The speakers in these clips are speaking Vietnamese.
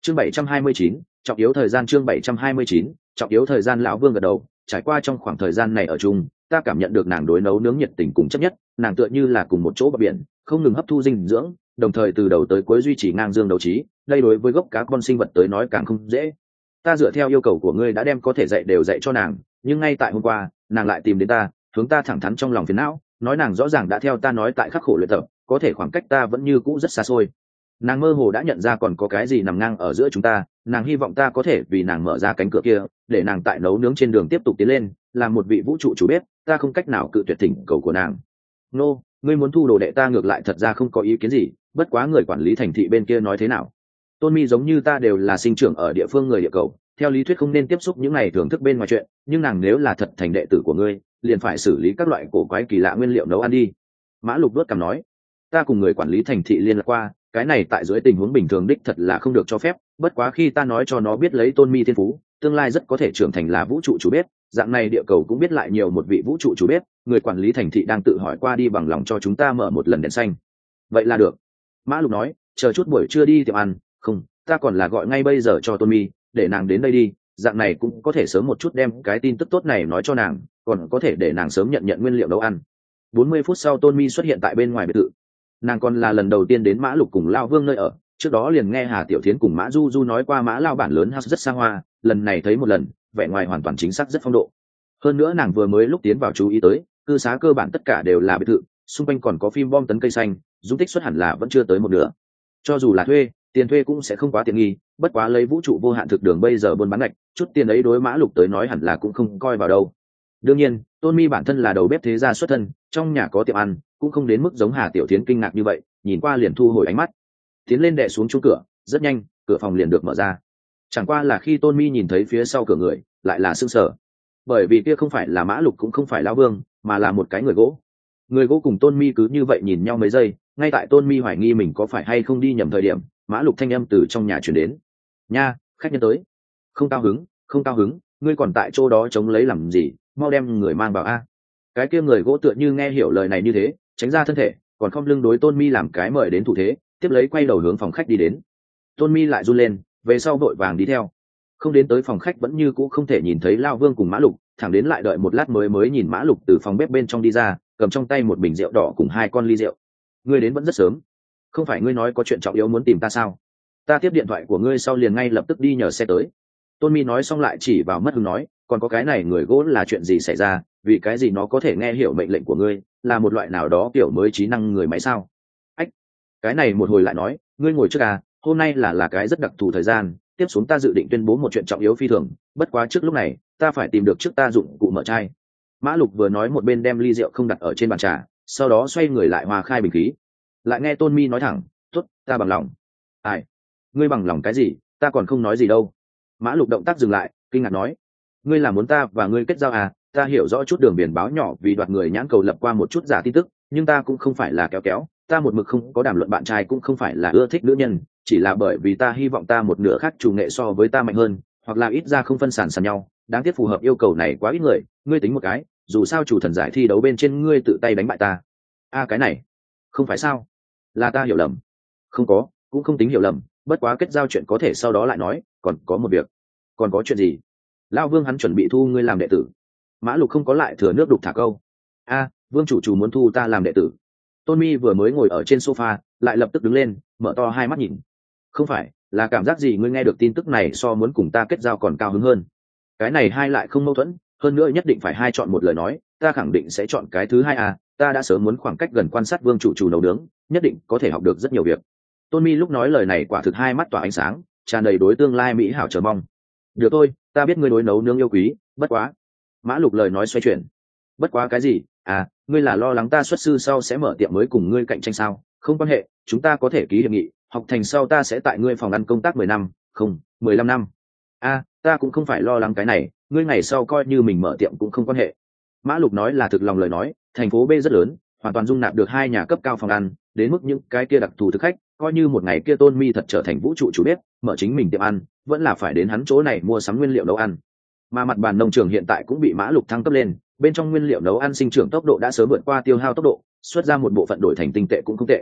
Chương 729, trọng yếu thời gian. Chương 729, trọng yếu thời gian. Lão Vương gật đầu, trải qua trong khoảng thời gian này ở chung, ta cảm nhận được nàng đối nấu nướng nhiệt tình cùng chấp nhất, nàng tựa như là cùng một chỗ bờ biển, không ngừng hấp thu dinh dưỡng, đồng thời từ đầu tới cuối duy trì ngang dương đấu trí, đây đối với gốc cá con sinh vật tới nói càng không dễ. Ta dựa theo yêu cầu của ngươi đã đem có thể dạy đều dạy cho nàng, nhưng ngay tại hôm qua, nàng lại tìm đến ta, hướng ta thẳng thắn trong lòng phiền não, nói nàng rõ ràng đã theo ta nói tại khắc khổ luyện tập, có thể khoảng cách ta vẫn như cũ rất xa xôi. Nàng mơ hồ đã nhận ra còn có cái gì nằm ngang ở giữa chúng ta, nàng hy vọng ta có thể vì nàng mở ra cánh cửa kia, để nàng tại nấu nướng trên đường tiếp tục tiến lên, làm một vị vũ trụ chủ bếp. Ta không cách nào cự tuyệt thỉnh cầu của nàng. Nô, ngươi muốn thu đồ đệ ta ngược lại thật ra không có ý kiến gì, bất quá người quản lý thành thị bên kia nói thế nào? Tôn Mi giống như ta đều là sinh trưởng ở địa phương người địa cầu, theo lý thuyết không nên tiếp xúc những này thưởng thức bên ngoài chuyện, nhưng nàng nếu là thật thành đệ tử của ngươi, liền phải xử lý các loại cổ quái kỳ lạ nguyên liệu nấu ăn đi. Mã Lục đuốt cằm nói, ta cùng người quản lý thành thị liên lạc qua, cái này tại dưới tình huống bình thường đích thật là không được cho phép, bất quá khi ta nói cho nó biết lấy Tôn Mi thiên phú, tương lai rất có thể trưởng thành là vũ trụ chủ bếp, dạng này địa cầu cũng biết lại nhiều một vị vũ trụ chủ bếp, người quản lý thành thị đang tự hỏi qua đi bằng lòng cho chúng ta mở một lần đèn xanh. Vậy là được. Mã Lục nói, chờ chút buổi trưa đi tiệm ăn, không, ta còn là gọi ngay bây giờ cho Tôn Mi, để nàng đến đây đi, dạng này cũng có thể sớm một chút đem cái tin tức tốt này nói cho nàng, còn có thể để nàng sớm nhận nguyên liệu nấu ăn. 40 phút sau Tôn Mi xuất hiện tại bên ngoài biệt thự. Nàng còn là lần đầu tiên đến Mã Lục cùng Lao Vương nơi ở, trước đó liền nghe Hà Tiểu Thiến cùng Mã Du Du nói qua Mã Lao bản lớn house rất xa hoa, lần này thấy một lần, vẻ ngoài hoàn toàn chính xác rất phong độ. Hơn nữa nàng vừa mới lúc tiến vào chú ý tới, cư xá cơ bản tất cả đều là biệt thự, xung quanh còn có phim bom tấn cây xanh, dung tích xuất hẳn là vẫn chưa tới một nửa. Cho dù là thuê, tiền thuê cũng sẽ không quá tiện nghi, bất quá lấy vũ trụ vô hạn thực đường bây giờ buôn bán ngạch, chút tiền ấy đối Mã Lục tới nói hẳn là cũng không coi vào đâu. Đương nhiên, Tôn Mi bản thân là đầu bếp thế gia xuất thân, trong nhà có tiệm ăn, cũng không đến mức giống Hà Tiểu Thiến kinh ngạc như vậy, nhìn qua liền thu hồi ánh mắt, tiến lên đè xuống chuông cửa, rất nhanh, cửa phòng liền được mở ra. Chẳng qua là khi Tôn Mi nhìn thấy phía sau cửa người, lại là sững sờ, bởi vì kia không phải là Mã Lục cũng không phải Lão Vương, mà là một cái người gỗ. Người gỗ cùng Tôn Mi cứ như vậy nhìn nhau mấy giây, ngay tại Tôn Mi hoài nghi mình có phải hay không đi nhầm thời điểm, Mã Lục thanh âm từ trong nhà truyền đến. Nha, khách nhân tới. Không cao hứng, không cao hứng, ngươi còn tại chỗ đó chống lấy làm gì, mau đem người mang vào a. Cái kia người gỗ tựa như nghe hiểu lời này như thế, tránh ra thân thể, còn khom lưng đối Tôn Mi làm cái mời đến thủ thế, tiếp lấy quay đầu hướng phòng khách đi đến. Tôn Mi lại run lên, về sau vội vàng đi theo. Không đến tới phòng khách vẫn như cũ không thể nhìn thấy Lao Vương cùng Mã Lục, thẳng đến lại đợi một lát mới nhìn Mã Lục từ phòng bếp bên trong đi ra, cầm trong tay một bình rượu đỏ cùng 2 con ly rượu. Ngươi đến vẫn rất sớm, không phải ngươi nói có chuyện trọng yếu muốn tìm ta sao? Ta tiếp điện thoại của ngươi sau liền ngay lập tức đi nhờ xe tới. Tôn Mi nói xong lại chỉ vào mất hứng nói, còn có cái này người gỗ là chuyện gì xảy ra, vì cái gì nó có thể nghe hiểu mệnh lệnh của ngươi, là một loại nào đó kiểu mới trí năng người máy sao? Ách, cái này một hồi lại nói, ngươi ngồi trước à, hôm nay là cái rất đặc thù thời gian, tiếp xuống ta dự định tuyên bố một chuyện trọng yếu phi thường, bất quá trước lúc này ta phải tìm được trước ta dụng cụ mở chai. Mã Lục vừa nói một bên đem ly rượu không đặt ở trên bàn trà, sau đó xoay người lại hòa khai bình khí. Lại nghe Tôn Mi nói thẳng, tốt, ta bằng lòng. Ai, ngươi bằng lòng cái gì, ta còn không nói gì đâu. Mã Lục động tác dừng lại, kinh ngạc nói, ngươi là muốn ta và ngươi kết giao à? Ta hiểu rõ chút đường biển báo nhỏ vì đoạt người nhãn cầu lập qua một chút giả tin tức, nhưng ta cũng không phải là kéo, ta một mực không có đàm luận bạn trai, cũng không phải là ưa thích nữ nhân, chỉ là bởi vì ta hy vọng ta một nửa khác chủ nghệ so với ta mạnh hơn, hoặc là ít ra không phân sản sàn nhau. Đáng tiếc phù hợp yêu cầu này quá ít người, ngươi tính một cái, dù sao chủ thần giải thi đấu bên trên ngươi tự tay đánh bại ta. A cái này, không phải sao? Là ta hiểu lầm. Không có, cũng không tính hiểu lầm, bất quá kết giao chuyện có thể sau đó lại nói, còn có một việc. Còn có chuyện gì? Lão Vương hắn chuẩn bị thu ngươi làm đệ tử. Mã Lục không có lại thừa nước đục thả câu. A, Vương chủ muốn thu ta làm đệ tử. Tôn Mi vừa mới ngồi ở trên sofa, lại lập tức đứng lên, mở to hai mắt nhìn. Không phải, là cảm giác gì ngươi nghe được tin tức này so muốn cùng ta kết giao còn cao hứng hơn? Cái này hai lại không mâu thuẫn, hơn nữa nhất định phải hai chọn một lời nói, ta khẳng định sẽ chọn cái thứ hai à, ta đã sớm muốn khoảng cách gần quan sát Vương chủ nấu nướng, nhất định có thể học được rất nhiều việc. Tôn Mi lúc nói lời này quả thực hai mắt tỏa ánh sáng, tràn đầy đối tương lai mỹ hảo chờ mong. Được thôi, ta biết ngươi đối nấu nướng yêu quý, bất quá. Mã Lục lời nói xoay chuyển. Bất quá cái gì? À, ngươi là lo lắng ta xuất sư sau sẽ mở tiệm mới cùng ngươi cạnh tranh sao? Không quan hệ, chúng ta có thể ký hiệp nghị, học thành sau ta sẽ tại ngươi phòng ăn công tác 10 năm, không, 15 năm. À, ta cũng không phải lo lắng cái này, ngươi ngày sau coi như mình mở tiệm cũng không quan hệ. Mã Lục nói là thực lòng lời nói, thành phố B rất lớn, hoàn toàn dung nạp được 2 nhà cấp cao phòng ăn, đến mức những cái kia đặc thù thực khách, coi như một ngày kia Tôn Mi thật trở thành vũ trụ chủ bếp, mở chính mình tiệm ăn, vẫn là phải đến hắn chỗ này mua sắm nguyên liệu nấu ăn. Mà mặt bàn nông trường hiện tại cũng bị Mã Lục thăng cấp lên, bên trong nguyên liệu nấu ăn sinh trưởng tốc độ đã sớm vượt qua tiêu hao tốc độ, xuất ra một bộ phận đổi thành tinh tệ cũng không tệ.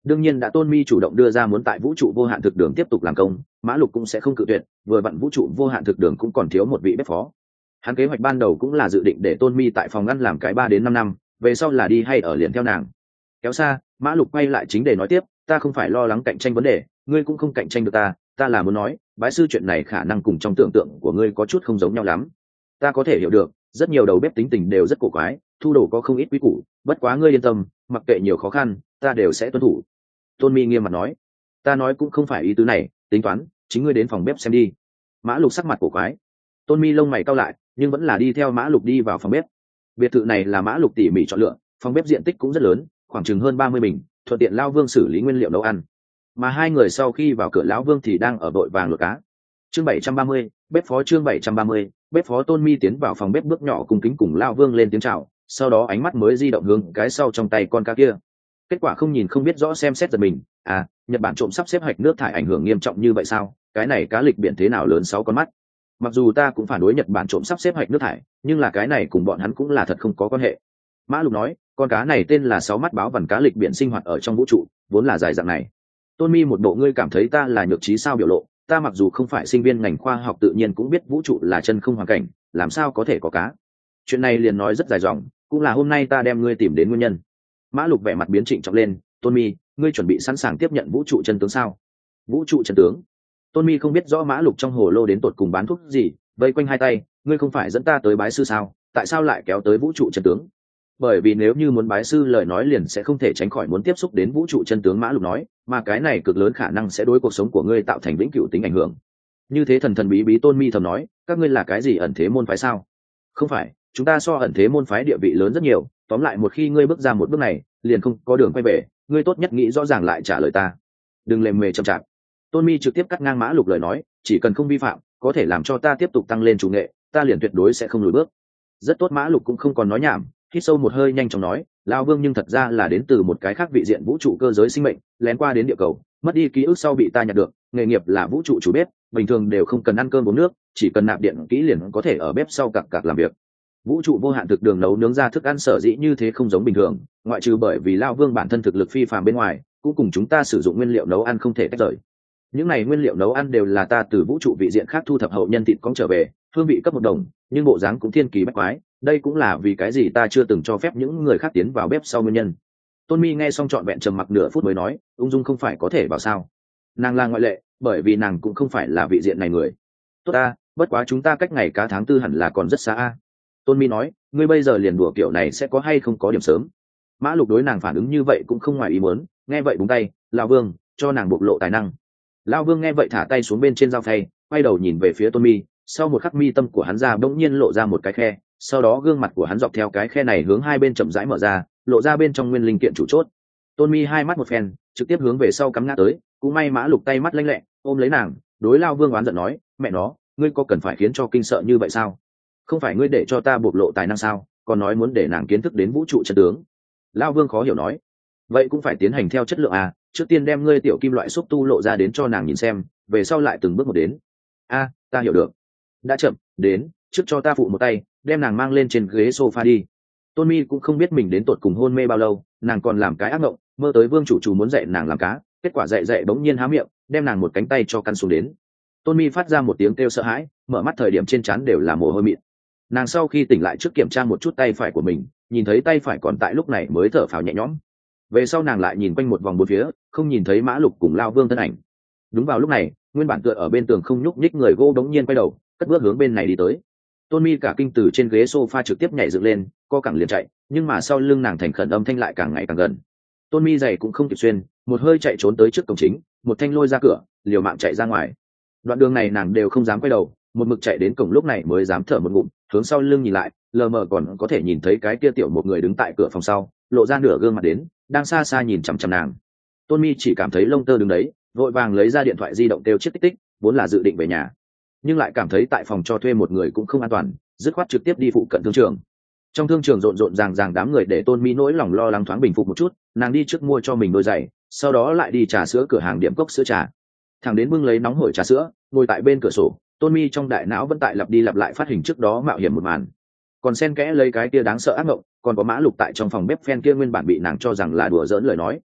đương nhiên đã tôn mi chủ động đưa ra muốn tại vũ trụ vô hạn thực đường tiếp tục làm công, mã lục cũng sẽ không cự tuyệt. Vừa vặn vũ trụ vô hạn thực đường cũng còn thiếu một vị bếp phó. Hắn kế hoạch ban đầu cũng là dự định để tôn mi tại phòng ngăn làm cái 3 đến 5 năm, về sau là đi hay ở liền theo nàng. Kéo xa, mã lục quay lại chính để nói tiếp, ta không phải lo lắng cạnh tranh vấn đề, ngươi cũng không cạnh tranh được ta là muốn nói bái sư chuyện này khả năng cùng trong tưởng tượng của ngươi có chút không giống nhau lắm. Ta có thể hiểu được, rất nhiều đầu bếp tính tình đều rất cổ quái, thu đồ có không ít quý củ, bất quá ngươi yên tâm, mặc kệ nhiều khó khăn ta đều sẽ tuân thủ. Tôn mi nghiêm mặt nói, ta nói cũng không phải ý tứ này, tính toán chính ngươi đến phòng bếp xem đi. Mã lục sắc mặt cổ quái. Tôn mi lông mày cau lại, nhưng vẫn là đi theo mã lục đi vào phòng bếp. Biệt thự này là mã lục tỉ mỉ chọn lựa, phòng bếp diện tích cũng rất lớn, khoảng chừng hơn 30 bình, thuận tiện lao vương xử lý nguyên liệu nấu ăn. Mà hai người sau khi vào cửa, lão vương thì đang ở đội vàng luộc cá. Chương 730, bếp phó. Chương 730, bếp phó. Tôn mi tiến vào phòng bếp, bước nhỏ cung kính cùng lao vương lên tiếng chào, sau đó ánh mắt mới di động hướng cái sau trong tay con cá kia. Kết quả không nhìn không biết rõ, xem xét giật mình. À, Nhật Bản trộm sắp xếp hạch nước thải ảnh hưởng nghiêm trọng như vậy sao? Cái này cá lịch biển thế nào lớn 6 con mắt? Mặc dù ta cũng phản đối Nhật Bản trộm sắp xếp hạch nước thải, nhưng là cái này cùng bọn hắn cũng là thật không có quan hệ. Mã Lục nói, con cá này tên là 6 mắt báo vằn, cá lịch biển sinh hoạt ở trong vũ trụ, vốn là dài dạng này. Tôn mi một bộ ngươi cảm thấy ta là nhược trí sao biểu lộ, ta mặc dù không phải sinh viên ngành khoa học tự nhiên cũng biết vũ trụ là chân không hoàn cảnh, làm sao có thể có cá. Chuyện này liền nói rất dài dòng, cũng là hôm nay ta đem ngươi tìm đến nguyên nhân. Mã Lục vẻ mặt biến trịnh trọng lên, Tôn mi, ngươi chuẩn bị sẵn sàng tiếp nhận vũ trụ chân tướng sao? Vũ trụ chân tướng? Tôn mi không biết rõ Mã Lục trong hồ lô đến tột cùng bán thuốc gì, vây quanh hai tay, ngươi không phải dẫn ta tới bái sư sao, tại sao lại kéo tới vũ trụ chân tướng? Bởi vì nếu như muốn bái sư lời nói liền sẽ không thể tránh khỏi muốn tiếp xúc đến vũ trụ chân tướng, Mã Lục nói, mà cái này cực lớn khả năng sẽ đối cuộc sống của ngươi tạo thành vĩnh cửu tính ảnh hưởng. Như thế thần thần bí bí. Tôn mi thầm nói, các ngươi là cái gì, ẩn thế môn phái sao? Không phải, chúng ta so ẩn thế môn phái địa vị lớn rất nhiều, tóm lại một khi ngươi bước ra một bước này liền không có đường quay về, ngươi tốt nhất nghĩ rõ ràng lại trả lời ta, đừng lề mề chậm chạp. Tôn mi trực tiếp cắt ngang Mã Lục lời nói, chỉ cần không vi phạm, có thể làm cho ta tiếp tục tăng lên chủ nghệ, ta liền tuyệt đối sẽ không lùi bước. Rất tốt. Mã Lục cũng không còn nói nhảm, hít sâu một hơi nhanh chóng nói, lao vương nhưng thật ra là đến từ một cái khác vị diện vũ trụ cơ giới sinh mệnh, lén qua đến địa cầu, mất đi ký ức sau bị ta nhặt được, nghề nghiệp là vũ trụ chủ bếp, bình thường đều không cần ăn cơm uống nước, chỉ cần nạp điện kỹ liền có thể ở bếp sau cặc cặc làm việc. Vũ trụ vô hạn thực đường nấu nướng ra thức ăn sở dĩ như thế không giống bình thường, ngoại trừ bởi vì lao vương bản thân thực lực phi phàm bên ngoài, cũng cùng chúng ta sử dụng nguyên liệu nấu ăn không thể tách rời. Những này nguyên liệu nấu ăn đều là ta từ vũ trụ vị diện khác thu thập hậu nhân thịt cóng trở về, hương vị cấp 1 đồng, nhưng bộ dáng cũng thiên kỳ bách quái, đây cũng là vì cái gì ta chưa từng cho phép những người khác tiến vào bếp sau nguyên nhân. Tôn mi nghe xong trọn vẹn trầm mặc nửa phút mới nói, ung dung không phải có thể vào sao? Nàng là ngoại lệ, bởi vì nàng cũng không phải là vị diện này người. Tốt ta, bất quá chúng ta cách ngày cá tháng 4 hẳn là còn rất xa a. Tôn mi nói, ngươi bây giờ liền đùa kiểu này sẽ có hay không có điểm sớm. Mã Lục đối nàng phản ứng như vậy cũng không ngoài ý muốn, nghe vậy búng tay, lão vương, cho nàng bộc lộ tài năng. Lão vương nghe vậy thả tay xuống bên trên dao phay, quay đầu nhìn về phía Tôn mi, sau một khắc mi tâm của hắn ra bỗng nhiên lộ ra một cái khe, sau đó gương mặt của hắn dọc theo cái khe này hướng hai bên chậm rãi mở ra, lộ ra bên trong nguyên linh kiện chủ chốt. Tôn mi hai mắt một phen, trực tiếp hướng về sau cắm ngã tới, cũng may Mã Lục tay mắt lanh lẹ, ôm lấy nàng, đối Lão vương oán giận nói, mẹ nó, ngươi có cần phải khiến cho kinh sợ như vậy sao? Không phải ngươi để cho ta bộc lộ tài năng sao, còn nói muốn để nàng kiến thức đến vũ trụ chân tướng. Lão vương khó hiểu nói, vậy cũng phải tiến hành theo chất lượng à, trước tiên đem ngươi tiểu kim loại xúc tu lộ ra đến cho nàng nhìn xem, về sau lại từng bước một đến. A, ta hiểu được. Đã chậm, đến, trước cho ta phụ một tay, đem nàng mang lên trên ghế sofa đi. Tôn mi cũng không biết mình đến tột cùng hôn mê bao lâu, nàng còn làm cái ác mộng, mơ tới vương chủ muốn dạy nàng làm cá, kết quả dạy bỗng nhiên há miệng, đem nàng một cánh tay cho căn xuống đến. Tôn mi phát ra một tiếng kêu sợ hãi, mở mắt thời điểm trên trán đều là mồ hôi mịn. Nàng sau khi tỉnh lại trước kiểm tra một chút tay phải của mình, nhìn thấy tay phải còn tại, lúc này mới thở phào nhẹ nhõm. Về sau nàng lại nhìn quanh một vòng bốn phía, không nhìn thấy Mã Lục cùng Lão vương thân ảnh. Đúng vào lúc này, nguyên bản tựa ở bên tường không nhúc nhích người gỗ đống nhiên quay đầu, cất bước hướng bên này đi tới. Tôn mi cả kinh từ trên ghế sofa trực tiếp nhảy dựng lên, co cẳng liền chạy, nhưng mà sau lưng nàng thành khẩn âm thanh lại càng ngày càng gần. Tôn mi giày cũng không kịp xuyên, một hơi chạy trốn tới trước cổng chính, một thanh lôi ra cửa, liều mạng chạy ra ngoài. Đoạn đường này nàng đều không dám quay đầu, một mực chạy đến cổng lúc này mới dám thở một ngụm, hướng sau lưng nhìn lại, lờ mờ còn có thể nhìn thấy cái kia tiểu một người đứng tại cửa phòng sau, lộ ra nửa gương mặt đến, đang xa xa nhìn chằm chằm nàng. Tôn mi chỉ cảm thấy lông tơ đứng đấy, vội vàng lấy ra điện thoại di động kêu chiếc tích tích, vốn là dự định về nhà, nhưng lại cảm thấy tại phòng cho thuê một người cũng không an toàn, dứt khoát trực tiếp đi phụ cận thương trường. Trong thương trường rộn rộn ràng ràng đám người để Tôn mi nỗi lòng lo lắng thoáng bình phục một chút, nàng đi trước mua cho mình đôi giày, sau đó lại đi trà sữa cửa hàng điểm cốc sữa trà. Thằng đến bưng lấy nóng hổi trà sữa, ngồi tại bên cửa sổ, Tôn mi trong đại não vẫn tại lặp đi lặp lại phát hình trước đó mạo hiểm một màn, còn xen kẽ lấy cái kia đáng sợ ác mộng, còn có Mã Lục tại trong phòng bếp phen kia nguyên bản bị nàng cho rằng là đùa giỡn lời nói.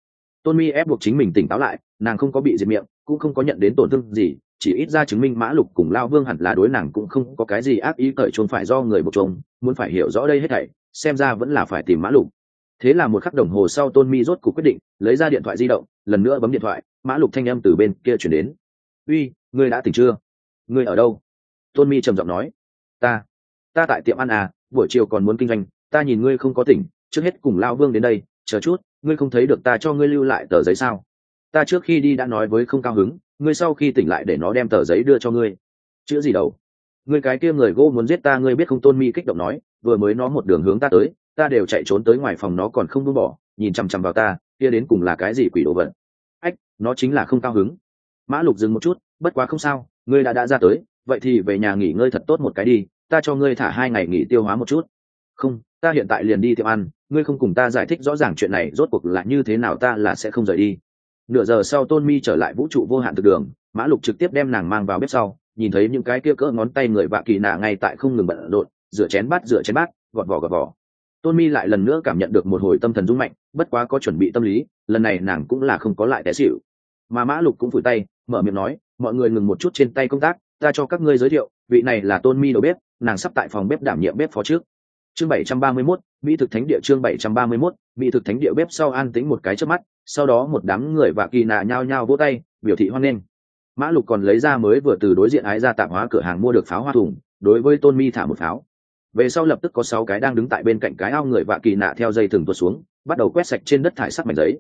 Tôn ép buộc chính mình tỉnh táo lại, nàng không có bị diệt miệng, cũng không có nhận đến tổn thương gì, chỉ ít ra chứng minh Mã Lục cùng Lao Vương hẳn là đối nàng cũng không có cái gì ác ý, cởi chuông phải do người buộc chuông, muốn phải hiểu rõ đây hết thảy, xem ra vẫn là phải tìm Mã Lục. Thế là một khắc đồng hồ sau Tôn rốt cuộc quyết định lấy ra điện thoại di động, lần nữa bấm điện thoại. Mã Lục thanh âm từ bên kia chuyển đến. Uy, ngươi đã tỉnh chưa? Ngươi ở đâu? Tôn trầm giọng nói. Ta tại tiệm ăn à, buổi chiều còn muốn kinh doanh, ta nhìn ngươi không có tỉnh, trước hết cùng Lao Vương đến đây, chờ chút, ngươi không thấy được ta cho ngươi lưu lại tờ giấy sao? Ta trước khi đi đã nói với không cao hứng, ngươi sau khi tỉnh lại để nó đem tờ giấy đưa cho ngươi. Chữ gì đâu? Ngươi cái kia người gô muốn giết ta, ngươi biết không? Tôn kích động nói, vừa mới nó một đường hướng ta tới, ta đều chạy trốn tới ngoài phòng nó còn không buông bỏ, nhìn chằm chằm vào ta, kia đến cùng là cái gì quỷ đồ vật? Ách, nó chính là không cao hứng. Mã Lục dừng một chút, bất quá không sao, ngươi đã ra tới, vậy thì về nhà nghỉ ngơi thật tốt một cái đi, ta cho ngươi thả 2 ngày nghỉ tiêu hóa một chút. Không, ta hiện tại liền đi tiệm ăn, ngươi không cùng ta giải thích rõ ràng chuyện này rốt cuộc là như thế nào ta là sẽ không rời đi. Nửa giờ sau Tôn trở lại vũ trụ vô hạn thực đường, Mã Lục trực tiếp đem nàng mang vào bếp sau, nhìn thấy những cái kia cỡ ngón tay người vạ kỳ nạ ngay tại không ngừng bận rộn, rửa chén bát, gọt vỏ. Tôn lại lần nữa cảm nhận được một hồi tâm thần rung mạnh, bất quá có chuẩn bị tâm lý, lần này nàng cũng là không có lại té xỉu. Mà Mã Lục cũng phủi tay, mở miệng nói, mọi người ngừng một chút trên tay công tác, ta cho các ngươi giới thiệu, vị này là Tôn đầu bếp, nàng sắp tại phòng bếp đảm nhiệm bếp phó trước. Chương 731, Mỹ thực thánh địa. Chương 731, Mỹ thực thánh địa. Bếp sau an tĩnh một cái chớp mắt, sau đó một đám người vạ kỳ nạ nhao nhao vỗ tay, biểu thị hoan nghênh. Mã Lục còn lấy ra mới vừa từ đối diện ái ra tạp hóa cửa hàng mua được pháo hoa thùng, đối với Tôn thả một pháo. Về sau lập tức có 6 cái đang đứng tại bên cạnh cái ao người vạ kỳ nạ theo dây thừng tuột xuống, bắt đầu quét sạch trên đất thải sắc mảnh giấy.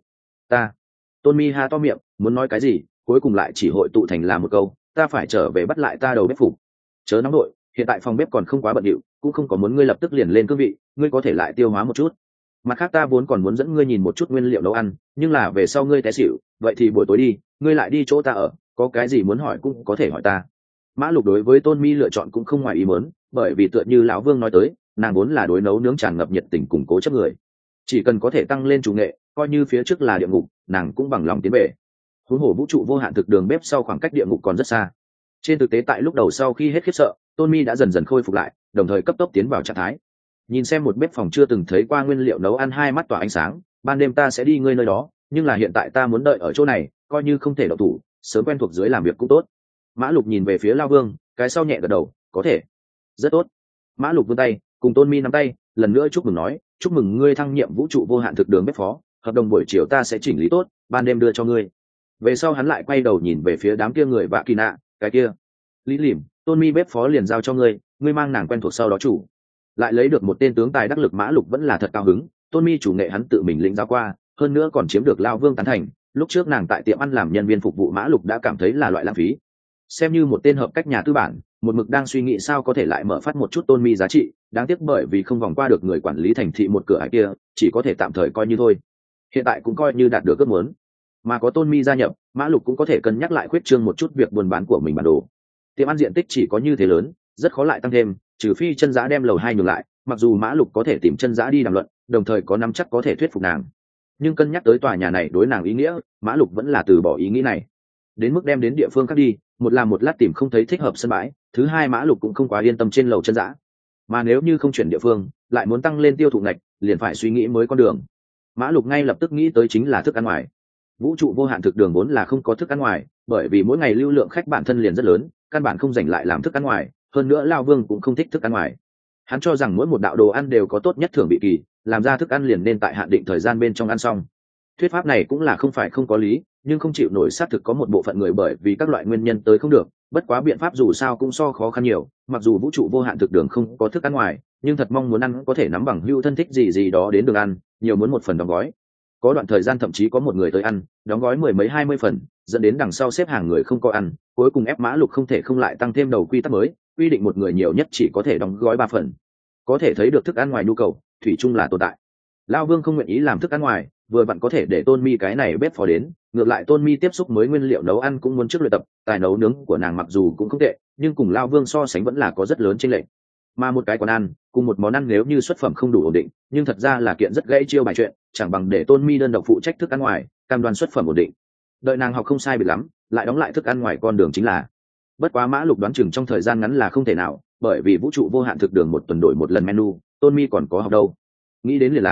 Tôn ha to miệng, muốn nói cái gì, cuối cùng lại chỉ hội tụ thành là một câu, ta phải trở về bắt lại ta đầu bếp phục. Chớ nóng đội, hiện tại phòng bếp còn không quá bận rộn, cũng không có muốn ngươi lập tức liền lên cương vị, ngươi có thể lại tiêu hóa một chút. Mặt khác ta vốn còn muốn dẫn ngươi nhìn một chút nguyên liệu nấu ăn, nhưng là về sau ngươi té xỉu, vậy thì buổi tối đi, ngươi lại đi chỗ ta ở, có cái gì muốn hỏi cũng có thể hỏi ta. Mã Lục đối với Tôn lựa chọn cũng không ngoài ý muốn, bởi vì tựa như lão Vương nói tới, nàng vốn là đối nấu nướng tràn ngập nhiệt tình cùng cố chấp người, chỉ cần có thể tăng lên chủ nghệ, coi như phía trước là địa ngục, nàng cũng bằng lòng tiến về. Huống hồ vũ trụ vô hạn thực đường bếp sau khoảng cách địa ngục còn rất xa. Trên thực tế tại lúc đầu sau khi hết khiếp sợ, Tôn đã dần dần khôi phục lại, đồng thời cấp tốc tiến vào trạng thái. Nhìn xem một bếp phòng chưa từng thấy qua nguyên liệu nấu ăn, hai mắt tỏa ánh sáng, ban đêm ta sẽ đi ngươi nơi đó, nhưng là hiện tại ta muốn đợi ở chỗ này, coi như không thể động thủ, sớm quen thuộc dưới làm việc cũng tốt. Mã Lục nhìn về phía Lao Vương, cái sau nhẹ gật đầu, có thể. Rất tốt. Mã Lục vươn tay, cùng Tôn nắm tay, lần nữa chúc mừng nói, chúc mừng ngươi thăng nhiệm vũ trụ vô hạn thực đường bếp phó, hợp đồng buổi chiều ta sẽ chỉnh lý tốt, ban đêm đưa cho ngươi. Về sau hắn lại quay đầu nhìn về phía đám kia người vạ kỳ nạ, cái kia lý lìm, Tôn bếp phó liền giao cho ngươi, ngươi mang nàng quen thuộc sau đó chủ. Lại lấy được một tên tướng tài đắc lực. Mã Lục vẫn là thật cao hứng, Tôn chủ nghệ hắn tự mình lĩnh giáo qua, hơn nữa còn chiếm được Lao Vương tán thành. Lúc trước nàng tại tiệm ăn làm nhân viên phục vụ, Mã Lục đã cảm thấy là loại lãng phí. Xem như một tên hợp cách nhà tư bản, một mực đang suy nghĩ sao có thể lại mở phát một chút Tôn giá trị, đáng tiếc bởi vì không vòng qua được người quản lý thành thị một cửa ải kia, chỉ có thể tạm thời coi như thôi. Hiện tại cũng coi như đạt được ước muốn, mà có Tôn gia nhập, Mã Lục cũng có thể cân nhắc lại khuyết trương một chút việc buôn bán của mình bản đồ. Tiệm ăn diện tích chỉ có như thế lớn, rất khó lại tăng thêm, trừ phi Chân Dã đem lầu 2 nhường lại, mặc dù Mã Lục có thể tìm Chân Dã đi đàm luận, đồng thời có nắm chắc có thể thuyết phục nàng, nhưng cân nhắc tới tòa nhà này đối nàng ý nghĩa, Mã Lục vẫn là từ bỏ ý nghĩ này. Đến mức đem đến địa phương khác đi, một là một lát tìm không thấy thích hợp sân bãi, thứ hai Mã Lục cũng không quá yên tâm trên lầu Chân Dã, mà nếu như không chuyển địa phương, lại muốn tăng lên tiêu thụ ngạch, liền phải suy nghĩ mới con đường. Mã Lục ngay lập tức nghĩ tới chính là thức ăn ngoài. Vũ trụ vô hạn thực đường vốn là không có thức ăn ngoài, bởi vì mỗi ngày lưu lượng khách bản thân liền rất lớn, căn bản không dành lại làm thức ăn ngoài, hơn nữa Lao Vương cũng không thích thức ăn ngoài. Hắn cho rằng mỗi một đạo đồ ăn đều có tốt nhất thưởng bị kỳ, làm ra thức ăn liền nên tại hạn định thời gian bên trong ăn xong. Thuyết pháp này cũng là không phải không có lý, nhưng không chịu nổi xác thực có một bộ phận người bởi vì các loại nguyên nhân tới không được, bất quá biện pháp dù sao cũng so khó khăn nhiều, mặc dù vũ trụ vô hạn thực đường không có thức ăn ngoài, nhưng thật mong muốn ăn có thể nắm bằng hữu thân thích gì đó đến đường ăn, nhiều muốn một phần đóng gói. Có đoạn thời gian thậm chí có một người tới ăn, đóng gói 10 mấy 20 phần, dẫn đến đằng sau xếp hàng người không có ăn, cuối cùng ép Mã Lục không thể không lại tăng thêm đầu quy tắc mới, quy định một người nhiều nhất chỉ có thể đóng gói 3 phần. Có thể thấy được thức ăn ngoài nhu cầu thủy chung là tồn tại. Lao Vương không nguyện ý làm thức ăn ngoài, vừa vặn có thể để Tôn cái này bếp phó đến, ngược lại Tôn tiếp xúc mới nguyên liệu nấu ăn cũng muốn trước luyện tập, tài nấu nướng của nàng mặc dù cũng không tệ, nhưng cùng Lao Vương so sánh vẫn là có rất lớn chênh lệch. Mà một cái quán ăn cùng một món ăn nếu như xuất phẩm không đủ ổn định, nhưng thật ra là kiện rất gãy chiêu bài chuyện, chẳng bằng để Tôn đơn độc phụ trách thức ăn ngoài, cam đoan xuất phẩm ổn định. Đợi nàng học không sai biệt lắm, lại đóng lại thức ăn ngoài con đường chính là. Bất quá Mã Lục đoán chừng trong thời gian ngắn là không thể nào, bởi vì vũ trụ vô hạn thực đường một tuần đổi một lần menu, Tôn còn có học đâu. Nghĩ đến liền làm,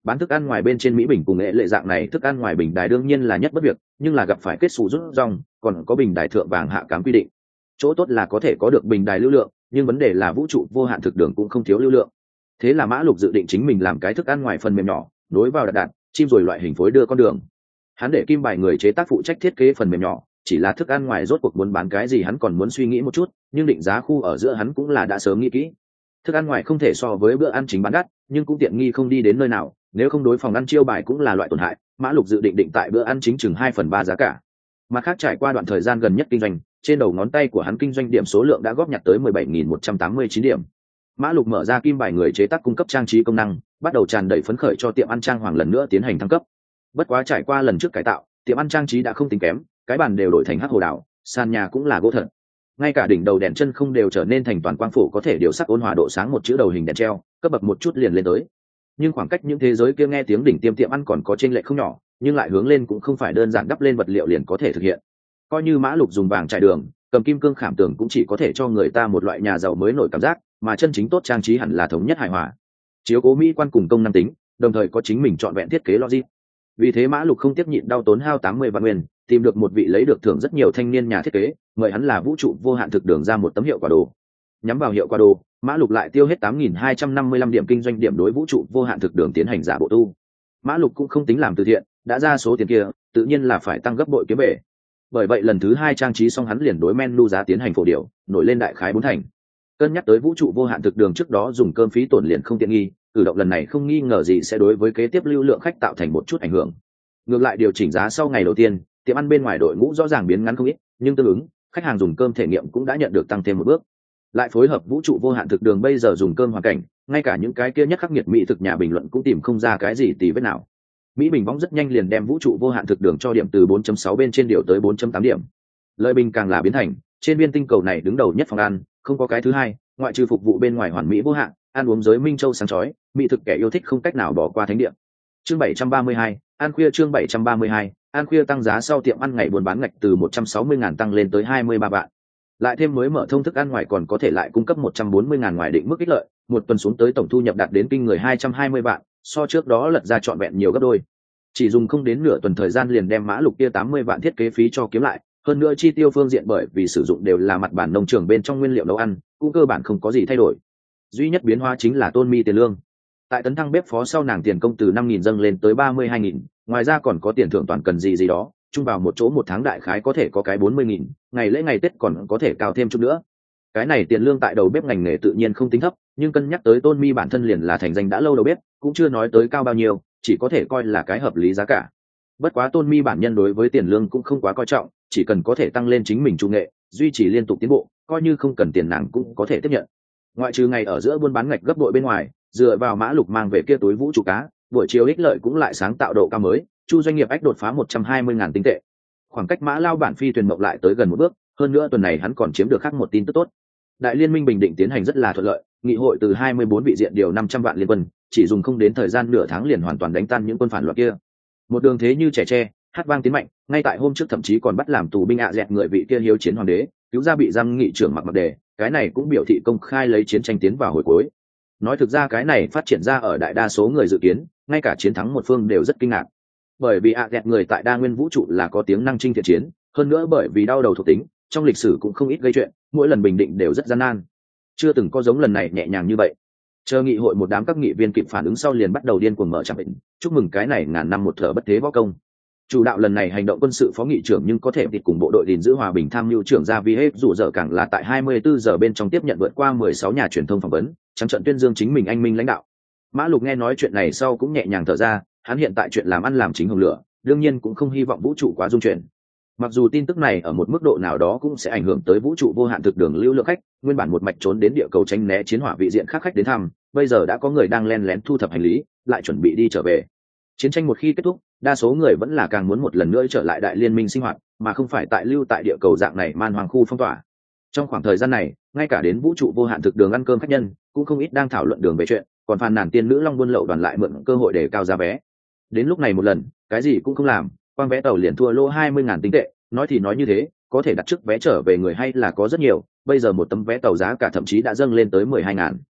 bán thức ăn ngoài bên trên Mỹ Bình cùng nghệ lệ dạng này thức ăn ngoài bình đài đương nhiên là nhất bất việc, nhưng là gặp phải kết xù rút rong, còn có bình đài thượng vàng hạ cám quy định. Chỗ tốt là có thể có được bình đài lưu lượng, nhưng vấn đề là vũ trụ vô hạn thực đường cũng không thiếu lưu lượng. Thế là Mã Lục dự định chính mình làm cái thức ăn ngoài phần mềm nhỏ, đối vào đặt chim rồi loại hình phối đưa con đường. Hắn để Kim Bài người chế tác phụ trách thiết kế phần mềm nhỏ, chỉ là thức ăn ngoài rốt cuộc muốn bán cái gì hắn còn muốn suy nghĩ một chút, nhưng định giá khu ở giữa hắn cũng là đã sớm nghĩ kỹ. Thức ăn ngoài không thể so với bữa ăn chính bán đắt, nhưng cũng tiện nghi không đi đến nơi nào, nếu không đối phòng ăn chiêu bài cũng là loại tổn hại. Mã Lục dự định định tại bữa ăn chính chừng 2/3 giá cả. Mặt khác trải qua đoạn thời gian gần nhất kinh doanh, trên đầu ngón tay của hắn kinh doanh điểm số lượng đã góp nhặt tới 17.189 điểm. Mã Lục mở ra Kim Bài người chế tác cung cấp trang trí công năng, bắt đầu tràn đầy phấn khởi cho tiệm ăn trang hoàng lần nữa tiến hành thăng cấp. Bất quá trải qua lần trước cải tạo, tiệm ăn trang trí đã không tính kém, cái bàn đều đổi thành hắc hồ đào, sàn nhà cũng là gỗ thật. Ngay cả đỉnh đầu đèn chân không đều trở nên thành toàn quang phổ có thể điều sắc ôn hòa độ sáng một chữ đầu hình đèn treo, cấp bậc một chút liền lên tới. Nhưng khoảng cách những thế giới kia nghe tiếng đỉnh tiêm tiệm ăn còn có chênh lệch không nhỏ, nhưng lại hướng lên cũng không phải đơn giản đắp lên vật liệu liền có thể thực hiện. Coi như Mã Lục dùng vàng trải đường, cầm kim cương khảm tường cũng chỉ có thể cho người ta một loại nhà giàu mới nổi cảm giác, mà chân chính tốt trang trí hẳn là thống nhất hài hòa, chiếu cố mỹ quan cùng công năng tính, đồng thời có chính mình chọn vẹn thiết kế logic. Vì thế Mã Lục không tiếp nhịn đau tốn hao 80 vạn nguyên, tìm được một vị lấy được thưởng rất nhiều thanh niên nhà thiết kế, mời hắn là vũ trụ vô hạn thực đường ra một tấm hiệu quả đồ. Nhắm vào hiệu quả đồ, Mã Lục lại tiêu hết 8.255 điểm kinh doanh điểm đối vũ trụ vô hạn thực đường tiến hành giả bộ tu. Mã Lục cũng không tính làm từ thiện, đã ra số tiền kia, tự nhiên là phải tăng gấp bội kiếm bể. Bởi vậy lần thứ 2 trang trí xong hắn liền đối menu giá tiến hành phổ điều, nổi lên đại khái 4 thành. Cân nhắc tới vũ trụ vô hạn thực đường trước đó dùng cơm phí tổn liền không tiện nghi, cử động lần này không nghi ngờ gì sẽ đối với kế tiếp lưu lượng khách tạo thành một chút ảnh hưởng. Ngược lại điều chỉnh giá sau ngày đầu tiên, tiệm ăn bên ngoài đội ngũ rõ ràng biến ngắn không ít, nhưng tương ứng, khách hàng dùng cơm thể nghiệm cũng đã nhận được tăng thêm một bước. Lại phối hợp vũ trụ vô hạn thực đường bây giờ dùng cơm hoàn cảnh, ngay cả những cái kia nhất khắc nghiệt mỹ thực nhà bình luận cũng tìm không ra cái gì tì vết nào. Mỹ Bình bóng rất nhanh liền đem vũ trụ vô hạn thực đường cho điểm từ 4.6 bên trên điều tới 4.8 điểm. Lợi bình càng là biến thành, trên viên tinh cầu này đứng đầu nhất phòng ăn, không có cái thứ hai, ngoại trừ phục vụ bên ngoài hoàn mỹ vô hạn, ăn uống giới minh châu sáng chói, mỹ thực kẻ yêu thích không cách nào bỏ qua thánh địa. Chương 732, ăn khuya chương 732, ăn khuya tăng giá sau tiệm ăn ngày buôn bán ngạch từ 160.000 tăng lên tới 23 vạn. Lại thêm mới mở thông thức ăn ngoài còn có thể lại cung cấp 140.000 ngoài định mức ích lợi, một tuần xuống tới tổng thu nhập đạt đến kinh người 220 vạn, so trước đó lật ra trọn vẹn nhiều gấp đôi. Chỉ dùng không đến nửa tuần thời gian liền đem Mã Lục kia 80 vạn thiết kế phí cho kiếm lại, hơn nữa chi tiêu phương diện bởi vì sử dụng đều là mặt bản nông trường bên trong nguyên liệu nấu ăn, cũng cơ bản không có gì thay đổi. Duy nhất biến hóa chính là Tôn Mi tiền lương. Tại tấn thăng bếp phó sau nàng tiền công từ 5.000 dâng lên tới 32.000, ngoài ra còn có tiền thưởng toàn cần gì đó, chung vào một chỗ một tháng đại khái có thể có cái 40.000, ngày lễ ngày Tết còn có thể cao thêm chút nữa. Cái này tiền lương tại đầu bếp ngành nghề tự nhiên không tính thấp, nhưng cân nhắc tới Tôn Mi bản thân liền là thành danh đã lâu đầu bếp, cũng chưa nói tới cao bao nhiêu, chỉ có thể coi là cái hợp lý giá cả. Bất quá Tôn Mi bản nhân đối với tiền lương cũng không quá coi trọng, chỉ cần có thể tăng lên chính mình trung nghệ, duy trì liên tục tiến bộ, coi như không cần tiền nàng cũng có thể tiếp nhận. Ngoại trừ ngày ở giữa buôn bán ngạch gấp bội bên ngoài, dựa vào Mã Lục mang về kia túi vũ trụ cá, buổi chiều ích lợi cũng lại sáng tạo độ cao mới, chu doanh nghiệp ách đột phá 120.000 tinh tệ. Khoảng cách Mã lao bản phi thuyền mộng lại tới gần một bước, hơn nữa tuần này hắn còn chiếm được khác một tin tức tốt. Đại liên minh Bình Định tiến hành rất là thuận lợi, nghị hội từ 24 vị diện điều 500 vạn liên quân, chỉ dùng không đến thời gian nửa tháng liền hoàn toàn đánh tan những quân phản loạn kia. Một đường thế như trẻ tre, hát vang tiến mạnh, ngay tại hôm trước thậm chí còn bắt làm tù binh dẹt người vị kia hiếu chiến hoàng đế, cứu ra bị giam nghị trưởng Mặc Đề, cái này cũng biểu thị công khai lấy chiến tranh tiến vào hồi cuối. Nói thực ra cái này phát triển ra ở đại đa số người dự kiến, ngay cả chiến thắng một phương đều rất kinh ngạc. Bởi vì dẹt người tại đa nguyên vũ trụ là có tiếng năng chinh thiện chiến, hơn nữa bởi vì đau đầu thuộc tính, trong lịch sử cũng không ít gây chuyện, mỗi lần bình định đều rất gian nan. Chưa từng có giống lần này nhẹ nhàng như vậy. Chờ nghị hội một đám các nghị viên kịp phản ứng sau liền bắt đầu điên cuồng mở trạm bệnh, chúc mừng cái này ngàn năm một thở bất thế võ công. Chủ đạo lần này hành động quân sự phó nghị trưởng nhưng có thể địch cùng bộ đội gìn giữ hòa bình tham mưu trưởng ra vi hết rủ dở càng là tại 24 giờ bên trong tiếp nhận vượt qua 16 nhà truyền thông phỏng vấn, trắng trận tuyên dương chính mình anh minh lãnh đạo. Mã Lục nghe nói chuyện này sau cũng nhẹ nhàng thở ra, hắn hiện tại chuyện làm ăn làm chính hồng lửa, đương nhiên cũng không hy vọng vũ trụ quá dung chuyển. Mặc dù tin tức này ở một mức độ nào đó cũng sẽ ảnh hưởng tới vũ trụ vô hạn thực đường lưu lượng khách, nguyên bản một mạch trốn đến địa cầu tránh né chiến hỏa vị diện khác khách đến thăm, bây giờ đã có người đang len lén thu thập hành lý, lại chuẩn bị đi trở về. Chiến tranh một khi kết thúc, đa số người vẫn là càng muốn một lần nữa trở lại đại liên minh sinh hoạt, mà không phải tại lưu tại địa cầu dạng này man hoang khu phong tỏa. Trong khoảng thời gian này, ngay cả đến vũ trụ vô hạn thực đường ăn cơm khách nhân cũng không ít đang thảo luận đường về chuyện, còn phàn nàn tiên nữ long buôn lậu đoàn lại mượn cơ hội để cao giá vé. Đến lúc này một lần, cái gì cũng không làm, quang vé tàu liền thua lỗ 20.000 tinh tệ. Nói thì nói như thế, có thể đặt trước vé trở về người hay là có rất nhiều, bây giờ một tấm vé tàu giá cả thậm chí đã dâng lên tới 12.000.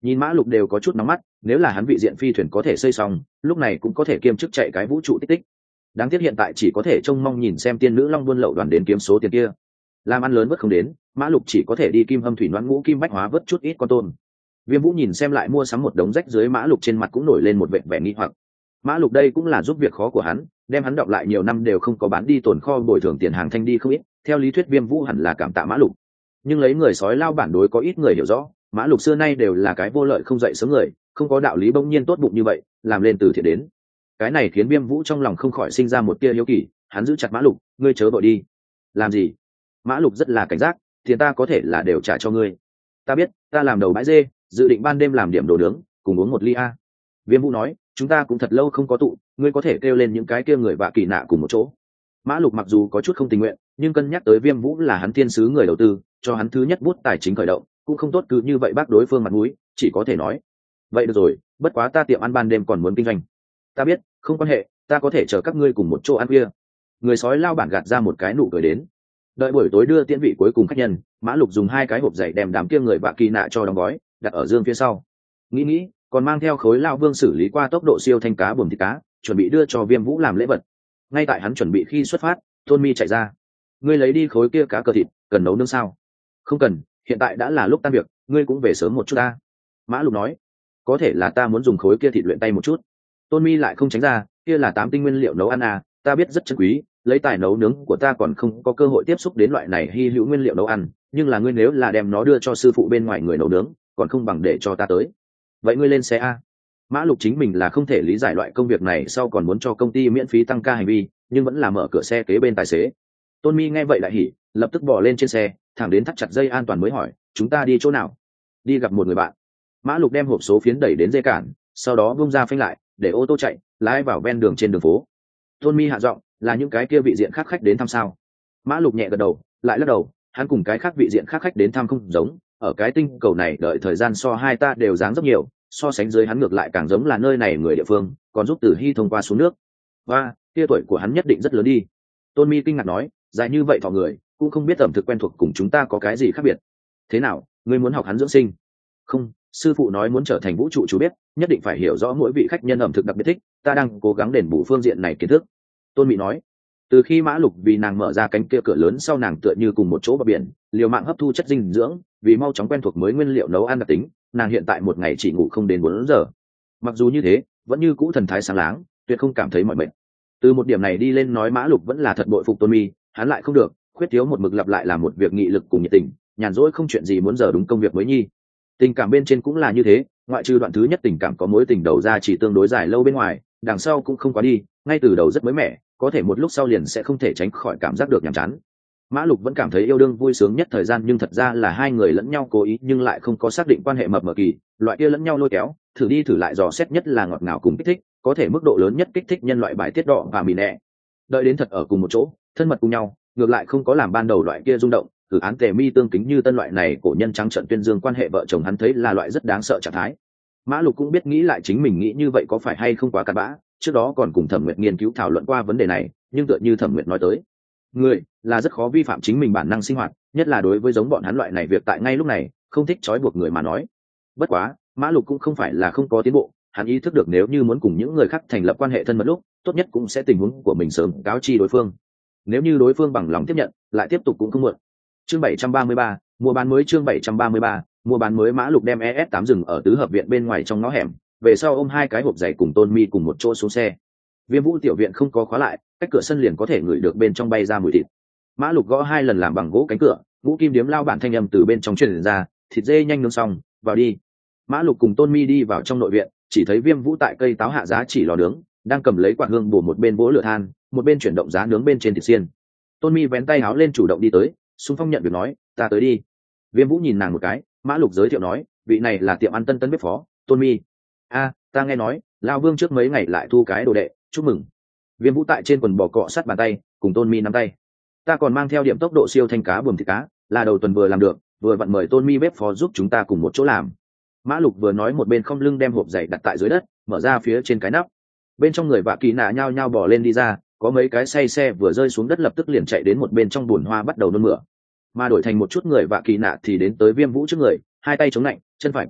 nhìn mã lục đều có chút nóng mắt, nếu là hắn vị diện phi thuyền có thể xây xong lúc này cũng có thể kiêm chức chạy cái vũ trụ tích tích. Đáng tiếc hiện tại chỉ có thể trông mong nhìn xem tiên nữ long buôn lậu đoàn đến kiếm số tiền kia, làm ăn lớn vớt không đến, mã lục chỉ có thể đi kim hâm thủy noãn ngũ kim bách hóa vớt chút ít con tôm. Viêm Vũ nhìn xem lại mua sắm một đống rách dưới, mã lục trên mặt cũng nổi lên một vẻ nghi hoặc. Mã lục đây cũng là giúp việc khó của hắn, đem hắn đọng lại nhiều năm đều không có bán đi tồn kho bồi thường tiền hàng thanh đi không ít, theo lý thuyết Viêm Vũ hẳn là cảm tạ mã lục. Nhưng lấy người sói lao bản đối có ít người hiểu rõ, mã lục xưa nay đều là cái vô lợi không dậy sớm người, không có đạo lý bỗng nhiên tốt bụng như vậy làm lên từ thiện đến. Cái này khiến Viêm Vũ trong lòng không khỏi sinh ra một tia hiếu kỳ, hắn giữ chặt mã lục, ngươi chớ vội đi. Làm gì? Mã lục rất là cảnh giác, tiền ta có thể là đều trả cho ngươi. Ta biết, ta làm đầu bãi dê, dự định ban đêm làm điểm đồ nướng, cùng uống một ly a. Viêm Vũ nói, chúng ta cũng thật lâu không có tụ, ngươi có thể kêu lên những cái kia người vạ kỳ nạ cùng một chỗ. Mã lục mặc dù có chút không tình nguyện, nhưng cân nhắc tới Viêm Vũ là hắn thiên sứ người đầu tư, cho hắn thứ nhất bút tài chính khởi động, cũng không tốt cứ như vậy bác đối phương mặt mũi, chỉ có thể nói, vậy được rồi, bất quá ta tiệm ăn ban đêm còn muốn kinh doanh. Ta biết, không quan hệ, ta có thể chờ các ngươi cùng một chỗ ăn kia. Người sói lao bản gạt ra một cái nụ cười đến. Đợi buổi tối đưa tiễn vị cuối cùng khách nhân, mã lục dùng 2 cái hộp giày đem đám kia người vạ kỳ nạ cho đóng gói, đặt ở dương phía sau. Nghĩ còn mang theo khối lao vương xử lý qua tốc độ siêu thanh cá buồm thịt cá, chuẩn bị đưa cho Viêm Vũ làm lễ vật. Ngay tại hắn chuẩn bị khi xuất phát, Tôn Mi chạy ra. Ngươi lấy đi khối kia cá cờ thịt, cần nấu nướng sao? Không cần, hiện tại đã là lúc tan việc, ngươi cũng về sớm một chút ta. Mã lục nói, có thể là ta muốn dùng khối kia thịt luyện tay một chút. Tôn Mi lại không tránh ra, kia là 8 tinh nguyên liệu nấu ăn à, ta biết rất chân quý, lấy tài nấu nướng của ta còn không có cơ hội tiếp xúc đến loại này hy hữu nguyên liệu nấu ăn, nhưng là ngươi nếu là đem nó đưa cho sư phụ bên ngoài người nấu nướng, còn không bằng để cho ta tới. Vậy ngươi lên xe a. Mã lục chính mình là không thể lý giải loại công việc này sau còn muốn cho công ty miễn phí tăng ca hành vi, nhưng vẫn là mở cửa xe kế bên tài xế. Tôn Mi nghe vậy lại hỉ, lập tức bỏ lên trên xe, thẳng đến thắt chặt dây an toàn mới hỏi, chúng ta đi chỗ nào? Đi gặp một người bạn. Mã lục đem hộp số phiến đẩy đến dây cản, sau đó bung ra phanh lại, để ô tô chạy, lái vào ven đường trên đường phố. Tôn Mi hạ giọng, là những cái kia vị diện khác khách đến thăm sao? Mã lục nhẹ gật đầu, lại lắc đầu, hắn cùng cái khác vị diện khác khách đến thăm không giống, ở cái tinh cầu này đợi thời gian so hai ta đều dáng rất nhiều, so sánh dưới hắn ngược lại càng giống là nơi này người địa phương, còn giúp Tử Hy thông qua xuống nước. Và kia tuổi của hắn nhất định rất lớn đi. Tôn Mi kinh ngạc nói, dài như vậy thọ người, cũng không biết ẩm thực quen thuộc cùng chúng ta có cái gì khác biệt. Thế nào, ngươi muốn học hắn dưỡng sinh? Không, sư phụ nói muốn trở thành vũ trụ chú biết, nhất định phải hiểu rõ mỗi vị khách nhân ẩm thực đặc biệt thích, ta đang cố gắng đền bù phương diện này kiến thức. Tôn Mỹ nói, từ khi Mã Lục vì nàng mở ra cánh kia cửa lớn sau, nàng tựa như cùng một chỗ bờ biển, liều mạng hấp thu chất dinh dưỡng, vì mau chóng quen thuộc mới nguyên liệu nấu ăn đặc tính, nàng hiện tại một ngày chỉ ngủ không đến 4 giờ. Mặc dù như thế, vẫn như cũ thần thái sáng láng, tuyệt không cảm thấy mỏi mệt. Từ một điểm này đi lên nói Mã Lục vẫn là thật bội phục Tôn Mi, hắn lại không được, khuyết thiếu một mực lặp lại làm một việc nghị lực cùng nhiệt tình, nhàn rỗi không chuyện gì muốn giờ đúng công việc mới nhi. Tình cảm bên trên cũng là như thế, ngoại trừ đoạn thứ nhất tình cảm có mối tình đầu ra chỉ tương đối dài lâu bên ngoài, đằng sau cũng không quá đi, ngay từ đầu rất mới mẻ, có thể một lúc sau liền sẽ không thể tránh khỏi cảm giác được nhàm chán. Mã Lục vẫn cảm thấy yêu đương vui sướng nhất thời gian, nhưng thật ra là hai người lẫn nhau cố ý nhưng lại không có xác định quan hệ mập mờ kỳ, loại kia lẫn nhau lôi kéo, thử đi thử lại dò xét nhất là ngọt ngào cùng kích thích, có thể mức độ lớn nhất kích thích nhân loại bài tiết đỏ và mì nẹ. Đợi đến thật ở cùng một chỗ, thân mật cùng nhau, ngược lại không có làm ban đầu loại kia rung động, cử án tề mi tương kính như tân loại này cổ nhân trắng trợn tuyên dương quan hệ vợ chồng, hắn thấy là loại rất đáng sợ trạng thái. Mã Lục cũng biết nghĩ lại chính mình nghĩ như vậy có phải hay không quá cặn bã, trước đó còn cùng Thẩm Nguyệt nghiên cứu thảo luận qua vấn đề này, nhưng tựa như Thẩm Nguyệt nói tới, người là rất khó vi phạm chính mình bản năng sinh hoạt, nhất là đối với giống bọn hắn loại này việc tại ngay lúc này không thích trói buộc người mà nói. Bất quá, Mã Lục cũng không phải là không có tiến bộ, hắn ý thức được nếu như muốn cùng những người khác thành lập quan hệ thân mật lúc, tốt nhất cũng sẽ tình huống của mình sớm cáo chi đối phương. Nếu như đối phương bằng lòng tiếp nhận, lại tiếp tục cũng không muộn. Chương 733, mua bán mới. Chương 733, mua bán mới. Mã Lục đem ES8 dừng ở tứ hợp viện bên ngoài trong ngõ hẻm, về sau ôm hai cái hộp giày cùng Tôn Mi cùng một chỗ xuống xe. Viêm Vũ tiểu viện không có khóa lại, cách cửa sân liền có thể ngửi được bên trong bay ra mùi thịt. Mã Lục gõ 2 lần làm bằng gỗ cánh cửa, ngũ kim điếm lao bản thanh âm từ bên trong truyền ra, thịt dê nhanh nướng xong, vào đi. Mã Lục cùng Tôn Mi đi vào trong nội viện, chỉ thấy Viêm Vũ tại cây táo hạ giá chỉ lò nướng, đang cầm lấy quạt hương bổ một bên vỗ lửa than, một bên chuyển động giá nướng bên trên thịt xiên. Tôn Mi vén tay áo lên chủ động đi tới, xung phong nhận việc nói, ta tới đi. Viêm Vũ nhìn nàng một cái, Mã Lục giới thiệu nói, vị này là tiệm ăn Tân Tân bếp phó, Tôn Mi. A, ta nghe nói, Lao Vương trước mấy ngày lại thu cái đồ đệ, chúc mừng. Viêm Vũ tại trên quần bò cọ sát bàn tay, cùng Tôn Mi nắm tay. Ta còn mang theo điểm tốc độ siêu thanh cá buồm thịt cá, là đầu tuần vừa làm được, vừa vặn mời Tôn Mi bếp phó giúp chúng ta cùng một chỗ làm. Mã Lục vừa nói một bên không lưng đem hộp giày đặt tại dưới đất, mở ra phía trên cái nắp. Bên trong người vạ kỳ nạ nhao nhao bò lên đi ra, có mấy cái say xe vừa rơi xuống đất lập tức liền chạy đến một bên trong bùn hoa bắt đầu nôn mửa. Mà đổi thành một chút người vạ kỳ nạ thì đến tới Viêm Vũ trước người, hai tay chống lạnh, chân phải co lại,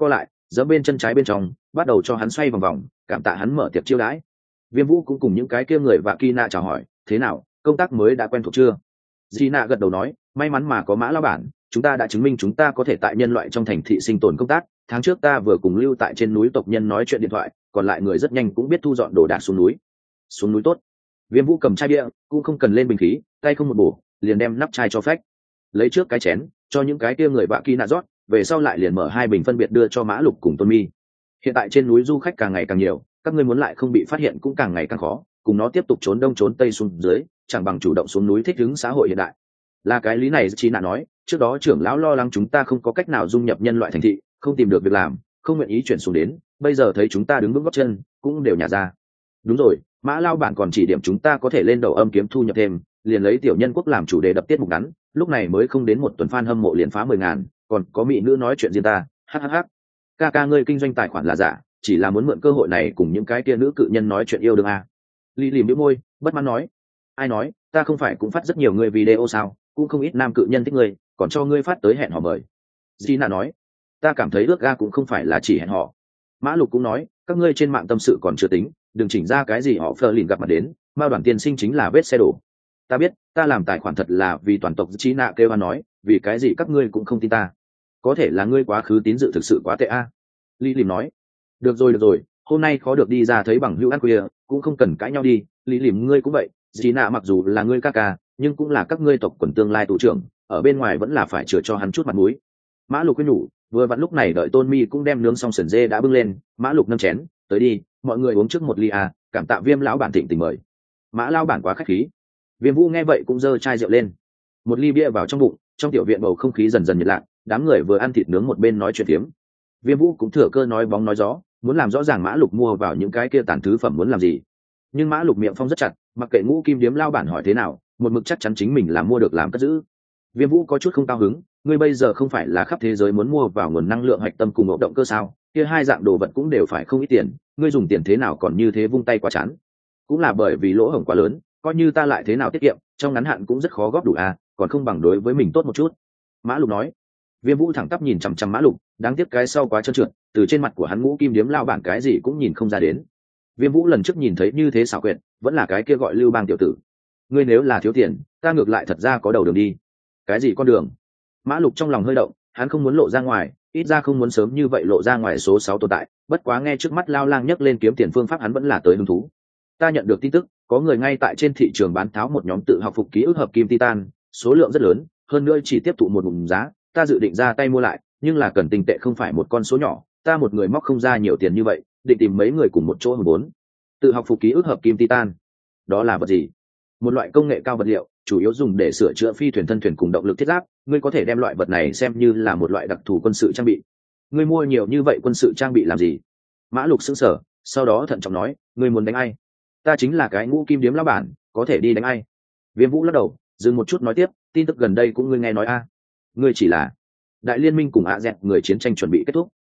giẫm bên chân trái bên trong, bắt đầu cho hắn xoay vòng vòng, cảm tạ hắn mở tiệc chiêu đãi. Viêm Vũ cũng cùng những cái kia người và Kỳ Nạ chào hỏi, thế nào, công tác mới đã quen thuộc chưa? Gina gật đầu nói, may mắn mà có Mã lão bản, chúng ta đã chứng minh chúng ta có thể tại nhân loại trong thành thị sinh tồn công tác. Tháng trước ta vừa cùng lưu tại trên núi tộc nhân nói chuyện điện thoại, còn lại người rất nhanh cũng biết thu dọn đồ đạc xuống núi. Xuống núi tốt. Viêm Vũ cầm chai bia, cũng không cần lên bình khí, tay không một bổ, liền đem nắp chai cho phách. Lấy trước cái chén, cho những cái kia người bạ Kỳ Nạ rót, về sau lại liền mở 2 bình phân biệt đưa cho Mã Lục cùng Tôn Mi. Hiện tại trên núi du khách càng ngày càng nhiều, các ngươi muốn lại không bị phát hiện cũng càng ngày càng khó, cùng nó tiếp tục trốn đông trốn tây xuống dưới, chẳng bằng chủ động xuống núi thích ứng xã hội hiện đại. Là cái lý này Chí Nạ nói, trước đó trưởng lão lo lắng chúng ta không có cách nào dung nhập nhân loại thành thị, không tìm được việc làm, không nguyện ý chuyển xuống đến, bây giờ thấy chúng ta đứng vững gót chân, cũng đều nhả ra. Đúng rồi, Mã lao bản còn chỉ điểm chúng ta có thể lên đầu âm kiếm thu nhập thêm, liền lấy tiểu nhân quốc làm chủ đề đập tiết mục ngắn, lúc này mới không đến một tuần fan hâm mộ liền phá 10.000, còn có mỹ nữ nói chuyện riêng ta, hhh. Ca ngươi kinh doanh tài khoản là giả, chỉ là muốn mượn cơ hội này cùng những cái kia nữ cự nhân nói chuyện yêu đương à. Lý lìm bĩu môi, bất mãn nói, ai nói, ta không phải cũng phát rất nhiều người video sao, cũng không ít nam cự nhân thích ngươi, còn cho ngươi phát tới hẹn hò mời. Gina nói, ta cảm thấy ước ga cũng không phải là chỉ hẹn hò. Mã Lục cũng nói, các ngươi trên mạng tâm sự còn chưa tính, đừng chỉnh ra cái gì họ phờ lìn gặp mặt đến, Mao Đoàn tiên sinh chính là vết xe đổ. Ta biết, ta làm tài khoản thật là vì toàn tộc Chí Nạ kêu hắn nói, vì cái gì các ngươi cũng không tin ta. Có thể là ngươi quá khứ tín dự thực sự quá tệ a. Lý lìm nói, được rồi, hôm nay khó được đi ra thấy bằng hữu ăn khuya, cũng không cần cãi nhau đi. Lý lìm ngươi cũng vậy, Chí Nạ mặc dù là ngươi ca, nhưng cũng là các ngươi tộc quần tương lai tù trưởng, ở bên ngoài vẫn là phải chừa cho hắn chút mặt mũi. Mã Lục khuyên nhủ, vừa vặn lúc này đợi Tôn Mi cũng đem nướng xong sườn dê đã bưng lên, Mã Lục nâng chén, tới đi, mọi người uống trước một ly à, cảm tạ Viêm lão bản thịnh tình mời. Mã lão bản quá khách khí. Viêm Vũ nghe vậy cũng giơ chai rượu lên, một ly bia vào trong bụng, trong tiểu viện bầu không khí dần dần nhiệt lạc, đám người vừa ăn thịt nướng một bên nói chuyện phiếm. Viêm Vũ cũng thừa cơ nói bóng nói gió, muốn làm rõ ràng Mã Lục mua vào những cái kia tàn thứ phẩm muốn làm gì. Nhưng Mã Lục miệng phong rất chặt, mặc kệ Ngũ Kim Điếm lao bản hỏi thế nào, một mực chắc chắn chính mình là mua được làm cất giữ. Viêm Vũ có chút không cao hứng, ngươi bây giờ không phải là khắp thế giới muốn mua vào nguồn năng lượng hạch tâm cùng ngộ động cơ sao, kia hai dạng đồ vật cũng đều phải không ít tiền, ngươi dùng tiền thế nào còn như thế vung tay quá chán. Cũng là bởi vì lỗ hổng quá lớn, coi như ta lại thế nào tiết kiệm, trong ngắn hạn cũng rất khó góp đủ à, còn không bằng đối với mình tốt một chút. Mã Lục nói. Viêm Vũ thẳng tắp nhìn chằm chằm Mã Lục, đáng tiếc cái sau quá trơn trượt, từ trên mặt của hắn Ngũ Kim Điếm lao bản cái gì cũng nhìn không ra đến. Viêm Vũ lần trước nhìn thấy như thế xảo quyệt, vẫn là cái kia gọi Lưu Bang tiểu tử. Ngươi nếu là thiếu tiền, ta ngược lại thật ra có đầu đường đi. Cái gì con đường? Mã Lục trong lòng hơi động, hắn không muốn lộ ra ngoài, ít ra không muốn sớm như vậy lộ ra ngoài số 6 tồn tại, bất quá nghe trước mắt Lao Lang nhắc lên kiếm tiền phương pháp hắn vẫn là tới hứng thú. Ta nhận được tin tức, có người ngay tại trên thị trường bán tháo một nhóm tự học phục ký ức hợp kim titan, số lượng rất lớn, hơn nữa chỉ tiếp thụ một vùng giá, ta dự định ra tay mua lại, nhưng là cần tinh tệ không phải một con số nhỏ, ta một người móc không ra nhiều tiền như vậy, định tìm mấy người cùng một chỗ hùng vốn. Tự học phục ký ức hợp kim titan, đó là vật gì? Một loại công nghệ cao vật liệu, chủ yếu dùng để sửa chữa phi thuyền thân thuyền cùng động lực thiết giáp, ngươi có thể đem loại vật này xem như là một loại đặc thù quân sự trang bị. Ngươi mua nhiều như vậy quân sự trang bị làm gì? Mã Lục sững sờ, sau đó thận trọng nói, ngươi muốn đánh ai? Ta chính là cái Ngũ Kim Điếm lão bản, có thể đi đánh ai? Viêm Vũ lắc đầu, dừng một chút nói tiếp, tin tức gần đây cũng ngươi nghe nói a? Ngươi chỉ là đại liên minh cùng dẹt người chiến tranh chuẩn bị kết thúc.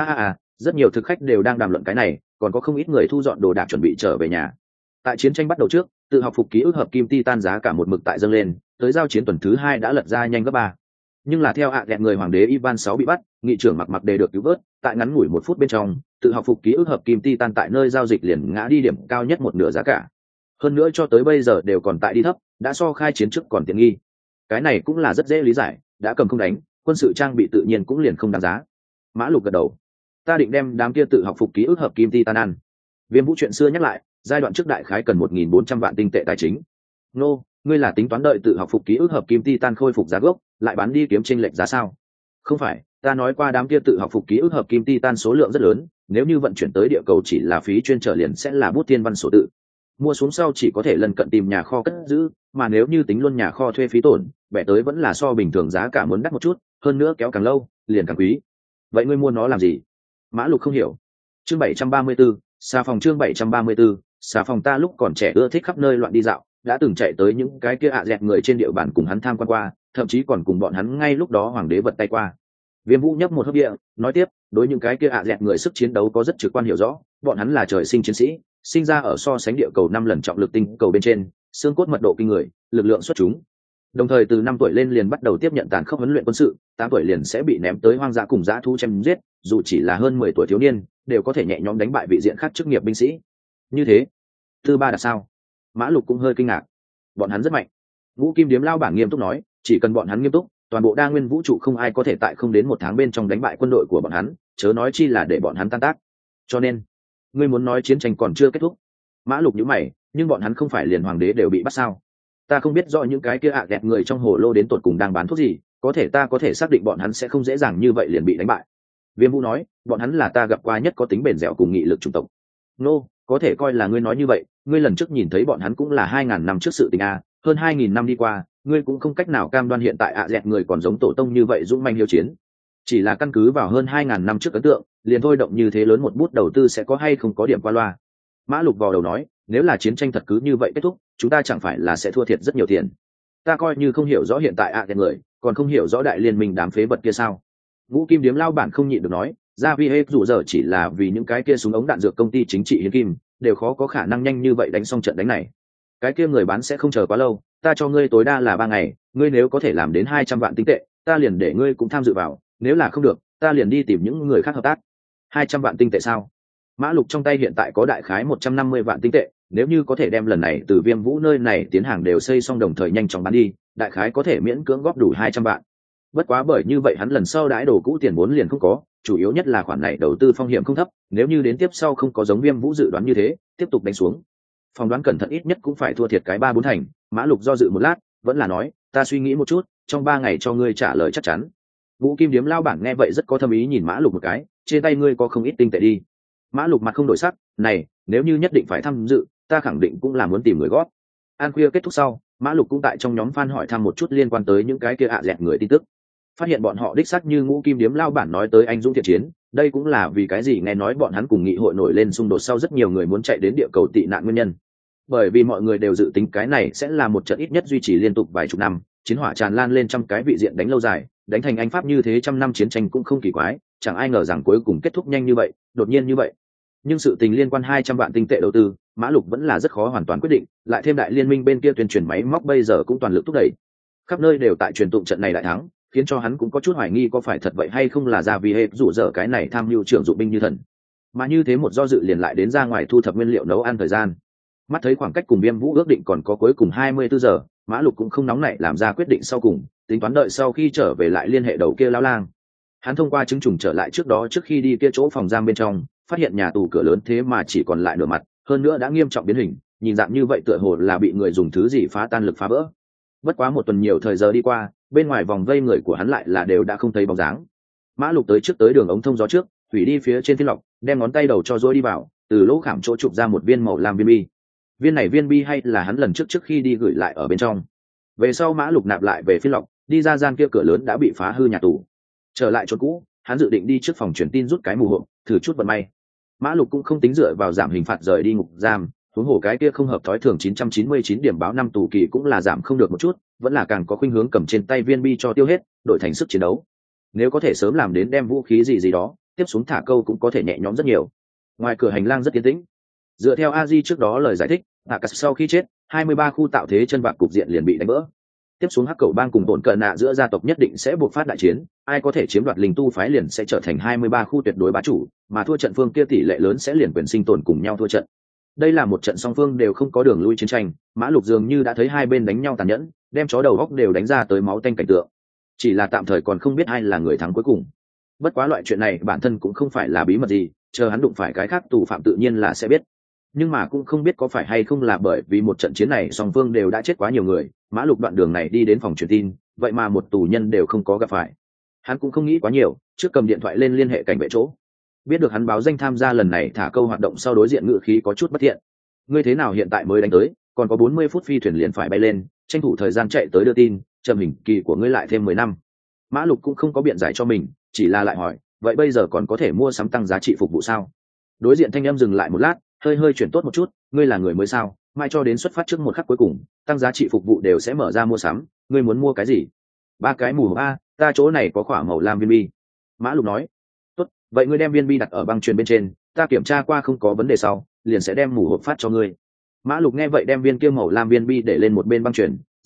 Rất nhiều thực khách đều đang đàm luận cái này, còn có không ít người thu dọn đồ đạc chuẩn bị trở về nhà. Tại chiến tranh bắt đầu trước, tự học phục ký ức hợp kim titan giá cả một mực tại dâng lên, tới giao chiến tuần thứ 2 đã lật ra nhanh gấp 3. Nhưng là theo dẹt người hoàng đế Ivan 6 bị bắt, nghị trưởng mặc đề được cứu vớt, tại ngắn ngủi 1 phút bên trong, tự học phục ký ức hợp kim titan tại nơi giao dịch liền ngã đi điểm cao nhất một nửa giá cả. Hơn nữa cho tới bây giờ đều còn tại đi thấp, đã so khai chiến trước còn tiện nghi. Cái này cũng là rất dễ lý giải, đã cầm không đánh, quân sự trang bị tự nhiên cũng liền không đáng giá. Mã Lục gật đầu, ta định đem đám kia tự học phục ký ức hợp kim titan ăn. Viêm Vũ chuyện xưa nhắc lại, giai đoạn trước đại khái cần 1.400 vạn tinh tệ tài chính. Nô, ngươi là tính toán đợi tự học phục ký ức hợp kim titan khôi phục giá gốc, lại bán đi kiếm chênh lệch giá sao? Không phải, ta nói qua đám kia tự học phục ký ức hợp kim titan số lượng rất lớn, nếu như vận chuyển tới địa cầu chỉ là phí chuyên trở liền sẽ là bút thiên văn sổ tự. Mua xuống sau chỉ có thể lần cận tìm nhà kho cất giữ, mà nếu như tính luôn nhà kho thuê phí tổn, bẻ tới vẫn là so bình thường giá cả muốn đắt một chút, hơn nữa kéo càng lâu, liền càng quý. Vậy ngươi mua nó làm gì? Mã Lục không hiểu. Chương 734, xà phòng chương 734, xà phòng ta lúc còn trẻ ưa thích khắp nơi loạn đi dạo, đã từng chạy tới những cái kia dẹt người trên địa bàn cùng hắn tham quan qua, thậm chí còn cùng bọn hắn ngay lúc đó hoàng đế vật tay qua. Viêm Vũ nhấp một hớp bia, nói tiếp, đối những cái kia dẹt người sức chiến đấu có rất trực quan hiểu rõ, bọn hắn là trời sinh chiến sĩ, sinh ra ở so sánh địa cầu 5 lần trọng lực tinh cầu bên trên, xương cốt mật độ kinh người, lực lượng xuất chúng. Đồng thời từ 5 tuổi lên liền bắt đầu tiếp nhận tàn khốc huấn luyện quân sự, 8 tuổi liền sẽ bị ném tới hoang dã cùng dã thú chém giết, dù chỉ là hơn 10 tuổi thiếu niên, đều có thể nhẹ nhõm đánh bại vị diện khác chức nghiệp binh sĩ. Như thế, Tư Ba Đạt sao? Mã Lục cũng hơi kinh ngạc. Bọn hắn rất mạnh. Ngũ Kim Điếm lao bảng nghiêm túc nói, chỉ cần bọn hắn nghiêm túc, toàn bộ đa nguyên vũ trụ không ai có thể tại không đến 1 tháng bên trong đánh bại quân đội của bọn hắn, chớ nói chi là để bọn hắn tan tác. Cho nên, ngươi muốn nói chiến tranh còn chưa kết thúc? Mã Lục nhíu mày, nhưng bọn hắn không phải liền hoàng đế đều bị bắt sao? Ta không biết rõ những cái kia đẹp người trong hồ lô đến tột cùng đang bán thuốc gì, có thể ta có thể xác định bọn hắn sẽ không dễ dàng như vậy liền bị đánh bại. Viêm Vũ nói, bọn hắn là ta gặp qua nhất có tính bền dẻo cùng nghị lực chủng tộc. Có thể coi là ngươi nói như vậy, ngươi lần trước nhìn thấy bọn hắn cũng là 2000 năm trước sự tình a, hơn 2000 năm đi qua, ngươi cũng không cách nào cam đoan hiện tại dẹt người còn giống tổ tông như vậy dũng manh hiếu chiến. Chỉ là căn cứ vào hơn 2000 năm trước ấn tượng, liền thôi động như thế lớn một bút đầu tư sẽ có hay không có điểm qua loa. Mã Lục vào đầu nói, nếu là chiến tranh thật cứ như vậy kết thúc, chúng ta chẳng phải là sẽ thua thiệt rất nhiều tiền. Ta coi như không hiểu rõ hiện tại dẹt người, còn không hiểu rõ đại liên minh đám phế vật kia sao? Ngũ Kim Điếm lao bản không nhịn được nói, ra vì hết dù giờ chỉ là vì những cái kia súng ống đạn dược công ty chính trị hiến kim, đều khó có khả năng nhanh như vậy đánh xong trận đánh này. Cái kia người bán sẽ không chờ quá lâu, ta cho ngươi tối đa là 3 ngày, ngươi nếu có thể làm đến 200 vạn tinh tệ, ta liền để ngươi cũng tham dự vào, nếu là không được, ta liền đi tìm những người khác hợp tác. 200 vạn tinh tệ sao? Mã Lục trong tay hiện tại có đại khái 150 vạn tinh tệ, nếu như có thể đem lần này từ Viêm Vũ nơi này tiến hàng đều xây xong đồng thời nhanh chóng bán đi, đại khái có thể miễn cưỡng góp đủ 200 vạn. Bất quá bởi như vậy hắn lần sau đãi đồ cũ tiền vốn liền không có, chủ yếu nhất là khoản này đầu tư phong hiểm không thấp, nếu như đến tiếp sau không có giống Viêm Vũ dự đoán như thế, tiếp tục đánh xuống, phỏng đoán cẩn thận ít nhất cũng phải thua thiệt cái 3-4 thành. Mã Lục do dự một lát, vẫn là nói, ta suy nghĩ một chút, trong 3 ngày cho ngươi trả lời chắc chắn. Ngũ Kim Điếm lao bản nghe vậy rất có thâm ý nhìn Mã Lục một cái, trên tay ngươi có không ít tinh tệ đi. Mã Lục mặt không đổi sắc, này, nếu như nhất định phải tham dự, ta khẳng định cũng là muốn tìm người góp. An khuya kết thúc sau, Mã Lục cũng tại trong nhóm fan hỏi thăm một chút liên quan tới những cái kia dẹt người tin tức. Phát hiện bọn họ đích xác như Ngũ Kim Điếm lao bản nói tới anh dũng thiện chiến, đây cũng là vì cái gì nghe nói bọn hắn cùng nghị hội nổi lên xung đột sau rất nhiều người muốn chạy đến địa cầu tị nạn nguyên nhân. Bởi vì mọi người đều dự tính cái này sẽ là một trận ít nhất duy trì liên tục vài chục năm, chiến hỏa tràn lan lên trăm cái vị diện đánh lâu dài, đánh thành Anh Pháp như thế trăm năm chiến tranh cũng không kỳ quái, chẳng ai ngờ rằng cuối cùng kết thúc nhanh như vậy, đột nhiên như vậy. Nhưng sự tình liên quan 200 vạn tinh tệ đầu tư, Mã Lục vẫn là rất khó hoàn toàn quyết định, lại thêm đại liên minh bên kia tuyên truyền máy móc bây giờ cũng toàn lực thúc đẩy. Khắp nơi đều tại truyền tụng trận này đại thắng, khiến cho hắn cũng có chút hoài nghi có phải thật vậy hay không là ra vì hệ rủ dở cái này tham mưu trưởng dụng binh như thần. Mà như thế một do dự liền lại đến ra ngoài thu thập nguyên liệu nấu ăn thời gian. Mắt thấy khoảng cách cùng Viêm Vũ ước định còn có cuối cùng 24 giờ, Mã Lục cũng không nóng nảy làm ra quyết định sau cùng, tính toán đợi sau khi trở về lại liên hệ đầu kia lão lang. Hắn thông qua chứng trùng trở lại trước đó trước khi đi kia chỗ phòng giam bên trong, phát hiện nhà tù cửa lớn thế mà chỉ còn lại nửa mặt, hơn nữa đã nghiêm trọng biến hình, nhìn dạng như vậy tựa hồ là bị người dùng thứ gì phá tan lực phá vỡ. Bất quá một tuần nhiều thời giờ đi qua, bên ngoài vòng vây người của hắn lại là đều đã không thấy bóng dáng. Mã Lục tới trước tới đường ống thông gió trước, hủy đi phía trên thiên lọc, đem ngón tay đầu cho dối đi vào, từ lỗ khảm chỗ chụp ra một viên màu lam viên bi. Viên này viên bi hay là hắn lần trước khi đi gửi lại ở bên trong. Về sau Mã Lục nạp lại về phiên lọc, đi ra gian kia cửa lớn đã bị phá hư nhà tù. Trở lại chỗ cũ, hắn dự định đi trước phòng truyền tin rút cái mù hộp, thử chút vận may. Mã Lục cũng không tính dựa vào giảm hình phạt rời đi ngục giam, huống hồ cái kia không hợp thói thường 999 điểm báo năm tù kỳ cũng là giảm không được một chút, vẫn là càng có khuynh hướng cầm trên tay viên bi cho tiêu hết, đổi thành sức chiến đấu. Nếu có thể sớm làm đến đem vũ khí gì đó, tiếp xuống thả câu cũng có thể nhẹ nhõm rất nhiều. Ngoài cửa hành lang rất yên tĩnh. Dựa theo Aji trước đó lời giải thích, Akas sau khi chết, 23 khu tạo thế chân bạc cục diện liền bị đánh vỡ. Tiếp xuống Hắc Cẩu Bang cùng Tổn Cờ Nạ giữa gia tộc nhất định sẽ buộc phát đại chiến, ai có thể chiếm đoạt linh tu phái liền sẽ trở thành 23 khu tuyệt đối bá chủ, mà thua trận phương kia tỷ lệ lớn sẽ liền quyền sinh tồn cùng nhau thua trận. Đây là một trận song phương đều không có đường lui chiến tranh, Mã Lục dường như đã thấy hai bên đánh nhau tàn nhẫn, đem chó đầu góc đều đánh ra tới máu tanh cảnh tượng. Chỉ là tạm thời còn không biết ai là người thắng cuối cùng. Bất quá loại chuyện này bản thân cũng không phải là bí mật gì, chờ hắn đụng phải cái khác tù phạm tự nhiên là sẽ biết. Nhưng mà cũng không biết có phải hay không là bởi vì một trận chiến này song phương đều đã chết quá nhiều người, Mã Lục đoạn đường này đi đến phòng truyền tin, vậy mà một tù nhân đều không có gặp phải. Hắn cũng không nghĩ quá nhiều, trước cầm điện thoại lên liên hệ cảnh vệ chỗ. Biết được hắn báo danh tham gia lần này thả câu hoạt động sau đối diện ngự khí có chút bất thiện. Ngươi thế nào hiện tại mới đánh tới, còn có 40 phút phi thuyền liền phải bay lên, tranh thủ thời gian chạy tới đưa tin, trầm hình kỳ của ngươi lại thêm 10 năm. Mã Lục cũng không có biện giải cho mình, chỉ là lại hỏi, vậy bây giờ còn có thể mua sắm tăng giá trị phục vụ sao? Đối diện thanh âm dừng lại một lát, hơi chuyển tốt một chút, ngươi là người mới sao, mai cho đến xuất phát trước một khắc cuối cùng, tăng giá trị phục vụ đều sẽ mở ra mua sắm, ngươi muốn mua cái gì? 3 cái mù hộp a, ta chỗ này có khỏa màu lam viên bi. Mã Lục nói, tốt, vậy ngươi đem viên bi đặt ở băng truyền bên trên, ta kiểm tra qua không có vấn đề sau, liền sẽ đem mù hộp phát cho ngươi. Mã Lục nghe vậy đem viên kia màu lam viên bi để lên một bên băng truyền,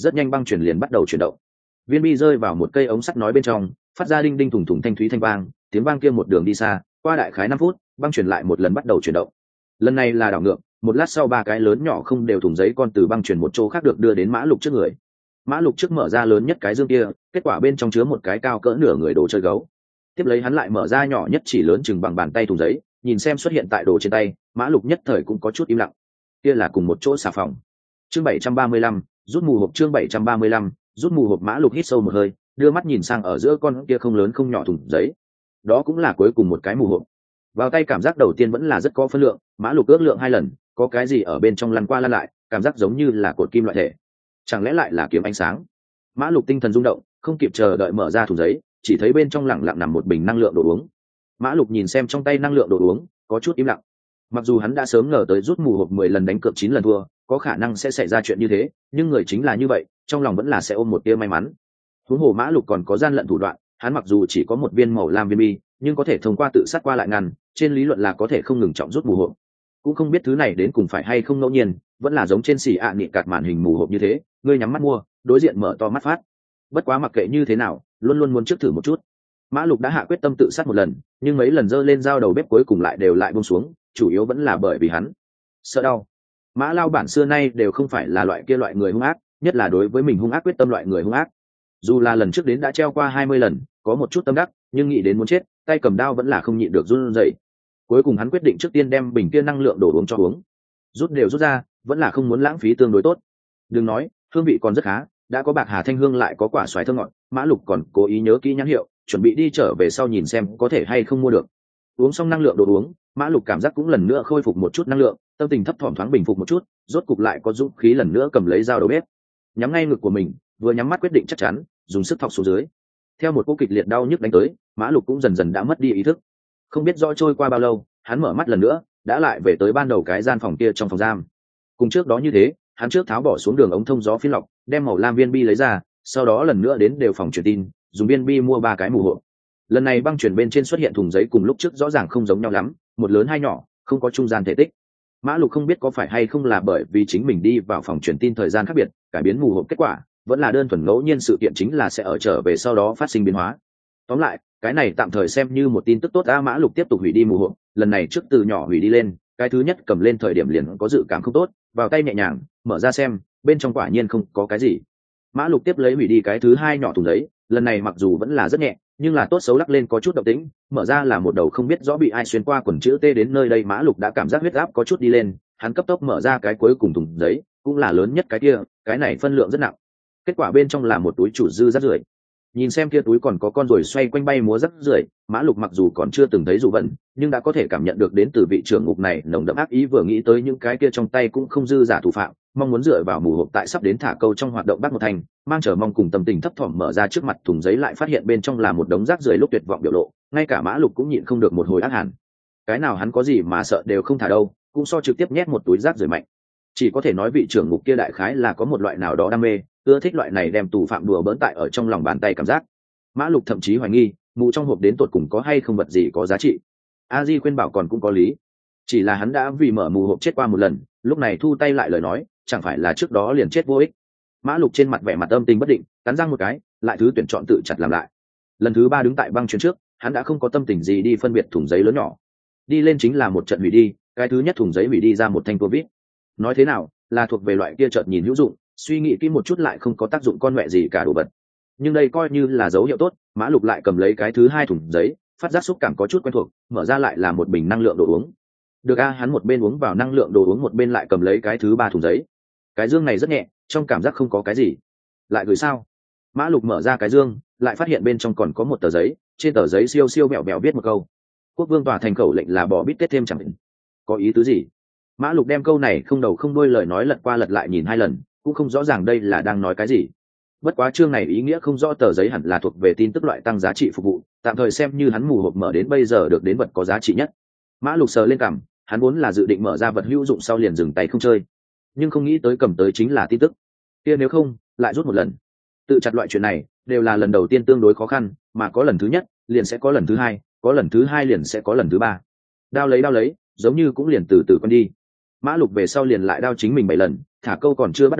rất nhanh băng chuyển liền bắt đầu chuyển động. Viên bi rơi vào một cây ống sắt nói bên trong, phát ra đinh đinh thủng thủng thanh thúy thanh vang, tiếng vang kia một đường đi xa, qua đại khái 5 phút, băng chuyển lại một lần bắt đầu chuyển động. Lần này là đảo ngược, một lát sau ba cái lớn nhỏ không đều thùng giấy con từ băng chuyển một chỗ khác được đưa đến Mã Lục trước người. Mã Lục trước mở ra lớn nhất cái dương kia, kết quả bên trong chứa một cái cao cỡ nửa người đồ chơi gấu. Tiếp lấy hắn lại mở ra nhỏ nhất chỉ lớn chừng bằng bàn tay thùng giấy, nhìn xem xuất hiện tại đồ trên tay, Mã Lục nhất thời cũng có chút im lặng. Kia là cùng một chỗ xà phòng. Chương 735, rút mù hộp. Chương 735, rút mù hộp. Mã Lục hít sâu một hơi, đưa mắt nhìn sang ở giữa con kia không lớn không nhỏ thùng giấy. Đó cũng là cuối cùng một cái mù hộp. Vào tay cảm giác đầu tiên vẫn là rất có phân lượng, Mã Lục ước lượng 2 lần, có cái gì ở bên trong lăn qua lăn lại, cảm giác giống như là cột kim loại thể. Chẳng lẽ lại là kiếm ánh sáng? Mã Lục tinh thần rung động, không kịp chờ đợi mở ra thùng giấy, chỉ thấy bên trong lẳng lặng nằm một bình năng lượng đồ uống. Mã Lục nhìn xem trong tay năng lượng đồ uống, có chút im lặng. Mặc dù hắn đã sớm ngờ tới rút mù hộp 10 lần đánh cược 9 lần thua, có khả năng sẽ xảy ra chuyện như thế, nhưng người chính là như vậy, trong lòng vẫn là sẽ ôm một tia may mắn. Huống hồ Mã Lục còn có gian lận thủ đoạn, hắn mặc dù chỉ có một viên màu lam viên bi, nhưng có thể thông qua tự sát qua lại ngăn, trên lý luận là có thể không ngừng trọng rút mù hộp. Cũng không biết thứ này đến cùng phải hay không ngẫu nhiên, vẫn là giống trên xì ạ nị cạt màn hình mù hộp như thế, ngươi nhắm mắt mua, đối diện mở to mắt phát. Bất quá mặc kệ như thế nào, luôn luôn muốn trước thử một chút. Mã Lục đã hạ quyết tâm tự sát một lần, nhưng mấy lần giơ lên dao đầu bếp cuối cùng lại đều lại buông xuống, chủ yếu vẫn là bởi vì hắn sợ đau. Mã Lao bản xưa nay đều không phải là loại kia loại người hung ác, nhất là đối với mình hung ác quyết tâm loại người hung ác. Dù là lần trước đến đã treo qua 20 lần, có một chút tâm đắc, nhưng nghĩ đến muốn chết, tay cầm đao vẫn là không nhịn được run rẩy. Cuối cùng hắn quyết định trước tiên đem bình kia năng lượng đổ uống cho uống. Rút đều rút ra, vẫn là không muốn lãng phí tương đối tốt. Đừng nói, hương vị còn rất khá, đã có bạc hà thanh hương lại có quả xoài thơm ngọt, Mã Lục còn cố ý nhớ kỹ nhãn hiệu, chuẩn bị đi trở về sau nhìn xem có thể hay không mua được. Uống xong năng lượng đồ uống, Mã Lục cảm giác cũng lần nữa khôi phục một chút năng lượng, tâm tình thấp thỏm thoáng bình phục một chút, rốt cục lại có dũng khí lần nữa cầm lấy dao đầu bếp, nhắm ngay ngực của mình, vừa nhắm mắt quyết định chắc chắn, dùng sức thọc xuống dưới. Theo một cú kịch liệt đau nhức đánh tới, Mã Lục cũng dần dần đã mất đi ý thức. Không biết rõ trôi qua bao lâu, hắn mở mắt lần nữa, đã lại về tới ban đầu cái gian phòng kia trong phòng giam. Cùng trước đó như thế, hắn trước tháo bỏ xuống đường ống thông gió phiến lọc, đem màu lam viên bi lấy ra, sau đó lần nữa đến đều phòng truyền tin, dùng viên bi mua 3 cái mù hộp. Lần này băng chuyển bên trên xuất hiện thùng giấy cùng lúc trước rõ ràng không giống nhau lắm, một lớn hai nhỏ, không có trung gian thể tích. Mã Lục không biết có phải hay không là bởi vì chính mình đi vào phòng truyền tin thời gian khác biệt, cải biến mù hộp kết quả, vẫn là đơn thuần ngẫu nhiên sự kiện chính là sẽ ở trở về sau đó phát sinh biến hóa. Tóm lại, cái này tạm thời xem như một tin tức tốt. Mã Lục tiếp tục hủy đi mù hộp, lần này trước từ nhỏ hủy đi lên, cái thứ nhất cầm lên thời điểm liền có dự cảm không tốt, vào tay nhẹ nhàng, mở ra xem, bên trong quả nhiên không có cái gì. Mã Lục tiếp lấy hủy đi cái thứ hai nhỏ thùng giấy, lần này mặc dù vẫn là rất nhẹ, nhưng là tốt xấu lắc lên có chút động tĩnh, mở ra là một đầu không biết rõ bị ai xuyên qua quần chữ T. Đến nơi đây Mã Lục đã cảm giác huyết áp có chút đi lên, hắn cấp tốc mở ra cái cuối cùng thùng giấy, cũng là lớn nhất cái kia, cái này phân lượng rất nặng. Kết quả bên trong là một túi chủ dư rác rưởi. Nhìn xem kia túi còn có con ruồi xoay quanh bay múa rác rưởi, Mã Lục mặc dù còn chưa từng thấy dù vận, nhưng đã có thể cảm nhận được đến từ vị trưởng ngục này nồng đậm ác ý, vừa nghĩ tới những cái kia trong tay cũng không dư giả thủ phạm, mong muốn dựa vào mù hộp tại sắp đến thả câu trong hoạt động bắt một thành, mang chờ mong cùng tâm tình thấp thỏm mở ra trước mặt thùng giấy lại phát hiện bên trong là một đống rác rưởi lúc tuyệt vọng biểu lộ, ngay cả Mã Lục cũng nhịn không được một hồi ác hẳn. Cái nào hắn có gì mà sợ đều không thả đâu, cũng so trực tiếp nhét một túi rác rưởi mạnh. Chỉ có thể nói vị trưởng ngục kia đại khái là có một loại nào đó đam mê, ưa thích loại này đem tù phạm đùa bỡn tại ở trong lòng bàn tay cảm giác. Mã Lục thậm chí hoài nghi mù trong hộp đến tột cùng có hay không vật gì có giá trị. A Di khuyên bảo còn cũng có lý, chỉ là hắn đã vì mở mù hộp chết qua một lần, lúc này thu tay lại lời nói chẳng phải là trước đó liền chết vô ích. Mã Lục trên mặt vẻ mặt âm tình bất định, cắn răng một cái, lại thứ tuyển chọn tự chặt làm lại. Lần thứ 3 đứng tại băng chuyến trước, hắn đã không có tâm tình gì đi phân biệt thùng giấy lớn nhỏ, đi lên chính là một trận hủy đi. Cái thứ nhất thùng giấy hủy đi ra một thanh tua vít, nói thế nào là thuộc về loại kia chợt nhìn hữu dụng, suy nghĩ kỹ một chút lại không có tác dụng con mẹ gì cả đồ vật. Nhưng đây coi như là dấu hiệu tốt. Mã Lục lại cầm lấy cái thứ hai thùng giấy, phát giác xúc cảm có chút quen thuộc, mở ra lại là một bình năng lượng đồ uống. Được hắn một bên uống vào năng lượng đồ uống một bên lại cầm lấy cái thứ 3 thùng giấy. Cái dương này rất nhẹ, trong cảm giác không có cái gì. Lại gửi sao? Mã Lục mở ra cái dương, lại phát hiện bên trong còn có một tờ giấy, trên tờ giấy siêu siêu vẹo vẹo viết một câu: Quốc vương tòa thành khẩu lệnh là bỏ bít tết thêm chẳng định. Có ý tứ gì? Mã Lục đem câu này không đầu không đuôi lời nói lật qua lật lại nhìn 2 lần, cũng không rõ ràng đây là đang nói cái gì. Bất quá chương này ý nghĩa không rõ, tờ giấy hẳn là thuộc về tin tức loại tăng giá trị phục vụ, tạm thời xem như hắn mù hộp mở đến bây giờ được đến vật có giá trị nhất. Mã Lục sờ lên cằm, hắn vốn là dự định mở ra vật hữu dụng sau liền dừng tay không chơi, nhưng không nghĩ tới cầm tới chính là tin tức kia, nếu không lại rút một lần. Tự chặt loại chuyện này đều là lần đầu tiên tương đối khó khăn, mà có lần thứ nhất liền sẽ có lần thứ hai, có lần thứ hai liền sẽ có lần thứ 3. Đao lấy giống như cũng liền từ từ con đi. Mã Lục về sau liền lại đao chính mình 7 lần, thả câu còn chưa bắt đầu,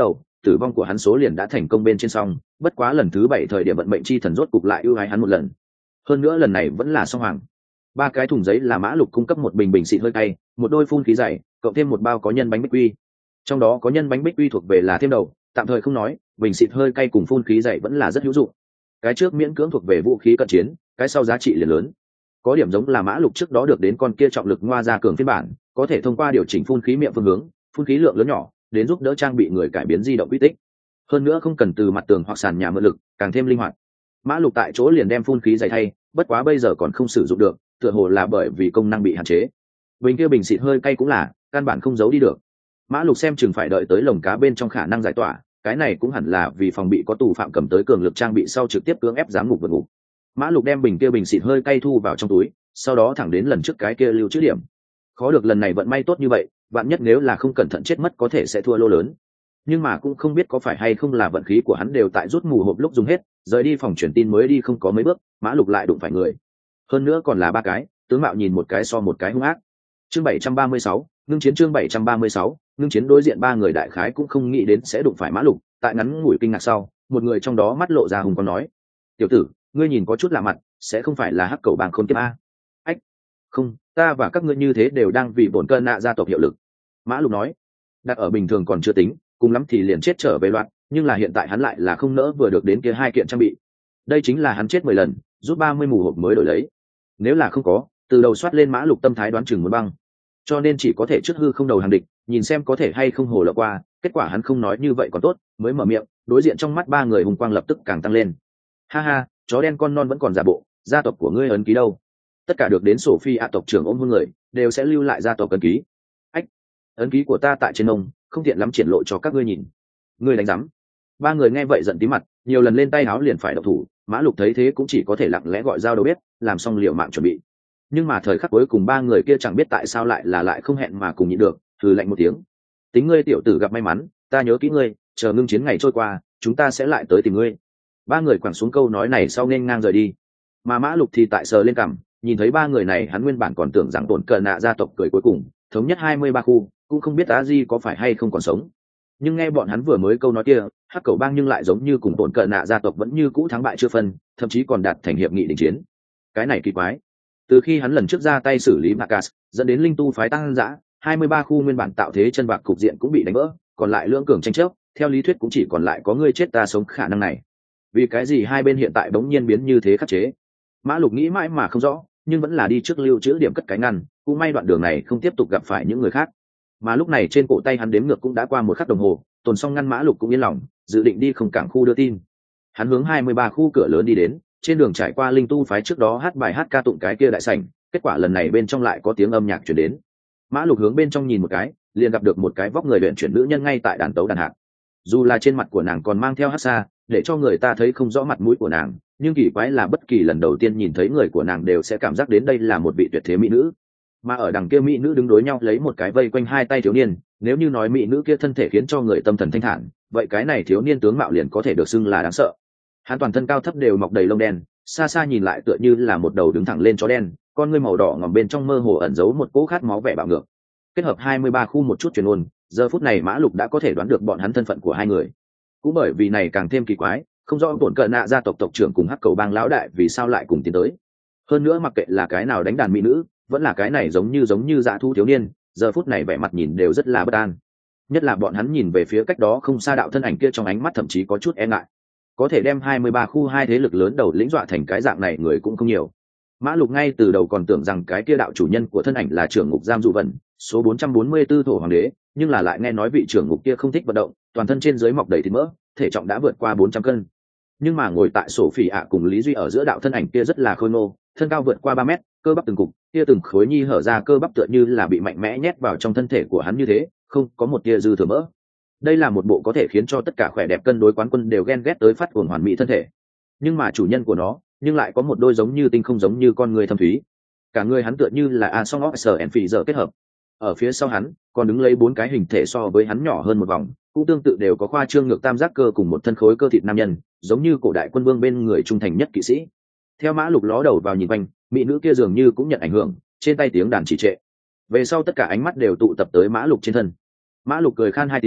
tử vong của hắn số liền đã thành công bên trên song, bất quá lần thứ 7 thời điểm vận mệnh chi thần rốt cục lại ưu ái hắn một lần. Hơn nữa lần này vẫn là song hoàng. 3 cái thùng giấy là Mã Lục cung cấp một bình xịt hơi cay, một đôi phun khí dày, cộng thêm một bao có nhân bánh bích quy. Trong đó có nhân bánh bích quy thuộc về là thêm đầu, tạm thời không nói, bình xịt hơi cay cùng phun khí dày vẫn là rất hữu dụng. Cái trước miễn cưỡng thuộc về vũ khí cận chiến, cái sau giá trị liền lớn. Có điểm giống là Mã Lục trước đó được đến con kia trọng lực ngoa ra cường phiên bản, có thể thông qua điều chỉnh phun khí miệng phương hướng, phun khí lượng lớn nhỏ, đến giúp đỡ trang bị người cải biến di động quy tích. Hơn nữa không cần từ mặt tường hoặc sàn nhà mượn lực, càng thêm linh hoạt. Mã Lục tại chỗ liền đem phun khí dày thay, bất quá bây giờ còn không sử dụng được, tựa hồ là bởi vì công năng bị hạn chế. Bình kia bình xịt hơi cay cũng là, căn bản không giấu đi được. Mã Lục xem chừng phải đợi tới lồng cá bên trong khả năng giải tỏa, cái này cũng hẳn là vì phòng bị có tù phạm cầm tới cường lực trang bị sau trực tiếp cưỡng ép giám ngục vượt ngục. Mã Lục đem bình kia bình xịt hơi cay thu vào trong túi, sau đó thẳng đến lần trước cái kia lưu trữ điểm. Khó được lần này vận may tốt như vậy, vạn nhất nếu là không cẩn thận chết mất có thể sẽ thua lô lớn. Nhưng mà cũng không biết có phải hay không là vận khí của hắn đều tại rút mù hộp lúc dùng hết, rời đi phòng truyền tin mới đi không có mấy bước, Mã Lục lại đụng phải người. Hơn nữa còn là 3 cái, tướng mạo nhìn một cái so một cái hung ác. Chương 736, ngưng chiến chương 736, ngưng chiến đối diện 3 người đại khái cũng không nghĩ đến sẽ đụng phải Mã Lục, tại ngắn ngủi kinh ngạc sau, một người trong đó mắt lộ ra hùng quang nói: "Tiểu tử, ngươi nhìn có chút lạ mặt, sẽ không phải là hắc cầu bàng khôn kiếp a?" "Ách, không, ta và các ngươi như thế đều đang vì bổn cơn nạ gia tộc hiệu lực." Mã Lục nói. Đặt ở bình thường còn chưa tính, cùng lắm thì liền chết trở về loạt, nhưng là hiện tại hắn lại là không nỡ vừa được đến kia 2 kiện trang bị. Đây chính là hắn chết 10 lần, rút 30 mù hộp mới đổi lấy. Nếu là không có, từ đầu soát lên Mã Lục tâm thái đoán chừng muốn băng. Cho nên chỉ có thể trước hư không đầu hàng địch, nhìn xem có thể hay không hồ lộng qua, kết quả hắn không nói như vậy còn tốt, mới mở miệng, đối diện trong mắt 3 người hùng quang lập tức càng tăng lên. "Ha ha, chó đen con non vẫn còn giả bộ, gia tộc của ngươi ấn ký đâu?" Tất cả được đến Sophie tộc trưởng ôm hôn người, đều sẽ lưu lại gia tộc ấn ký. "Ách, ấn ký của ta tại trên ông, không tiện lắm triển lộ cho các ngươi nhìn." "Ngươi đánh rắm." 3 người nghe vậy giận tí mặt, nhiều lần lên tay áo liền phải động thủ. Mã Lục thấy thế cũng chỉ có thể lặng lẽ gọi giao đầu bếp, làm xong liều mạng chuẩn bị. Nhưng mà thời khắc cuối cùng 3 người kia chẳng biết tại sao lại không hẹn mà cùng nhịn được, thử lạnh một tiếng: "Tính ngươi tiểu tử gặp may mắn, ta nhớ kỹ ngươi, chờ ngưng chiến ngày trôi qua, chúng ta sẽ lại tới tìm ngươi." 3 người quẳng xuống câu nói này sau nên ngang rời đi. Mà Mã Lục thì tại sờ lên cằm, nhìn thấy 3 người này hắn nguyên bản còn tưởng rằng tổn cờ nạ gia tộc cười cuối cùng thống nhất 23 khu, cũng không biết Á Di có phải hay không còn sống. Nhưng nghe bọn hắn vừa mới câu nói kia, hắc cầu bang nhưng lại giống như cùng tổn cờ nạ gia tộc vẫn như cũ thắng bại chưa phân, thậm chí còn đạt thành hiệp nghị đình chiến. Cái này kỳ quái. Từ khi hắn lần trước ra tay xử lý Marcus, dẫn đến linh tu phái tăng dã, 23 khu nguyên bản tạo thế chân bạc cục diện cũng bị đánh vỡ, còn lại lưỡng cường tranh chấp, theo lý thuyết cũng chỉ còn lại có ngươi chết ta sống khả năng này. Vì cái gì hai bên hiện tại bỗng nhiên biến như thế khắc chế? Mã Lục nghĩ mãi mà không rõ, nhưng vẫn là đi trước lưu trữ điểm cất cái ngăn, cũng may đoạn đường này không tiếp tục gặp phải những người khác. Mà lúc này trên cổ tay hắn đếm ngược cũng đã qua 1 khắc đồng hồ, tồn xong ngăn Mã Lục cũng yên lòng, dự định đi không cảng khu đưa tin. Hắn hướng 23 khu cửa lớn đi đến, trên đường trải qua linh tu phái trước đó hát bài hát ca tụng cái kia đại sảnh, kết quả lần này bên trong lại có tiếng âm nhạc truyền đến. Mã Lục hướng bên trong nhìn một cái, liền gặp được một cái vóc người luyện chuyển nữ nhân ngay tại đàn tấu đàn hạc. Dù là trên mặt của nàng còn mang theo hát xa, để cho người ta thấy không rõ mặt mũi của nàng, nhưng kỳ quái là bất kỳ lần đầu tiên nhìn thấy người của nàng đều sẽ cảm giác đến đây là một vị tuyệt thế mỹ nữ. Mà ở đằng kia mỹ nữ đứng đối nhau lấy một cái vây quanh 2 tay thiếu niên, nếu như nói mỹ nữ kia thân thể khiến cho người tâm thần thanh thản, vậy cái này thiếu niên tướng mạo liền có thể được xưng là đáng sợ. Hắn toàn thân cao thấp đều mọc đầy lông đen, xa xa nhìn lại tựa như là một đầu đứng thẳng lên chó đen, con ngươi màu đỏ ngòm bên trong mơ hồ ẩn giấu một cỗ khát máu vẻ bạo ngược. Kết hợp 23 khu một chút truyền ôn, giờ phút này Mã Lục đã có thể đoán được bọn hắn thân phận của 2 người. Cũng bởi vì này càng thêm kỳ quái, không rõ tổn cờ nạ gia tộc tộc trưởng cùng hắc cầu bang lão đại vì sao lại cùng tiến tới. Hơn nữa mặc kệ là cái nào đánh đàn mỹ nữ, vẫn là cái này giống như dã thu thiếu niên, giờ phút này vẻ mặt nhìn đều rất là bất an. Nhất là bọn hắn nhìn về phía cách đó không xa đạo thân ảnh kia trong ánh mắt thậm chí có chút e ngại. Có thể đem 23 khu 2 thế lực lớn đầu lĩnh dọa thành cái dạng này người cũng không nhiều. Mã Lục ngay từ đầu còn tưởng rằng cái kia đạo chủ nhân của thân ảnh là trưởng ngục giam dụ vận, số 444 thổ hoàng đế, nhưng là lại nghe nói vị trưởng ngục kia không thích vận động, toàn thân trên dưới mọc đầy thịt mỡ, thể trọng đã vượt qua 400 cân. Nhưng mà ngồi tại sổ phỉ ạ cùng Lý Duy ở giữa đạo thân ảnh kia rất là khôi ngô, thân cao vượt qua 3 mét, cơ bắp từng cục, kia từng khối nhi hở ra cơ bắp tựa như là bị mạnh mẽ nhét vào trong thân thể của hắn như thế, không có một tia dư thừa mỡ. Đây là một bộ có thể khiến cho tất cả khỏe đẹp cân đối quán quân đều ghen ghét tới phát cuồng hoàn mỹ thân thể. Nhưng mà chủ nhân của nó, nhưng lại có một đôi giống như tinh không giống như con người thâm thúy. Cả người hắn tựa như là A Song of Sở Phỉ giờ kết hợp. Ở phía sau hắn, còn đứng lấy 4 cái hình thể so với hắn nhỏ hơn một vòng, cũng tương tự đều có khoa trương ngược tam giác cơ cùng một thân khối cơ thịt nam nhân, giống như cổ đại quân vương bên người trung thành nhất kỵ sĩ. Theo Mã Lục ló đầu vào nhìn quanh, mỹ nữ kia dường như cũng nhận ảnh hưởng, trên tay tiếng đàn chỉ trệ. Về sau tất cả ánh mắt đều tụ tập tới Mã Lục trên thân. Mã Lục cười khan 2 tiếng,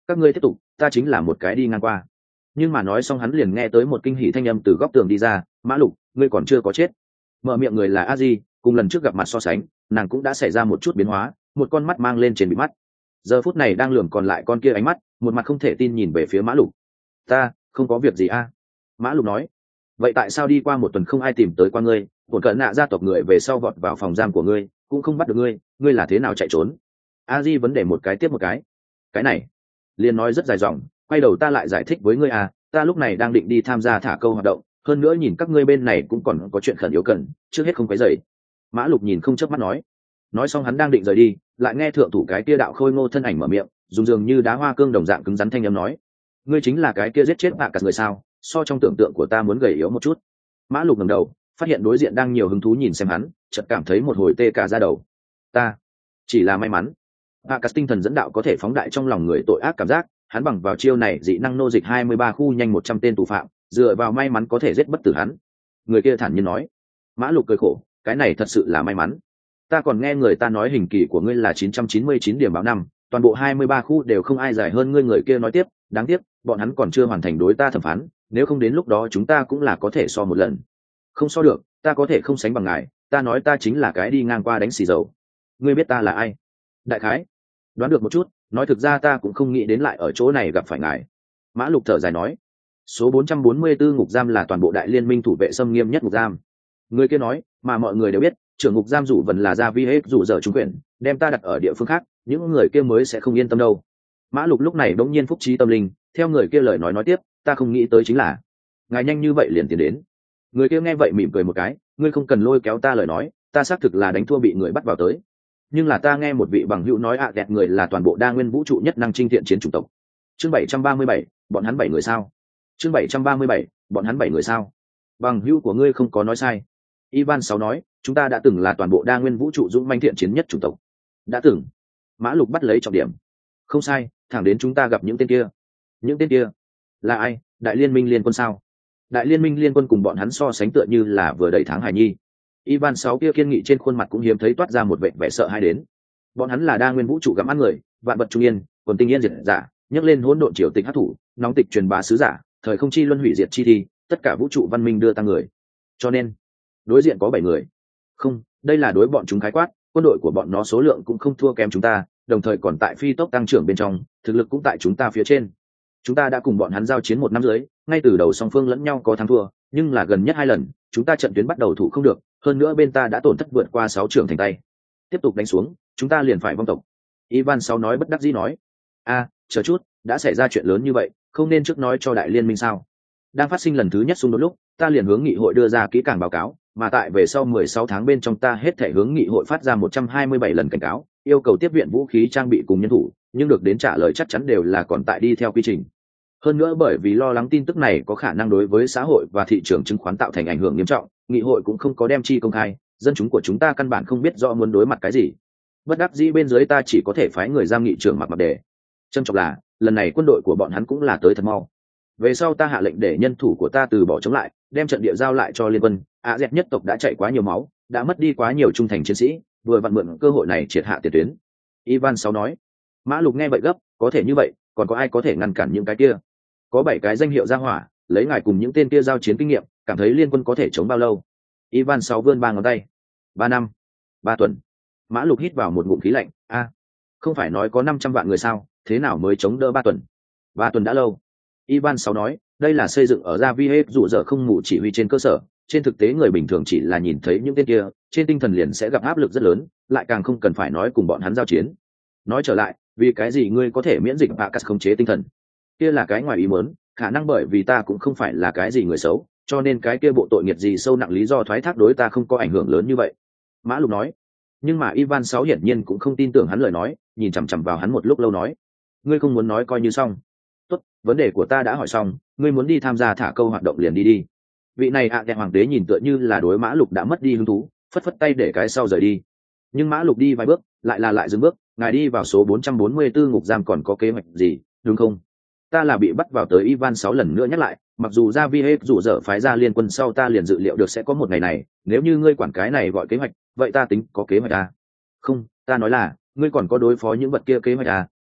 các ngươi tiếp tục, ta chính là một cái đi ngang qua. Nhưng mà nói xong hắn liền nghe tới một kinh hỉ thanh âm từ góc tường đi ra. Mã Lục, ngươi còn chưa có chết. Mở miệng người là A Di, cùng lần trước gặp mặt so sánh, nàng cũng đã xảy ra một chút biến hóa, một con mắt mang lên trên bị mắt, giờ phút này đang lườm còn lại con kia ánh mắt, một mặt không thể tin nhìn về phía Mã Lục. Ta không có việc gì a. Mã Lục nói. Vậy tại sao đi qua một tuần không ai tìm tới qua ngươi, bổn cận nạ gia tộc người về sau vọt vào phòng giam của ngươi cũng không bắt được ngươi, ngươi là thế nào chạy trốn? A Di vấn đề một cái tiếp một cái này liền nói rất dài dòng, quay đầu ta lại giải thích với ngươi à, ta lúc này đang định đi tham gia thả câu hoạt động, hơn nữa nhìn các ngươi bên này cũng còn có chuyện khẩn yếu cần, trước hết không quấy rầy. Mã Lục nhìn không chớp mắt nói xong hắn đang định rời đi, lại nghe thượng thủ cái kia đạo khôi ngô thân ảnh mở miệng, dùng dường như đá hoa cương đồng dạng cứng rắn thanh âm nói, ngươi chính là cái kia giết chết bạ cả người sao? So trong tưởng tượng của ta muốn gầy yếu một chút. Mã Lục ngẩng đầu, phát hiện đối diện đang nhiều hứng thú nhìn xem hắn, chợt cảm thấy một hồi tê cả da đầu. Ta chỉ là may mắn. Bạ cả tinh thần dẫn đạo có thể phóng đại trong lòng người tội ác cảm giác, hắn bằng vào chiêu này dị năng nô dịch 23 khu nhanh 100 tên tù phạm, dựa vào may mắn có thể giết bất tử hắn. Người kia thản nhiên nói. Mã Lục cười khổ, cái này thật sự là may mắn. Ta còn nghe người ta nói hình kỳ của ngươi là 999 điểm báo năm, toàn bộ 23 khu đều không ai giải hơn ngươi. Người kia nói tiếp, đáng tiếc bọn hắn còn chưa hoàn thành đối ta thẩm phán, nếu không đến lúc đó chúng ta cũng là có thể so một lần. Không so được, ta có thể không sánh bằng ngài, ta nói ta chính là cái đi ngang qua đánh xì dầu. Ngươi biết ta là ai? Đại khái đoán được một chút, nói thực ra ta cũng không nghĩ đến lại ở chỗ này gặp phải ngài. Mã Lục thở dài nói. Số 444 ngục giam là toàn bộ đại liên minh thủ vệ xâm nghiêm nhất ngục giam. Người kia nói, mà mọi người đều biết trưởng ngục giam rủ vần là gia vi hết rủ dở trung quyền, đem ta đặt ở địa phương khác, những người kia mới sẽ không yên tâm đâu. Mã Lục lúc này đống nhiên phúc trí tâm linh, theo người kia lời nói tiếp, ta không nghĩ tới chính là ngài nhanh như vậy liền tiến đến. Người kia nghe vậy mỉm cười một cái, ngươi không cần lôi kéo ta lời nói, ta xác thực là đánh thua bị người bắt vào tới, nhưng là ta nghe một vị bằng hữu nói đẹp người là toàn bộ đa nguyên vũ trụ nhất năng chinh thiện chiến chủng tộc. Chương 737, bọn hắn 7 người sao? Chương 737, bọn hắn 7 người sao? Bằng hữu của ngươi không có nói sai. Ivan 6 nói, chúng ta đã từng là toàn bộ đa nguyên vũ trụ dũng manh thiện chiến nhất chủng tộc. Đã từng. Mã Lục bắt lấy trọng điểm. Không sai, thẳng đến chúng ta gặp những tên kia. Những tên kia là ai? Đại liên minh liên quân sao? Đại liên minh liên quân cùng bọn hắn so sánh tựa như là vừa đầy tháng hải nhi. Ivan 6 kia kiên nghị trên khuôn mặt cũng hiếm thấy toát ra một vẻ sợ hãi đến. Bọn hắn là đa nguyên vũ trụ gặm ăn người, vạn vật trung yên, quần tinh yên diệt giả, nhấc lên hỗn độn triều tịch hắc thủ, nóng tịch truyền bá sứ giả, thời không chi luân hủy diệt chi thi, tất cả vũ trụ văn minh đưa tăng người. Cho nên, đối diện có 7 người. Không, đây là đối bọn chúng khái quát, quân đội của bọn nó số lượng cũng không thua kém chúng ta, đồng thời còn tại phi tốc tăng trưởng bên trong, thực lực cũng tại chúng ta phía trên. Chúng ta đã cùng bọn hắn giao chiến 1 năm dưới, ngay từ đầu song phương lẫn nhau có thắng thua, nhưng là gần nhất 2 lần, chúng ta trận tuyến bắt đầu thủ không được, hơn nữa bên ta đã tổn thất vượt qua 6 trưởng thành tay. Tiếp tục đánh xuống, chúng ta liền phải vong tộc. Ivan 6 nói bất đắc dĩ nói. Chờ chút, đã xảy ra chuyện lớn như vậy, không nên trước nói cho đại liên minh sao? Đang phát sinh lần thứ nhất xung đột lúc, ta liền hướng nghị hội đưa ra kỹ càng báo cáo, mà tại về sau 16 tháng bên trong ta hết thể hướng nghị hội phát ra 127 lần cảnh cáo, yêu cầu tiếp viện vũ khí trang bị cùng nhân thủ, nhưng được đến trả lời chắc chắn đều là còn tại đi theo quy trình. Hơn nữa bởi vì lo lắng tin tức này có khả năng đối với xã hội và thị trường chứng khoán tạo thành ảnh hưởng nghiêm trọng, nghị hội cũng không có đem chi công khai, dân chúng của chúng ta căn bản không biết rõ muốn đối mặt cái gì. Bất đắc dĩ bên dưới ta chỉ có thể phái người giam nghị trưởng mặc đề. Trâm trọng là, lần này quân đội của bọn hắn cũng là tới thật mau. Về sau ta hạ lệnh để nhân thủ của ta từ bỏ chống lại, đem trận địa giao lại cho liên quân. Dẹt nhất tộc đã chạy quá nhiều máu, đã mất đi quá nhiều trung thành chiến sĩ, vừa vặn mượn cơ hội này triệt hạ tiền tuyến. Ivan 6 nói. Mã Lục nghe vậy gấp, có thể như vậy, còn có ai có thể ngăn cản những cái kia? Có 7 cái danh hiệu ra hỏa, lấy ngài cùng những tên kia giao chiến kinh nghiệm, cảm thấy liên quân có thể chống bao lâu? Ivan 6 vươn 3 ngón tay. 3 năm, 3 tuần. Mã Lục hít vào một ngụm khí lạnh. Không phải nói có 500 vạn người sao, thế nào mới chống đỡ 3 tuần? 3 tuần đã lâu. Ivan 6 nói, đây là xây dựng ở ra vi hết dụ dở không ngủ chỉ huy trên cơ sở, trên thực tế người bình thường chỉ là nhìn thấy những tên kia, trên tinh thần liền sẽ gặp áp lực rất lớn, lại càng không cần phải nói cùng bọn hắn giao chiến. Nói trở lại, vì cái gì ngươi có thể miễn dịch Bacchus khống chế tinh thần? Kia là cái ngoài ý muốn, khả năng bởi vì ta cũng không phải là cái gì người xấu, cho nên cái kia bộ tội nghiệp gì sâu nặng lý do thoái thác đối ta không có ảnh hưởng lớn như vậy. Mã Lục nói. Nhưng mà Ivan 6 hiển nhiên cũng không tin tưởng hắn lời nói, nhìn chằm chằm vào hắn một lúc lâu nói, ngươi không muốn nói coi như xong. Tốt, vấn đề của ta đã hỏi xong, ngươi muốn đi tham gia thả câu hoạt động liền đi đi. Vị này đẹp hoàng đế nhìn tựa như là đối Mã Lục đã mất đi hứng thú, phất phất tay để cái sau rời đi. Nhưng Mã Lục đi vài bước, lại dừng bước, ngài đi vào số 444 ngục giam còn có kế hoạch gì, đúng không? Ta là bị bắt vào tới. Ivan 6 lần nữa nhắc lại, mặc dù ra vi hết rủ dở phái ra liên quân sau ta liền dự liệu được sẽ có một ngày này, nếu như ngươi quản cái này gọi kế hoạch, vậy ta tính có kế hoạch à? Không, ta nói là, ngươi còn có đối phó những vật kia kế hoạch à?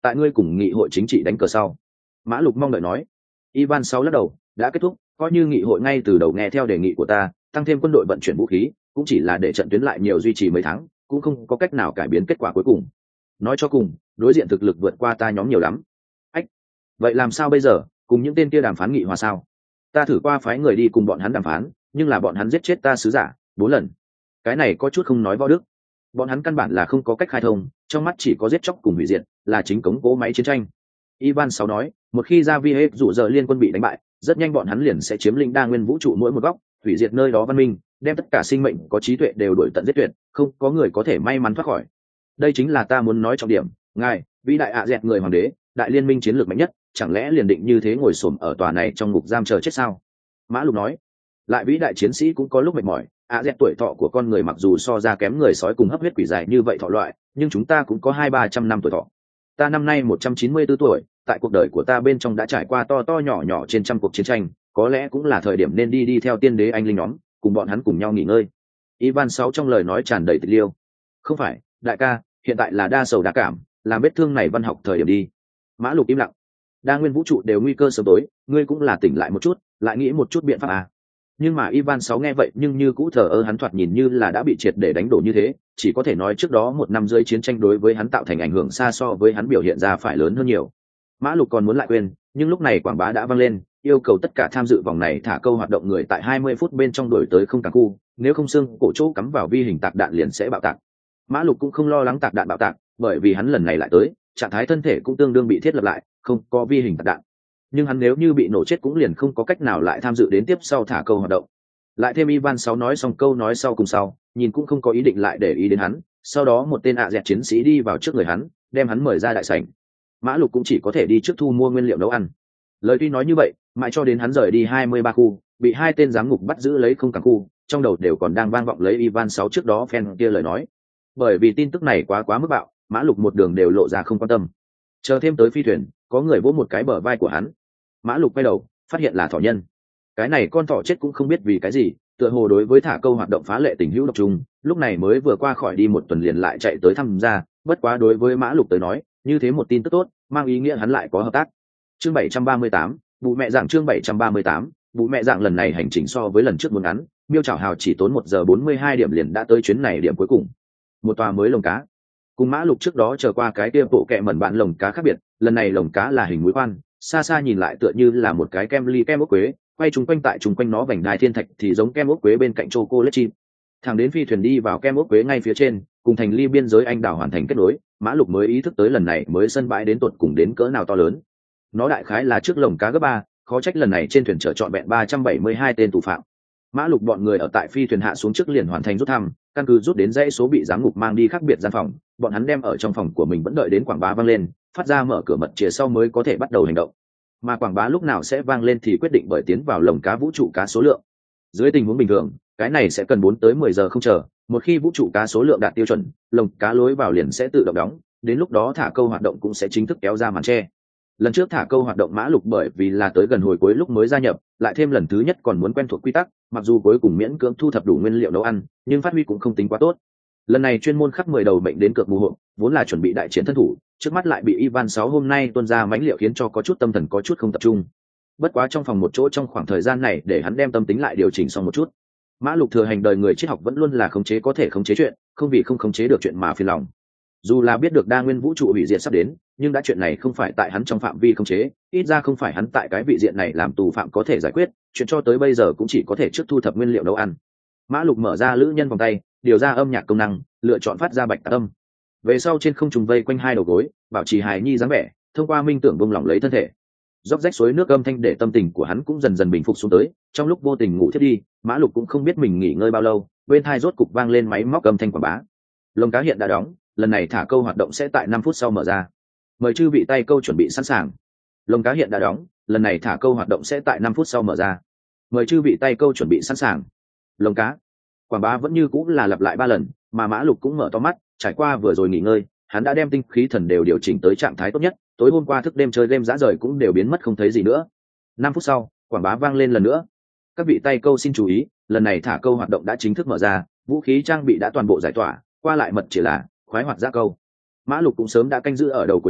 tại ngươi cùng nghị hội chính trị đánh cờ sau. Mã Lục mong đợi nói. Ivan 6 lắc đầu, đã kết thúc, coi như nghị hội ngay từ đầu nghe theo đề nghị của ta, tăng thêm quân đội vận chuyển vũ khí, cũng chỉ là để trận tuyến lại nhiều duy trì mấy tháng, cũng không có cách nào cải biến kết quả cuối cùng. Nói cho cùng, đối diện thực lực vượt qua ta nhóm nhiều lắm. Ách, vậy làm sao bây giờ, cùng những tên kia đàm phán nghị hòa sao? Ta thử qua phái người đi cùng bọn hắn đàm phán, nhưng là bọn hắn giết chết ta sứ giả 4 lần. Cái này có chút không nói võ đức. Bọn hắn căn bản là không có cách khai thông, trong mắt chỉ có giết chóc cùng hủy diệt, là chính cống cố máy chiến tranh. Ivan 6 nói, một khi ra vi hết dụ giờ liên quân bị đánh bại, rất nhanh bọn hắn liền sẽ chiếm lĩnh đa nguyên vũ trụ mỗi một góc, hủy diệt nơi đó văn minh, đem tất cả sinh mệnh có trí tuệ đều đuổi tận giết tuyệt, không có người có thể may mắn thoát khỏi. Đây chính là ta muốn nói trọng điểm, ngài, vĩ đại ạ dẹt người hoàng đế, đại liên minh chiến lược mạnh nhất, chẳng lẽ liền định như thế ngồi xổm ở tòa này trong ngục giam chờ chết sao? Mã Lục nói, lại vĩ đại chiến sĩ cũng có lúc mệt mỏi, ạ dẹt tuổi thọ của con người mặc dù so ra kém người sói cùng hấp huyết quỷ dài như vậy thọ loại, nhưng chúng ta cũng có 200-300 năm tuổi thọ. Ta năm nay 194 tuổi, tại cuộc đời của ta bên trong đã trải qua to to nhỏ nhỏ trên trăm cuộc chiến tranh, có lẽ cũng là thời điểm nên đi theo tiên đế anh linh nhóm, cùng bọn hắn cùng nhau nghỉ ngơi. Ivan 6 trong lời nói tràn đầy tịch liêu. Không phải, đại ca, hiện tại là đa sầu đa cảm, làm vết thương này văn học thời điểm đi. Mã Lục im lặng. Đa nguyên vũ trụ đều nguy cơ sớm tối, ngươi cũng là tỉnh lại một chút, lại nghĩ một chút biện pháp à. Nhưng mà Ivan 6 nghe vậy nhưng như cũ thờ ơ, hắn thoạt nhìn như là đã bị triệt để đánh đổ như thế, chỉ có thể nói trước đó 1 năm rưỡi chiến tranh đối với hắn tạo thành ảnh hưởng xa so với hắn biểu hiện ra phải lớn hơn nhiều. Mã Lục còn muốn lại quên, nhưng lúc này quảng bá đã vang lên, yêu cầu tất cả tham dự vòng này thả câu hoạt động người tại 20 phút bên trong đổi tới không cảng khu, nếu không xương cổ chỗ cắm vào vi hình tạc đạn liền sẽ bạo tạc. Mã Lục cũng không lo lắng tạc đạn bạo tạc, bởi vì hắn lần này lại tới, trạng thái thân thể cũng tương đương bị thiết lập lại, không có vi hình tạc đạn. Nhưng hắn nếu như bị nổ chết cũng liền không có cách nào lại tham dự đến tiếp sau thả câu hoạt động. Lại thêm Ivan 6 nói xong câu nói sau cùng sau, nhìn cũng không có ý định lại để ý đến hắn, sau đó một tên ạ dẹt chiến sĩ đi vào trước người hắn, đem hắn mời ra đại sảnh. Mã Lục cũng chỉ có thể đi trước thu mua nguyên liệu nấu ăn. Lời tuy nói như vậy, mãi cho đến hắn rời đi 23 khu, bị 2 tên giám ngục bắt giữ lấy không cảng khu, trong đầu đều còn đang vang vọng lấy Ivan 6 trước đó phen kia lời nói. Bởi vì tin tức này quá mức bạo, Mã Lục một đường đều lộ ra không quan tâm. Chờ thêm tới phi thuyền, có người vỗ một cái bờ vai của hắn. Mã Lục quay đầu, phát hiện là thỏ nhân. Cái này con thỏ chết cũng không biết vì cái gì, tựa hồ đối với thả câu hoạt động phá lệ tình hữu độc trùng, lúc này mới vừa qua khỏi đi 1 tuần liền lại chạy tới thăm gia, bất quá đối với Mã Lục tới nói, như thế một tin tức tốt, mang ý nghĩa hắn lại có hợp tác. Chương 738, vụ mẹ dạng chương 738, vụ mẹ dạng lần này hành trình so với lần trước muốn ngắn, Miêu Chảo Hào chỉ tốn 1 giờ 42 điểm liền đã tới chuyến này điểm cuối cùng. Một tòa mới lồng cá. Cùng Mã Lục trước đó chờ qua cái kia bộ kệ mẩn bạn lồng cá khác biệt, lần này lồng cá là hình mũi khoan, xa xa nhìn lại tựa như là một cái kem ly kem ốc quế, quay chung quanh tại chung quanh nó vành đai thiên thạch thì giống kem ốc quế bên cạnh chocolate chip. Thẳng đến phi thuyền đi vào kem ốc quế ngay phía trên, cùng thành ly biên giới anh đảo hoàn thành kết nối, Mã Lục mới ý thức tới lần này mới sân bãi đến tột cùng đến cỡ nào to lớn. Nó đại khái là trước lồng cá gấp 3, khó trách lần này trên thuyền chở trọn vẹn 372 tên tù phạm. Mã Lục bọn người ở tại phi thuyền hạ xuống trước liền hoàn thành rút thăm, căn cứ rút đến dãy số bị giám ngục mang đi khác biệt gian phòng, bọn hắn đem ở trong phòng của mình vẫn đợi đến quảng bá vang lên, phát ra mở cửa mật chìa sau mới có thể bắt đầu hành động. Mà quảng bá lúc nào sẽ vang lên thì quyết định bởi tiến vào lồng cá vũ trụ cá số lượng. Dưới tình huống bình thường, cái này sẽ cần 4 tới 10 giờ không chờ, một khi vũ trụ cá số lượng đạt tiêu chuẩn, lồng cá lối vào liền sẽ tự động đóng, đến lúc đó thả câu hoạt động cũng sẽ chính thức kéo ra màn che. Lần trước thả câu hoạt động Mã Lục bởi vì là tới gần hồi cuối lúc mới gia nhập, lại thêm lần thứ nhất còn muốn quen thuộc quy tắc, mặc dù cuối cùng miễn cưỡng thu thập đủ nguyên liệu nấu ăn, nhưng phát huy cũng không tính quá tốt. Lần này chuyên môn khắc 10 đầu mệnh đến cược mù hộ, vốn là chuẩn bị đại chiến thân thủ, trước mắt lại bị Ivan 6 hôm nay tuôn ra mãnh liệu khiến cho có chút tâm thần có chút không tập trung. Bất quá trong phòng một chỗ trong khoảng thời gian này để hắn đem tâm tính lại điều chỉnh xong một chút. Mã Lục thừa hành đời người triết học vẫn luôn là khống chế có thể khống chế chuyện, không vì không khống chế được chuyện mà phiền lòng. Dù là biết được đa nguyên vũ trụ hủy diệt sắp đến, nhưng đã chuyện này không phải tại hắn trong phạm vi khống chế, ít ra không phải hắn tại cái vị diện này làm tù phạm có thể giải quyết, chuyện cho tới bây giờ cũng chỉ có thể trước thu thập nguyên liệu nấu ăn. Mã Lục mở ra lữ nhân vòng tay, điều ra âm nhạc công năng, lựa chọn phát ra bạch tạc âm. Về sau trên không trùng vây quanh 2 đầu gối, bảo trì hài nhi dáng vẻ, thông qua minh tưởng bông lỏng lấy thân thể. Róc rách suối nước âm thanh để tâm tình của hắn cũng dần dần bình phục xuống tới, trong lúc vô tình ngủ thiết đi, Mã Lục cũng không biết mình nghỉ ngơi bao lâu, bên tai rốt cục vang lên máy móc âm thanh quảng bá. Lồng cá hiện đã đóng, lần này thả câu hoạt động sẽ tại 5 phút sau mở ra. Mời chư vị tay câu chuẩn bị sẵn sàng. Lồng cá hiện đã đóng, lần này thả câu hoạt động sẽ tại 5 phút sau mở ra. Mời chư vị tay câu chuẩn bị sẵn sàng. Lồng cá. Quảng bá vẫn như cũng là lặp lại 3 lần, mà Mã Lục cũng mở to mắt, trải qua vừa rồi nghỉ ngơi, hắn đã đem tinh khí thần đều điều chỉnh tới trạng thái tốt nhất, tối hôm qua thức đêm chơi game dã rời cũng đều biến mất không thấy gì nữa. 5 phút sau, quảng bá vang lên lần nữa. Các vị tay câu xin chú ý, lần này thả câu hoạt động đã chính thức mở ra, vũ khí trang bị đã toàn bộ giải tỏa, qua lại mật chỉ là khoái hoạt ra câu. Mã Lục cũng sớm đã canh giữ ở đầu cuối trước,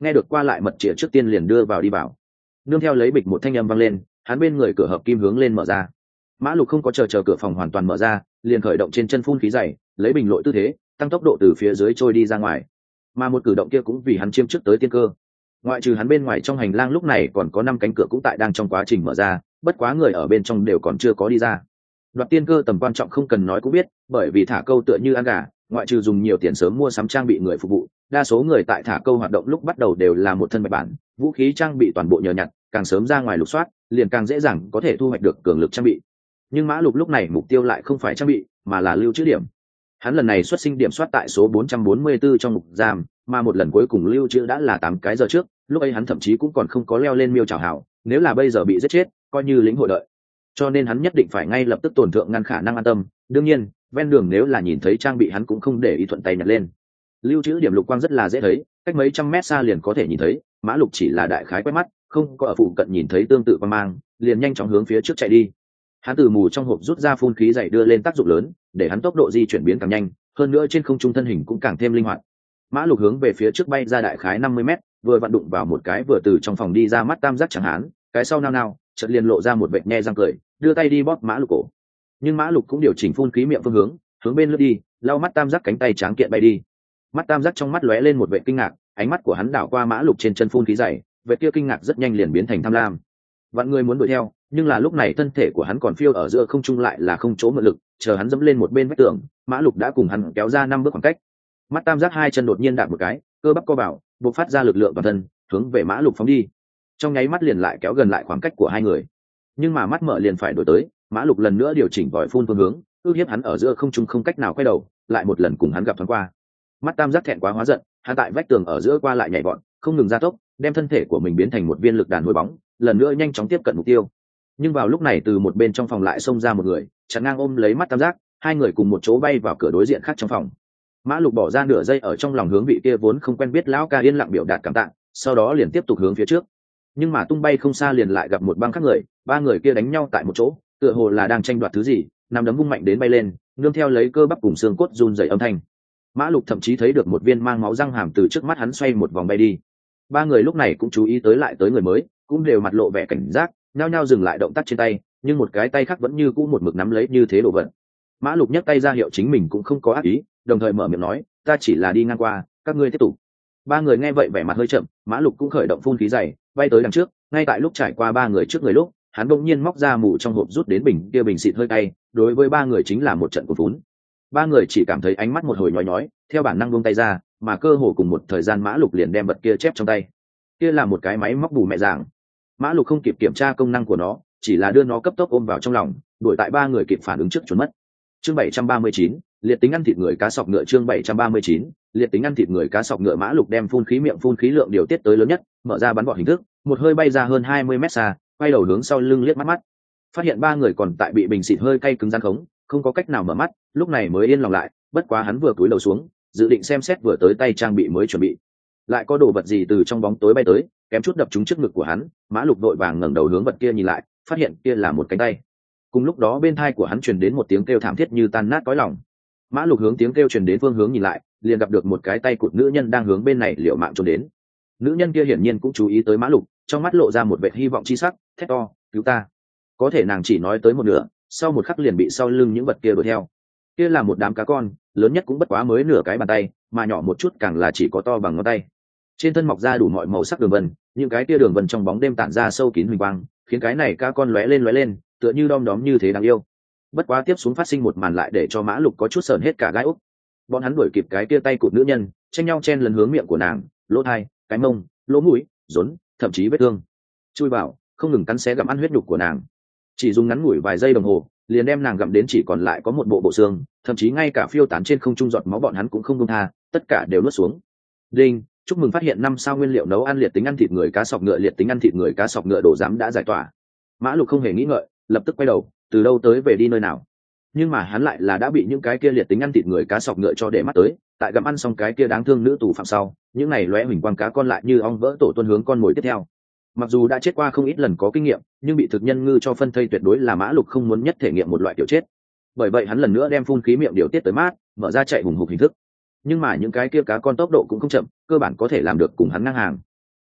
nghe được qua lại mật chĩa trước tiên liền đưa vào đi vào. Nương theo lấy bịch một thanh âm vang lên, hắn bên người cửa hợp kim hướng lên mở ra. Mã Lục không có chờ cửa phòng hoàn toàn mở ra, liền khởi động trên chân phun khí dày, lấy bình lội tư thế, tăng tốc độ từ phía dưới trôi đi ra ngoài. Mà một cử động kia cũng vì hắn chiêm trước tới tiên cơ. Ngoại trừ hắn bên ngoài trong hành lang lúc này còn có 5 cánh cửa cũng tại đang trong quá trình mở ra, bất quá người ở bên trong đều còn chưa có đi ra. Đoạt tiên cơ tầm quan trọng không cần nói cũng biết, bởi vì thả câu tựa như ăn gà, ngoại trừ dùng nhiều tiền sớm mua sắm trang bị người phục vụ, đa số người tại thả câu hoạt động lúc bắt đầu đều là một thân bạch bản, vũ khí trang bị toàn bộ nhờ nhặt, càng sớm ra ngoài lục soát, liền càng dễ dàng có thể thu hoạch được cường lực trang bị. Nhưng Mã Lục lúc này mục tiêu lại không phải trang bị, mà là lưu trữ điểm. Hắn lần này xuất sinh điểm soát tại số 444 trong mục giam, mà một lần cuối cùng lưu trữ đã là 8 cái giờ trước, lúc ấy hắn thậm chí cũng còn không có leo lên miêu chảo hảo, nếu là bây giờ bị giết chết, coi như lính hội đợi. Cho nên hắn nhất định phải ngay lập tức tổn thượng ngăn khả năng an tâm. Đương nhiên, ven đường nếu là nhìn thấy trang bị hắn cũng không để ý thuận tay nhặt lên. Lưu trữ điểm lục quang rất là dễ thấy, cách mấy trăm mét xa liền có thể nhìn thấy. Mã Lục chỉ là đại khái quét mắt, không có ở phụ cận nhìn thấy tương tự quang mang, liền nhanh chóng hướng phía trước chạy đi. Hắn từ mù trong hộp rút ra phun khí dày đưa lên tác dụng lớn, để hắn tốc độ di chuyển biến càng nhanh, hơn nữa trên không trung thân hình cũng càng thêm linh hoạt. Mã Lục hướng về phía trước bay ra đại khái 50 mét, vừa vặn đụng vào một cái vừa từ trong phòng đi ra mắt tam giác chẳng hán, cái sau nao chợt liền lộ ra một vệt nhe răng cười, đưa tay đi bóp Mã Lục cổ. Nhưng Mã Lục cũng điều chỉnh phun khí miệng phương hướng bên lướt đi, lau mắt tam giác cánh tay tráng kiện bay đi. Mắt tam giác trong mắt lóe lên một vệt kinh ngạc, ánh mắt của hắn đảo qua Mã Lục trên chân phun khí dày, vệt kia kinh ngạc rất nhanh liền biến thành tham lam. Vạn người muốn đuổi theo, nhưng là lúc này thân thể của hắn còn phiêu ở giữa không trung lại là không chỗ mượn lực, chờ hắn dẫm lên một bên vách tường, Mã Lục đã cùng hắn kéo ra 5 bước khoảng cách. Mắt tam giác hai chân đột nhiên đạp một cái, cơ bắp co bảo, bộc phát ra lực lượng toàn thân, hướng về Mã Lục phóng đi. Trong nháy mắt liền lại kéo gần lại khoảng cách của hai người. Nhưng mà mắt mở liền phải đổi tới, Mã Lục lần nữa điều chỉnh vòi phun phương hướng, ước hiếp hắn ở giữa không trung không cách nào quay đầu, lại một lần cùng hắn gặp thoáng qua. Mắt tam giác thẹn quá hóa giận, hắn tại vách tường ở giữa qua lại nhảy vọt, không ngừng gia tốc, đem thân thể của mình biến thành một viên lực đàn hồi bóng, lần nữa nhanh chóng tiếp cận mục tiêu. Nhưng vào lúc này từ một bên trong phòng lại xông ra một người, chặn ngang ôm lấy mắt tam giác, hai người cùng một chỗ bay vào cửa đối diện khác trong phòng. Mã Lục bỏ ra nửa giây ở trong lòng hướng vị kia vốn không quen biết lão ca yên lặng biểu đạt cảm tạ, sau đó liền tiếp tục hướng phía trước. Nhưng mà tung bay không xa liền lại gặp một băng khác người, ba người kia đánh nhau tại một chỗ, tựa hồ là đang tranh đoạt thứ gì, nắm đấm vung mạnh đến bay lên, nương theo lấy cơ bắp cùng xương cốt run rẩy âm thanh. Mã Lục thậm chí thấy được một viên mang máu răng hàm từ trước mắt hắn xoay một vòng bay đi. Ba người lúc này cũng chú ý tới lại tới người mới, cũng đều mặt lộ vẻ cảnh giác, nhao nhao dừng lại động tác trên tay, nhưng một cái tay khác vẫn như cũ một mực nắm lấy như thế đồ vật. Mã Lục nhấc tay ra hiệu chính mình cũng không có ác ý, đồng thời mở miệng nói, ta chỉ là đi ngang qua, các ngươi tiếp tục. Ba người nghe vậy vẻ mặt hơi chậm, Mã Lục cũng khởi động phun khí dày, bay tới đằng trước, ngay tại lúc trải qua ba người trước người lúc, hắn bỗng nhiên móc ra mũ trong hộp rút đến bình kia bình xịt hơi cay, đối với ba người chính là một trận cuốn phún. Ba người chỉ cảm thấy ánh mắt một hồi nhói nhói, theo bản năng buông tay ra, mà cơ hồ cùng một thời gian Mã Lục liền đem vật kia chép trong tay. Kia là một cái máy móc bù mẹ giảng. Mã Lục không kịp kiểm tra công năng của nó, chỉ là đưa nó cấp tốc ôm vào trong lòng, đuổi tại ba người kịp phản ứng trước trốn mất. Chương 739, liệt tính ăn thịt người cá sọc ngựa. Chương 739, liệt tính ăn thịt người cá sọc ngựa. Mã Lục đem phun khí miệng phun khí lượng điều tiết tới lớn nhất, mở ra bắn vọt hình thức, một hơi bay ra hơn 20 mét xa, quay đầu hướng sau lưng liếc mắt, phát hiện ba người còn tại bị bình xịt hơi cay cứng rắn khống, không có cách nào mở mắt, lúc này mới yên lòng lại. Bất quá hắn vừa cúi đầu xuống, dự định xem xét vừa tới tay trang bị mới chuẩn bị, lại có đồ vật gì từ trong bóng tối bay tới, kém chút đập trúng trước ngực của hắn. Mã Lục vội vàng ngẩng đầu hướng vật kia nhìn lại, phát hiện kia là một cánh tay. Cùng lúc đó bên tai của hắn truyền đến một tiếng kêu thảm thiết như tan nát cõi lòng. Mã Lục hướng tiếng kêu truyền đến phương hướng nhìn lại, liền gặp được một cái tay cụt nữ nhân đang hướng bên này liều mạng trốn đến. Nữ nhân kia hiển nhiên cũng chú ý tới Mã Lục, trong mắt lộ ra một vẻ hy vọng chi sắc, thét to, cứu ta. Có thể nàng chỉ nói tới một nửa, sau một khắc liền bị sau lưng những vật kia đuổi theo. Kia là một đám cá con, lớn nhất cũng bất quá mới nửa cái bàn tay, mà nhỏ một chút càng là chỉ có to bằng ngón tay. Trên thân mọc ra đủ mọi màu sắc đường vân, những cái tia đường vân trong bóng đêm tản ra sâu kín huỳnh quang, khiến cái này cá con lóe lên, tựa như đom đóm như thế đáng yêu. Bất quá tiếp xuống phát sinh một màn lại để cho Mã Lục có chút sờn hết cả gai ốc. Bọn hắn đuổi kịp cái tia tay cụt nữ nhân, tranh nhau chen lần hướng miệng của nàng, lỗ tai, cái mông, lỗ mũi, rốn, thậm chí vết thương, chui vào, không ngừng cắn xé gặm ăn huyết nhục của nàng. Chỉ dùng ngắn ngủi vài giây đồng hồ, liền đem nàng gặm đến chỉ còn lại có một bộ xương, thậm chí ngay cả phiêu tán trên không trung giọt máu bọn hắn cũng không buông tha, tất cả đều nuốt xuống. Đinh, chúc mừng phát hiện 5 sao nguyên liệu nấu ăn liệt tính ăn thịt người cá sọc ngựa. Liệt tính ăn thịt người cá sọc ngựa đồ giám đã giải tỏa. Mã Lục không hề nghĩ ngợi, lập tức quay đầu, từ đâu tới về đi nơi nào. Nhưng mà hắn lại là đã bị những cái kia liệt tính ăn thịt người cá sọc ngựa cho để mắt tới, tại gặm ăn xong cái kia đáng thương nữ tù phạm sau, những này lóe huỳnh quang cá con lại như ong vỡ tổ tuôn hướng con mồi tiếp theo. Mặc dù đã chết qua không ít lần có kinh nghiệm, nhưng bị thực nhân ngư cho phân thây tuyệt đối là Mã Lục không muốn nhất thể nghiệm một loại kiểu chết. Bởi vậy hắn lần nữa đem phun khí miệng điều tiết tới mát, mở ra chạy hùng hục hình thức. Nhưng mà những cái kia cá con tốc độ cũng không chậm, cơ bản có thể làm được cùng hắn ngang hàng.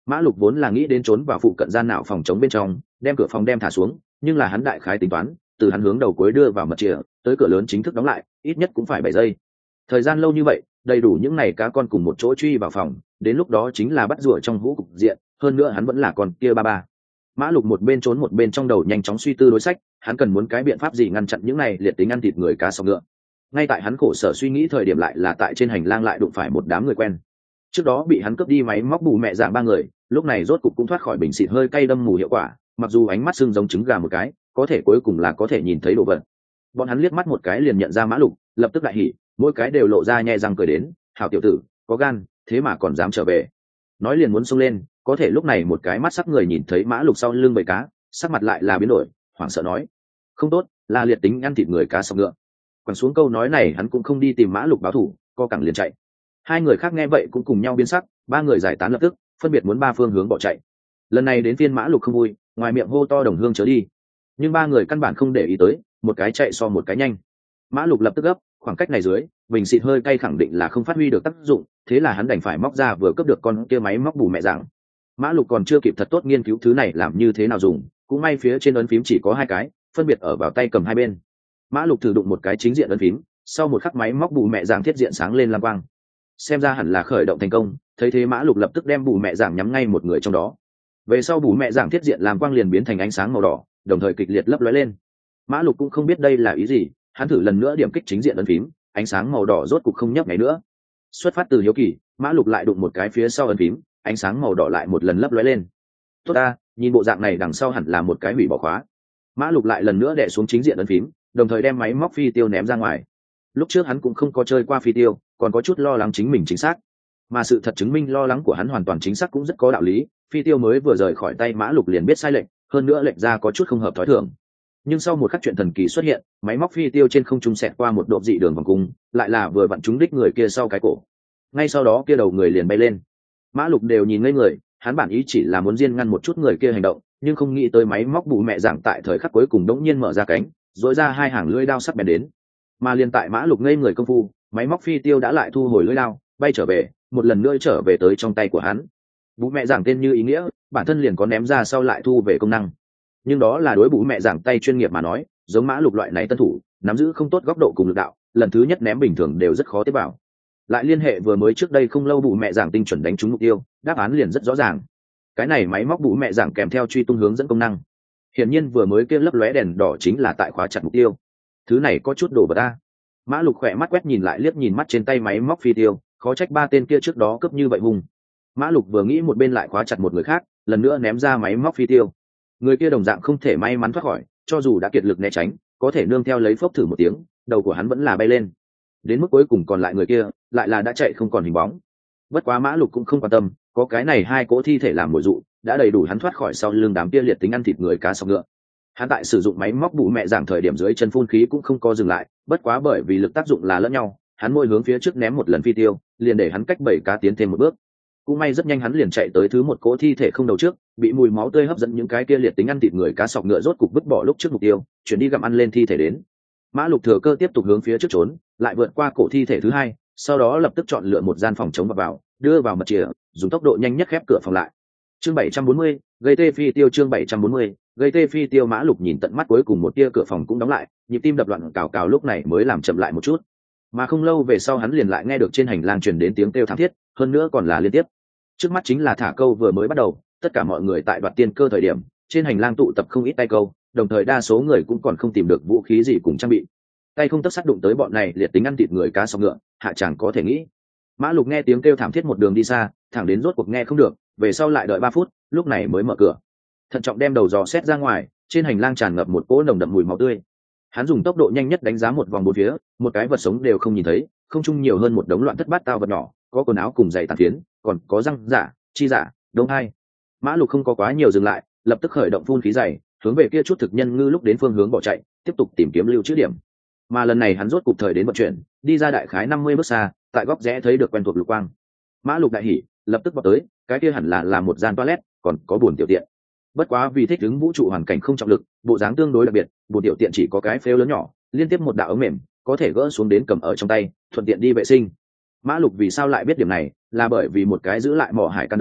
Mã Lục vốn là nghĩ đến trốn vào phụ cận gian nào phòng chống bên trong, đem cửa phòng đem thả xuống, nhưng là hắn đại khái tính toán, từ hắn hướng đầu cuối đưa vào mật chìa tới cửa lớn chính thức đóng lại, ít nhất cũng phải 7 giây. Thời gian lâu như vậy, đầy đủ những này cá con cùng một chỗ truy vào phòng, đến lúc đó chính là bắt rùa trong hũ cục diện, hơn nữa hắn vẫn là con kia ba. Mã Lục một bên trốn một bên trong đầu nhanh chóng suy tư đối sách, hắn cần muốn cái biện pháp gì ngăn chặn những này liệt tính ăn thịt người cá sọc ngựa. Ngay tại hắn khổ sở suy nghĩ thời điểm lại là tại trên hành lang lại đụng phải một đám người quen. Trước đó bị hắn cướp đi máy móc bù mẹ dạng 3 người, lúc này rốt cục cũng thoát khỏi bình xịt hơi cay đâm mù hiệu quả, mặc dù ánh mắt sưng giống trứng gà một cái, có thể cuối cùng là có thể nhìn thấy đồ vật. Bọn hắn liếc mắt một cái liền nhận ra Mã Lục, lập tức đại hỉ, mỗi cái đều lộ ra nhe răng cười đến, "Hảo tiểu tử, có gan, thế mà còn dám trở về." Nói liền muốn xông lên, có thể lúc này một cái mắt sắc người nhìn thấy Mã Lục sau lưng bầy cá, sắc mặt lại là biến đổi, hoảng sợ nói: "Không tốt, là liệt tính ăn thịt người cá sọc ngựa." Quẳng xuống câu nói này hắn cũng không đi tìm Mã Lục báo thù, co cẳng liền chạy. Hai người khác nghe vậy cũng cùng nhau biến sắc, 3 người giải tán lập tức, phân biệt muốn 3 phương hướng bỏ chạy. Lần này đến phiên Mã Lục không vui, ngoài miệng hô to đồng hương chớ đi, nhưng 3 người căn bản không để ý tới, một cái chạy so một cái nhanh. Mã Lục lập tức gấp, khoảng cách này dưới, bình xịt hơi cay khẳng định là không phát huy được tác dụng, thế là hắn đành phải móc ra vừa cướp được con kia máy móc bù mẹ dạng. Mã Lục còn chưa kịp thật tốt nghiên cứu thứ này làm như thế nào dùng, cũng may phía trên ấn phím chỉ có 2 cái, phân biệt ở vào tay cầm hai bên. Mã Lục thử đụng một cái chính diện ấn phím, sau một khắc máy móc bù mẹ dạng thiết diện sáng lên lam quang. Xem ra hẳn là khởi động thành công, thấy thế Mã Lục lập tức đem bù mẹ dạng nhắm ngay một người trong đó. Về sau bù mẹ dạng thiết diện làm quang liền biến thành ánh sáng màu đỏ, đồng thời kịch liệt lấp lóe lên. Mã Lục cũng không biết đây là ý gì, hắn thử lần nữa điểm kích chính diện ấn phím, ánh sáng màu đỏ rốt cục không nhấp nháy nữa. Xuất phát từ hiếu kỳ, Mã Lục lại đụng một cái phía sau ấn phím, ánh sáng màu đỏ lại một lần lấp lóe lên. Tốt ta, nhìn bộ dạng này đằng sau hẳn là một cái hủy bỏ khóa. Mã Lục lại lần nữa đè xuống chính diện ấn phím, đồng thời đem máy móc phi tiêu ném ra ngoài. Lúc trước hắn cũng không có chơi qua phi tiêu, còn có chút lo lắng chính mình chính xác, mà sự thật chứng minh lo lắng của hắn hoàn toàn chính xác cũng rất có đạo lý. Phi tiêu mới vừa rời khỏi tay Mã Lục liền biết sai lệch, hơn nữa lệch ra có chút không hợp thói thường. Nhưng sau một khắc chuyện thần kỳ xuất hiện, máy móc phi tiêu trên không trung xẹt qua một độ dị đường vòng cung, lại là vừa vặn trúng đích người kia sau cái cổ. Ngay sau đó kia đầu người liền bay lên. Mã Lục đều nhìn ngây người, hắn bản ý chỉ là muốn riêng ngăn một chút người kia hành động, nhưng không nghĩ tới máy móc bù mẹ dạng tại thời khắc cuối cùng đống nhiên mở ra cánh, dội ra 2 hàng lưỡi đao sắc bén đến. Mà liền tại Mã Lục ngây người công phu, máy móc phi tiêu đã lại thu hồi lưỡi đao, bay trở về, một lần nữa trở về tới trong tay của hắn. Bù mẹ giảng tên như ý nghĩa, bản thân liền có ném ra sau lại thu về công năng. Nhưng đó là đối bù mẹ giảng tay chuyên nghiệp mà nói, giống Mã Lục loại này tân thủ, nắm giữ không tốt góc độ cùng lực đạo, lần thứ nhất ném bình thường đều rất khó tiếp vào. Lại liên hệ vừa mới trước đây không lâu bù mẹ giảng tinh chuẩn đánh trúng mục tiêu, đáp án liền rất rõ ràng. Cái này máy móc bù mẹ giảng kèm theo truy tung hướng dẫn công năng. Hiển nhiên vừa mới kia lấp lóe đèn đỏ chính là tại khóa chặt mục tiêu. Thứ này có chút đồ vật ta. Mã Lục khỏe mắt quét nhìn lại liếc nhìn mắt trên tay máy móc phi tiêu, khó trách 3 tên kia trước đó cướp như vậy hùng. Mã Lục vừa nghĩ một bên lại khóa chặt một người khác, lần nữa ném ra máy móc phi tiêu. Người kia đồng dạng không thể may mắn thoát khỏi, cho dù đã kiệt lực né tránh, có thể nương theo lấy phốc thử một tiếng, đầu của hắn vẫn là bay lên. Đến mức cuối cùng còn lại người kia, lại là đã chạy không còn hình bóng. Bất quá Mã Lục cũng không quan tâm, có cái này 2 cỗ thi thể làm mồi dụ, đã đầy đủ hắn thoát khỏi sau lưng đám kia liệt tính ăn thịt người cá sọc ngựa. Hắn tại sử dụng máy móc bù mẹ giảng thời điểm dưới chân phun khí cũng không có dừng lại, bất quá bởi vì lực tác dụng là lẫn nhau, hắn môi hướng phía trước ném một lần phi tiêu, liền để hắn cách 7 cá tiến thêm một bước. Cũng may rất nhanh hắn liền chạy tới thứ một cỗ thi thể không đầu trước, bị mùi máu tươi hấp dẫn những cái kia liệt tính ăn thịt người cá sọc ngựa rốt cục vứt bỏ lúc trước mục tiêu, chuyển đi gặm ăn lên thi thể đến. Mã Lục thừa cơ tiếp tục hướng phía trước trốn, lại vượt qua cổ thi thể thứ 2, sau đó lập tức chọn lựa một gian phòng chống vào, đưa vào mật chìa, dùng tốc độ nhanh nhất khép cửa phòng lại. Chương 740, gây tê phi tiêu. Chương 740, gây tê phi tiêu. Mã Lục nhìn tận mắt cuối cùng một tia cửa phòng cũng đóng lại, nhịp tim đập loạn cào cào lúc này mới làm chậm lại một chút. Mà không lâu về sau hắn liền lại nghe được trên hành lang truyền đến tiếng kêu thảm thiết, hơn nữa còn là liên tiếp. Trước mắt chính là thả câu vừa mới bắt đầu, tất cả mọi người tại đoạt tiên cơ thời điểm, trên hành lang tụ tập không ít tay câu, đồng thời đa số người cũng còn không tìm được vũ khí gì cùng trang bị. Tay không tấc sắt đụng tới bọn này liệt tính ăn thịt người cá sọc ngựa, hạ chẳng có thể nghĩ. Mã Lục nghe tiếng kêu thảm thiết một đường đi xa, thẳng đến rốt cuộc nghe không được, về sau lại đợi 3 phút, lúc này mới mở cửa. Thận trọng đem đầu dò xét ra ngoài, trên hành lang tràn ngập một cỗ nồng đậm mùi máu tươi. Hắn dùng tốc độ nhanh nhất đánh giá một vòng bốn phía, một cái vật sống đều không nhìn thấy, không chung nhiều hơn một đống loạn thất bát tao vật nhỏ, có quần áo cùng giày tàn phiến, còn có răng giả, chi giả, đông hai. Mã Lục không có quá nhiều dừng lại, lập tức khởi động phun khí giày, hướng về kia chút thực nhân ngư lúc đến phương hướng bỏ chạy, tiếp tục tìm kiếm lưu trữ điểm. Mà lần này hắn rốt cục thời đến vận chuyển, đi ra đại khái 50 bước xa, tại góc rẽ thấy được quen thuộc lục quang. Mã Lục đại hỉ, lập tức vọt tới, cái kia hẳn là một gian toilet, còn có bồn tiểu tiện. Bất quá vì thích ứng vũ trụ hoàn cảnh không trọng lực, bộ dáng tương đối đặc biệt, bồn tiểu tiện chỉ có cái phếu lớn nhỏ, liên tiếp một đạo ống mềm, có thể gỡ xuống đến cầm ở trong tay, thuận tiện đi vệ sinh. Mã Lục vì sao lại biết điểm này, là bởi vì một cái giữ lại mỏ hải căn đầu,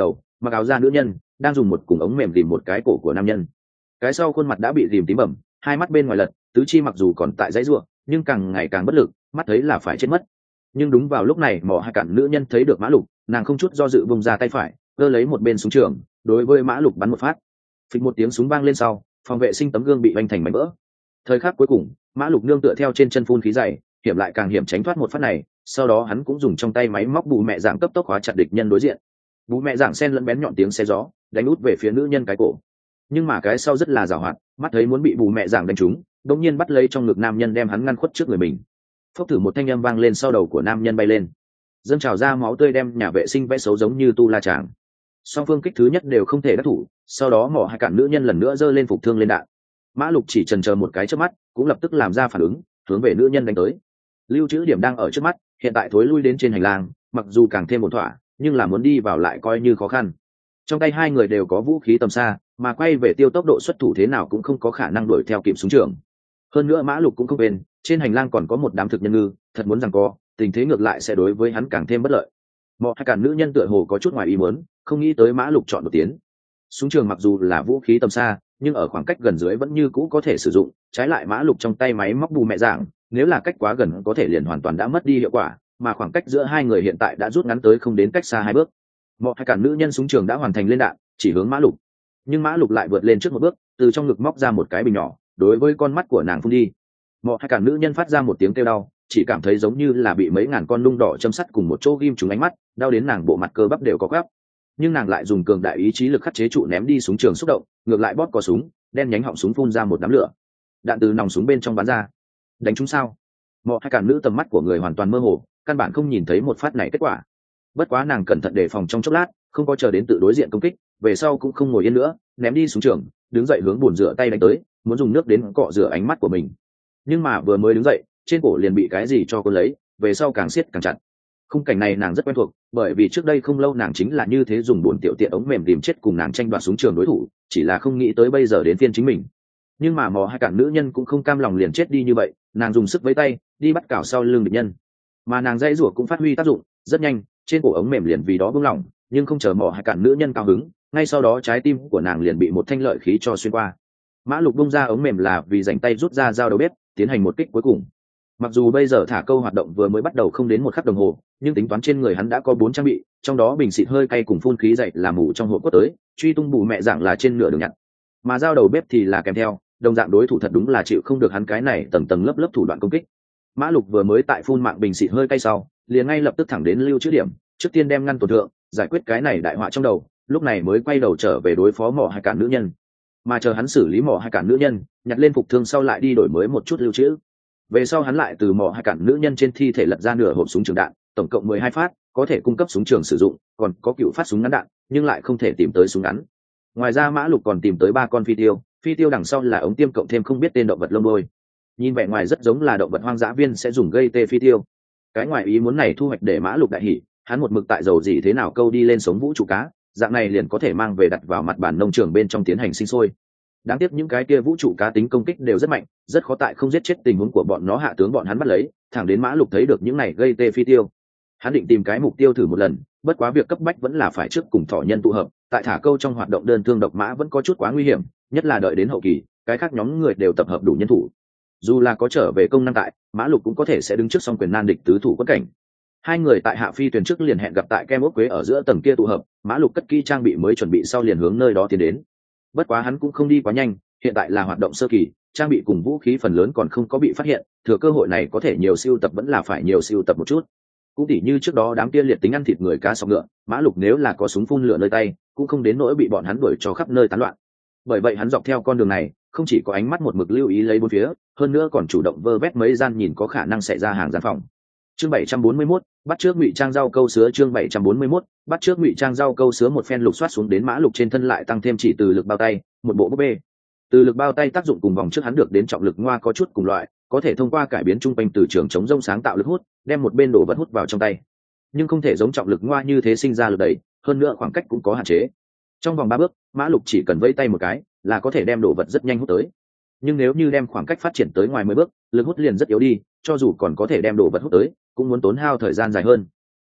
mặc áo da nữ nhân đang dùng một cùng ống mềm tìm một cái cổ của nam nhân. Cái sau khuôn mặt đã bị tìm tím bầm, hai mắt bên ngoài lật, tứ chi mặc dù còn tại dãy ruộng nhưng càng ngày càng bất lực, mắt thấy là phải chết mất. Nhưng đúng vào lúc này mỏ hai cản nữ nhân thấy được Mã Lục, nàng không chút do dự vùng ra tay phải, cơ lấy một bên súng trường đối với Mã Lục bắn một phát. Phịch một tiếng súng vang lên sau, phòng vệ sinh tấm gương bị vanh thành mảnh vỡ. Thời khắc cuối cùng, Mã Lục nương tựa theo trên chân phun khí dày, hiểm lại càng hiểm tránh thoát một phát này. Sau đó hắn cũng dùng trong tay máy móc bù mẹ dạng cấp tốc khóa chặt địch nhân đối diện. Bù mẹ dạng sen lẫn bén nhọn tiếng xe gió đánh út về phía nữ nhân cái cổ, nhưng mà cái sau rất là giàu hoạt, mắt thấy muốn bị bù mẹ dạng đánh trúng, đột nhiên bắt lấy trong ngực nam nhân đem hắn ngăn khuất trước người mình. Phốc thử một thanh âm vang lên, sau đầu của nam nhân bay lên, dâng trào ra máu tươi đem nhà vệ sinh vẽ xấu giống như tu la chàng. Song phương kích thứ nhất đều không thể đắc thủ, sau đó mỏ hai cản nữ nhân lần nữa giơ lên phục thương lên đạn. Mã Lục chỉ chần chờ một cái trước mắt, cũng lập tức làm ra phản ứng, hướng về nữ nhân đánh tới. Lưu trữ điểm đang ở trước mắt, hiện tại thối lui đến trên hành lang, mặc dù càng thêm một thỏa, nhưng là muốn đi vào lại coi như khó khăn. Trong tay hai người đều có vũ khí tầm xa, mà quay về tiêu tốc độ xuất thủ thế nào cũng không có khả năng đuổi theo kịp súng trường. Hơn nữa Mã Lục cũng không quên, trên hành lang còn có một đám thực nhân ngư, thật muốn giằng co, tình thế ngược lại sẽ đối với hắn càng thêm bất lợi. Mọ hai cản nữ nhân tựa hồ có chút ngoài ý muốn, không nghĩ tới Mã Lục chọn một tiến. Súng trường mặc dù là vũ khí tầm xa, nhưng ở khoảng cách gần dưới vẫn như cũ có thể sử dụng, trái lại Mã Lục trong tay máy móc bù mẹ dạng, nếu là cách quá gần có thể liền hoàn toàn đã mất đi hiệu quả, mà khoảng cách giữa hai người hiện tại đã rút ngắn tới không đến cách xa hai bước. Mọ hai cản nữ nhân súng trường đã hoàn thành lên đạn, chỉ hướng Mã Lục, nhưng Mã Lục lại vượt lên trước một bước, từ trong ngực móc ra một cái bình nhỏ, đối với con mắt của nàng phun đi. Mọ hai cản nữ nhân phát ra một tiếng kêu đau, chỉ cảm thấy giống như là bị mấy ngàn con lung đỏ châm sắt cùng một chỗ ghim trúng ánh mắt, đau đến nàng bộ mặt cơ bắp đều có gắp. Nhưng nàng lại dùng cường đại ý chí lực khắc chế trụ ném đi súng trường xúc động, ngược lại bóp cò súng, đen nhánh họng súng phun ra một đám lửa, đạn từ nòng súng bên trong bắn ra. Đánh trúng sao? Mọ hai cản nữ tầm mắt của người hoàn toàn mơ hồ, căn bản không nhìn thấy một phát này kết quả. Bất quá nàng cẩn thận đề phòng trong chốc lát, không có chờ đến tự đối diện công kích, về sau cũng không ngồi yên nữa, ném đi súng trường, đứng dậy hướng bồn rửa tay đánh tới, muốn dùng nước đến cọ rửa ánh mắt của mình. Nhưng mà vừa mới đứng dậy, trên cổ liền bị cái gì cho cô lấy, về sau càng siết càng chặt. Khung cảnh này nàng rất quen thuộc, bởi vì trước đây không lâu nàng chính là như thế dùng bồn tiểu tiện ống mềm tìm chết cùng nàng tranh đoạt súng trường đối thủ, chỉ là không nghĩ tới bây giờ đến phiên chính mình. Nhưng mà mò hai cản nữ nhân cũng không cam lòng liền chết đi như vậy, nàng dùng sức với tay đi bắt cào sau lưng địch nhân, mà nàng dây rủa cũng phát huy tác dụng, rất nhanh trên cổ ống mềm liền vì đó buông lỏng, nhưng không chờ mò hai cản nữ nhân cao hứng, ngay sau đó trái tim của nàng liền bị một thanh lợi khí cho xuyên qua. Mã Lục bung ra ống mềm là vì dành tay rút ra dao đầu bếp, tiến hành một kích cuối cùng. Mặc dù bây giờ thả câu hoạt động vừa mới bắt đầu không đến một khắc đồng hồ, nhưng tính toán trên người hắn đã có 4 trang bị, trong đó bình xịt hơi cay cùng phun khí dậy là mù trong hộp cốt tới, truy tung bù mẹ dạng là trên nửa đường nhặt, mà dao đầu bếp thì là kèm theo. Đồng dạng đối thủ thật đúng là chịu không được hắn cái này tầng tầng lớp lớp thủ đoạn công kích. Mã Lục vừa mới tại phun mạng bình xịt hơi cay sau, liền ngay lập tức thẳng đến lưu trữ điểm, trước tiên đem ngăn tổn thượng, giải quyết cái này đại họa trong đầu, lúc này mới quay đầu trở về đối phó mỏ hai cản nữ nhân. Mà chờ hắn xử lý mỏ hai cản nữ nhân, nhặt lên phục thương sau lại đi đổi mới một chút lưu trữ. Về sau hắn lại từ mỏ hai cản nữ nhân trên thi thể lật ra nửa hộp súng trường đạn, tổng cộng 12 phát, có thể cung cấp súng trường sử dụng, còn có cựu phát súng ngắn đạn, nhưng lại không thể tìm tới súng ngắn. Ngoài ra Mã Lục còn tìm tới 3 con phi tiêu đằng sau là ống tiêm cộng thêm không biết tên động vật lông đôi, nhìn vẻ ngoài rất giống là động vật hoang dã viên sẽ dùng gây tê phi tiêu. Cái ngoài ý muốn này thu hoạch để Mã Lục đại hỉ, hắn một mực tại dầu gì thế nào câu đi lên sống vũ trụ cá, dạng này liền có thể mang về đặt vào mặt bản nông trường bên trong tiến hành sinh sôi. Đáng tiếc những cái kia vũ trụ cá tính công kích đều rất mạnh, rất khó tại không giết chết tình huống của bọn nó hạ tướng bọn hắn bắt lấy, thẳng đến Mã Lục thấy được những này gây tê phi tiêu. Hắn định tìm cái mục tiêu thử một lần, bất quá việc cấp bách vẫn là phải trước cùng thỏ nhân tụ hợp, tại thả câu trong hoạt động đơn thương độc mã vẫn có chút quá nguy hiểm, nhất là đợi đến hậu kỳ, cái khác nhóm người đều tập hợp đủ nhân thủ. Dù là có trở về công năng tại, Mã Lục cũng có thể sẽ đứng trước song quyền nan địch tứ thủ quất cảnh. Hai người tại hạ phi thuyền trước liền hẹn gặp tại kem ốc quế ở giữa tầng kia tụ hợp, Mã Lục cất kỹ trang bị mới chuẩn bị sau liền hướng nơi đó tiến đến. Bất quá hắn cũng không đi quá nhanh, hiện tại là hoạt động sơ kỳ, trang bị cùng vũ khí phần lớn còn không có bị phát hiện, thừa cơ hội này có thể nhiều siêu tập vẫn là phải nhiều siêu tập một chút. Cũng tỉ như trước đó đám kia liệt tính ăn thịt người cá sọc ngựa, Mã Lục nếu là có súng phun lửa nơi tay, cũng không đến nỗi bị bọn hắn đuổi cho khắp nơi tán loạn. Bởi vậy hắn dọc theo con đường này, không chỉ có ánh mắt một mực lưu ý lấy bốn phía, hơn nữa còn chủ động vơ vét mấy gian nhìn có khả năng xảy ra hàng gian phòng. Chương 741, bắt trước ngụy trang rau câu sứa. Chương 741, bắt trước ngụy trang rau câu sứa. Một phen lục soát xuống đến Mã Lục trên thân lại tăng thêm chỉ từ lực bao tay, một bộ búp bê. Từ lực bao tay tác dụng cùng vòng trước hắn được đến trọng lực ngoa có chút cùng loại, có thể thông qua cải biến trung quanh từ trường chống rông sáng tạo lực hút, đem một bên đồ vật hút vào trong tay, nhưng không thể giống trọng lực ngoa như thế sinh ra lực đẩy, hơn nữa khoảng cách cũng có hạn chế. Trong vòng 3 bước, Mã Lục chỉ cần vẫy tay một cái là có thể đem đồ vật rất nhanh hút tới, nhưng nếu như đem khoảng cách phát triển tới ngoài 10 bước, lực hút liền rất yếu đi, cho dù còn có thể đem đồ vật hút tới cũng muốn tốn hao thời gian dài hơn.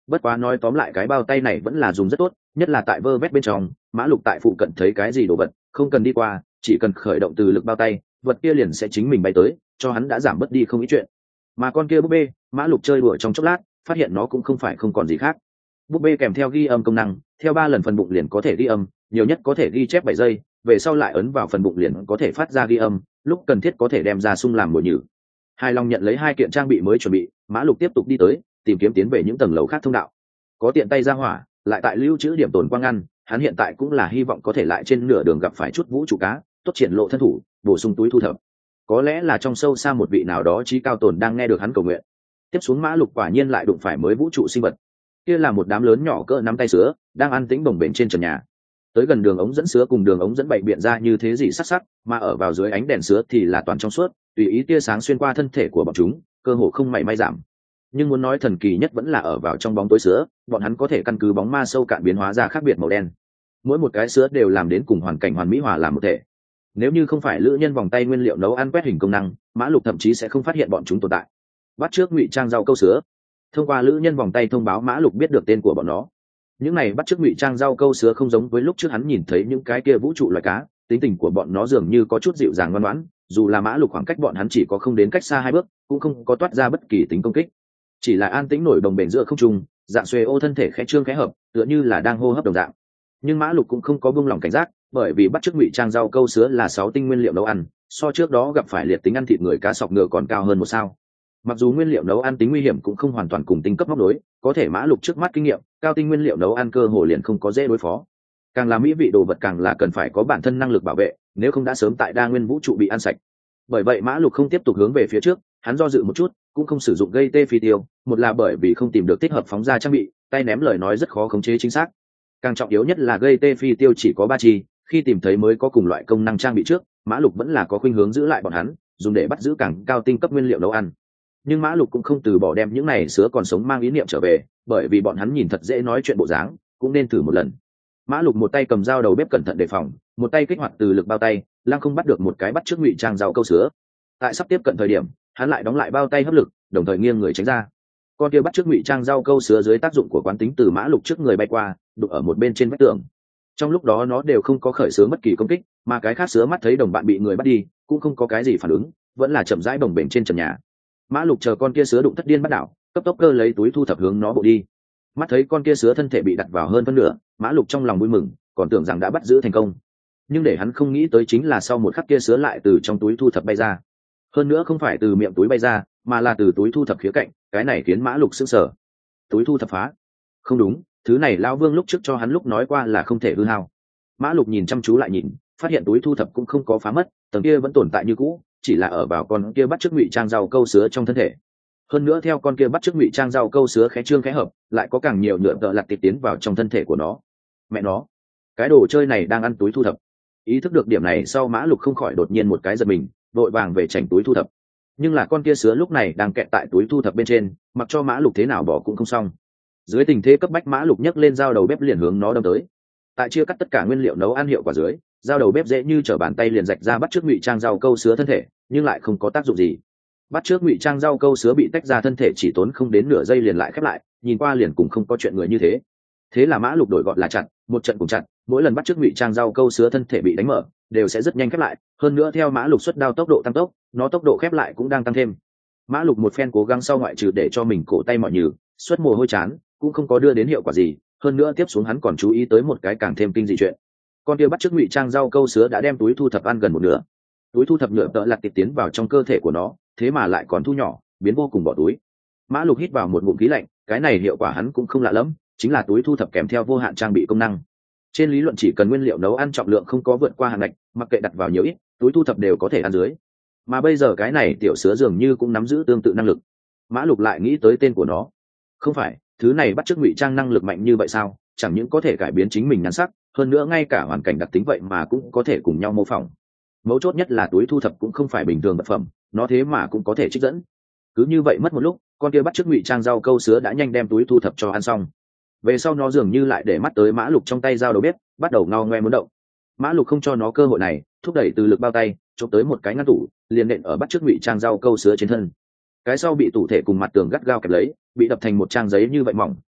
Bất quá nói tóm lại cái bao tay này vẫn là dùng rất tốt, nhất là tại vơ vét bên trong. Mã Lục tại phụ cận thấy cái gì đồ vật không cần đi qua, chỉ cần khởi động từ lực bao tay, vật kia liền sẽ chính mình bay tới, cho hắn đã giảm bớt đi không ít chuyện. Mà con kia búp bê, Mã Lục chơi đùa trong chốc lát, phát hiện nó cũng không phải không còn gì khác. Búp bê kèm theo ghi âm công năng, theo 3 lần phần bụng liền có thể ghi âm, nhiều nhất có thể ghi chép 7 giây, về sau lại ấn vào phần bụng liền có thể phát ra ghi âm, lúc cần thiết có thể đem ra sung làm mồi nhử. Hài lòng nhận lấy 2 kiện trang bị mới chuẩn bị, Mã Lục tiếp tục đi tới, tìm kiếm tiến về những tầng lầu khác thông đạo. Có tiện tay ra hỏa, lại tại lưu trữ điểm tồn quang ngăn, hắn hiện tại cũng là hy vọng có thể lại trên nửa đường gặp phải chút vũ trụ cá, tốt triển lộ thân thủ, bổ sung túi thu thập. Có lẽ là trong sâu xa một vị nào đó trí cao tồn đang nghe được hắn cầu nguyện. Tiếp xuống Mã Lục quả nhiên lại đụng phải mới vũ trụ sinh vật. Kia là một đám lớn nhỏ cỡ nắm tay sứa, đang ăn tĩnh bồng bềnh trên trần nhà. Tới gần đường ống dẫn sứa cùng đường ống dẫn bậy biện ra như thế gì sắc sắc, mà ở vào dưới ánh đèn sứa thì là toàn trong suốt, tùy ý tia sáng xuyên qua thân thể của bọn chúng, cơ hồ không mảy may giảm. Nhưng muốn nói thần kỳ nhất vẫn là ở vào trong bóng tối sứa, bọn hắn có thể căn cứ bóng ma sâu cạn biến hóa ra khác biệt màu đen. Mỗi một cái sứa đều làm đến cùng hoàn cảnh hoàn mỹ hòa làm một thể. Nếu như không phải lữ nhân vòng tay nguyên liệu nấu ăn quét hình công năng, Mã Lục thậm chí sẽ không phát hiện bọn chúng tồn tại. Bắt trước ngụy trang rau câu sứa, thông qua lữ nhân vòng tay thông báo Mã Lục biết được tên của bọn nó. Những này bắt trước ngụy trang rau câu sứa không giống với lúc trước hắn nhìn thấy những cái kia vũ trụ loài cá, tính tình của bọn nó dường như có chút dịu dàng ngoan ngoãn, dù là Mã Lục khoảng cách bọn hắn chỉ có không đến cách xa 2 bước, cũng không có toát ra bất kỳ tính công kích, chỉ là an tĩnh nổi đồng bền giữa không trung, dạng xuề ô thân thể khẽ trương khẽ hợp, tựa như là đang hô hấp đồng dạng. Nhưng Mã Lục cũng không có buông lỏng cảnh giác, bởi vì bắt chước ngụy trang rau câu sứa là 6 tinh nguyên liệu nấu ăn, so trước đó gặp phải liệt tính ăn thịt người cá sọc ngựa còn cao hơn 1 sao. Mặc dù nguyên liệu nấu ăn tính nguy hiểm cũng không hoàn toàn cùng tinh cấp móc đối, có thể Mã Lục trước mắt kinh nghiệm, cao tinh nguyên liệu nấu ăn cơ hồ liền không có dễ đối phó. Càng là mỹ vị đồ vật càng là cần phải có bản thân năng lực bảo vệ, nếu không đã sớm tại đa nguyên vũ trụ bị ăn sạch. Bởi vậy Mã Lục không tiếp tục hướng về phía trước, hắn do dự một chút, cũng không sử dụng gây tê phi tiêu, một là bởi vì không tìm được thích hợp phóng ra trang bị, tay ném lời nói rất khó khống chế chính xác. Càng trọng yếu nhất là gây tê phi tiêu chỉ có 3 chi, khi tìm thấy mới có cùng loại công năng trang bị trước, Mã Lục vẫn là có khuynh hướng giữ lại bọn hắn, dùng để bắt giữ càng cao tinh cấp nguyên liệu nấu ăn. Nhưng Mã Lục cũng không từ bỏ đem những này sứa còn sống mang ý niệm trở về, bởi vì bọn hắn nhìn thật dễ nói chuyện bộ dáng, cũng nên thử một lần. Mã Lục một tay cầm dao đầu bếp cẩn thận đề phòng, một tay kích hoạt từ lực bao tay, lăng không bắt được một cái bắt trước ngụy trang rau câu sứa. Tại sắp tiếp cận thời điểm, hắn lại đóng lại bao tay hấp lực, đồng thời nghiêng người tránh ra. Con kia bắt trước ngụy trang rau câu sứa dưới tác dụng của quán tính từ Mã Lục trước người bay qua, đụng ở một bên trên vách tường. Trong lúc đó nó đều không có khởi xướng bất kỳ công kích, mà cái khác sứa mắt thấy đồng bạn bị người bắt đi, cũng không có cái gì phản ứng, vẫn là chậm rãi bồng bềnh trên trần nhà. Mã Lục chờ con kia sứa đụng thất điên bắt đảo, cấp tốc cơ lấy túi thu thập hướng nó bộ đi. Mắt thấy con kia sứa thân thể bị đặt vào hơn phân nửa, Mã Lục trong lòng vui mừng, còn tưởng rằng đã bắt giữ thành công. Nhưng để hắn không nghĩ tới chính là sau một khắc kia sứa lại từ trong túi thu thập bay ra. Hơn nữa không phải từ miệng túi bay ra, mà là từ túi thu thập khía cạnh, cái này khiến Mã Lục sững sờ. Túi thu thập phá? Không đúng, thứ này lão Vương lúc trước cho hắn lúc nói qua là không thể hư hao. Mã Lục nhìn chăm chú lại nhìn, phát hiện túi thu thập cũng không có phá mất, tầng kia vẫn tồn tại như cũ, chỉ là ở vào con kia bắt chước ngụy trang rau câu sứa trong thân thể. Hơn nữa theo con kia bắt chước ngụy trang rau câu sứa khẽ trương khẽ hợp, lại có càng nhiều nhựa tợ lặt tiệp tiến vào trong thân thể của nó. Mẹ nó, cái đồ chơi này đang ăn túi thu thập. Ý thức được điểm này sau Mã Lục không khỏi đột nhiên một cái giật mình, vội vàng về chảnh túi thu thập. Nhưng là con kia sứa lúc này đang kẹt tại túi thu thập bên trên, mặc cho Mã Lục thế nào bỏ cũng không xong. Dưới tình thế cấp bách Mã Lục nhấc lên dao đầu bếp liền hướng nó đâm tới. Tại chia cắt tất cả nguyên liệu nấu ăn hiệu quả dưới, dao đầu bếp dễ như trở bàn tay liền rạch ra bắt trước ngụy trang rau câu sứa thân thể, nhưng lại không có tác dụng gì. Bắt trước ngụy trang rau câu sứa bị tách ra thân thể chỉ tốn không đến nửa giây liền lại khép lại, nhìn qua liền cùng không có chuyện người như thế. Thế là Mã Lục đổi gọn là chặt, một trận cùng chặt, mỗi lần bắt trước ngụy trang rau câu sứa thân thể bị đánh mở, đều sẽ rất nhanh khép lại, hơn nữa theo Mã Lục xuất đao tốc độ tăng tốc, nó tốc độ khép lại cũng đang tăng thêm. Mã Lục một phen cố gắng sau ngoại trừ để cho mình cổ tay mỏi nhừ, xuất mồ hôi chán, cũng không có đưa đến hiệu quả gì, hơn nữa tiếp xuống hắn còn chú ý tới một cái càng thêm kinh dị chuyện. Con kia bắt trước ngụy trang rau câu sứa đã đem túi thu thập ăn gần một nửa. Túi thu thập nhựa tợ lặt tiệp tiến vào trong cơ thể của nó, thế mà lại còn thu nhỏ, biến vô cùng bỏ túi. Mã Lục hít vào một ngụm khí lạnh, cái này hiệu quả hắn cũng không lạ lắm, chính là túi thu thập kèm theo vô hạn trang bị công năng. Trên lý luận chỉ cần nguyên liệu nấu ăn trọng lượng không có vượt qua hạn ngạch, mặc kệ đặt vào nhiều ít, túi thu thập đều có thể ăn dưới. Mà bây giờ cái này tiểu sứa dường như cũng nắm giữ tương tự năng lực. Mã Lục lại nghĩ tới tên của nó. Không phải, thứ này bắt chước ngụy trang năng lực mạnh như vậy sao? Chẳng những có thể cải biến chính mình nhan sắc, hơn nữa ngay cả hoàn cảnh đặc tính vậy mà cũng có thể cùng nhau mô phỏng. Mấu chốt nhất là túi thu thập cũng không phải bình thường vật phẩm, nó thế mà cũng có thể trích dẫn. Cứ như vậy mất một lúc, con kia bắt chước ngụy trang rau câu sứa đã nhanh đem túi thu thập cho ăn xong. Về sau nó dường như lại để mắt tới Mã Lục trong tay dao đầu bếp, bắt đầu ngao ngoe muốn động. Mã Lục không cho nó cơ hội này, thúc đẩy từ lực bao tay, chụp tới một cái ngăn tủ, liền nện ở bắt chước ngụy trang rau câu sứa trên thân. Cái sau bị tủ thể cùng mặt tường gắt gao kẹp lấy, bị đập thành một trang giấy như vậy mỏng,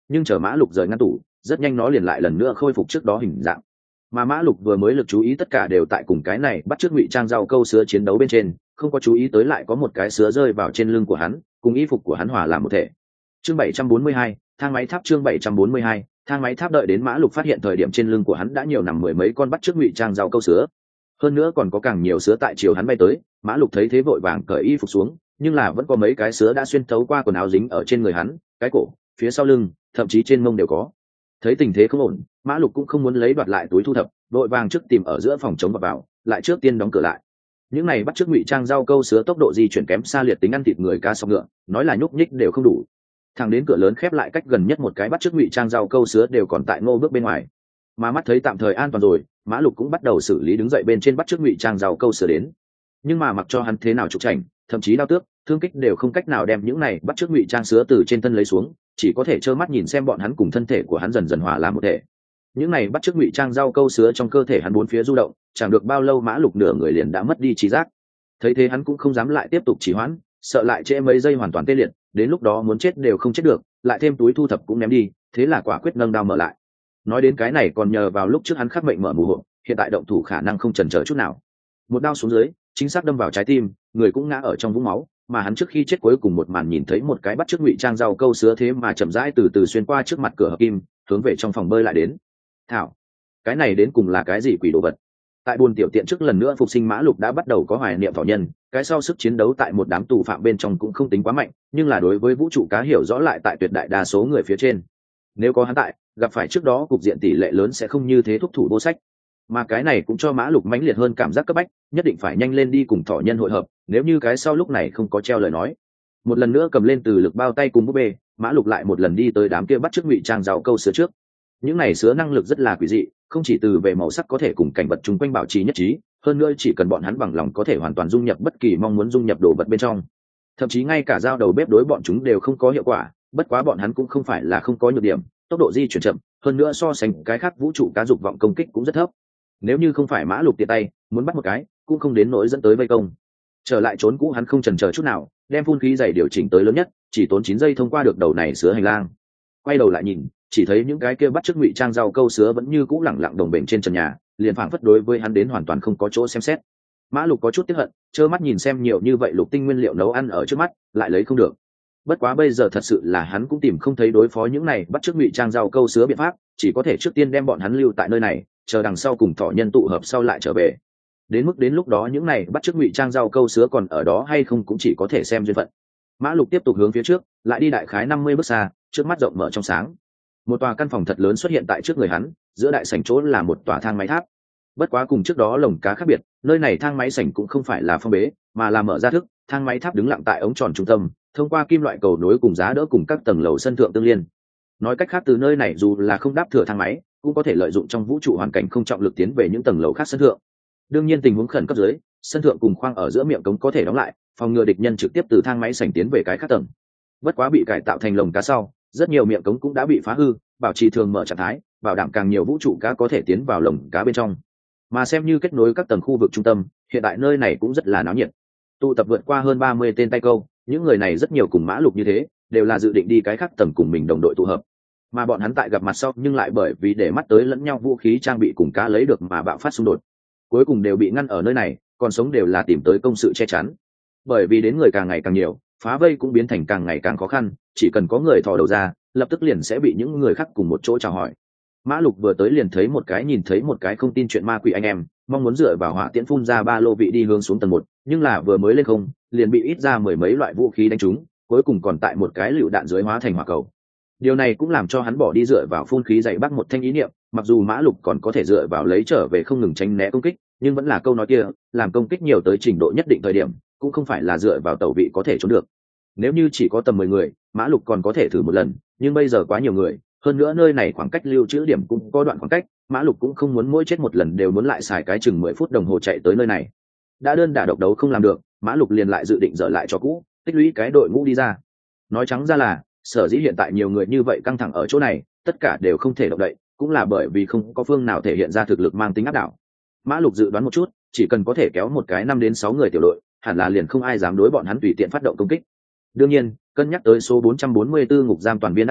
nhưng chờ mã lục rời ngăn tủ rất nhanh nó liền lại lần nữa khôi phục trước đó hình dạng. Mà mã lục vừa mới lực chú ý tất cả đều tại cùng cái này bắt chước ngụy trang rau câu sứa chiến đấu bên trên, không có chú ý tới lại có một cái sứa rơi vào trên lưng của hắn, cùng y phục của hắn hòa làm một thể. Chương 742, thang máy tháp. Chương 742, thang máy tháp. Đợi đến mã lục phát hiện thời điểm trên lưng của hắn đã nhiều nằm mười mấy con bắt chước ngụy trang rau câu sứa, hơn nữa còn có càng nhiều sứa tại chiều hắn bay tới. Mã lục thấy thế vội vàng cởi y phục xuống, nhưng là vẫn có mấy cái sứa đã xuyên thấu qua quần áo dính ở trên người hắn, cái cổ, phía sau lưng, thậm chí trên mông đều có. Thấy tình thế không ổn, mã lục cũng không muốn lấy đoạt lại túi thu thập, vội vàng trước tìm ở giữa phòng chống vào, lại trước tiên đóng cửa lại. Những này bắt chước ngụy trang rau câu sứa tốc độ di chuyển kém xa liệt tính ăn thịt người cá sọc ngựa, nói là nhúc nhích đều không đủ. Thằng đến cửa lớn khép lại cách gần nhất một cái bắt chước ngụy trang rau câu sứa đều còn tại ngô bước bên ngoài. Mà mắt thấy tạm thời an toàn rồi, mã lục cũng bắt đầu xử lý đứng dậy bên trên bắt chước ngụy trang rau câu sứa đến. Nhưng mà mặc cho hắn thế nào trục chảnh, thậm chí đao tước, thương kích đều không cách nào đem những này bắt chước ngụy trang sứa từ trên thân lấy xuống, chỉ có thể trơ mắt nhìn xem bọn hắn cùng thân thể của hắn dần dần hòa làm một thể. Những này bắt chước ngụy trang rau câu sứa trong cơ thể hắn bốn phía du động, chẳng được bao lâu mã lục nửa người liền đã mất đi trí giác. Thấy thế hắn cũng không dám lại tiếp tục trì hoãn, sợ lại trễ mấy giây hoàn toàn tê liệt, đến lúc đó muốn chết đều không chết được, lại thêm túi thu thập cũng ném đi, thế là quả quyết nâng đao mở lại. Nói đến cái này còn nhờ vào lúc trước hắn khắc mệnh mở mù hộ, hiện tại động thủ khả năng không chần chờ chút nào. Một đao xuống dưới, chính xác đâm vào trái tim, người cũng ngã ở trong vũng máu, mà hắn trước khi chết cuối cùng một màn nhìn thấy một cái bắt chước ngụy trang rau câu sứa thế mà chậm rãi từ từ xuyên qua trước mặt cửa hợp kim, hướng về trong phòng bơi lại đến. Thảo, cái này đến cùng là cái gì quỷ đồ vật? Tại buồn tiểu tiện trước lần nữa phục sinh mã lục đã bắt đầu có hoài niệm thỏ nhân, cái sau sức chiến đấu tại một đám tù phạm bên trong cũng không tính quá mạnh, nhưng là đối với vũ trụ cá hiểu rõ lại tại tuyệt đại đa số người phía trên. Nếu có hắn tại, gặp phải trước đó cục diện tỷ lệ lớn sẽ không như thế thúc thủ vô sách. Mà cái này cũng cho mã lục mãnh liệt hơn cảm giác cấp bách, nhất định phải nhanh lên đi cùng thỏ nhân hội hợp, nếu như cái sau lúc này không có treo lời nói. Một lần nữa cầm lên từ lực bao tay cùng búp bê, mã lục lại một lần đi tới đám kia bắt chước ngụy trang rau câu sứa trước. Những này sứa năng lực rất là quỷ dị, không chỉ từ về màu sắc có thể cùng cảnh vật chung quanh bảo trì nhất trí, hơn nữa chỉ cần bọn hắn bằng lòng có thể hoàn toàn dung nhập bất kỳ mong muốn dung nhập đồ vật bên trong. Thậm chí ngay cả dao đầu bếp đối bọn chúng đều không có hiệu quả, bất quá bọn hắn cũng không phải là không có nhược điểm, tốc độ di chuyển chậm, hơn nữa so sánh cái khác vũ trụ cá dục vọng công kích cũng rất thấp. Nếu như không phải mã lục tiện tay muốn bắt một cái, cũng không đến nỗi dẫn tới vây công. Trở lại trốn cũ hắn không chần chờ chút nào, đem phun khí dày điều chỉnh tới lớn nhất, chỉ tốn 9 giây thông qua được đầu này sứa hành lang. Quay đầu lại nhìn, chỉ thấy những cái kia bắt chước ngụy trang rau câu sứa vẫn như cũ lẳng lặng đồng bền trên trần nhà, liền phảng phất đối với hắn đến hoàn toàn không có chỗ xem xét. Mã lục có chút tiếc hận, trơ mắt nhìn xem nhiều như vậy lục tinh nguyên liệu nấu ăn ở trước mắt, lại lấy không được. Bất quá bây giờ thật sự là hắn cũng tìm không thấy đối phó những này bắt chước ngụy trang rau câu sứa biện pháp, chỉ có thể trước tiên đem bọn hắn lưu tại nơi này, chờ đằng sau cùng thỏ nhân tụ hợp sau lại trở về. Đến mức đến lúc đó những này bắt chước ngụy trang rau câu sứa còn ở đó hay không cũng chỉ có thể xem duyên phận. Mã lục tiếp tục hướng phía trước, lại đi đại khái 50 bước xa, trước mắt rộng mở trong sáng. Một tòa căn phòng thật lớn xuất hiện tại trước người hắn, giữa đại sảnh chỗ là một tòa thang máy tháp. Bất quá cùng trước đó lồng cá khác biệt, nơi này thang máy sảnh cũng không phải là phong bế, mà là mở ra thức, thang máy tháp đứng lặng tại ống tròn trung tâm, thông qua kim loại cầu nối cùng giá đỡ cùng các tầng lầu sân thượng tương liên. Nói cách khác từ nơi này dù là không đáp thừa thang máy, cũng có thể lợi dụng trong vũ trụ hoàn cảnh không trọng lực tiến về những tầng lầu khác sân thượng. Đương nhiên tình huống khẩn cấp dưới, sân thượng cùng khoang ở giữa miệng cống có thể đóng lại, phòng ngừa địch nhân trực tiếp từ thang máy sảnh tiến về cái khác tầng. Bất quá bị cải tạo thành lồng cá sau, rất nhiều miệng cống cũng đã bị phá hư, bảo trì thường mở trạng thái, bảo đảm càng nhiều vũ trụ cá có thể tiến vào lồng cá bên trong. Mà xem như kết nối các tầng khu vực trung tâm, hiện tại nơi này cũng rất là náo nhiệt. Tụ tập vượt qua hơn 30 tên tay câu, những người này rất nhiều cùng mã lục như thế, đều là dự định đi cái khác tầng cùng mình đồng đội tụ hợp. Mà bọn hắn tại gặp mặt sau nhưng lại bởi vì để mắt tới lẫn nhau vũ khí trang bị cùng cá lấy được mà bạo phát xung đột. Cuối cùng đều bị ngăn ở nơi này, còn sống đều là tìm tới công sự che chắn. Bởi vì đến người càng ngày càng nhiều, phá vây cũng biến thành càng ngày càng khó khăn, chỉ cần có người thò đầu ra, lập tức liền sẽ bị những người khác cùng một chỗ chào hỏi. Mã lục vừa tới liền thấy một cái nhìn thấy một cái không tin chuyện ma quỷ anh em, mong muốn dựa vào hỏa tiễn phun ra ba lô vị đi hướng xuống tầng 1, nhưng là vừa mới lên không, liền bị ít ra mười mấy loại vũ khí đánh trúng, cuối cùng còn tại một cái lựu đạn dưới hóa thành hỏa cầu. Điều này cũng làm cho hắn bỏ đi dựa vào phun khí dày bắc một thanh ý niệm, mặc dù mã lục còn có thể dựa vào lấy trở về không ngừng tránh né công kích, nhưng vẫn là câu nói kia, làm công kích nhiều tới trình độ nhất định thời điểm, cũng không phải là dựa vào tẩu vị có thể trốn được. Nếu như chỉ có tầm 10 người, mã lục còn có thể thử một lần, nhưng bây giờ quá nhiều người, hơn nữa nơi này khoảng cách lưu trữ điểm cũng có đoạn khoảng cách, mã lục cũng không muốn mỗi chết một lần đều muốn lại xài cái chừng 10 phút đồng hồ chạy tới nơi này. Đã đơn đả độc đấu không làm được, mã lục liền lại dự định dở lại cho cũ, tích lũy cái đội ngũ đi ra. Nói trắng ra là, sở dĩ hiện tại nhiều người như vậy căng thẳng ở chỗ này, tất cả đều không thể động đậy, cũng là bởi vì không có phương nào thể hiện ra thực lực mang tính áp đảo. Mã lục dự đoán một chút, chỉ cần có thể kéo một cái 5 đến 6 người tiểu đội, hẳn là liền không ai dám đối bọn hắn tùy tiện phát động công kích. Đương nhiên, cân nhắc tới số 444 ngục giam toàn viên ác nhân,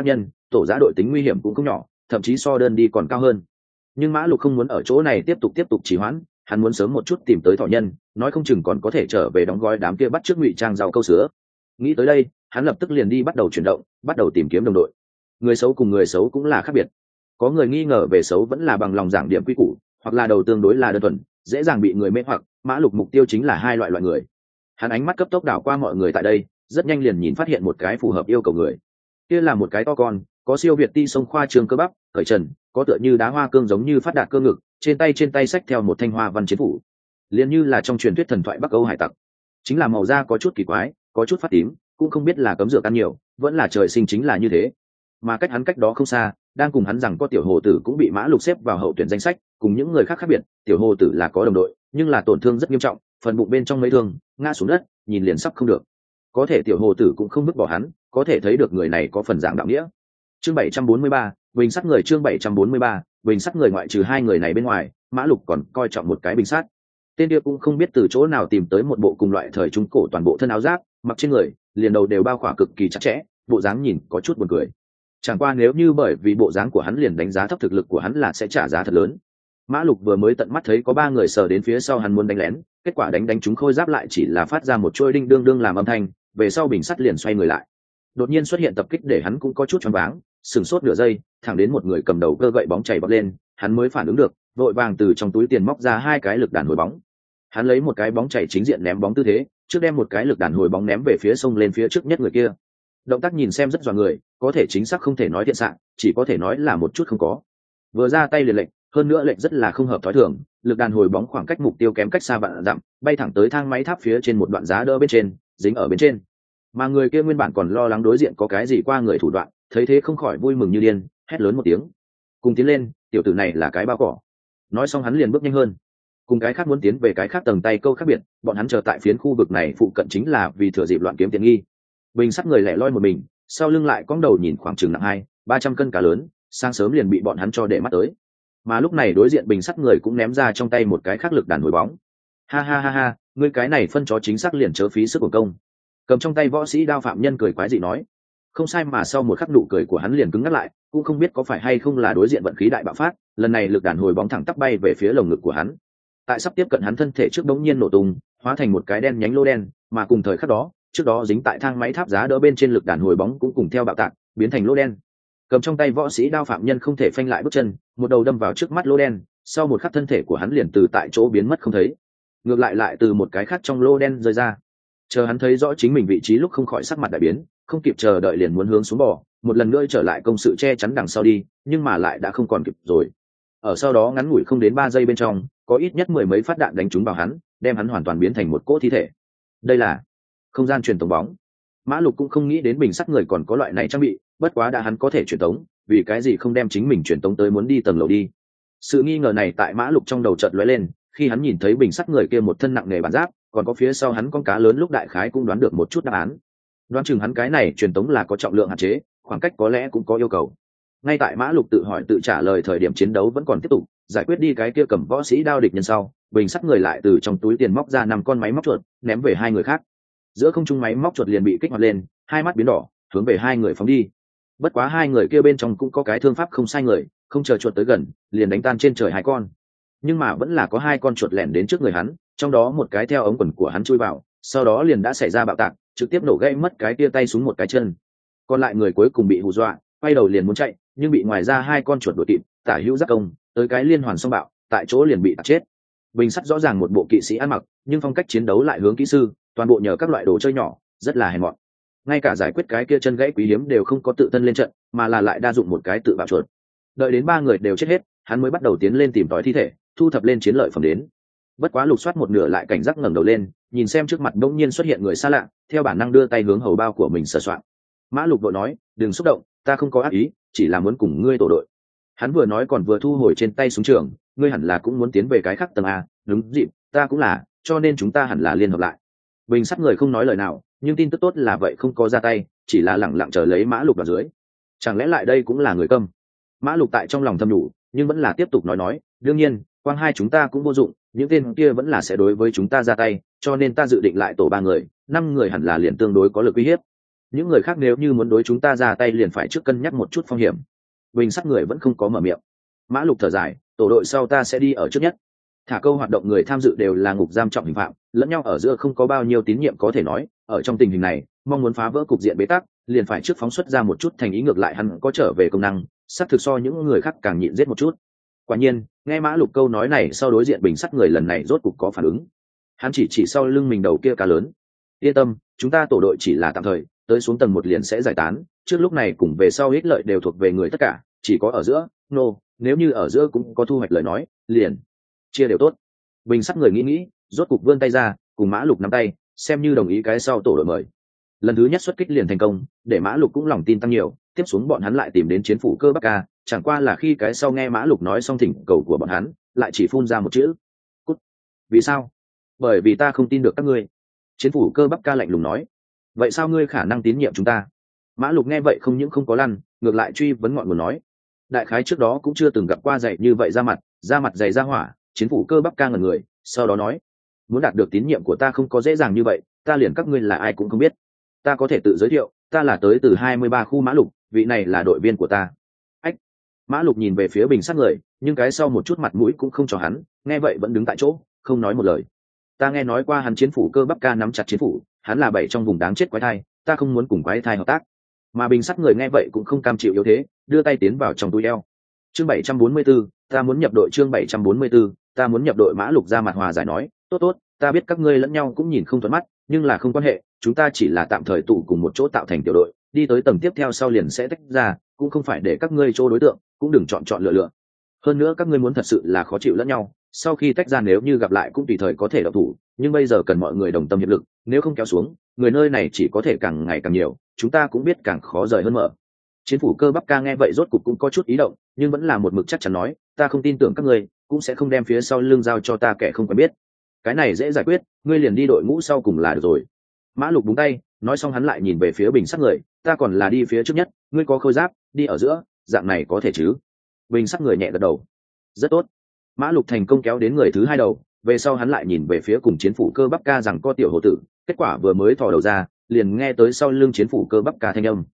tổ giã đội tính nguy hiểm cũng không nhỏ, thậm chí so đơn đi còn cao hơn. Nhưng Mã Lục không muốn ở chỗ này tiếp tục trì hoãn, hắn muốn sớm một chút tìm tới thọ nhân, nói không chừng còn có thể trở về đóng gói đám kia bắt trước ngụy trang rau câu sữa. Nghĩ tới đây, hắn lập tức liền đi bắt đầu chuyển động, bắt đầu tìm kiếm đồng đội. Người xấu cùng người xấu cũng là khác biệt. Có người nghi ngờ về xấu vẫn là bằng lòng giảng điểm quy củ, hoặc là đầu tương đối là đơn thuần, dễ dàng bị người mê hoặc. Mã Lục mục tiêu chính là hai loại người. Hắn ánh mắt cấp tốc đảo qua mọi người tại đây, rất nhanh liền nhìn phát hiện một cái phù hợp yêu cầu người. Kia là một cái to con, có siêu việt ti sông khoa trường cơ bắp, cởi trần, có tựa như đá hoa cương giống như phát đạt cơ ngực, trên tay xách theo một thanh hoa văn chiến phủ, liền như là trong truyền thuyết thần thoại Bắc Âu hải tặc. Chính là màu da có chút kỳ quái, có chút phát tím, cũng không biết là cấm dược ăn nhiều, vẫn là trời sinh chính là như thế. Mà cách đó không xa, đang cùng hắn rằng có tiểu hồ tử cũng bị Mã Lục xếp vào hậu tuyển danh sách, cùng những người khác biệt, tiểu hồ tử là có đồng đội, nhưng là tổn thương rất nghiêm trọng, phần bụng bên trong mấy thương, ngã xuống đất, nhìn liền sắp không được. Có thể tiểu hồ tử cũng không vứt bỏ hắn, có thể thấy được người này có phần dạng đạo nghĩa. Chương 743, bình sắt người. Chương 743, bình sắt người. Ngoại trừ hai người này bên ngoài, Mã Lục còn coi trọng một cái bình sắt. Tên kia cũng không biết từ chỗ nào tìm tới một bộ cùng loại thời trung cổ toàn bộ thân áo giáp, mặc trên người, liền đầu đều bao khỏa cực kỳ chặt chẽ, bộ dáng nhìn có chút buồn cười. Chẳng qua nếu như bởi vì bộ dáng của hắn liền đánh giá thấp thực lực của hắn là sẽ trả giá thật lớn. Mã Lục vừa mới tận mắt thấy có ba người sờ đến phía sau hắn muốn đánh lén, kết quả đánh trúng khôi giáp lại chỉ là phát ra một chuôi đinh đương đương làm âm thanh, về sau bình sắt liền xoay người lại. Đột nhiên xuất hiện tập kích để hắn cũng có chút choáng váng, sửng sốt nửa giây, thẳng đến một người cầm đầu cơ gậy bóng chảy bật lên, hắn mới phản ứng được, vội vàng từ trong túi tiền móc ra hai cái lực đàn hồi bóng. Hắn lấy một cái bóng chảy chính diện ném bóng tư thế, trước đem một cái lực đàn hồi bóng ném về phía sông lên phía trước nhất người kia. Động tác nhìn xem rất dọa người, có thể chính xác không thể nói thiện xạ, chỉ có thể nói là một chút không có. Vừa ra tay liền lệnh, hơn nữa lệnh rất là không hợp thói thường, lực đàn hồi bóng khoảng cách mục tiêu kém cách xa vạn dặm, bay thẳng tới thang máy tháp phía trên một đoạn giá đỡ bên trên, dính ở bên trên. Mà người kia nguyên bản còn lo lắng đối diện có cái gì qua người thủ đoạn, thấy thế không khỏi vui mừng như điên, hét lớn một tiếng: cùng tiến lên, tiểu tử này là cái bao cỏ. Nói xong hắn liền bước nhanh hơn, cùng cái khác muốn tiến về cái khác tầng tay câu khác biệt, bọn hắn chờ tại phiến khu vực này phụ cận chính là vì thừa dịp loạn kiếm tiền nghi. Bình sắt người lẻ loi một mình, sau lưng lại cong đầu nhìn khoảng chừng nặng 200-300 cân cá lớn, sáng sớm liền bị bọn hắn cho để mắt tới. Mà lúc này đối diện bình sắt người cũng ném ra trong tay một cái khác lực đàn hồi bóng. Ha ha ha ha, ngươi cái này phân chó chính xác liền chớ phí sức của công. Cầm trong tay võ sĩ đao phạm nhân cười quái dị nói. Không sai, mà sau một khắc nụ cười của hắn liền cứng ngắt lại, cũng không biết có phải hay không là đối diện vận khí đại bạo phát, lần này lực đàn hồi bóng thẳng tắp bay về phía lồng ngực của hắn. Tại sắp tiếp cận hắn thân thể trước đống nhiên nổ tung, hóa thành một cái đen nhánh lô đen, mà cùng thời khắc đó, trước đó dính tại thang máy tháp giá đỡ bên trên lực đàn hồi bóng cũng cùng theo bạo tạc, biến thành lô đen. Cầm trong tay võ sĩ đao phạm nhân không thể phanh lại bước chân, một đầu đâm vào trước mắt lô đen, sau một khắc thân thể của hắn liền từ tại chỗ biến mất không thấy, ngược lại từ một cái khác trong lô đen rơi ra. Chờ hắn thấy rõ chính mình vị trí lúc không khỏi sắc mặt đại biến, không kịp chờ đợi liền muốn hướng xuống bò, một lần nữa trở lại công sự che chắn đằng sau đi, nhưng mà lại đã không còn kịp rồi. Ở sau đó ngắn ngủi không đến 3 giây bên trong, có ít nhất 10 mấy phát đạn đánh trúng vào hắn, đem hắn hoàn toàn biến thành một cỗ thi thể. Đây là không gian truyền tống bóng. Mã Lục cũng không nghĩ đến bình sắt người còn có loại này trang bị, bất quá đã hắn có thể truyền tống, vì cái gì không đem chính mình truyền tống tới muốn đi tầng lầu đi. Sự nghi ngờ này tại Mã Lục trong đầu chợt lóe lên, khi hắn nhìn thấy bình sắt người kia một thân nặng nề bản giáp, còn có phía sau hắn con cá lớn lúc đại khái cũng đoán được một chút đáp án. Đoán chừng hắn cái này truyền tống là có trọng lượng hạn chế, khoảng cách có lẽ cũng có yêu cầu. Ngay tại Mã Lục tự hỏi tự trả lời thời điểm chiến đấu vẫn còn tiếp tục, giải quyết đi cái kia cầm võ sĩ đao địch nhân sau, bình sắt người lại từ trong túi tiền móc ra 5 con máy móc chuột, ném về hai người khác. Giữa không trung máy móc chuột liền bị kích hoạt lên, hai mắt biến đỏ, hướng về hai người phóng đi. Bất quá hai người kia bên trong cũng có cái thương pháp không sai người, không chờ chuột tới gần, liền đánh tan trên trời hai con. Nhưng mà vẫn là có 2 con chuột lẻn đến trước người hắn, trong đó một cái theo ống quần của hắn chui vào, sau đó liền đã xảy ra bạo tạc, trực tiếp nổ gãy mất cái tia tay súng một cái chân. Còn lại người cuối cùng bị hù dọa, quay đầu liền muốn chạy, nhưng bị ngoài ra 2 con chuột đuổi kịp, tả hữu giáp công, tới cái liên hoàn song bạo, tại chỗ liền bị tạt chết. Bình sắt rõ ràng một bộ kỵ sĩ ăn mặc, nhưng phong cách chiến đấu lại hướng kỹ sư, toàn bộ nhờ các loại đồ chơi nhỏ, rất là hèn mọn. Ngay cả giải quyết cái kia chân gãy quý hiếm đều không có tự thân lên trận, mà là lại đa dụng một cái tự bạo chuột. Đợi đến 3 người đều chết hết, hắn mới bắt đầu tiến lên tìm tòi thi thể, thu thập lên chiến lợi phẩm đến. Bất quá lục soát một nửa lại cảnh giác ngẩng đầu lên, nhìn xem trước mặt bỗng nhiên xuất hiện người xa lạ, theo bản năng đưa tay hướng hầu bao của mình sờ soạn. Mã Lục vội nói, đừng xúc động, ta không có ác ý, chỉ là muốn cùng ngươi tổ đội. Hắn vừa nói còn vừa thu hồi trên tay súng trường, ngươi hẳn là cũng muốn tiến về cái khác tầng a, đúng dịp, ta cũng là, cho nên chúng ta hẳn là liên hợp lại. Bình sắt người không nói lời nào, nhưng tin tức tốt là vậy không có ra tay, chỉ là lẳng lặng chờ lấy Mã Lục vào dưới. Chẳng lẽ lại đây cũng là người câm? Mã Lục tại trong lòng thầm nhủ, nhưng vẫn là tiếp tục nói, đương nhiên, quang hai chúng ta cũng vô dụng, những tên kia vẫn là sẽ đối với chúng ta ra tay, cho nên ta dự định lại tổ 3 người, 5 người hẳn là liền tương đối có lực uy hiếp. những người khác nếu như muốn đối chúng ta ra tay liền phải trước cân nhắc một chút phong hiểm. Bình sắc người vẫn không có mở miệng. Mã Lục thở dài, tổ đội sau ta sẽ đi ở trước nhất. Thả câu hoạt động người tham dự đều là ngục giam trọng hình phạm, lẫn nhau ở giữa không có bao nhiêu tín nhiệm có thể nói, ở trong tình hình này mong muốn phá vỡ cục diện bế tắc liền phải trước phóng xuất ra một chút thành ý, ngược lại hắn có trở về công năng xác thực so những người khác càng nhịn giết một chút. Quả nhiên nghe Mã Lục câu nói này sau, đối diện bình sắc người lần này rốt cục có phản ứng. Hắn chỉ sau lưng mình đầu kia cá lớn. Yên tâm, chúng ta tổ đội chỉ là tạm thời, tới xuống tầng 1 liền sẽ giải tán, trước lúc này cùng về sau ích lợi đều thuộc về người tất cả, chỉ có ở giữa nếu như ở giữa cũng có thu hoạch lời nói liền chia đều tốt. Bình sắc người nghĩ rốt cục vươn tay ra cùng Mã Lục nắm tay, xem như đồng ý cái sau tổ đội mời. Lần thứ nhất xuất kích liền thành công, để Mã Lục cũng lòng tin tăng nhiều. Tiếp xuống bọn hắn lại tìm đến chiến phủ cơ Bắc Ca, chẳng qua là khi cái sau nghe Mã Lục nói xong thỉnh cầu của bọn hắn, lại chỉ phun ra một chữ: cút. Vì sao? Bởi vì ta không tin được các ngươi. Chiến phủ cơ Bắc Ca lạnh lùng nói. Vậy sao ngươi khả năng tín nhiệm chúng ta? Mã Lục nghe vậy không những không có lăn, ngược lại truy vấn ngọn nguồn nói. Đại khái trước đó cũng chưa từng gặp qua dạy như vậy, ra mặt dày ra hỏa. Chiến phủ cơ Bắc Ca ngẩn người, sau đó nói: muốn đạt được tín nhiệm của ta không có dễ dàng như vậy, ta liền các ngươi là ai cũng không biết. Ta có thể tự giới thiệu, ta là tới từ 23 khu Mã Lục, vị này là đội viên của ta. Ách. Mã Lục nhìn về phía bình sắc người, nhưng cái sau một chút mặt mũi cũng không cho hắn, nghe vậy vẫn đứng tại chỗ không nói một lời. Ta nghe nói qua hắn chiến phủ cơ Bắc Ca nắm chặt chiến phủ, hắn là 7 trong vùng đáng chết quái thai, ta không muốn cùng quái thai hợp tác. Mà bình sắc người nghe vậy cũng không cam chịu yếu thế, đưa tay tiến vào trong túi eo. Chương 744, ta muốn nhập đội. Chương 744, ta muốn nhập đội. Mã Lục ra mặt hòa giải nói: tốt, ta biết các ngươi lẫn nhau cũng nhìn không thuận mắt, nhưng là không quan hệ, chúng ta chỉ là tạm thời tụ cùng một chỗ tạo thành tiểu đội, đi tới tầng tiếp theo sau liền sẽ tách ra, cũng không phải để các ngươi chỗ đối tượng, cũng đừng chọn lựa. Hơn nữa các ngươi muốn thật sự là khó chịu lẫn nhau, sau khi tách ra nếu như gặp lại cũng tùy thời có thể động thủ, nhưng bây giờ cần mọi người đồng tâm hiệp lực, nếu không kéo xuống, người nơi này chỉ có thể càng ngày càng nhiều, chúng ta cũng biết càng khó rời hơn mở. Chiến phủ cơ Bắc Ca nghe vậy rốt cục cũng có chút ý động, nhưng vẫn là một mực chắc chắn nói: ta không tin tưởng các ngươi, cũng sẽ không đem phía sau lưng giao cho ta kẻ không quen biết. Cái này dễ giải quyết, ngươi liền đi đội ngũ sau cùng là được rồi. Mã Lục búng tay, nói xong hắn lại nhìn về phía bình sắc người: ta còn là đi phía trước nhất, ngươi có khôi giáp, đi ở giữa, dạng này có thể chứ? Bình sắc người nhẹ gật đầu. Rất tốt. Mã Lục thành công kéo đến người thứ 2 đầu, về sau hắn lại nhìn về phía cùng chiến phủ cơ Bắc Ca rằng có tiểu hồ tử, kết quả vừa mới thò đầu ra, liền nghe tới sau lưng chiến phủ cơ Bắc Ca thanh âm: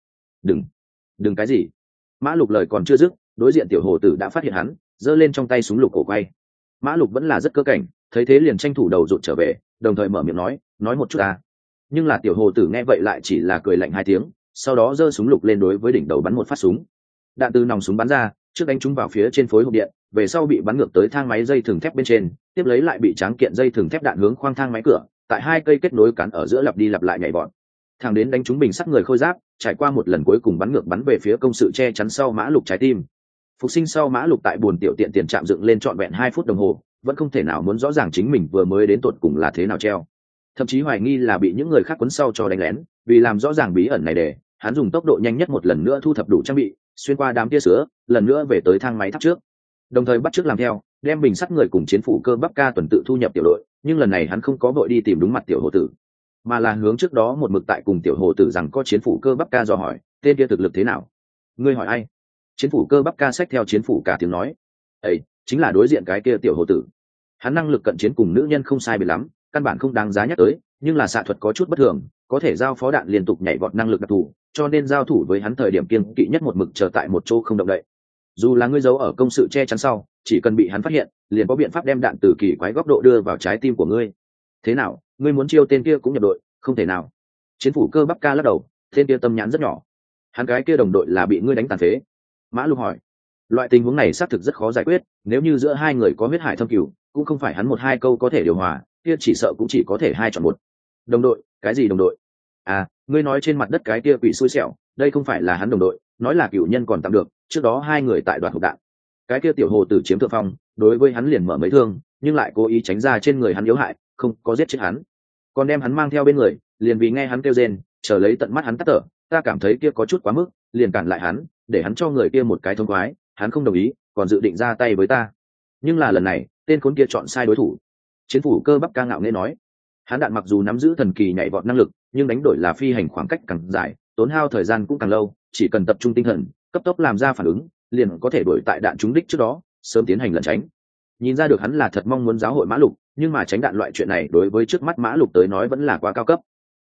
đừng cái gì? Mã Lục lời còn chưa dứt, đối diện tiểu hồ tử đã phát hiện hắn, giơ lên trong tay súng lục cổ quay. Mã Lục vẫn là rất cơ cảnh, thấy thế liền tranh thủ đầu rụt trở về, đồng thời mở miệng nói một chút ta. Nhưng là tiểu hồ tử nghe vậy lại chỉ là cười lạnh 2 tiếng, sau đó giơ súng lục lên đối với đỉnh đầu bắn một phát súng. Đạn từ nòng súng bắn ra, trước đánh trúng vào phía trên phối hộp điện, về sau bị bắn ngược tới thang máy dây thừng thép bên trên, tiếp lấy lại bị tráng kiện dây thừng thép đạn hướng khoang thang máy cửa, tại 2 cây kết nối cắn ở giữa lặp đi lặp lại nhảy vọt. Thằng đến đánh trúng bình sắc người khôi giáp, trải qua một lần cuối cùng bắn ngược bắn về phía công sự che chắn sau Mã Lục trái tim. Phục sinh sau Mã Lục tại buồn tiểu tiện tiền trạm dựng lên trọn vẹn 2 phút đồng hồ, vẫn không thể nào muốn rõ ràng chính mình vừa mới đến tột cùng là thế nào treo, thậm chí hoài nghi là bị những người khác quấn sau cho đánh lén. Vì làm rõ ràng bí ẩn này, để hắn dùng tốc độ nhanh nhất một lần nữa thu thập đủ trang bị, xuyên qua đám tia sữa, lần nữa về tới thang máy tháp trước, đồng thời bắt chước làm theo, đem bình sắt người cùng chiến phủ cơ Bắc Ca tuần tự thu nhập tiểu đội. Nhưng lần này hắn không có vội đi tìm đúng mặt tiểu hồ tử, mà là hướng trước đó một mực tại cùng tiểu hồ tử rằng có chiến phủ cơ Bắc Ca dò hỏi: tên kia thực lực thế nào? Ngươi hỏi ai? Chiến phủ cơ Bắc Ca xách theo chiến phủ cả tiếng nói: ấy, chính là đối diện cái kia tiểu hồ tử. Hắn năng lực cận chiến cùng nữ nhân không sai biệt lắm, căn bản không đáng giá nhắc tới, nhưng là xạ thuật có chút bất thường, có thể giao phó đạn liên tục nhảy vọt năng lực đặc thù, cho nên giao thủ với hắn thời điểm kiêng kỵ nhất một mực chờ tại một chỗ không động đậy. Dù là ngươi giấu ở công sự che chắn sau, chỉ cần bị hắn phát hiện, liền có biện pháp đem đạn từ kỳ quái góc độ đưa vào trái tim của ngươi. Thế nào, ngươi muốn chiêu tên kia cũng nhập đội? Không thể nào. Chiến phủ cơ Bắc Ca lắc đầu, tên kia tâm nhãn rất nhỏ. Hắn cái kia đồng đội là bị ngươi đánh tàn phế. Mã Lục hỏi: loại tình huống này xác thực rất khó giải quyết, nếu như giữa 2 người có huyết hải thâm cửu, cũng không phải hắn 1-2 câu có thể điều hòa, kia chỉ sợ cũng chỉ có thể 2 chọn 1. Đồng đội? Cái gì đồng đội? À, ngươi nói trên mặt đất cái kia quỷ xui xẻo, đây không phải là hắn đồng đội, nói là cửu nhân còn tạm được, trước đó 2 người tại đoạt hộp đạn. Cái kia tiểu hồ tử chiếm thượng phong, đối với hắn liền mở mấy thương, nhưng lại cố ý tránh ra trên người hắn yếu hại, không có giết chết hắn, còn đem hắn mang theo bên người, liền vì nghe hắn kêu rên, chờ lấy tận mắt hắn tắt thở. Ta cảm thấy kia có chút quá mức, liền cản lại hắn, để hắn cho người kia một cái thông khoái, hắn không đồng ý, còn dự định ra tay với ta. Nhưng là lần này, tên khốn kia chọn sai đối thủ. Chiến phủ cơ Bắc Ca ngạo nghễ nói: hắn đạn mặc dù nắm giữ thần kỳ nhảy vọt năng lực, nhưng đánh đổi là phi hành khoảng cách càng dài, tốn hao thời gian cũng càng lâu, chỉ cần tập trung tinh thần, cấp tốc làm ra phản ứng, liền có thể đuổi tại đạn trúng đích trước đó, sớm tiến hành lẩn tránh. Nhìn ra được hắn là thật mong muốn giáo hội Mã Lục, nhưng mà tránh đạn loại chuyện này đối với trước mắt Mã Lục tới nói vẫn là quá cao cấp.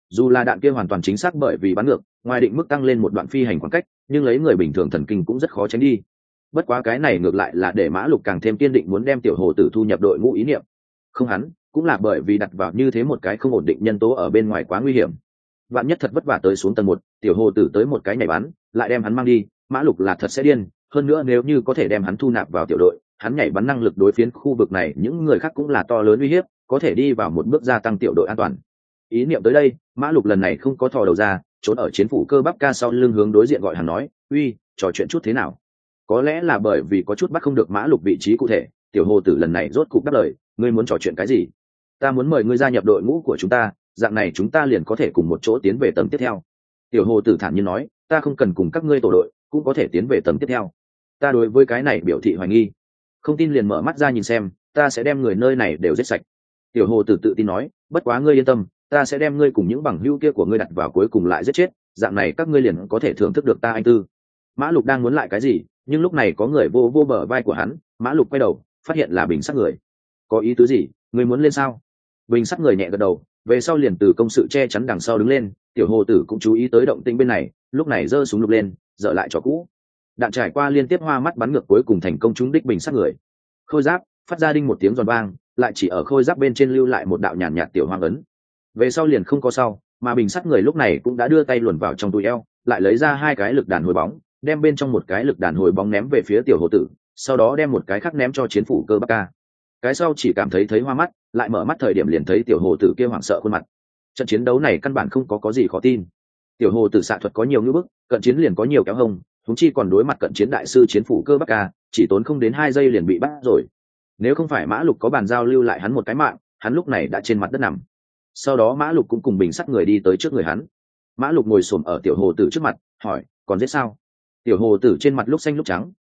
dù là đạn kia hoàn toàn chính xác bởi vì bắn ngược ngoài định mức tăng lên một đoạn phi hành khoảng cách, nhưng lấy người bình thường thần kinh cũng rất khó tránh đi. Bất quá cái này ngược lại là để Mã Lục càng thêm kiên định muốn đem tiểu hồ tử thu nhập đội ngũ ý niệm. Không hắn cũng là bởi vì đặt vào như thế một cái không ổn định nhân tố ở bên ngoài quá nguy hiểm. Vạn nhất thật vất vả tới xuống tầng 1, tiểu hồ tử tới một cái nhảy bắn lại đem hắn mang đi, Mã Lục là thật sẽ điên. Hơn nữa nếu như có thể đem hắn thu nạp vào tiểu đội, hắn nhảy bắn năng lực đối phiến khu vực này những người khác cũng là to lớn uy hiếp, có thể đi vào một bước gia tăng tiểu đội an toàn. Ý niệm tới đây, Mã Lục lần này không có thò đầu ra, trốn ở chiến phủ cơ bắp ca sau lưng hướng đối diện gọi hắn nói, uy, trò chuyện chút thế nào? Có lẽ là bởi vì có chút bắt không được Mã Lục vị trí cụ thể, tiểu hồ tử lần này rốt cục đáp lời, ngươi muốn trò chuyện cái gì? Ta muốn mời ngươi gia nhập đội ngũ của chúng ta, dạng này chúng ta liền có thể cùng một chỗ tiến về tầng tiếp theo. Tiểu hồ tử thản nhiên nói, ta không cần cùng các ngươi tổ đội, cũng có thể tiến về tầng tiếp theo. Ta đối với cái này biểu thị hoài nghi, không tin liền mở mắt ra nhìn xem, ta sẽ đem người nơi này đều giết sạch. Tiểu hồ tử tự tin nói, bất quá ngươi yên tâm, ta sẽ đem ngươi cùng những bằng hữu kia của ngươi đặt vào cuối cùng lại giết chết, dạng này các ngươi liền có thể thưởng thức được ta anh tư. Mã Lục đang muốn lại cái gì, nhưng lúc này có người vô vô bờ vai của hắn. Mã Lục quay đầu phát hiện là Bình Sắc người. Có ý tứ gì, ngươi muốn lên sao? Bình Sắc người nhẹ gật đầu, về sau liền từ công sự che chắn đằng sau đứng lên. Tiểu hồ tử cũng chú ý tới động tĩnh bên này, lúc này giơ súng lục lên, dở lại cho cũ. Đạn trải qua liên tiếp hoa mắt bắn ngược cuối cùng thành công trúng đích Bình Sắc người. Khôi giáp phát ra đinh một tiếng giòn vang, lại chỉ ở khôi giáp bên trên lưu lại một đạo nhàn nhạt tiểu hoang ấn. Về sau liền không có sau, mà Bình Sắc người lúc này cũng đã đưa tay luồn vào trong túi eo, lại lấy ra 2 cái lực đàn hồi bóng, đem bên trong một cái lực đàn hồi bóng ném về phía tiểu hồ tử, sau đó đem một cái khác ném cho chiến phủ cơ bắp ca. Cái sau chỉ cảm thấy hoa mắt, lại mở mắt thời điểm liền thấy tiểu hồ tử kia hoảng sợ khuôn mặt. Trận chiến đấu này căn bản không có gì khó tin. Tiểu hồ tử xạ thuật có nhiều ngữ bức, cận chiến liền có nhiều kéo hông, huống chi còn đối mặt cận chiến đại sư chiến phủ cơ bắp ca, chỉ tốn không đến 2 giây liền bị bắt rồi. Nếu không phải Mã Lục có bàn giao lưu lại hắn một cái mạng, hắn lúc này đã trên mặt đất nằm. Sau đó Mã Lục cũng cùng Bình Sắc người đi tới trước người hắn. Mã Lục ngồi xổm ở tiểu hồ tử trước mặt, hỏi, còn giết sao? Tiểu hồ tử trên mặt lúc xanh lúc trắng,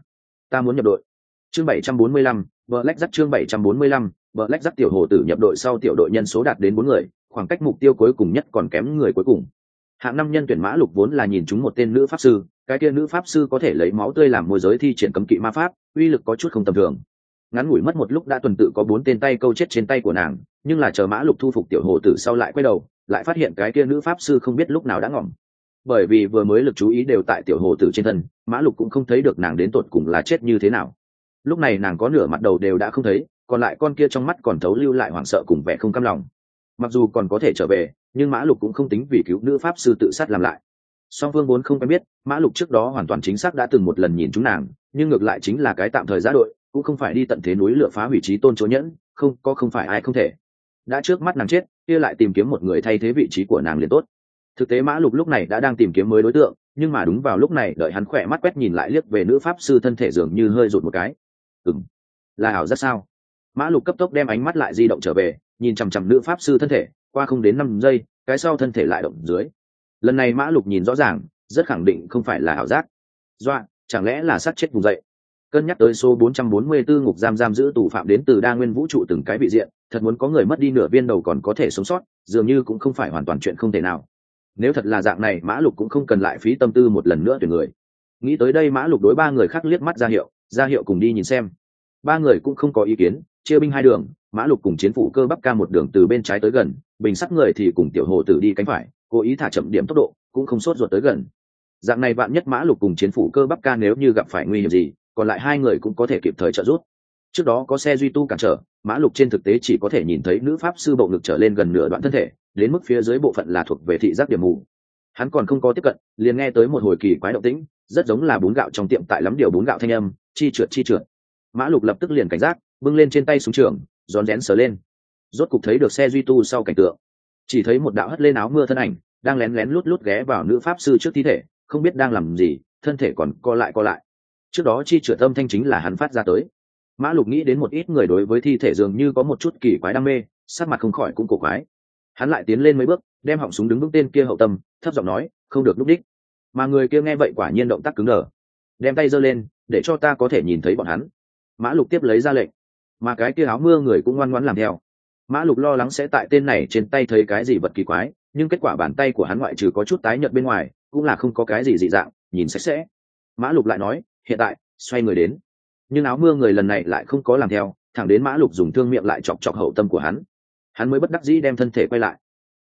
ta muốn nhập đội. Chương 745, Black Jack chương 745, Black Jack tiểu hồ tử nhập đội sau tiểu đội nhân số đạt đến 4 người, khoảng cách mục tiêu cuối cùng nhất còn kém người cuối cùng. Hạng 5 nhân tuyển Mã Lục vốn là nhìn chúng một tên nữ pháp sư, cái kia nữ pháp sư có thể lấy máu tươi làm môi giới thi triển cấm kỵ ma pháp, uy lực có chút không tầm thường. Ngắn ngủi mất một lúc đã tuần tự có 4 tên tay câu chết trên tay của nàng, nhưng là chờ Mã Lục thu phục tiểu hồ tử sau lại quay đầu, lại phát hiện cái kia nữ pháp sư không biết lúc nào đã ngỏm. Bởi vì vừa mới lực chú ý đều tại tiểu hồ tử trên thân, Mã Lục cũng không thấy được nàng đến tột cùng là chết như thế nào. Lúc này nàng có nửa mặt đầu đều đã không thấy, còn lại con kia trong mắt còn thấu lưu lại hoảng sợ cùng vẻ không cam lòng. Mặc dù còn có thể trở về, nhưng Mã Lục cũng không tính vì cứu nữ pháp sư tự sát làm lại. Song Phương vốn không quen biết, Mã Lục trước đó hoàn toàn chính xác đã từng một lần nhìn chúng nàng, nhưng ngược lại chính là cái tạm thời giã đội, cũng không phải đi tận thế núi lửa phá hủy trí tôn chỗ nhẫn, không phải ai không thể. Đã trước mắt nàng chết, kia lại tìm kiếm một người thay thế vị trí của nàng liền tốt. Thực tế Mã Lục lúc này đã đang tìm kiếm mới đối tượng, nhưng mà đúng vào lúc này đợi hắn khỏe mắt quét nhìn lại liếc về nữ pháp sư thân thể dường như hơi rụt một cái. Là ảo giác sao? Mã Lục cấp tốc đem ánh mắt lại di động trở về, nhìn chằm chằm nữ pháp sư thân thể, qua không đến 5 giây, cái sau thân thể lại động dưới. Lần này Mã Lục nhìn rõ ràng, rất khẳng định không phải là ảo giác. Doa, chẳng lẽ là sát chết vùng dậy? Cân nhắc tới số 444 ngục giam giữ tù phạm đến từ đa nguyên vũ trụ từng cái vị diện, thật muốn có người mất đi nửa viên đầu còn có thể sống sót, dường như cũng không phải hoàn toàn chuyện không thể nào. Nếu thật là dạng này, Mã Lục cũng không cần lại phí tâm tư một lần nữa tuyển người. Nghĩ tới đây Mã Lục đối 3 người khác liếc mắt ra hiệu cùng đi nhìn xem. 3 người cũng không có ý kiến, chia binh 2 đường, Mã Lục cùng chiến phủ cơ bắp ca một đường từ bên trái tới gần, Bình Sắc người thì cùng tiểu hồ tử đi cánh phải, cố ý thả chậm điểm tốc độ, cũng không sốt ruột tới gần. Dạng này vạn nhất Mã Lục cùng chiến phủ cơ bắp ca nếu như gặp phải nguy hiểm gì, còn lại 2 người cũng có thể kịp thời trợ giúp. Trước đó có xe duy tu cản trở, Mã Lục trên thực tế chỉ có thể nhìn thấy nữ pháp sư bộ ngực trở lên gần nửa đoạn thân thể, đến mức phía dưới bộ phận là thuộc về thị giác điểm mù. Hắn còn không có tiếp cận, liền nghe tới một hồi kỳ quái động tĩnh, rất giống là bún gạo trong tiệm tại lắm điều bún gạo thanh âm, chi trượt. Mã Lục lập tức liền cảnh giác, bưng lên trên tay súng trường, rón rén sờ lên. Rốt cục thấy được xe duy tu sau cảnh tượng, chỉ thấy một đạo hất lên áo mưa thân ảnh, đang lén lén lút lút ghé vào nữ pháp sư trước thi thể, không biết đang làm gì, thân thể còn co lại. Trước đó chi trượt âm thanh chính là hắn phát ra tới. Mã Lục nghĩ đến một ít người đối với thi thể dường như có một chút kỳ quái đam mê, sắc mặt không khỏi cũng cổ quái. Hắn lại tiến lên mấy bước, đem họng súng đứng vững tên kia hậu tâm, thấp giọng nói, không được lúc đích. Mà người kia nghe vậy quả nhiên động tác cứng đờ, đem tay giơ lên, để cho ta có thể nhìn thấy bọn hắn. Mã Lục tiếp lấy ra lệnh, mà cái kia áo mưa người cũng ngoan ngoãn làm theo. Mã Lục lo lắng sẽ tại tên này trên tay thấy cái gì vật kỳ quái, nhưng kết quả bàn tay của hắn ngoại trừ có chút tái nhợt bên ngoài, cũng là không có cái gì dị dạng, nhìn sạch sẽ. Mã Lục lại nói, hiện tại xoay người đến. Nhưng áo mưa người lần này lại không có làm theo, thẳng đến Mã Lục dùng thương miệng lại chọc hậu tâm của hắn mới bất đắc dĩ đem thân thể quay lại.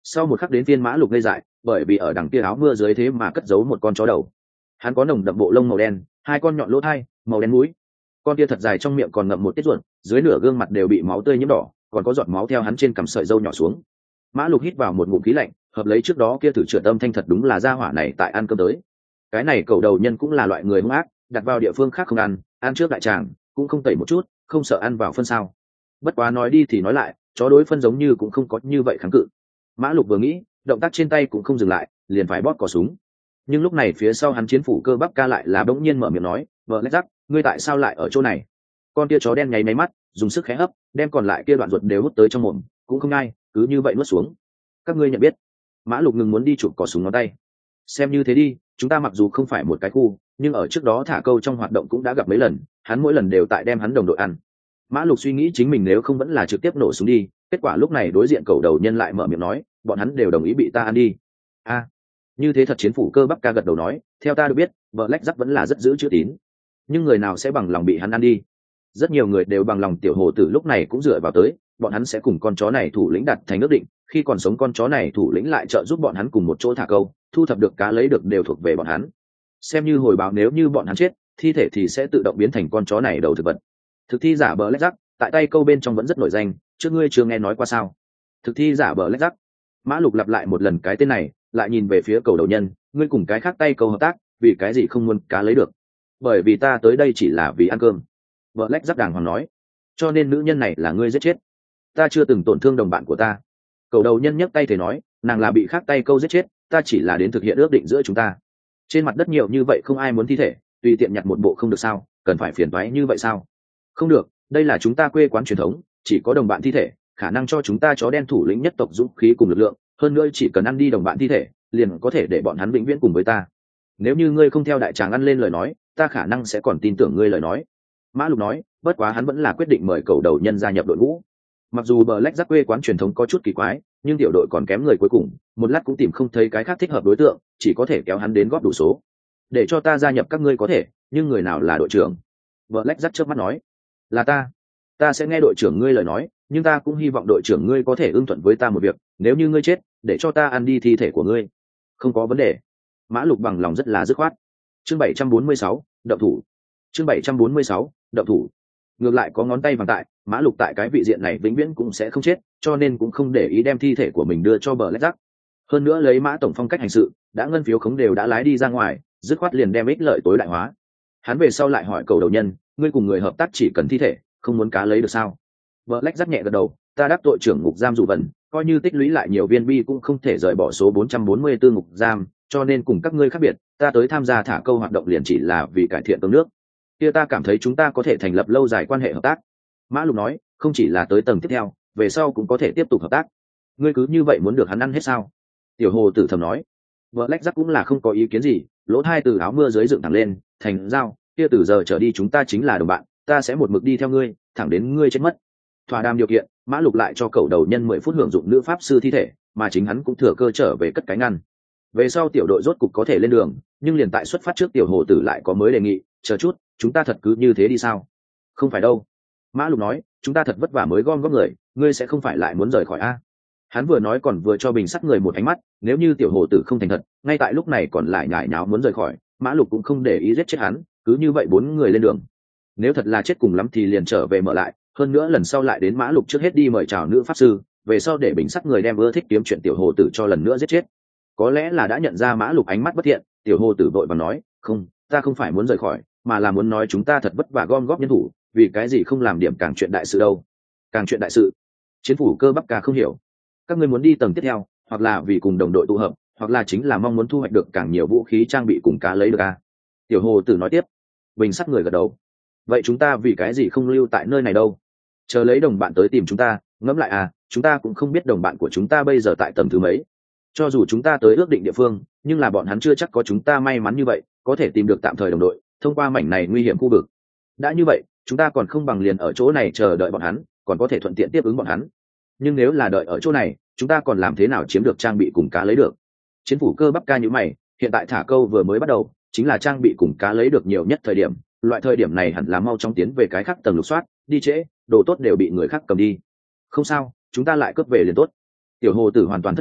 Sau một khắc đến phiên Mã Lục ngây dại, bởi vì ở đằng kia áo mưa dưới thế mà cất giấu một con chó đầu. Hắn có nồng đậm bộ lông màu đen, hai con nhọn lỗ thai màu đen mũi, con kia thật dài trong miệng còn ngậm một tiết ruột, dưới nửa gương mặt đều bị máu tươi nhiễm đỏ, còn có giọt máu theo hắn trên cằm sợi râu nhỏ xuống. Mã Lục hít vào một ngụm khí lạnh, hợp lấy trước đó kia thử trượt âm thanh thật đúng là gia hỏa này tại ăn cơm tới. Cái này cẩu đầu nhân cũng là loại người hung ác, đặt vào địa phương khác không ăn trước đại tràng cũng không tẩy một chút, không sợ ăn vào phân sao. Bất quá nói đi thì nói lại, chó đối phân giống như cũng không có như vậy kháng cự. Mã Lục vừa nghĩ, động tác trên tay cũng không dừng lại, liền phải bóp cò súng. Nhưng lúc này phía sau hắn chiến phủ cơ bắp ca lại là bỗng nhiên mở miệng nói, vợ lách rắc, ngươi tại sao lại ở chỗ này? Con kia chó đen nháy máy mắt, dùng sức khẽ hấp, đem còn lại kia đoạn ruột đều hút tới trong mồm, cũng không ai, cứ như vậy nuốt xuống. Các ngươi nhận biết? Mã Lục ngừng muốn đi chụp cò súng ngón tay. Xem như thế đi, chúng ta mặc dù không phải một cái khu, nhưng ở trước đó thả câu trong hoạt động cũng đã gặp mấy lần, hắn mỗi lần đều tại đem hắn đồng đội ăn. Mã Lục suy nghĩ chính mình nếu không vẫn là trực tiếp nổ súng đi, kết quả lúc này đối diện cầu đầu nhân lại mở miệng nói, bọn hắn đều đồng ý bị ta ăn đi. A, như thế thật chiến phủ cơ bắp ca gật đầu nói, theo ta được biết, Black Jack vẫn là rất giữ chữ tín, nhưng người nào sẽ bằng lòng bị hắn ăn đi? Rất nhiều người đều bằng lòng. Tiểu hồ tử lúc này cũng dựa vào tới, bọn hắn sẽ cùng con chó này thủ lĩnh đặt thành ước định, khi còn sống con chó này thủ lĩnh lại trợ giúp bọn hắn cùng một chỗ thả câu, thu thập được cá lấy được đều thuộc về bọn hắn. Xem như hồi báo nếu như bọn hắn chết, thi thể thì sẽ tự động biến thành con chó này đầu thực vật. Thực thi giả Black Jack tại tay câu bên trong vẫn rất nổi danh, trước ngươi chưa nghe nói qua sao? Thực thi giả Black Jack. Mã Lục lặp lại một lần cái tên này, lại nhìn về phía cầu đầu nhân, ngươi cùng cái khác tay câu hợp tác, vì cái gì không muốn cá lấy được? Bởi vì ta tới đây chỉ là vì ăn cơm. Black Jack đàng hoàng nói, cho nên nữ nhân này là ngươi giết chết. Ta chưa từng tổn thương đồng bạn của ta. Cầu đầu nhân nhấc tay thể nói, nàng là bị khác tay câu giết chết, ta chỉ là đến thực hiện ước định giữa chúng ta. Trên mặt đất nhiều như vậy không ai muốn thi thể, tùy tiện nhặt một bộ không được sao, cần phải phiền toái như vậy sao? Không được, đây là chúng ta quê quán truyền thống, chỉ có đồng bạn thi thể khả năng cho chúng ta chó đen thủ lĩnh nhất tộc dũng khí cùng lực lượng, hơn nữa chỉ cần ăn đi đồng bạn thi thể liền có thể để bọn hắn vĩnh viễn cùng với ta. Nếu như ngươi không theo đại tràng ăn lên lời nói, ta khả năng sẽ còn tin tưởng ngươi lời nói. Mã Lục nói, bất quá hắn vẫn là quyết định mời cầu đầu nhân gia nhập đội ngũ. Mặc dù Black Jack quê quán truyền thống có chút kỳ quái, nhưng tiểu đội còn kém người cuối cùng, một lát cũng tìm không thấy cái khác thích hợp đối tượng, chỉ có thể kéo hắn đến góp đủ số. Để cho ta gia nhập các ngươi có thể, nhưng người nào là đội trưởng? Black Jack chớp mắt nói, là ta sẽ nghe đội trưởng ngươi lời nói, nhưng ta cũng hy vọng đội trưởng ngươi có thể ưng thuận với ta một việc, nếu như ngươi chết, để cho ta ăn đi thi thể của ngươi. Không có vấn đề. Mã Lục bằng lòng rất là dứt khoát. Chương 746, động thủ. Chương 746, động thủ. Ngược lại có ngón tay vàng tại, Mã Lục tại cái vị diện này vĩnh viễn cũng sẽ không chết, cho nên cũng không để ý đem thi thể của mình đưa cho Black Jack. Hơn nữa lấy Mã tổng phong cách hành sự, đã ngân phiếu khống đều đã lái đi ra ngoài, dứt khoát liền đem ích lợi tối đại hóa. Hắn về sau lại hỏi cầu đầu nhân, ngươi cùng người hợp tác chỉ cần thi thể, không muốn cá lấy được sao? Black Jack nhẹ gật đầu, ta đáp tội trưởng ngục giam dụ vần, coi như tích lũy lại nhiều viên bi cũng không thể rời bỏ số 444 ngục giam, cho nên cùng các ngươi khác biệt, ta tới tham gia thả câu hoạt động liền chỉ là vì cải thiện tầng nước. Kia ta cảm thấy chúng ta có thể thành lập lâu dài quan hệ hợp tác. Mã Lục nói, không chỉ là tới tầng tiếp theo, về sau cũng có thể tiếp tục hợp tác. Ngươi cứ như vậy muốn được hắn ăn hết sao? Tiểu Hồ Tử thầm nói. Black Jack cũng là không có ý kiến gì, lỗ hai từ áo mưa dưới dựng thẳng lên, thành dao, kia từ giờ trở đi chúng ta chính là đồng bạn, ta sẽ một mực đi theo ngươi, thẳng đến ngươi chết mất. Thỏa đàm điều kiện, Mã Lục lại cho cậu đầu nhân 10 phút hưởng dụng nữ pháp sư thi thể, mà chính hắn cũng thừa cơ trở về cất cái ngăn. Về sau tiểu đội rốt cục có thể lên đường, nhưng liền tại xuất phát trước Tiểu Hồ Tử lại có mới đề nghị, chờ chút, chúng ta thật cứ như thế đi sao? Không phải đâu. Mã Lục nói, chúng ta thật vất vả mới gom góp người, ngươi sẽ không phải lại muốn rời khỏi a? Hắn vừa nói còn vừa cho Bình Sắt người một ánh mắt, nếu như Tiểu Hồ Tử không thành thật, ngay tại lúc này còn lại nhải nháo muốn rời khỏi, Mã Lục cũng không để ý giết chết hắn, cứ như vậy 4 người lên đường. Nếu thật là chết cùng lắm thì liền trở về mở lại, hơn nữa lần sau lại đến Mã Lục trước hết đi mời chào nữ pháp sư, về sau để Bình Sắt người đem ưa thích kiếm chuyện Tiểu Hồ Tử cho lần nữa giết chết. Có lẽ là đã nhận ra Mã Lục ánh mắt bất thiện, Tiểu Hồ Tử vội vàng nói, không, ta không phải muốn rời khỏi, mà là muốn nói chúng ta thật vất vả gom góp nhân thủ, vì cái gì không làm điểm càng chuyện đại sự đâu? Càng chuyện đại sự? Chiến phủ cơ bắp ca không hiểu. Các ngươi muốn đi tầng tiếp theo, hoặc là vì cùng đồng đội tụ hợp, hoặc là chính là mong muốn thu hoạch được càng nhiều vũ khí trang bị cùng cá lấy được a? Tiểu Hồ Tử nói tiếp. Bình Sắt người gật đầu. Vậy chúng ta vì cái gì không lưu tại nơi này đâu? Chờ lấy đồng bạn tới tìm chúng ta, ngẫm lại à, chúng ta cũng không biết đồng bạn của chúng ta bây giờ tại tầng thứ mấy. Cho dù chúng ta tới ước định địa phương, nhưng là bọn hắn chưa chắc có chúng ta may mắn như vậy, có thể tìm được tạm thời đồng đội, thông qua mảnh này nguy hiểm khu vực. Đã như vậy, chúng ta còn không bằng liền ở chỗ này chờ đợi bọn hắn, còn có thể thuận tiện tiếp ứng bọn hắn. Nhưng nếu là đợi ở chỗ này, chúng ta còn làm thế nào chiếm được trang bị cùng cá lấy được? Chiến phủ cơ bắp ca như mày, hiện tại thả câu vừa mới bắt đầu, chính là trang bị cùng cá lấy được nhiều nhất thời điểm, loại thời điểm này hẳn là mau chóng tiến về cái khác tầng lục soát, đi trễ, đồ tốt đều bị người khác cầm đi. Không sao, chúng ta lại cướp về liền tốt. Tiểu Hồ Tử hoàn toàn thất vọng,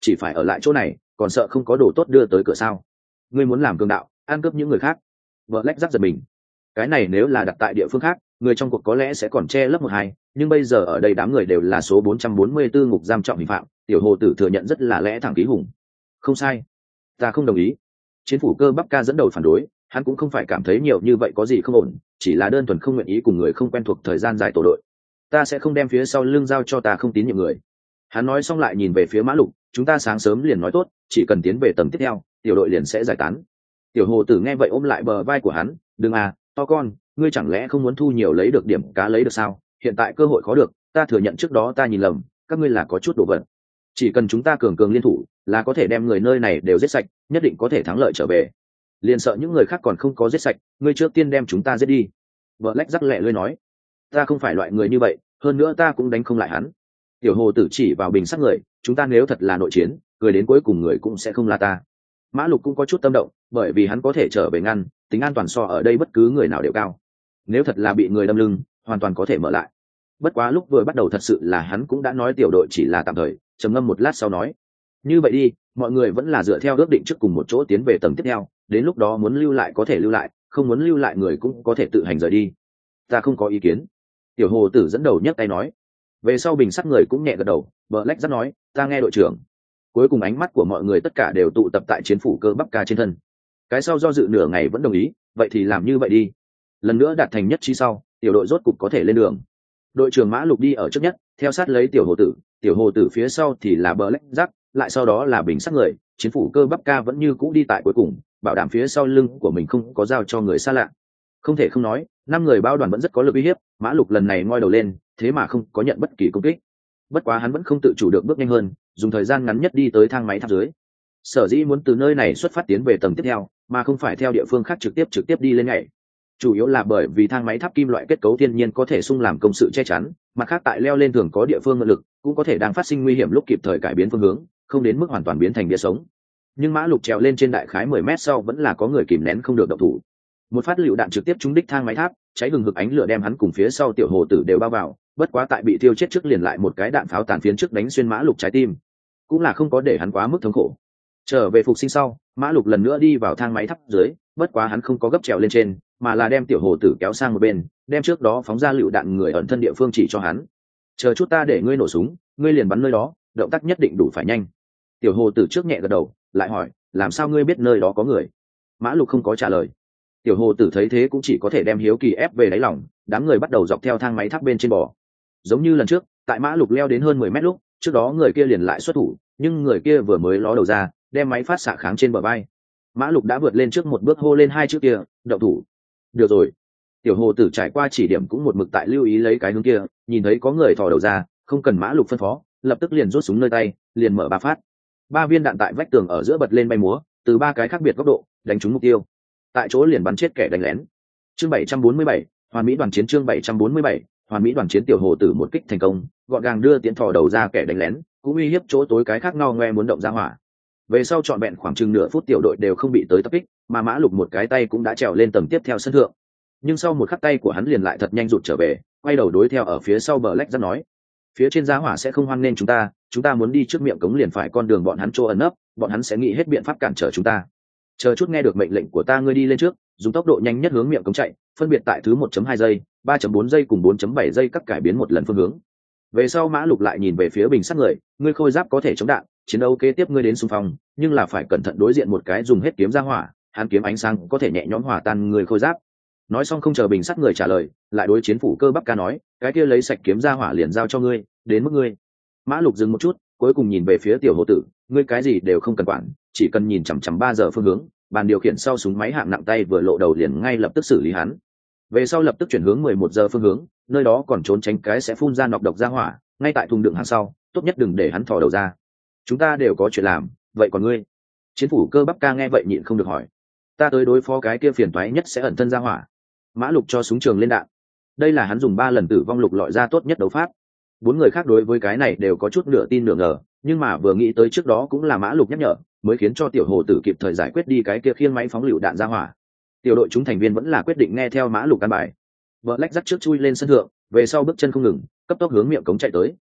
chỉ phải ở lại chỗ này còn sợ không có đồ tốt đưa tới cửa sao? Ngươi muốn làm cường đạo ăn cướp những người khác? Vợ lách giật mình. Cái này nếu là đặt tại địa phương khác, người trong cuộc có lẽ sẽ còn che lấp một hai, nhưng bây giờ ở đây đám người đều là số 444 ngục giam trọng hình phạm, tiểu hồ tử thừa nhận rất là lẽ thẳng khí hùng. Không sai, ta không đồng ý. Chiến phủ Cơ Bắp Ca dẫn đầu phản đối, hắn cũng không phải cảm thấy nhiều như vậy có gì không ổn, chỉ là đơn thuần không nguyện ý cùng người không quen thuộc thời gian dài tổ đội. Ta sẽ không đem phía sau lưng giao cho ta không tín nhiệm người. Hắn nói xong lại nhìn về phía Mã Lục, chúng ta sáng sớm liền nói tốt, chỉ cần tiến về tầng tiếp theo, tiểu đội liền sẽ giải tán. Tiểu hồ tử nghe vậy ôm lại bờ vai của hắn, đừng à, to con, ngươi chẳng lẽ không muốn thu nhiều lấy được điểm cá lấy được sao? Hiện tại cơ hội khó được, ta thừa nhận trước đó ta nhìn lầm, các ngươi là có chút đồ vật. Chỉ cần chúng ta cường cường liên thủ, là có thể đem người nơi này đều giết sạch, nhất định có thể thắng lợi trở về. Liền sợ những người khác còn không có giết sạch, ngươi trước tiên đem chúng ta giết đi. Vợ lách rắc lẹ lưỡi nói, ta không phải loại người như vậy, hơn nữa ta cũng đánh không lại hắn. Tiểu hồ tử chỉ vào bình sắc người, chúng ta nếu thật là nội chiến, cười đến cuối cùng người cũng sẽ không là ta. Mã Lục cũng có chút tâm động, bởi vì hắn có thể trở về ngăn, tính an toàn so ở đây bất cứ người nào đều cao. Nếu thật là bị người đâm lưng, hoàn toàn có thể mở lại. Bất quá lúc vừa bắt đầu thật sự là hắn cũng đã nói tiểu đội chỉ là tạm thời, trầm ngâm một lát sau nói, như vậy đi, mọi người vẫn là dựa theo ước định trước cùng một chỗ tiến về tầng tiếp theo, đến lúc đó muốn lưu lại có thể lưu lại, không muốn lưu lại người cũng có thể tự hành rời đi. Ta không có ý kiến. Tiểu hồ tử dẫn đầu nhấc tay nói. Về sau bình sắc người cũng nhẹ gật đầu, Black rất nói, ta nghe đội trưởng. Cuối cùng ánh mắt của mọi người tất cả đều tụ tập tại chiến phủ Cơ Bắp Ca trên thân. Cái sau do dự nửa ngày vẫn đồng ý, vậy thì làm như vậy đi. Lần nữa đạt thành nhất trí sau, tiểu đội rốt cục có thể lên đường. Đội trưởng Mã Lục đi ở trước nhất, theo sát lấy tiểu hồ tử phía sau thì là Black Jack, lại sau đó là bình sắc người, chiến phủ Cơ Bắp Ca vẫn như cũ đi tại cuối cùng, bảo đảm phía sau lưng của mình không có giao cho người xa lạ. Không thể không nói, 5 người bao đoàn vẫn rất có lực uy hiếp, Mã Lục lần này ngoi đầu lên, thế mà không có nhận bất kỳ công kích. Bất quá hắn vẫn không tự chủ được bước nhanh hơn, dùng thời gian ngắn nhất đi tới thang máy tháp dưới. Sở dĩ muốn từ nơi này xuất phát tiến về tầng tiếp theo, mà không phải theo địa phương khác trực tiếp đi lên nhảy. Chủ yếu là bởi vì thang máy tháp kim loại kết cấu thiên nhiên có thể xung làm công sự che chắn, mặt khác tại leo lên thường có địa phương ngự lực, cũng có thể đang phát sinh nguy hiểm lúc kịp thời cải biến phương hướng, không đến mức hoàn toàn biến thành bia sống. Nhưng Mã Lục trèo lên trên đại khái 10 mét sau vẫn là có người kìm nén không được động thủ. Một phát lựu đạn trực tiếp trúng đích thang máy tháp, cháy hừng hực ánh lửa đem hắn cùng phía sau tiểu hồ tử đều bao vào, bất quá tại bị thiêu chết trước liền lại một cái đạn pháo tàn phiến trước đánh xuyên Mã Lục trái tim, cũng là không có để hắn quá mức thống khổ. Trở về phục sinh sau, Mã Lục lần nữa đi vào thang máy tháp dưới, bất quá hắn không có gấp trèo lên trên, mà là đem tiểu hồ tử kéo sang một bên, đem trước đó phóng ra lựu đạn người ẩn thân địa phương chỉ cho hắn. Chờ chút ta để ngươi nổ súng, ngươi liền bắn nơi đó, động tác nhất định đủ phải nhanh. Tiểu hồ tử trước nhẹ gật đầu, lại hỏi, làm sao ngươi biết nơi đó có người? Mã Lục không có trả lời. Tiểu hồ tử thấy thế cũng chỉ có thể đem hiếu kỳ ép về đáy lòng, đám người bắt đầu dọc theo thang máy tháp bên trên bò. Giống như lần trước, tại Mã Lục leo đến hơn 10 mét lúc, trước đó người kia liền lại xuất thủ, nhưng người kia vừa mới ló đầu ra, đem máy phát xạ kháng trên bờ vai. Mã Lục đã vượt lên trước một bước hô lên hai chữ kia, động thủ. Được rồi. Tiểu hồ tử trải qua chỉ điểm cũng một mực tại lưu ý lấy cái hướng kia, nhìn thấy có người thò đầu ra, không cần Mã Lục phân phó, lập tức liền rút súng nơi tay, liền mở 3 phát. 3 viên đạn tại vách tường ở giữa bật lên bay múa, từ 3 cái khác biệt góc độ, đánh trúng mục tiêu. Tại chỗ liền bắn chết kẻ đánh lén. Chương 747, Hoàn Mỹ đoàn chiến. Chương 747, Hoàn Mỹ đoàn chiến. Tiểu hồ tử một kích thành công, gọn gàng đưa tiến thò đầu ra kẻ đánh lén, cũng uy hiếp chỗ tối cái khác ngao ngoe muốn động ra hỏa. Về sau trọn vẹn khoảng chừng nửa phút tiểu đội đều không bị tới tập kích, mà Mã Lục một cái tay cũng đã trèo lên tầng tiếp theo sân thượng. Nhưng sau một khắc tay của hắn liền lại thật nhanh rụt trở về, quay đầu đối theo ở phía sau Black ra nói, phía trên giá hỏa sẽ không hoan nghênh chúng ta muốn đi trước miệng cống liền phải con đường bọn hắn chỗ ẩn nấp, bọn hắn sẽ nghĩ hết biện pháp cản trở chúng ta. Chờ chút nghe được mệnh lệnh của ta, ngươi đi lên trước, dùng tốc độ nhanh nhất hướng miệng cống chạy, phân biệt tại thứ 1.2 giây, 3.4 giây cùng 4.7 giây các cải biến một lần phương hướng. Về sau Mã Lục lại nhìn về phía bình sắt người, ngươi khôi giáp có thể chống đạn, chiến đấu kế tiếp ngươi đến xung phong, nhưng là phải cẩn thận đối diện một cái dùng hết kiếm ra hỏa, hắn kiếm ánh sáng có thể nhẹ nhõm hòa tan người khôi giáp. Nói xong không chờ bình sắt người trả lời, lại đối chiến phủ Cơ Bắp Ca nói, cái kia lấy sạch kiếm ra hỏa liền giao cho ngươi, đến mức ngươi. Mã Lục dừng một chút, cuối cùng nhìn về phía tiểu hồ tử, ngươi cái gì đều không cần quản, chỉ cần nhìn chằm chằm 3 giờ phương hướng, bàn điều khiển sau súng máy hạng nặng tay vừa lộ đầu liền ngay lập tức xử lý hắn. Về sau lập tức chuyển hướng 11 giờ phương hướng, nơi đó còn trốn tránh cái sẽ phun ra nọc độc ra hỏa, ngay tại thùng đựng hàng sau, tốt nhất đừng để hắn thò đầu ra. Chúng ta đều có chuyện làm, vậy còn ngươi? Chiến phủ Cơ Bắp Ca nghe vậy nhịn không được hỏi. Ta tới đối phó cái kia phiền toái nhất sẽ ẩn thân ra hỏa. Mã Lục cho súng trường lên đạn. Đây là hắn dùng 3 lần tử vong lục lọi ra tốt nhất đấu pháp. 4 người khác đối với cái này đều có chút nửa tin nửa ngờ, nhưng mà vừa nghĩ tới trước đó cũng là Mã Lục nhắc nhở, mới khiến cho tiểu hồ tử kịp thời giải quyết đi cái kia khiêng máy phóng lựu đạn ra hỏa. Tiểu đội chúng thành viên vẫn là quyết định nghe theo Mã Lục căn bài. Black dắt trước chui lên sân thượng, về sau bước chân không ngừng, cấp tốc hướng miệng cống chạy tới.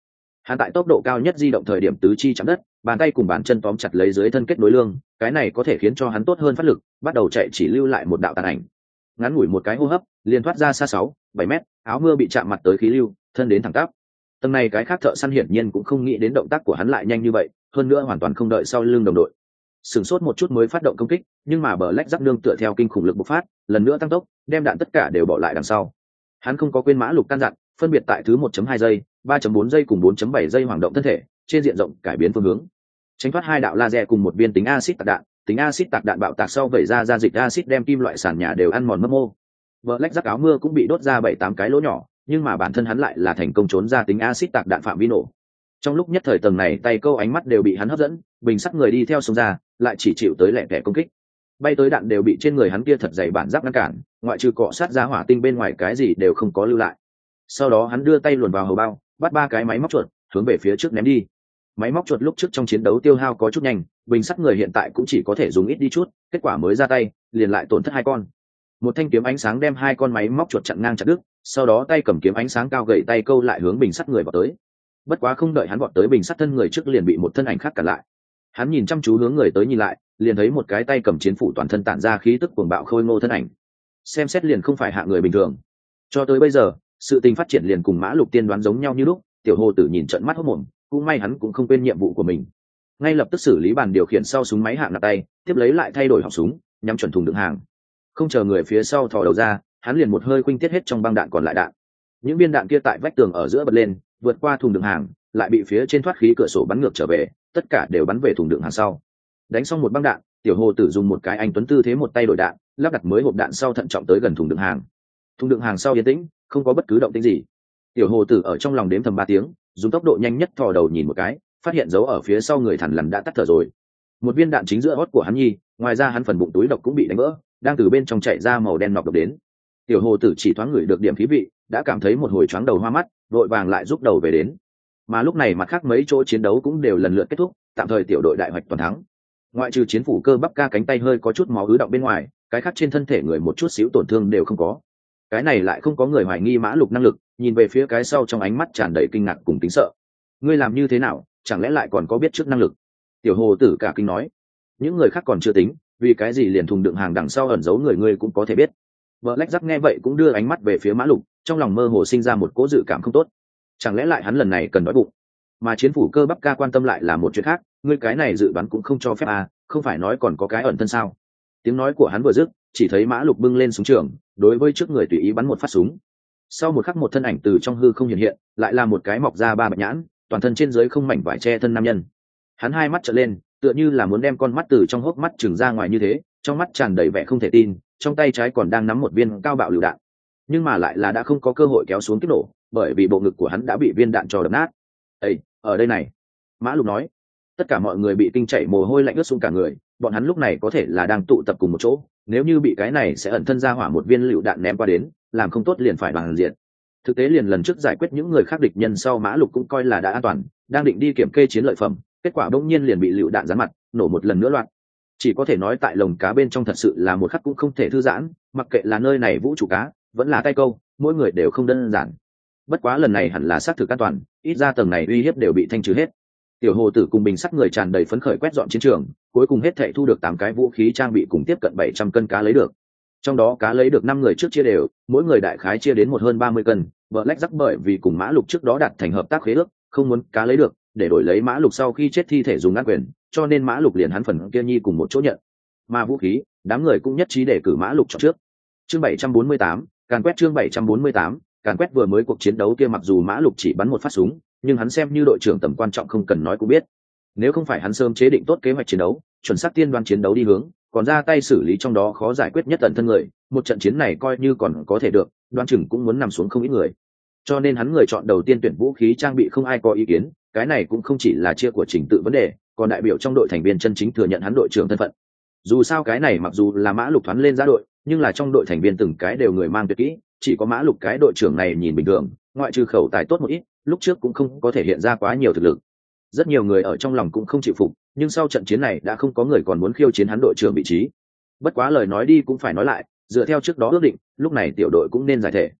Hắn tại tốc độ cao nhất di động thời điểm tứ chi chạm đất, bàn tay cùng bàn chân tóm chặt lấy dưới thân kết nối lương, cái này có thể khiến cho hắn tốt hơn phát lực, bắt đầu chạy chỉ lưu lại một đạo tàn ảnh. Ngắn ngủi một cái hô hấp, liền thoát ra xa 6-7 mét, áo mưa bị chạm mặt tới khí lưu, thân đến thẳng tắp. Tầng này cái khác thợ săn hiển nhiên cũng không nghĩ đến động tác của hắn lại nhanh như vậy, hơn nữa hoàn toàn không đợi sau lưng đồng đội. Sửng sốt một chút mới phát động công kích, nhưng mà bờ lách giáp nương tựa theo kinh khủng lực bộc phát, lần nữa tăng tốc, đem đạn tất cả đều bỏ lại đằng sau. Hắn không có quên Mã Lục căn dặn, phân biệt tại thứ 1.2 giây, 3.4 giây cùng 4.7 giây hoạt động thân thể, trên diện rộng cải biến phương hướng. Tránh thoát hai đạo laser cùng một viên tính axit tạc đạn, tính axit tạc đạn bạo tạc sau vẩy ra dịch axit đem kim loại sàn nhà đều ăn mòn mất mô. Black giáp áo mưa cũng bị đốt ra 7-8 cái lỗ nhỏ, nhưng mà bản thân hắn lại là thành công trốn ra tính axit tạc đạn phạm vi nổ. Trong lúc nhất thời tầng này tay câu ánh mắt đều bị hắn hấp dẫn, bình sắc người đi theo xông ra, lại chỉ chịu tới lẻ tẻ công kích. Bay tới đạn đều bị trên người hắn kia thật dày bản giáp ngăn cản, ngoại trừ cọ sát ra hỏa tinh bên ngoài cái gì đều không có lưu lại. Sau đó hắn đưa tay luồn vào hầu bao, bắt 3 cái máy móc chuột, hướng về phía trước ném đi. Máy móc chuột lúc trước trong chiến đấu tiêu hao có chút nhanh, bình sắt người hiện tại cũng chỉ có thể dùng ít đi chút, kết quả mới ra tay liền lại tổn thất 2 con. Một thanh kiếm ánh sáng đem 2 con máy móc chuột chặn ngang chặt đứt, sau đó tay cầm kiếm ánh sáng cao gậy tay câu lại hướng bình sắt người vào tới. Bất quá không đợi hắn vọt tới bình sắt thân người trước liền bị một thân ảnh khác cản lại. Hắn nhìn chăm chú hướng người tới nhìn lại, liền thấy một cái tay cầm chiến phủ toàn thân tản ra khí tức cuồng bạo khôi ngô thân ảnh. Xem xét liền không phải hạ người bình thường. Cho tới bây giờ, sự tình phát triển liền cùng Mã Lục tiên đoán giống nhau như lúc, tiểu hồ tử nhìn trận mắt hốt mồm, cũng may hắn cũng không quên nhiệm vụ của mình. Ngay lập tức xử lý bàn điều khiển sau súng máy hạng nặng tay, tiếp lấy lại thay đổi họng súng, nhắm chuẩn thùng đựng hàng. Không chờ người phía sau thò đầu ra, hắn liền một hơi khuynh tiết hết trong băng đạn còn lại đạn. Những viên đạn kia tại vách tường ở giữa bật lên, vượt qua thùng đựng hàng, lại bị phía trên thoát khí cửa sổ bắn ngược trở về, tất cả đều bắn về thùng đựng hàng sau. Đánh xong một băng đạn, tiểu hồ tử dùng một cái anh tuấn tư thế một tay đổi đạn, lắp đặt mới hộp đạn sau thận trọng tới gần thùng đựng hàng. Thùng đựng hàng sau yên tĩnh, không có bất cứ động tĩnh gì. Tiểu hồ tử ở trong lòng đếm thầm 3 tiếng, dùng tốc độ nhanh nhất thò đầu nhìn một cái, phát hiện dấu ở phía sau người thằn lằn đã tắt thở rồi. Một viên đạn chính giữa hót của hắn nhi, ngoài ra hắn phần bụng túi độc cũng bị đánh vỡ, đang từ bên trong chảy ra màu đen nọc độc đến. Tiểu hồ tử chỉ thoáng ngửi được điểm khí vị, đã cảm thấy một hồi choáng đầu hoa mắt, vội vàng lại rút đầu về đến. Mà lúc này mặt khác mấy chỗ chiến đấu cũng đều lần lượt kết thúc, tạm thời tiểu đội đại hoạch toàn thắng. Ngoại trừ chiến phủ cơ bắp ca cánh tay hơi có chút máu ứ động bên ngoài, cái khác trên thân thể người một chút xíu tổn thương đều không có. Cái này lại không có người hoài nghi Mã Lục năng lực, nhìn về phía cái sau trong ánh mắt tràn đầy kinh ngạc cùng tính sợ. Ngươi làm như thế nào, chẳng lẽ lại còn có biết trước năng lực? Tiểu hồ tử cả kinh nói. Những người khác còn chưa tính, vì cái gì liền thùng đựng hàng đằng sau ẩn giấu người ngươi cũng có thể biết. Black Jack nghe vậy cũng đưa ánh mắt về phía Mã Lục, trong lòng mơ hồ sinh ra một cỗ dự cảm không tốt. Chẳng lẽ lại hắn lần này cần đói bụng? Mà chiến phủ cơ bắp ca quan tâm lại là một chuyện khác, ngươi cái này dự đoán cũng không cho phép à, không phải nói còn có cái ẩn thân sao? Tiếng nói của hắn vừa dứt, chỉ thấy Mã Lục bưng lên súng trường, đối với trước người tùy ý bắn một phát súng. Sau một khắc một thân ảnh từ trong hư không hiện hiện, lại là một cái mọc ra 3 bạch nhãn, toàn thân trên dưới không mảnh vải che thân nam nhân. Hắn hai mắt trợn lên, tựa như là muốn đem con mắt từ trong hốc mắt trừng ra ngoài như thế, trong mắt tràn đầy vẻ không thể tin, trong tay trái còn đang nắm một viên cao bạo lựu đạn, nhưng mà lại là đã không có cơ hội kéo xuống kích nổ, bởi vì bộ ngực của hắn đã bị viên đạn cho đập nát. "Ê, ở đây này." Mã Lục nói. Tất cả mọi người bị kinh chảy mồ hôi lạnh ướt sũng cả người, bọn hắn lúc này có thể là đang tụ tập cùng một chỗ, nếu như bị cái này sẽ ẩn thân ra hỏa một viên lựu đạn ném qua đến, làm không tốt liền phải bằng diện. Thực tế liền lần trước giải quyết những người khác địch nhân sau Mã Lục cũng coi là đã an toàn, đang định đi kiểm kê chiến lợi phẩm, kết quả bỗng nhiên liền bị lựu đạn giáng mặt, nổ một lần nữa loạn. Chỉ có thể nói tại lồng cá bên trong thật sự là một khắc cũng không thể thư giãn, mặc kệ là nơi này vũ trụ cá, vẫn là tay câu, mỗi người đều không đơn giản. Bất quá lần này hẳn là xác thực an toàn, ít ra tầng này uy hiếp đều bị thanh trừ hết. Tiểu hồ tử cùng bình sắt người tràn đầy phấn khởi quét dọn chiến trường, cuối cùng hết thảy thu được 8 cái vũ khí trang bị cùng tiếp cận 700 cân cá lấy được. Trong đó cá lấy được 5 người trước chia đều, mỗi người đại khái chia đến một hơn 30 cân. Black Jack bởi vì cùng Mã Lục trước đó đạt thành hợp tác khế ước, không muốn cá lấy được, để đổi lấy Mã Lục sau khi chết thi thể dùng ngăn quyền, cho nên Mã Lục liền hắn phần kia nhi cùng một chỗ nhận. Mà vũ khí, đám người cũng nhất trí để cử Mã Lục chọn trước. Chương 748, càn quét chương 748, càn quét vừa mới cuộc chiến đấu kia mặc dù Mã Lục chỉ bắn một phát súng, nhưng hắn xem như đội trưởng tầm quan trọng không cần nói cũng biết. Nếu không phải hắn sớm chế định tốt kế hoạch chiến đấu, chuẩn xác tiên đoán chiến đấu đi hướng, còn ra tay xử lý trong đó khó giải quyết nhất tận thân người, một trận chiến này coi như còn có thể được, đoán chừng cũng muốn nằm xuống không ít người. Cho nên hắn người chọn đầu tiên tuyển vũ khí trang bị không ai có ý kiến, cái này cũng không chỉ là chia của trình tự vấn đề, còn đại biểu trong đội thành viên chân chính thừa nhận hắn đội trưởng thân phận. Dù sao cái này mặc dù là Mã Lục thoán lên ra đội, nhưng là trong đội thành viên từng cái đều người mang tuyệt kỹ, chỉ có Mã Lục cái đội trưởng này nhìn bình thường, ngoại trừ khẩu tài tốt một ít, lúc trước cũng không có thể hiện ra quá nhiều thực lực. Rất nhiều người ở trong lòng cũng không chịu phục, nhưng sau trận chiến này đã không có người còn muốn khiêu chiến hắn đội trưởng vị trí. Bất quá lời nói đi cũng phải nói lại, dựa theo trước đó ước định, lúc này tiểu đội cũng nên giải thể.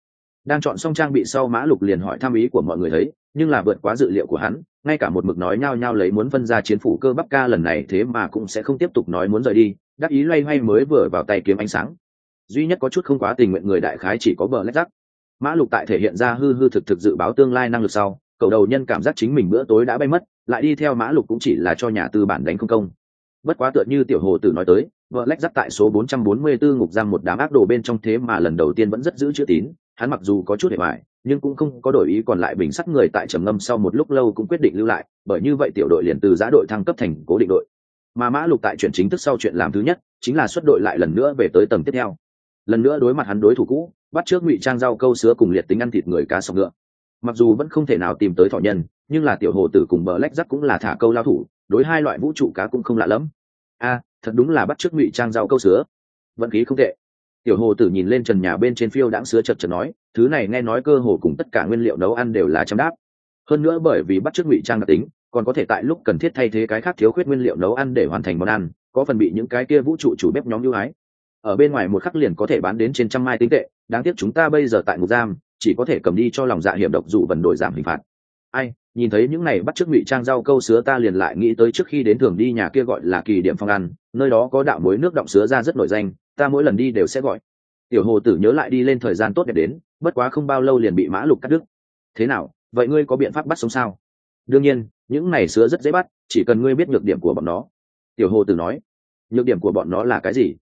Đang chọn xong trang bị sau, Mã Lục liền hỏi thăm ý của mọi người thấy, nhưng là vượt quá dự liệu của hắn, ngay cả một mực nói nhao nhao lấy muốn phân ra chiến phủ cơ bắp ca lần này thế mà cũng sẽ không tiếp tục nói muốn rời đi, đắc ý loay hoay mới vừa vào tay kiếm ánh sáng. Duy nhất có chút không quá tình nguyện người đại khái chỉ có Black Jack. Mã Lục tại thể hiện ra hư hư thực thực dự báo tương lai năng lực sau, cậu đầu nhân cảm giác chính mình bữa tối đã bay mất, lại đi theo Mã Lục cũng chỉ là cho nhà tư bản đánh không công. Bất quá tựa như tiểu hồ tử nói tới, Black Jack tại số 444 ngục giam một đám ác đồ bên trong thế mà lần đầu tiên vẫn rất giữ chữ tín, hắn mặc dù có chút hề bại, nhưng cũng không có đổi ý, còn lại bình sắt người tại trầm ngâm sau một lúc lâu cũng quyết định lưu lại, bởi như vậy tiểu đội liền từ giã đội thăng cấp thành cố định đội. Mà Mã Lục tại chuyển chính thức sau chuyện làm thứ nhất chính là xuất đội lại lần nữa về tới tầng tiếp theo, lần nữa đối mặt hắn đối thủ cũ, bắt trước ngụy trang rau câu sứa cùng liệt tính ăn thịt người cá sọc ngựa. Mặc dù vẫn không thể nào tìm tới thỏ nhân, nhưng là tiểu hồ tử cùng Black Jack cũng là thả câu lao thủ, đối hai loại vũ trụ cá cũng không lạ lắm. Thật đúng là bắt trước ngụy trang rau câu sứa, vận khí không tệ. Tiểu hồ tử nhìn lên trần nhà bên trên phiêu đãng sứa chật chật nói, thứ này nghe nói cơ hồ cùng tất cả nguyên liệu nấu ăn đều là chấm đáp. Hơn nữa bởi vì bắt chước ngụy trang đặc tính, còn có thể tại lúc cần thiết thay thế cái khác thiếu khuyết nguyên liệu nấu ăn để hoàn thành món ăn, có phần bị những cái kia vũ trụ chủ bếp nhóm ưu ái. Ở bên ngoài một khắc liền có thể bán đến trên trăm mai tinh tệ, đáng tiếc chúng ta bây giờ tại ngục giam, chỉ có thể cầm đi cho lòng dạ hiểm độc dụ vần đổi giảm hình phạt. Nhìn thấy những này bắt chước ngụy trang rau câu sứa, ta liền lại nghĩ tới trước khi đến thường đi nhà kia gọi là Kỳ Điểm Phong ăn, nơi đó có đạo muối nước đọng sứa ra rất nổi danh, ta mỗi lần đi đều sẽ gọi. Tiểu hồ tử nhớ lại đi lên thời gian tốt đẹp đến, bất quá không bao lâu liền bị Mã Lục cắt đứt. Thế nào, vậy ngươi có biện pháp bắt sống sao? Đương nhiên, những này sứa rất dễ bắt, chỉ cần ngươi biết nhược điểm của bọn nó. Tiểu hồ tử nói. Nhược điểm của bọn nó là cái gì?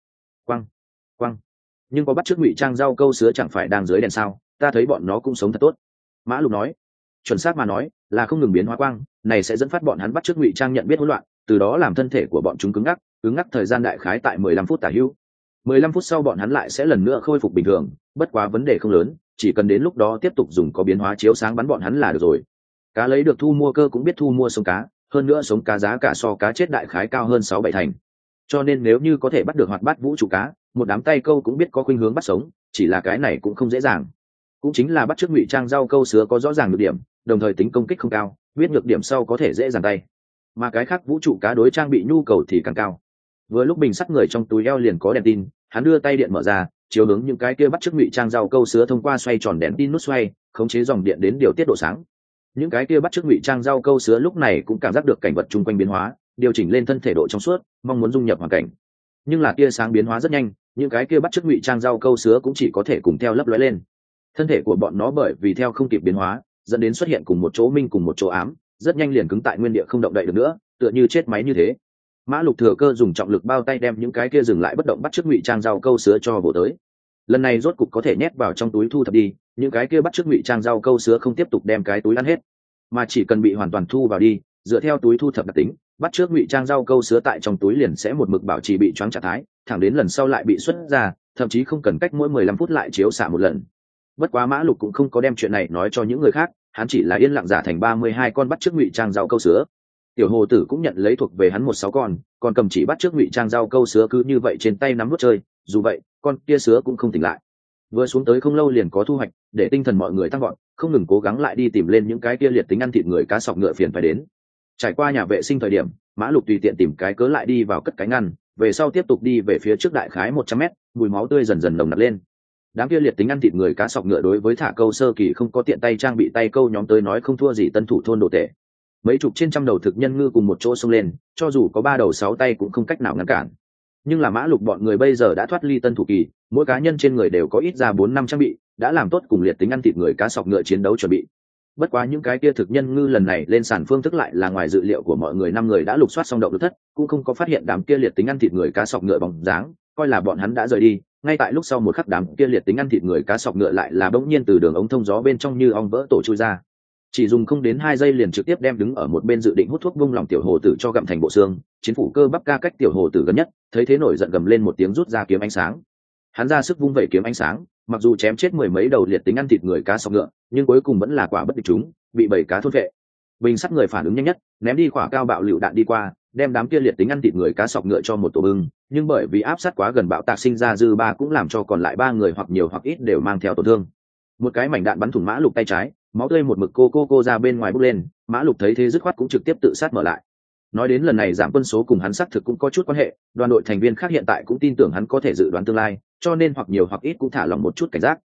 Quăng. Nhưng có bắt chước ngụy trang rau câu sứa chẳng phải đang dưới đèn sao? Ta thấy bọn nó cũng sống thật tốt. Mã Lục nói. Chuẩn xác mà nói là không ngừng biến hóa quang, này sẽ dẫn phát bọn hắn bắt chước ngụy trang nhận biết hỗn loạn, từ đó làm thân thể của bọn chúng cứng ngắc thời gian đại khái tại 15 phút tả hữu. 15 phút sau bọn hắn lại sẽ lần nữa khôi phục bình thường, bất quá vấn đề không lớn, chỉ cần đến lúc đó tiếp tục dùng có biến hóa chiếu sáng bắn bọn hắn là được rồi. Cá lấy được thu mua cơ cũng biết thu mua sống cá, hơn nữa sống cá giá cả so cá chết đại khái cao hơn 6-7 thành. Cho nên nếu như có thể bắt được hoạt bát vũ trụ cá, một đám tay câu cũng biết có khuynh hướng bắt sống, chỉ là cái này cũng không dễ dàng. Cũng chính là bắt chước ngụy trang rau câu sứa có rõ ràng nhược điểm, đồng thời tính công kích không cao, biết nhược điểm sau có thể dễ dàng tay. Mà cái khác vũ trụ cá đối trang bị nhu cầu thì càng cao. Vừa lúc bình sắt người trong túi eo liền có đèn tin, hắn đưa tay điện mở ra, chiếu hướng những cái kia bắt chước ngụy trang rau câu sứa thông qua xoay tròn đèn tin nút xoay, khống chế dòng điện đến điều tiết độ sáng. Những cái kia bắt chước ngụy trang rau câu sứa lúc này cũng cảm giác được cảnh vật chung quanh biến hóa, điều chỉnh lên thân thể độ trong suốt, mong muốn dung nhập hoàn cảnh. Nhưng là tia sáng biến hóa rất nhanh, những cái kia bắt chước ngụy trang rau câu sứa cũng chỉ có thể cùng theo lấp lóe lên. Thân thể của bọn nó bởi vì theo không kịp biến hóa, dẫn đến xuất hiện cùng một chỗ minh cùng một chỗ ám, rất nhanh liền cứng tại nguyên địa không động đậy được nữa, tựa như chết máy như thế. Mã Lục thừa cơ dùng trọng lực bao tay đem những cái kia dừng lại bất động bắt chước ngụy trang rau câu sứa cho vồ tới. Lần này rốt cục có thể nhét vào trong túi thu thập đi, những cái kia bắt chước ngụy trang rau câu sứa không tiếp tục đem cái túi ăn hết, mà chỉ cần bị hoàn toàn thu vào đi, dựa theo túi thu thập đặc tính, bắt chước ngụy trang rau câu sứa tại trong túi liền sẽ một mực bảo trì bị choáng trạng thái, thẳng đến lần sau lại bị xuất ra, thậm chí không cần cách mỗi 15 phút lại chiếu xạ một lần. Bất quá Mã Lục cũng không có đem chuyện này nói cho những người khác, hắn chỉ là yên lặng giả thành 32 con bắt chước ngụy trang rau câu sứa. Tiểu hồ tử cũng nhận lấy thuộc về hắn 16 con, còn cầm chỉ bắt chước ngụy trang rau câu sứa cứ như vậy trên tay nắm nuốt chơi, dù vậy con kia sứa cũng không tỉnh lại. Vừa xuống tới không lâu liền có thu hoạch, để tinh thần mọi người tăng gọn, không ngừng cố gắng lại đi tìm lên những cái kia liệt tính ăn thịt người cá sọc ngựa phiền phải đến. Trải qua nhà vệ sinh thời điểm, Mã Lục tùy tiện tìm cái cớ lại đi vào cất cái ngăn, về sau tiếp tục đi về phía trước đại khái 100 m, mùi máu tươi dần dần nồng nặc lên. Đám kia liệt tính ăn thịt người cá sọc ngựa đối với thả câu sơ kỳ không có tiện tay trang bị tay câu nhóm tới nói không thua gì tân thủ thôn đồ tệ. Mấy chục trên trăm đầu thực nhân ngư cùng một chỗ xông lên, cho dù có 3 đầu 6 tay cũng không cách nào ngăn cản. Nhưng là Mã Lục bọn người bây giờ đã thoát ly tân thủ kỳ, mỗi cá nhân trên người đều có ít ra 4-5 trang bị, đã làm tốt cùng liệt tính ăn thịt người cá sọc ngựa chiến đấu chuẩn bị. Bất quá những cái kia thực nhân ngư lần này lên sàn phương thức lại là ngoài dự liệu của mọi người, 5 người đã lục soát xong động lực thất, cũng không có phát hiện đám kia liệt tính ăn thịt người cá sọc ngựa bóng dáng, coi là bọn hắn đã rời đi. Ngay tại lúc sau một khắc, đám kia liệt tính ăn thịt người cá sọc ngựa lại là bỗng nhiên từ đường ống thông gió bên trong như ong vỡ tổ chui ra, chỉ dùng không đến 2 giây liền trực tiếp đem đứng ở một bên dự định hút thuốc vung lòng tiểu hồ tử cho gặm thành bộ xương. Chiến phủ cơ bắp ca cách tiểu hồ tử gần nhất, thấy thế nổi giận gầm lên một tiếng, rút ra kiếm ánh sáng. Hắn ra sức vung vẩy kiếm ánh sáng, mặc dù chém chết 10 mấy đầu liệt tính ăn thịt người cá sọc ngựa, nhưng cuối cùng vẫn là quả bất địch chúng, bị bầy cá thôn vệ. Bình sắt người phản ứng nhanh nhất, ném đi quả cao bạo lựu đạn đi qua, đem đám kia liệt tính ăn thịt người cá sọc ngựa cho một tổ bưng, nhưng bởi vì áp sát quá gần, bạo tạc sinh ra dư ba cũng làm cho còn lại 3 người hoặc nhiều hoặc ít đều mang theo tổn thương. Một cái mảnh đạn bắn thủng Mã Lục tay trái, máu tươi một mực cô ra bên ngoài bốc lên. Mã Lục thấy thế dứt khoát cũng trực tiếp tự sát mở lại. Nói đến lần này giảm quân số cùng hắn xác thực cũng có chút quan hệ, đoàn đội thành viên khác hiện tại cũng tin tưởng hắn có thể dự đoán tương lai, cho nên hoặc nhiều hoặc ít cũng thả lòng một chút cảnh giác.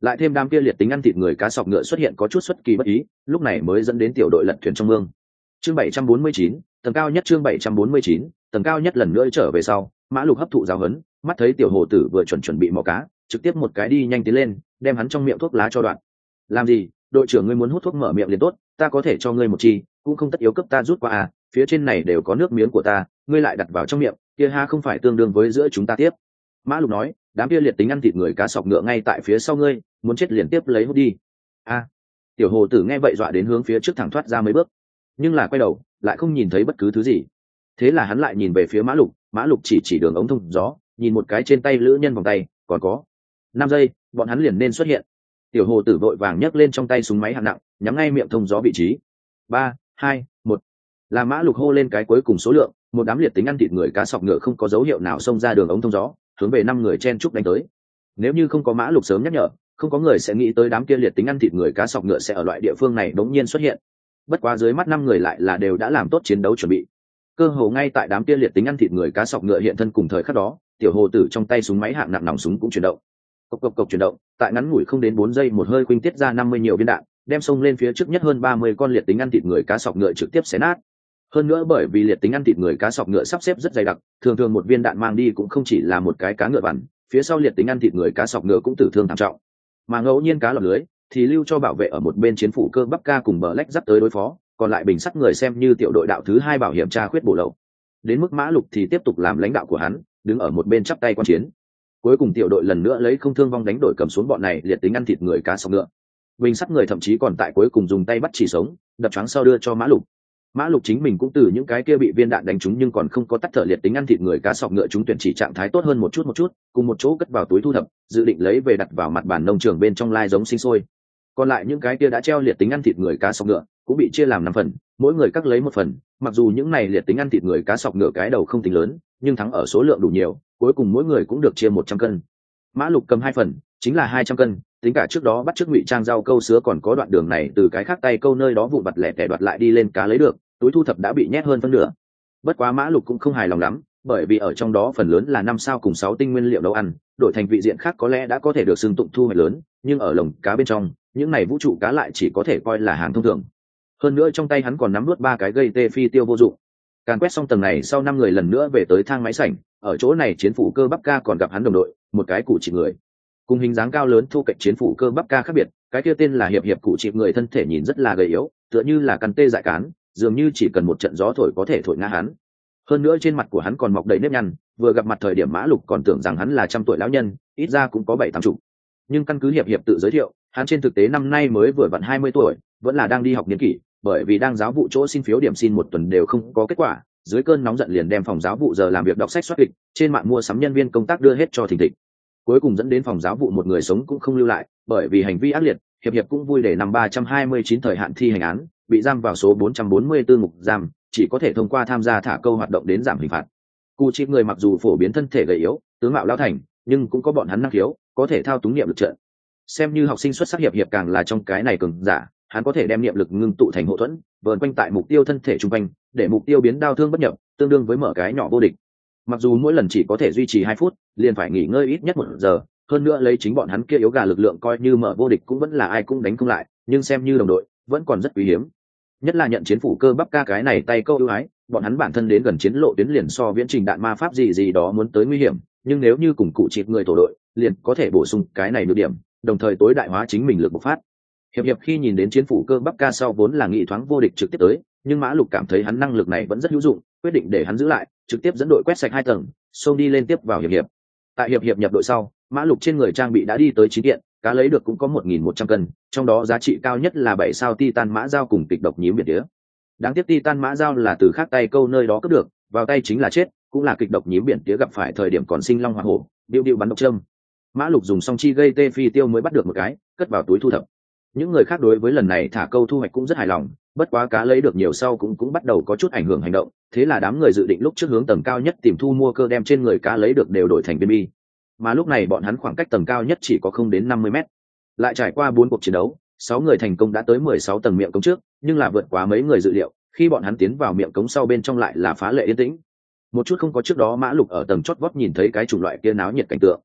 lại thêm đám kia liệt tính ăn thịt người cá sọc ngựa xuất hiện có chút xuất kỳ bất ý, lúc này mới dẫn đến tiểu đội lật thuyền trong mương. Chương 749, tầng cao nhất. Chương 749, tầng cao nhất. Lần nữa trở về sau, Mã Lục hấp thụ giáo huấn, mắt thấy tiểu hồ tử vừa chuẩn bị mò cá, trực tiếp một cái đi nhanh tiến lên, đem hắn trong miệng thuốc lá cho đoạn. Làm gì, đội trưởng ngươi muốn hút thuốc mở miệng liền tốt, ta có thể cho ngươi một chi, cũng không tất yếu cấp ta rút qua à, phía trên này đều có nước miếng của ta, ngươi lại đặt vào trong miệng, kia ha không phải tương đương với giữa chúng ta tiếp. Mã Lục nói, đám kia liệt tính ăn thịt người cá sọc ngựa ngay tại phía sau ngươi, muốn chết liền tiếp lấy hút đi. A. Tiểu hồ tử nghe vậy dọa đến hướng phía trước thẳng thoát ra mấy bước, nhưng là quay đầu lại không nhìn thấy bất cứ thứ gì. Thế là hắn lại nhìn về phía Mã Lục, Mã Lục chỉ đường ống thông gió, nhìn một cái trên tay lữ nhân vòng tay, còn có 5 giây, bọn hắn liền nên xuất hiện. Tiểu hồ tử vội vàng nhấc lên trong tay súng máy hạng nặng, nhắm ngay miệng thông gió vị trí. 3, 2, 1. Là Mã Lục hô lên cái cuối cùng số lượng, một đám liệt tính ăn thịt người cá sọc ngựa không có dấu hiệu nào xông ra đường ống thông gió, hướng về 5 người chen trúc đánh tới. Nếu như không có Mã Lục sớm nhắc nhở, không có người sẽ nghĩ tới đám kia liệt tính ăn thịt người cá sọc ngựa sẽ ở loại địa phương này đống nhiên xuất hiện. Bất quá dưới mắt 5 người lại là đều đã làm tốt chiến đấu chuẩn bị. Cơ hồ ngay tại đám kia liệt tính ăn thịt người cá sọc ngựa hiện thân cùng thời khắc đó, tiểu hồ tử trong tay súng máy hạng nặng nòng súng cũng chuyển động. Cộc cộc cộc chuyển động, tại ngắn ngủi không đến 4 giây một hơi khuynh tiết ra 50 nhiều viên đạn, đem xông lên phía trước nhất hơn 30 con liệt tính ăn thịt người cá sọc ngựa trực tiếp xé nát. Hơn nữa bởi vì liệt tính ăn thịt người cá sọc ngựa sắp xếp rất dày đặc, thường thường một viên đạn mang đi cũng không chỉ là một cái cá ngựa vằn, phía sau liệt tính ăn thịt người cá sọc ngựa cũng tử thương thảm trọng. Mà ngẫu nhiên cá lọt lưới thì lưu cho bảo vệ ở một bên chiến phủ cơ bắp ca cùng bờ lách giáp tới đối phó, còn lại bình sắt người xem như tiểu đội đạo thứ 2 bảo hiểm tra khuyết bổ lậu. Đến mức Mã Lục thì tiếp tục làm lãnh đạo của hắn, đứng ở một bên chắp tay quan chiến. Cuối cùng tiểu đội lần nữa lấy không thương vong đánh đổi cầm xuống bọn này liệt tính ăn thịt người cá sọc ngựa. Bình sắt người thậm chí còn tại cuối cùng dùng tay bắt chỉ sống, đập choáng sau đưa cho Mã Lục. Mã Lục chính mình cũng từ những cái kia bị viên đạn đánh trúng nhưng còn không có tắt thở liệt tính ăn thịt người cá sọc ngựa chúng tuyển chỉ trạng thái tốt hơn một chút, cùng một chỗ cất vào túi thu thập, dự định lấy về đặt vào mặt bàn nông trường bên trong lai giống sinh sôi. Còn lại những cái kia đã treo liệt tính ăn thịt người cá sọc ngựa cũng bị chia làm 5 phần, mỗi người cắt lấy 1 phần. Mặc dù những này liệt tính ăn thịt người cá sọc ngựa cái đầu không tính lớn, nhưng thắng ở số lượng đủ nhiều, cuối cùng mỗi người cũng được chia 100 cân. Mã Lục cầm 2 phần, chính là 200 cân, tính cả trước đó bắt trước ngụy trang rau câu sứa còn có đoạn đường này từ cái khác tay câu nơi đó vụn vặt lẻ tẻ đoạt lại đi lên cá lấy được, túi thu thập đã bị nhét hơn phân nửa. Bất quá Mã Lục cũng không hài lòng lắm, bởi vì ở trong đó phần lớn là 5 sao cùng 6 tinh nguyên liệu nấu ăn, đổi thành vị diện khác có lẽ đã có thể được xưng tụng thu hoạch lớn, nhưng ở lồng cá bên trong, những này vũ trụ cá lại chỉ có thể coi là hàng thông thường. Hơn nữa trong tay hắn còn nắm nuốt 3 cái gây tê phi tiêu vô dụng. Càn quét xong tầng này sau 5 người lần nữa về tới thang máy sảnh, ở chỗ này chiến phủ cơ bắp ca còn gặp hắn đồng đội, một cái cụ chỉ người. Cùng hình dáng cao lớn thu cạnh chiến phủ cơ bắp ca khác biệt, cái kia tên là hiệp cụ chỉ người thân thể nhìn rất là gầy yếu, tựa như là căn tê dại cán, dường như chỉ cần một trận gió thổi có thể thổi ngã hắn. Hơn nữa trên mặt của hắn còn mọc đầy nếp nhăn, vừa gặp mặt thời điểm Mã Lục còn tưởng rằng hắn là 100 tuổi lão nhân, ít ra cũng có 7-8 chục. Nhưng căn cứ hiệp tự giới thiệu, hắn trên thực tế năm nay mới vừa vặn 20 tuổi, vẫn là đang đi học niên kỷ, bởi vì đang giáo vụ chỗ xin phiếu điểm xin 1 tuần đều không có kết quả, dưới cơn nóng giận liền đem phòng giáo vụ giờ làm việc đọc sách soát kịch, trên mạng mua sắm nhân viên công tác đưa hết cho thình thịch. Cuối cùng dẫn đến phòng giáo vụ một người sống cũng không lưu lại, bởi vì hành vi ác liệt, hiệp cũng vui để năm 329 thời hạn thi hành án, bị giam vào số 444 ngục giam, chỉ có thể thông qua tham gia thả câu hoạt động đến giảm hình phạt. Cụ chỉ người mặc dù phổ biến thân thể gầy yếu, tướng mạo lão thành, nhưng cũng có bọn hắn năng khiếu, có thể thao túng niệm lực trận. Xem như học sinh xuất sắc hiệp càng là trong cái này cường giả, hắn có thể đem niệm lực ngưng tụ thành hộ thuẫn, vờn quanh tại mục tiêu thân thể trung quanh, để mục tiêu biến đau thương bất nhập, tương đương với mở cái nhỏ vô địch. Mặc dù mỗi lần chỉ có thể duy trì 2 phút, liền phải nghỉ ngơi ít nhất 1 giờ, hơn nữa lấy chính bọn hắn kia yếu gà lực lượng coi như mở vô địch cũng vẫn là ai cũng đánh không lại, nhưng xem như đồng đội, vẫn còn rất quý hiếm. Nhất là nhận chiến phủ cơ bắp ca cái này tay câu ưu ái, bọn hắn bản thân đến gần chiến lộ tuyến liền so viễn trình đạn ma pháp gì đó muốn tới nguy hiểm, nhưng nếu như cùng cụ chịp người tổ đội, liền có thể bổ sung cái này nhược điểm, đồng thời tối đại hóa chính mình lực bộc phát. Hiệp khi nhìn đến chiến phủ cơ bắp ca sau vốn là nghị thoáng vô địch trực tiếp tới, nhưng Mã Lục cảm thấy hắn năng lực này vẫn rất hữu dụng, quyết định để hắn giữ lại, trực tiếp dẫn đội quét sạch 2 tầng, xông đi lên tiếp vào hiệp. Tại hiệp nhập đội sau, Mã Lục trên người trang bị đã đi tới 9 kiện, cá lấy được cũng có 1.100 cân, trong đó giá trị cao nhất là 7 sao titan mã dao cùng kịch độc nhím biển tía. Đáng tiếc titan mã dao là từ khác tay câu nơi đó cướp được, vào tay chính là chết, cũng là kịch độc nhím biển tía gặp phải thời điểm còn sinh long hỏa hổ, điệu bắn độc châm. Mã Lục dùng song chi gây tê phi tiêu mới bắt được một cái, cất vào túi thu thập. Những người khác đối với lần này thả câu thu hoạch cũng rất hài lòng, bất quá cá lấy được nhiều sau cũng bắt đầu có chút ảnh hưởng hành động, thế là đám người dự định lúc trước hướng tầng cao nhất tìm thu mua cơ đem trên người cá lấy được đều đổi thành viên bi. Mà lúc này bọn hắn khoảng cách tầng cao nhất chỉ có không đến 50 mét. Lại trải qua 4 cuộc chiến đấu, 6 người thành công đã tới 16 tầng miệng cống trước, nhưng là vượt quá mấy người dự liệu, khi bọn hắn tiến vào miệng cống sau bên trong lại là phá lệ yên tĩnh. Một chút không có trước đó Mã Lục ở tầng chót vót nhìn thấy cái chủng loại kia náo nhiệt cảnh tượng.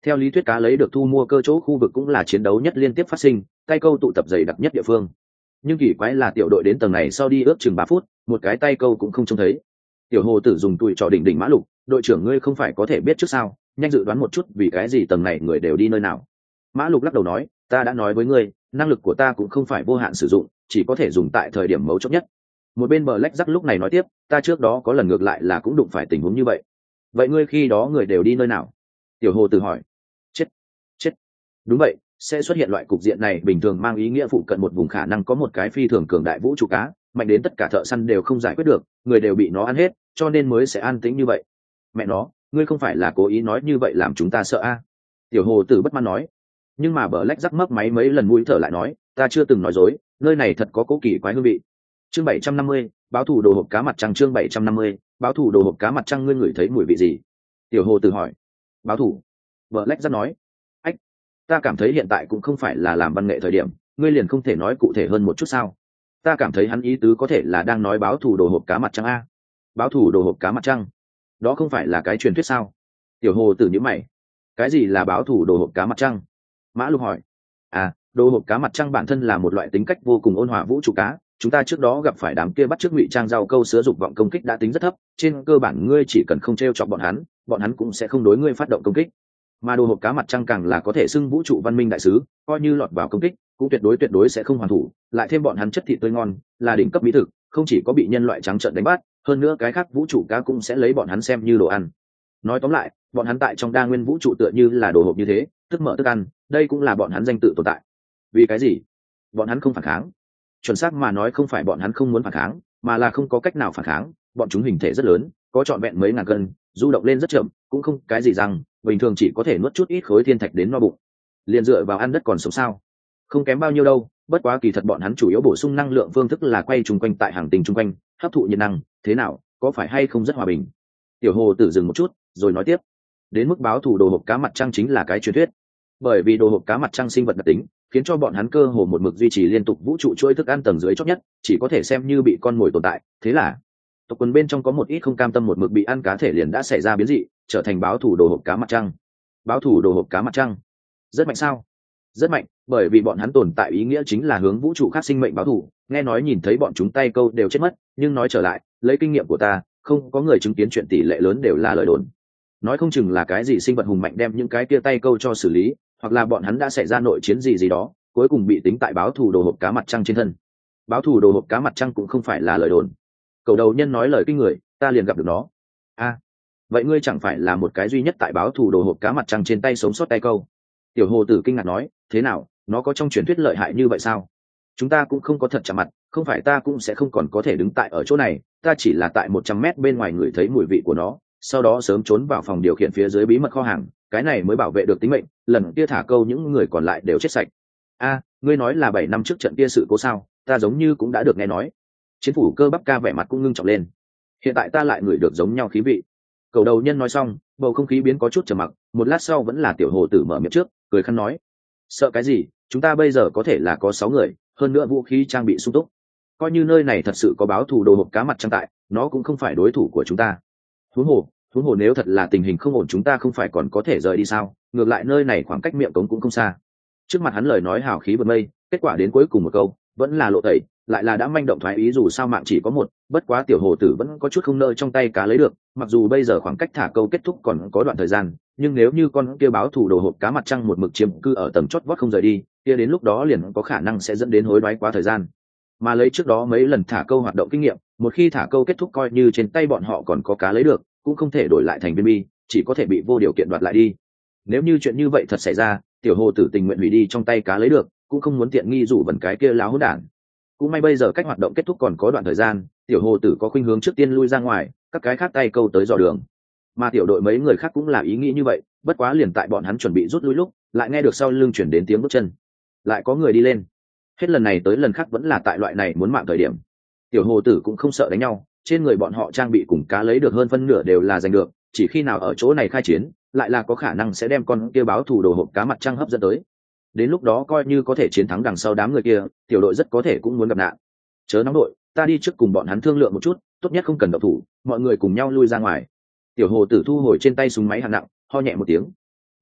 Theo lý thuyết cá lấy được thu mua cơ chỗ khu vực cũng là chiến đấu nhất liên tiếp phát sinh, tay câu tụ tập dày đặc nhất địa phương. Nhưng kỳ quái là tiểu đội đến tầng này sau đi ước chừng 3 phút, một cái tay câu cũng không trông thấy. Tiểu hồ tử dùng tụi trò đỉnh đỉnh Mã Lục, đội trưởng ngươi không phải có thể biết trước sao, nhanh dự đoán một chút vì cái gì tầng này người đều đi nơi nào. Mã Lục lắc đầu nói, ta đã nói với ngươi, năng lực của ta cũng không phải vô hạn sử dụng, chỉ có thể dùng tại thời điểm mấu chốt nhất. Một bên bờ lách rắc lúc này nói tiếp, ta trước đó có lần ngược lại là cũng đụng phải tình huống như vậy. Vậy ngươi khi đó người đều đi nơi nào? Tiểu hồ tử hỏi. Chết. Đúng vậy, sẽ xuất hiện loại cục diện này bình thường mang ý nghĩa phụ cận một vùng khả năng có một cái phi thường cường đại vũ trụ cá, mạnh đến tất cả thợ săn đều không giải quyết được, người đều bị nó ăn hết, cho nên mới sẽ an tĩnh như vậy. Mẹ nó, ngươi không phải là cố ý nói như vậy làm chúng ta sợ a? Tiểu hồ tử bất mãn nói. Nhưng mà bờ lách rắc mấp máy mấy lần mũi thở lại nói, ta chưa từng nói dối, nơi này thật có cố kỳ quái hương vị. Chương 750, báo thủ đồ hộp cá mặt trăng. Chương 750, báo thủ đồ hộp cá mặt trăng. Ngươi ngửi thấy mùi vị gì? Tiểu hồ tử hỏi. Báo thủ. Bờ lách rắc nói. Ách, ta cảm thấy hiện tại cũng không phải là làm văn nghệ thời điểm, ngươi liền không thể nói cụ thể hơn một chút sao? Ta cảm thấy hắn ý tứ có thể là đang nói báo thủ đồ hộp cá mặt trăng a. Báo thủ đồ hộp cá mặt trăng, đó không phải là cái truyền thuyết sao? Tiểu hồ tử nhíu mày. Cái gì là báo thủ đồ hộp cá mặt trăng? Mã Lục hỏi. Đồ hộp cá mặt trăng bản thân là một loại tính cách vô cùng ôn hòa vũ trụ cá, chúng ta trước đó gặp phải đám kia bắt chước ngụy trang rau câu sứa dục vọng công kích đã tính rất thấp, trên cơ bản ngươi chỉ cần không t r e o chọc bọn hắn cũng sẽ không đối ngươi phát động công kích. Mà đồ hộp cá mặt trăng càng là có thể xưng vũ trụ văn minh đại sứ, coi như lọt vào công kích cũng tuyệt đối sẽ không hoàn thủ, lại thêm bọn hắn chất thịt tươi ngon, là đỉnh cấp mỹ thực, không chỉ có bị nhân loại trắng trợn đánh bắt, hơn nữa cái khác vũ trụ cá cũng sẽ lấy bọn hắn xem như đồ ăn. Nói tóm lại, bọn hắn tại trong đa nguyên vũ trụ tựa như là đồ hộp như thế, tức mở tức ăn, đây cũng là bọn hắn danh tự tồn tại. Vì cái gì? Bọn hắn không phản kháng. Chuẩn xác mà nói không phải bọn hắn không muốn phản kháng, mà là không có cách nào phản kháng, bọn chúng hình thể rất lớn, có trọn vẹn mấy ngàn cân, du động lên rất chậm, cũng không cái gì rằng, bình thường chỉ có thể nuốt chút ít khối thiên thạch đến no bụng. Liền dựa vào ăn đất còn sống sao? Không kém bao nhiêu đâu, bất quá kỳ thật bọn hắn chủ yếu bổ sung năng lượng phương thức là quay trùng quanh tại hàng tinh chung quanh, hấp thụ nhiệt năng, thế nào, có phải hay không rất hòa bình? Tiểu hồ tử dừng một chút, rồi nói tiếp. Đến mức báo thù đồ hộp cá mặt trăng chính là cái truyền thuyết. Bởi vì đồ hộp cá mặt trăng sinh vật đặc tính, khiến cho bọn hắn cơ hồ một mực duy trì liên tục vũ trụ chuỗi thức ăn tầng dưới chót nhất, chỉ có thể xem như bị con mồi tồn tại. Thế là tộc quần bên trong có một ít không cam tâm một mực bị ăn cá thể liền đã xảy ra biến dị, trở thành báo thù đồ hộp cá mặt trăng. Báo thù đồ hộp cá mặt trăng rất mạnh sao? Rất mạnh, bởi vì bọn hắn tồn tại ý nghĩa chính là hướng vũ trụ khác sinh mệnh báo thù. Nghe nói nhìn thấy bọn chúng tay câu đều chết mất, nhưng nói trở lại, lấy kinh nghiệm của ta, không có người chứng kiến chuyện tỷ lệ lớn đều là lời đồn. Nói không chừng là cái gì sinh vật hùng mạnh đem những cái kia tay câu cho xử lý, hoặc là bọn hắn đã xảy ra nội chiến gì đó, cuối cùng bị tính tại báo thù đồ hộp cá mặt trăng trên thân. Báo thù đồ hộp cá mặt trăng cũng không phải là lời đồn. Cầu đầu nhân nói lời kinh người, ta liền gặp được nó. Vậy ngươi chẳng phải là một cái duy nhất tại báo thù đồ hộp cá mặt trăng trên tay sống sót tay câu? Tiểu hồ tử kinh ngạc nói, thế nào, nó có trong truyền thuyết lợi hại như vậy sao? Chúng ta cũng không có thật chạm mặt, không phải ta cũng sẽ không còn có thể đứng tại ở chỗ này, ta chỉ là tại 100 mét bên ngoài người thấy mùi vị của nó, sau đó sớm trốn vào phòng điều khiển phía dưới bí mật kho hàng, cái này mới bảo vệ được tính mệnh, lần kia thả câu những người còn lại đều chết sạch. Ngươi nói là 7 năm trước trận kia sự cố sao? Ta giống như cũng đã được nghe nói. Chiến phủ cơ bắp ca vẻ mặt cũng ngưng trọng lên. Hiện tại ta lại ngửi được giống nhau khí vị. Cầu đầu nhân nói xong, bầu không khí biến có chút trầm mặc, một lát sau vẫn là tiểu hồ tử mở miệng trước, cười khăn nói: sợ cái gì, chúng ta bây giờ có thể là có 6 người, hơn nữa vũ khí trang bị sung túc. Coi như nơi này thật sự có báo thù đồ hộp cá mặt trăng tại, nó cũng không phải đối thủ của chúng ta. Huống hồ nếu thật là tình hình không ổn chúng ta không phải còn có thể rời đi sao? Ngược lại nơi này khoảng cách miệng cống cũng không xa. Trước mặt hắn lời nói hào khí vượt mây, kết quả đến cuối cùng một câu vẫn là lộ tẩy, lại là đã manh động thoái ý, dù sao mạng chỉ có một, bất quá tiểu hồ tử vẫn có chút không nỡ trong tay cá lấy được, mặc dù bây giờ khoảng cách thả câu kết thúc còn có đoạn thời gian, nhưng nếu như con kia báo thù đồ hộp cá mặt trăng một mực chiếm cư ở tầng chót vót không rời đi, kia đến lúc đó liền có khả năng sẽ dẫn đến hối đoái quá thời gian. Mà lấy trước đó mấy lần thả câu hoạt động kinh nghiệm, một khi thả câu kết thúc coi như trên tay bọn họ còn có cá lấy được, cũng không thể đổi lại thành viên bi, chỉ có thể bị vô điều kiện đoạt lại đi. Nếu như chuyện như vậy thật xảy ra, tiểu hồ tử tình nguyện hủy đi trong tay cá lấy được, cũng không muốn tiện nghi rủ bẩn cái kia láo hỗn đản. Cũng may bây giờ cách hoạt động kết thúc còn có đoạn thời gian, tiểu hồ tử có khuynh hướng trước tiên lui ra ngoài, các cái khác tay câu tới dò đường. Mà tiểu đội mấy người khác cũng là ý nghĩ như vậy, bất quá liền tại bọn hắn chuẩn bị rút lui lúc, lại nghe được sau lưng chuyển đến tiếng bước chân. Lại có người đi lên. Hết lần này tới lần khác vẫn là tại loại này muốn mạng thời điểm. Tiểu hồ tử cũng không sợ đánh nhau, trên người bọn họ trang bị cùng cá lấy được hơn phân nửa đều là giành được, chỉ khi nào ở chỗ này khai chiến, lại là có khả năng sẽ đem con kia báo thù đồ hộp cá mặt trăng hấp dẫn tới. Đến lúc đó coi như có thể chiến thắng đằng sau đám người kia, tiểu đội rất có thể cũng muốn gặp nạn. Chớ nóng đội, ta đi trước cùng bọn hắn thương lượng một chút, tốt nhất không cần động thủ, mọi người cùng nhau lui ra ngoài. Tiểu hồ tử thu hồi trên tay súng máy hạng nặng, ho nhẹ một tiếng.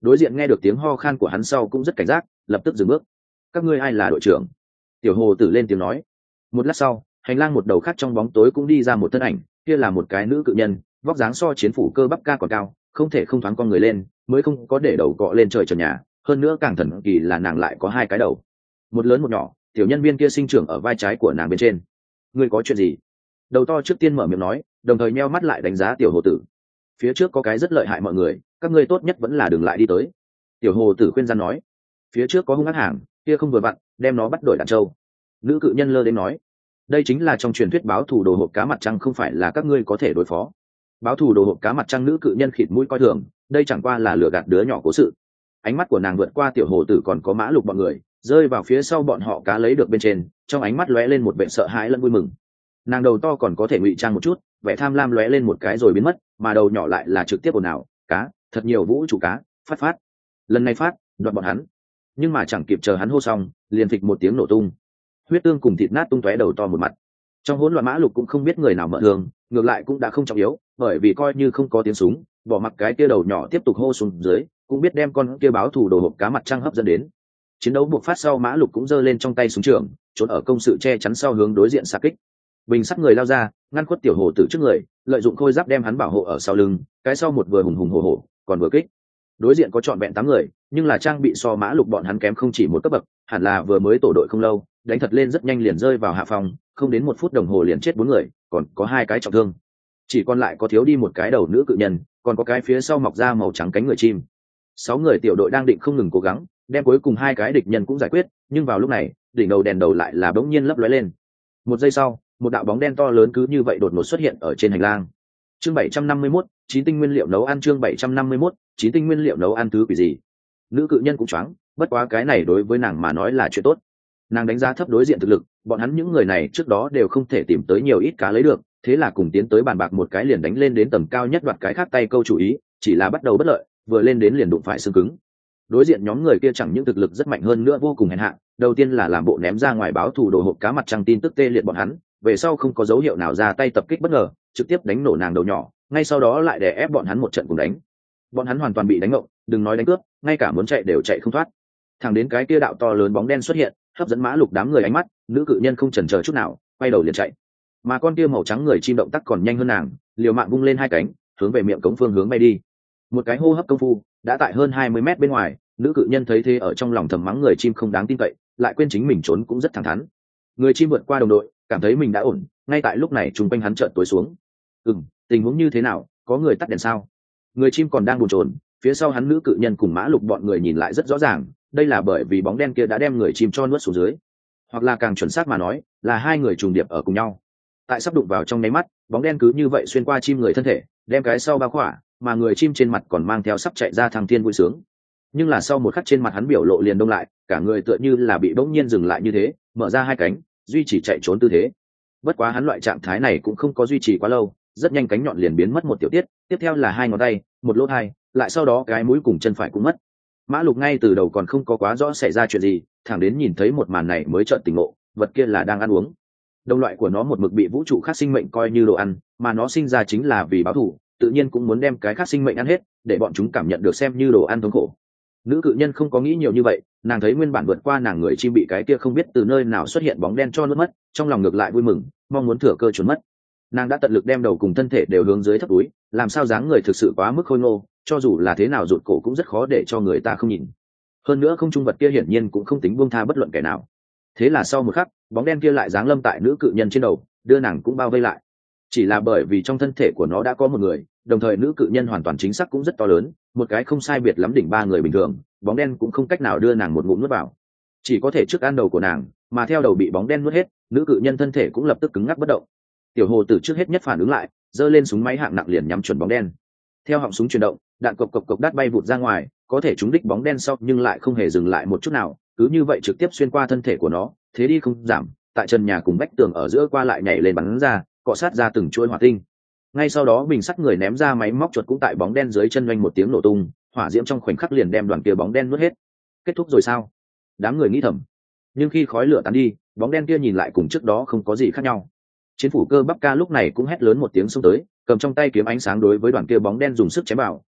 Đối diện nghe được tiếng ho khan của hắn sau cũng rất cảnh giác, lập tức dừng bước. Các ngươi ai là đội trưởng? Tiểu hồ tử lên tiếng nói. Một lát sau, hành lang một đầu khác trong bóng tối cũng đi ra một thân ảnh, kia là một cái nữ cự nhân, vóc dáng so chiến phủ cơ bắp ca còn cao, không thể không thoáng con người lên, mới không có để đầu cọ lên trời trần nhà. Hơn nữa càng thần kỳ là nàng lại có hai cái đầu, một lớn một nhỏ. Tiểu nhân viên kia sinh trưởng ở vai trái của nàng bên trên. Ngươi có chuyện gì? Đầu to trước tiên mở miệng nói, đồng thời nheo mắt lại đánh giá tiểu hồ tử. Phía trước có cái rất lợi hại mọi người, các ngươi tốt nhất vẫn là đừng lại đi tới. Tiểu hồ tử khuyên gian nói. Phía trước có hung ác hàng, kia không vừa vặn, đem nó bắt đổi đạn trâu. Nữ cự nhân lơ đến nói. Đây chính là trong truyền thuyết báo thù đồ hộp cá mặt trăng, không phải là các ngươi có thể đối phó. Báo thù đồ hộp cá mặt trăng. Nữ cự nhân khịt mũi coi thường, đây chẳng qua là lừa gạt đứa nhỏ cố sự. Ánh mắt của nàng vượt qua tiểu hồ tử còn có mã lục bọn người, rơi vào phía sau bọn họ cá lấy được bên trên, trong ánh mắt lóe lên một vẻ sợ hãi lẫn vui mừng. Nàng đầu to còn có thể ngụy trang một chút, vẻ tham lam lóe lên một cái rồi biến mất, mà đầu nhỏ lại là trực tiếp ồn ào, cá, thật nhiều vũ trụ cá, phát. Lần này phát, đoạt bọn hắn. Nhưng mà chẳng kịp chờ hắn hô xong, liền phịch một tiếng nổ tung. Huyết tương cùng thịt nát tung tóe đầu to một mặt. Trong hỗn loạn mã lục cũng không biết người nào mở đường, ngược lại cũng đã không trọng yếu, bởi vì coi như không có tiếng súng, bỏ mặc cái kia đầu nhỏ tiếp tục hô xuống dưới, cũng biết đem con kia báo thù đồ hộp cá mặt trăng hấp dẫn đến. Chiến đấu buộc phát sau, mã lục cũng giơ lên trong tay súng trường, trốn ở công sự che chắn sau hướng đối diện xạ kích. Bình sắt người lao ra, ngăn khuất tiểu hồ tử trước người, lợi dụng khôi giáp đem hắn bảo hộ ở sau lưng, cái sau một vừa hùng hùng hổ hổ, còn vừa kích. Đối diện có trọn vẹn 8 người, nhưng là trang bị so mã lục bọn hắn kém không chỉ một cấp bậc, hẳn là vừa mới tổ đội không lâu, đánh thật lên rất nhanh liền rơi vào hạ phòng, không đến 1 phút đồng hồ liền chết 4 người, còn có 2 cái trọng thương. Chỉ còn lại có thiếu đi một cái đầu nữ cự nhân, còn có cái phía sau mọc ra màu trắng cánh người chim. 6 người tiểu đội đang định không ngừng cố gắng, đem cuối cùng 2 cái địch nhân cũng giải quyết, nhưng vào lúc này, đỉnh đầu đèn đầu lại là bỗng nhiên lấp lóe lên. 1 giây sau, một đạo bóng đen to lớn cứ như vậy đột ngột xuất hiện ở trên hành lang. Chương 751, 9 tinh nguyên liệu nấu ăn. Chương 751, 9 tinh nguyên liệu nấu ăn. Thứ quỷ gì? Nữ cự nhân cũng choáng, bất quá cái này đối với nàng mà nói là chuyện tốt. Nàng đánh giá thấp đối diện thực lực, bọn hắn những người này trước đó đều không thể tìm tới nhiều ít cá lấy được, thế là cùng tiến tới bàn bạc một cái liền đánh lên đến tầm cao nhất, đoạt cái khác tay câu chủ ý, chỉ là bắt đầu bất lợi, vừa lên đến liền đụng phải xương cứng. Đối diện nhóm người kia chẳng những thực lực rất mạnh hơn nữa vô cùng hèn hạ, đầu tiên là làm bộ ném ra ngoài báo thù đồ hộp cá mặt trăng tin tức tê liệt bọn hắn, về sau không có dấu hiệu nào ra tay tập kích bất ngờ, trực tiếp đánh nổ nàng đầu nhỏ, ngay sau đó lại đè ép bọn hắn một trận cùng đánh. Bọn hắn hoàn toàn bị đánh ngộng, đừng nói đánh cướp, ngay cả muốn chạy đều chạy không thoát. Thẳng đến cái kia đạo to lớn bóng đen xuất hiện, hấp dẫn mã lục đám người ánh mắt, nữ cự nhân không chần chờ chút nào, quay đầu liền chạy. Mà con kia màu trắng người chim động tác còn nhanh hơn nàng, liều mạng vung lên 2 cánh, hướng về miệng cống phương hướng bay đi. Một cái hô hấp công phu, đã tại hơn 20 mét bên ngoài. Nữ cự nhân thấy thế ở trong lòng thầm mắng người chim không đáng tin cậy, lại quên chính mình trốn cũng rất thẳng thắn. Người chim vượt qua đồng đội, cảm thấy mình đã ổn, ngay tại lúc này chung quanh hắn chợt tối xuống. Tình huống như thế nào, có người tắt đèn sao? Người chim còn đang bồn chồn, phía sau hắn nữ cự nhân cùng mã lục bọn người nhìn lại rất rõ ràng, đây là bởi vì bóng đen kia đã đem người chim cho nuốt xuống dưới, hoặc là càng chuẩn xác mà nói là 2 người trùng điệp ở cùng nhau. Tại sắp đụng vào trong nháy mắt, bóng đen cứ như vậy xuyên qua chim người thân thể, đem cái sau bao khỏa, mà người chim trên mặt còn mang theo sắp chạy ra thăng thiên vui sướng. Nhưng là sau một khắc trên mặt hắn biểu lộ liền đông lại, cả người tựa như là bị bỗng nhiên dừng lại như thế, mở ra 2 cánh, duy trì chạy trốn tư thế. Bất quá hắn loại trạng thái này cũng không có duy trì quá lâu, rất nhanh cánh nhọn liền biến mất một tiểu tiết, tiếp theo là 2 ngón tay, một lỗ tai, lại sau đó cái mũi cùng chân phải cũng mất. Mã lục ngay từ đầu còn không có quá rõ xảy ra chuyện gì, thẳng đến nhìn thấy một màn này mới chợt tỉnh ngộ, vật kia là đang ăn uống. Đồng loại của nó một mực bị vũ trụ khác sinh mệnh coi như đồ ăn, mà nó sinh ra chính là vì báo thù, tự nhiên cũng muốn đem cái khác sinh mệnh ăn hết, để bọn chúng cảm nhận được xem như đồ ăn thống khổ. Nữ cự nhân không có nghĩ nhiều như vậy, nàng thấy nguyên bản vượt qua nàng người chim bị cái kia không biết từ nơi nào xuất hiện bóng đen cho nuốt mất, trong lòng ngược lại vui mừng, mong muốn thừa cơ trốn mất. Nàng đã tận lực đem đầu cùng thân thể đều hướng dưới thấp túi, làm sao dáng người thực sự quá mức khôi ngô, cho dù là thế nào rụt cổ cũng rất khó để cho người ta không nhìn. Hơn nữa không trung vật kia hiển nhiên cũng không tính buông tha bất luận kẻ nào. Thế là sau một khắc, bóng đen kia lại giáng lâm tại nữ cự nhân trên đầu, đưa nàng cũng bao vây lại. Chỉ là bởi vì trong thân thể của nó đã có một người, đồng thời nữ cự nhân hoàn toàn chính xác cũng rất to lớn, một cái không sai biệt lắm đỉnh 3 người bình thường, bóng đen cũng không cách nào đưa nàng một ngụm nuốt vào, chỉ có thể trước ăn đầu của nàng, mà theo đầu bị bóng đen nuốt hết, nữ cự nhân thân thể cũng lập tức cứng ngắc bất động. Tiểu hồ tử trước hết nhất phản ứng lại, giơ lên súng máy hạng nặng liền nhắm chuẩn bóng đen. Theo họng súng chuyển động, đạn cộc cộc cộc đát bay vụt ra ngoài, có thể trúng đích bóng đen sau nhưng lại không hề dừng lại một chút nào, cứ như vậy trực tiếp xuyên qua thân thể của nó, thế đi không giảm, tại chân nhà cùng vách tường ở giữa qua lại nhảy lên bắn ra, cọ sát ra từng chuỗi hỏa tinh. Ngay sau đó bình sắt người ném ra máy móc chuột cũng tại bóng đen dưới chân doanh một tiếng nổ tung, hỏa diễm trong khoảnh khắc liền đem đoàn kia bóng đen nuốt hết. Kết thúc rồi sao? Đám người nghĩ thầm. Nhưng khi khói lửa tàn đi, bóng đen kia nhìn lại cùng trước đó không có gì khác nhau. Chiến phủ cơ bắp ca lúc này cũng hét lớn một tiếng xông tới, cầm trong tay kiếm ánh sáng đối với đoàn kia bóng đen dùng sức chém vào,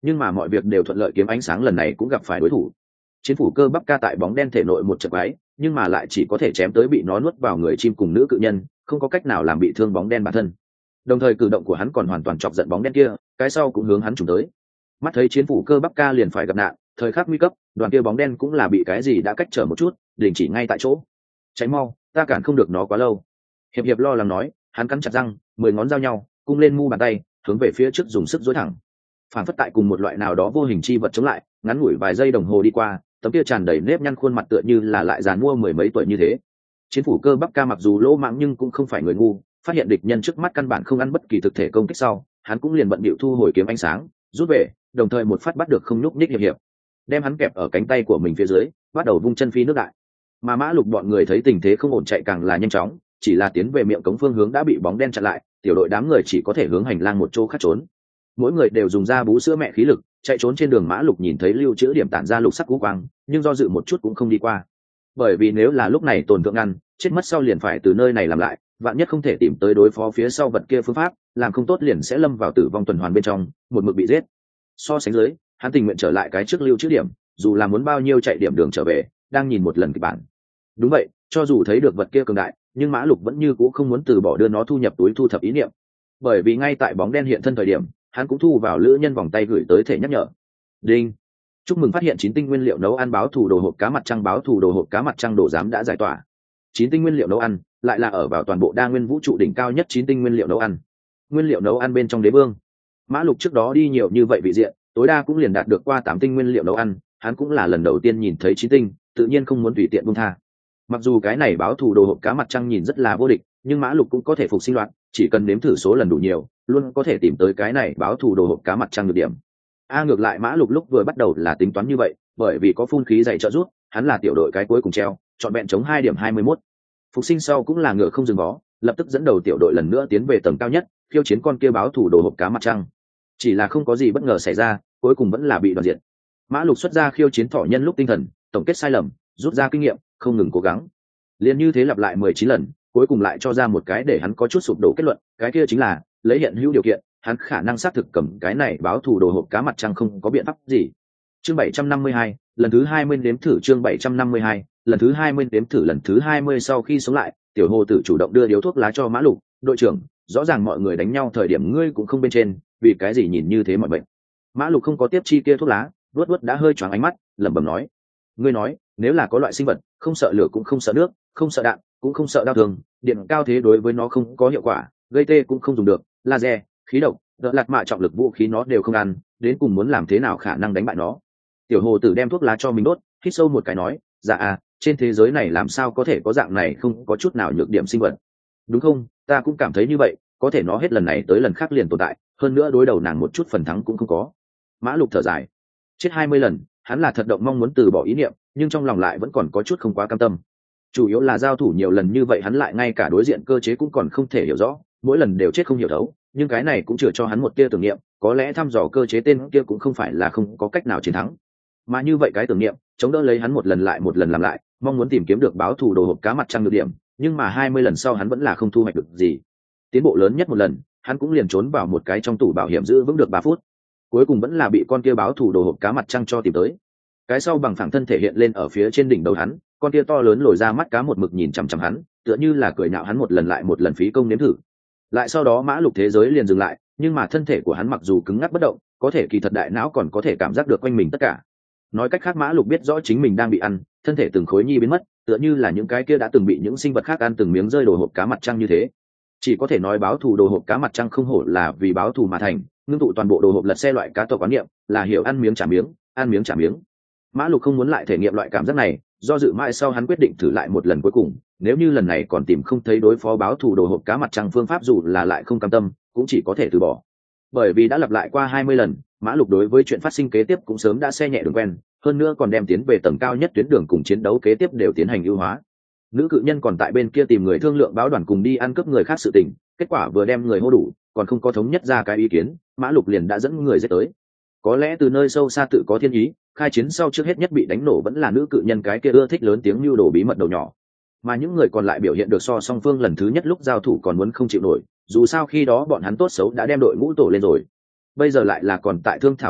nhưng mà mọi việc đều thuận lợi, kiếm ánh sáng lần này cũng gặp phải đối thủ. Chiến phủ cơ bắp ca tại bóng đen thể nội một trận quái, nhưng mà lại chỉ có thể chém tới bị nó nuốt vào người chim cùng nữ cự nhân, không có cách nào làm bị thương bóng đen bản thân. Đồng thời cử động của hắn còn hoàn toàn chọc giận bóng đen kia, cái sau cũng hướng hắn trùng tới. Mắt thấy chiến phủ cơ bắp ca liền phải gặp nạn, thời khắc nguy cấp, đoàn kia bóng đen cũng là bị cái gì đã cách trở một chút, đình chỉ ngay tại chỗ. Cháy mau, ta cản không được nó quá lâu. Hiệp Hiệp lo lắng nói, hắn cắn chặt răng, 10 ngón giao nhau, cung lên mu bàn tay, hướng về phía trước dùng sức duỗi thẳng. Phản phất tại cùng một loại nào đó vô hình chi vật chống lại, ngắn ngủi vài giây đồng hồ đi qua, tấm kia tràn đầy nếp nhăn khuôn mặt tựa như là lại già mua mười mấy tuổi như thế. Chiến phủ cơ bắp ca mặc dù lỗ mãng nhưng cũng không phải người ngu, phát hiện địch nhân trước mắt căn bản không ăn bất kỳ thực thể công kích sau, hắn cũng liền bận bịu thu hồi kiếm ánh sáng, rút về, đồng thời một phát bắt được không nhúc nhích Hiệp Hiệp, đem hắn kẹp ở cánh tay của mình phía dưới, bắt đầu vung chân phi nước đại. Mà Mã Lục bọn người thấy tình thế không ổn chạy càng là nhanh chóng, chỉ là tiến về miệng cống phương hướng đã bị bóng đen chặn lại, tiểu đội đám người chỉ có thể hướng hành lang một chỗ khác trốn. Mỗi người đều dùng ra bú sữa mẹ khí lực, chạy trốn trên đường. Mã Lục nhìn thấy lưu trữ điểm tản ra lục sắc cú quang, nhưng do dự một chút cũng không đi qua, bởi vì nếu là lúc này tồn thượng ngăn chết mất sau liền phải từ nơi này làm lại, vạn nhất không thể tìm tới đối phó phía sau vật kia phương pháp, làm không tốt liền sẽ lâm vào tử vong tuần hoàn bên trong, một mực bị giết. So sánh dưới, hắn tình nguyện trở lại cái trước lưu trữ điểm, dù là muốn bao nhiêu chạy điểm đường trở về, đang nhìn một lần kịch bản. Đúng vậy, cho dù thấy được vật kia cường đại, nhưng Mã Lục vẫn như cũ không muốn từ bỏ đưa nó thu nhập túi thu thập ý niệm, bởi vì ngay tại bóng đen hiện thân thời điểm, hắn cũng thu vào lữ nhân vòng tay gửi tới thể nhắc nhở. Đinh, chúc mừng phát hiện 9 tinh nguyên liệu nấu ăn báo thù đồ hộp cá mặt trăng, báo thù đồ hộp cá mặt trăng đồ giám đã giải tỏa. 9 tinh nguyên liệu nấu ăn, lại là ở vào toàn bộ đa nguyên vũ trụ đỉnh cao nhất 9 tinh nguyên liệu nấu ăn. Nguyên liệu nấu ăn bên trong đế vương. Mã Lục trước đó đi nhiều như vậy vị diện, tối đa cũng liền đạt được qua 8 tinh nguyên liệu nấu ăn, hắn cũng là lần đầu tiên nhìn thấy 9 tinh, tự nhiên không muốn tùy tiện buông tha. Mặc dù cái này báo thù đồ hộp cá mặt trăng nhìn rất là vô địch, nhưng Mã Lục cũng có thể phục sinh loạn, chỉ cần nếm thử số lần đủ nhiều, luôn có thể tìm tới cái này báo thù đồ hộp cá mặt trăng được điểm. Ngược lại Mã Lục lúc vừa bắt đầu là tính toán như vậy, bởi vì có phun khí dày trợ rút, hắn là tiểu đội cái cuối cùng treo, chọn vẹn chống 2.21. Phục sinh sau cũng là ngựa không dừng bó, lập tức dẫn đầu tiểu đội lần nữa tiến về tầng cao nhất, khiêu chiến con kia báo thù đồ hộp cá mặt trăng. Chỉ là không có gì bất ngờ xảy ra, cuối cùng vẫn là bị đoàn diện. Mã Lục xuất ra khiêu chiến thỏ nhân lúc tinh thần, tổng kết sai lầm, rút ra kinh nghiệm, không ngừng cố gắng. Liên như thế lặp lại 19 lần, cuối cùng lại cho ra một cái để hắn có chút sụp đổ kết luận, cái kia chính là lấy hiện hữu điều kiện, hắn khả năng xác thực cầm cái này báo thù đồ hộp cá mặt trăng không có biện pháp gì. Chương 752, lần thứ 20 đếm thử. Chương 752, lần thứ 20 đếm thử. Lần thứ 20 sau khi sống lại, tiểu hồ tử chủ động đưa điếu thuốc lá cho Mã Lục. Đội trưởng, rõ ràng mọi người đánh nhau thời điểm ngươi cũng không bên trên, vì cái gì nhìn như thế mọi bệnh? Mã Lục không có tiếp chi kia thuốc lá, vuốt đã hơi choáng ánh mắt, lẩm bẩm nói: ngươi nói, nếu là có loại sinh vật không sợ lửa cũng không sợ nước, không sợ đạn cũng không sợ đau thương, điện cao thế đối với nó không có hiệu quả, gây tê cũng không dùng được, laser, khí độc, đợt lạt mạ trọng lực vũ khí nó đều không ăn, đến cùng muốn làm thế nào khả năng đánh bại nó? Tiểu hồ tử đem thuốc lá cho mình đốt, hít sâu một cái nói: dạ trên thế giới này làm sao có thể có dạng này không có chút nào nhược điểm sinh vật? Đúng không, ta cũng cảm thấy như vậy, có thể nó hết lần này tới lần khác liền tồn tại, hơn nữa đối đầu nàng một chút phần thắng cũng không có. Mã Lục thở dài, chết 20 lần, hắn là thật động mong muốn từ bỏ ý niệm, nhưng trong lòng lại vẫn còn có chút không quá cam tâm. Chủ yếu là giao thủ nhiều lần như vậy hắn lại ngay cả đối diện cơ chế cũng còn không thể hiểu rõ, mỗi lần đều chết không hiểu thấu, nhưng cái này cũng chừa cho hắn một tia tưởng niệm, có lẽ thăm dò cơ chế tên kia cũng không phải là không có cách nào chiến thắng. Mà như vậy cái tưởng niệm chống đỡ lấy hắn một lần lại một lần làm lại, mong muốn tìm kiếm được báo thù đồ hộp cá mặt trăng được điểm, nhưng mà 20 lần sau hắn vẫn là không thu hoạch được gì. Tiến bộ lớn nhất một lần, hắn cũng liền trốn vào một cái trong tủ bảo hiểm giữ vững được 3 phút. Cuối cùng vẫn là bị con kia báo thù đồ hộp cá mặt trăng cho tìm tới. Cái sau bằng phẳng thân thể hiện lên ở phía trên đỉnh đầu hắn, con kia to lớn lồi ra mắt cá một mực nhìn chằm chằm hắn, tựa như là cười nhạo hắn một lần lại một lần phí công nếm thử. Lại sau đó Mã Lục thế giới liền dừng lại, nhưng mà thân thể của hắn mặc dù cứng ngắc bất động, có thể kỳ thật đại não còn có thể cảm giác được quanh mình tất cả. Nói cách khác Mã Lục biết rõ chính mình đang bị ăn, thân thể từng khối nhi biến mất, tựa như là những cái kia đã từng bị những sinh vật khác ăn từng miếng rơi đồ hộp cá mặt trăng như thế. Chỉ có thể nói báo thù đồ hộp cá mặt trăng không hổ là vì báo thù mà thành, ngưng tụ toàn bộ đồ hộp lật xe loại cá tộc quán niệm, là hiểu ăn miếng trả miếng, ăn miếng trả miếng. Mã Lục không muốn lại thể nghiệm loại cảm giác này, do dự mãi sau hắn quyết định thử lại một lần cuối cùng, nếu như lần này còn tìm không thấy đối phó báo thù đồ hộp cá mặt trăng phương pháp dù là lại không cam tâm, cũng chỉ có thể từ bỏ. Bởi vì đã lặp lại qua 20 lần, Mã Lục đối với chuyện phát sinh kế tiếp cũng sớm đã xe nhẹ đường quen, hơn nữa còn đem tiến về tầng cao nhất tuyến đường cùng chiến đấu kế tiếp đều tiến hành ưu hóa. Nữ cự nhân còn tại bên kia tìm người thương lượng báo đoàn cùng đi ăn cướp người khác sự tình, kết quả vừa đem người hô đủ, còn không có thống nhất ra cái ý kiến, Mã Lục liền đã dẫn người giết tới. Có lẽ từ nơi sâu xa tự có thiên ý, khai chiến sau trước hết nhất bị đánh nổ vẫn là nữ cự nhân cái kia ưa thích lớn tiếng mưu đồ bí mật đầu nhỏ, mà những người còn lại biểu hiện được so song phương lần thứ nhất lúc giao thủ còn muốn không chịu nổi, dù sao khi đó bọn hắn tốt xấu đã đem đội ngũ tổ lên rồi, bây giờ lại là còn tại thương thảo giai đoạn,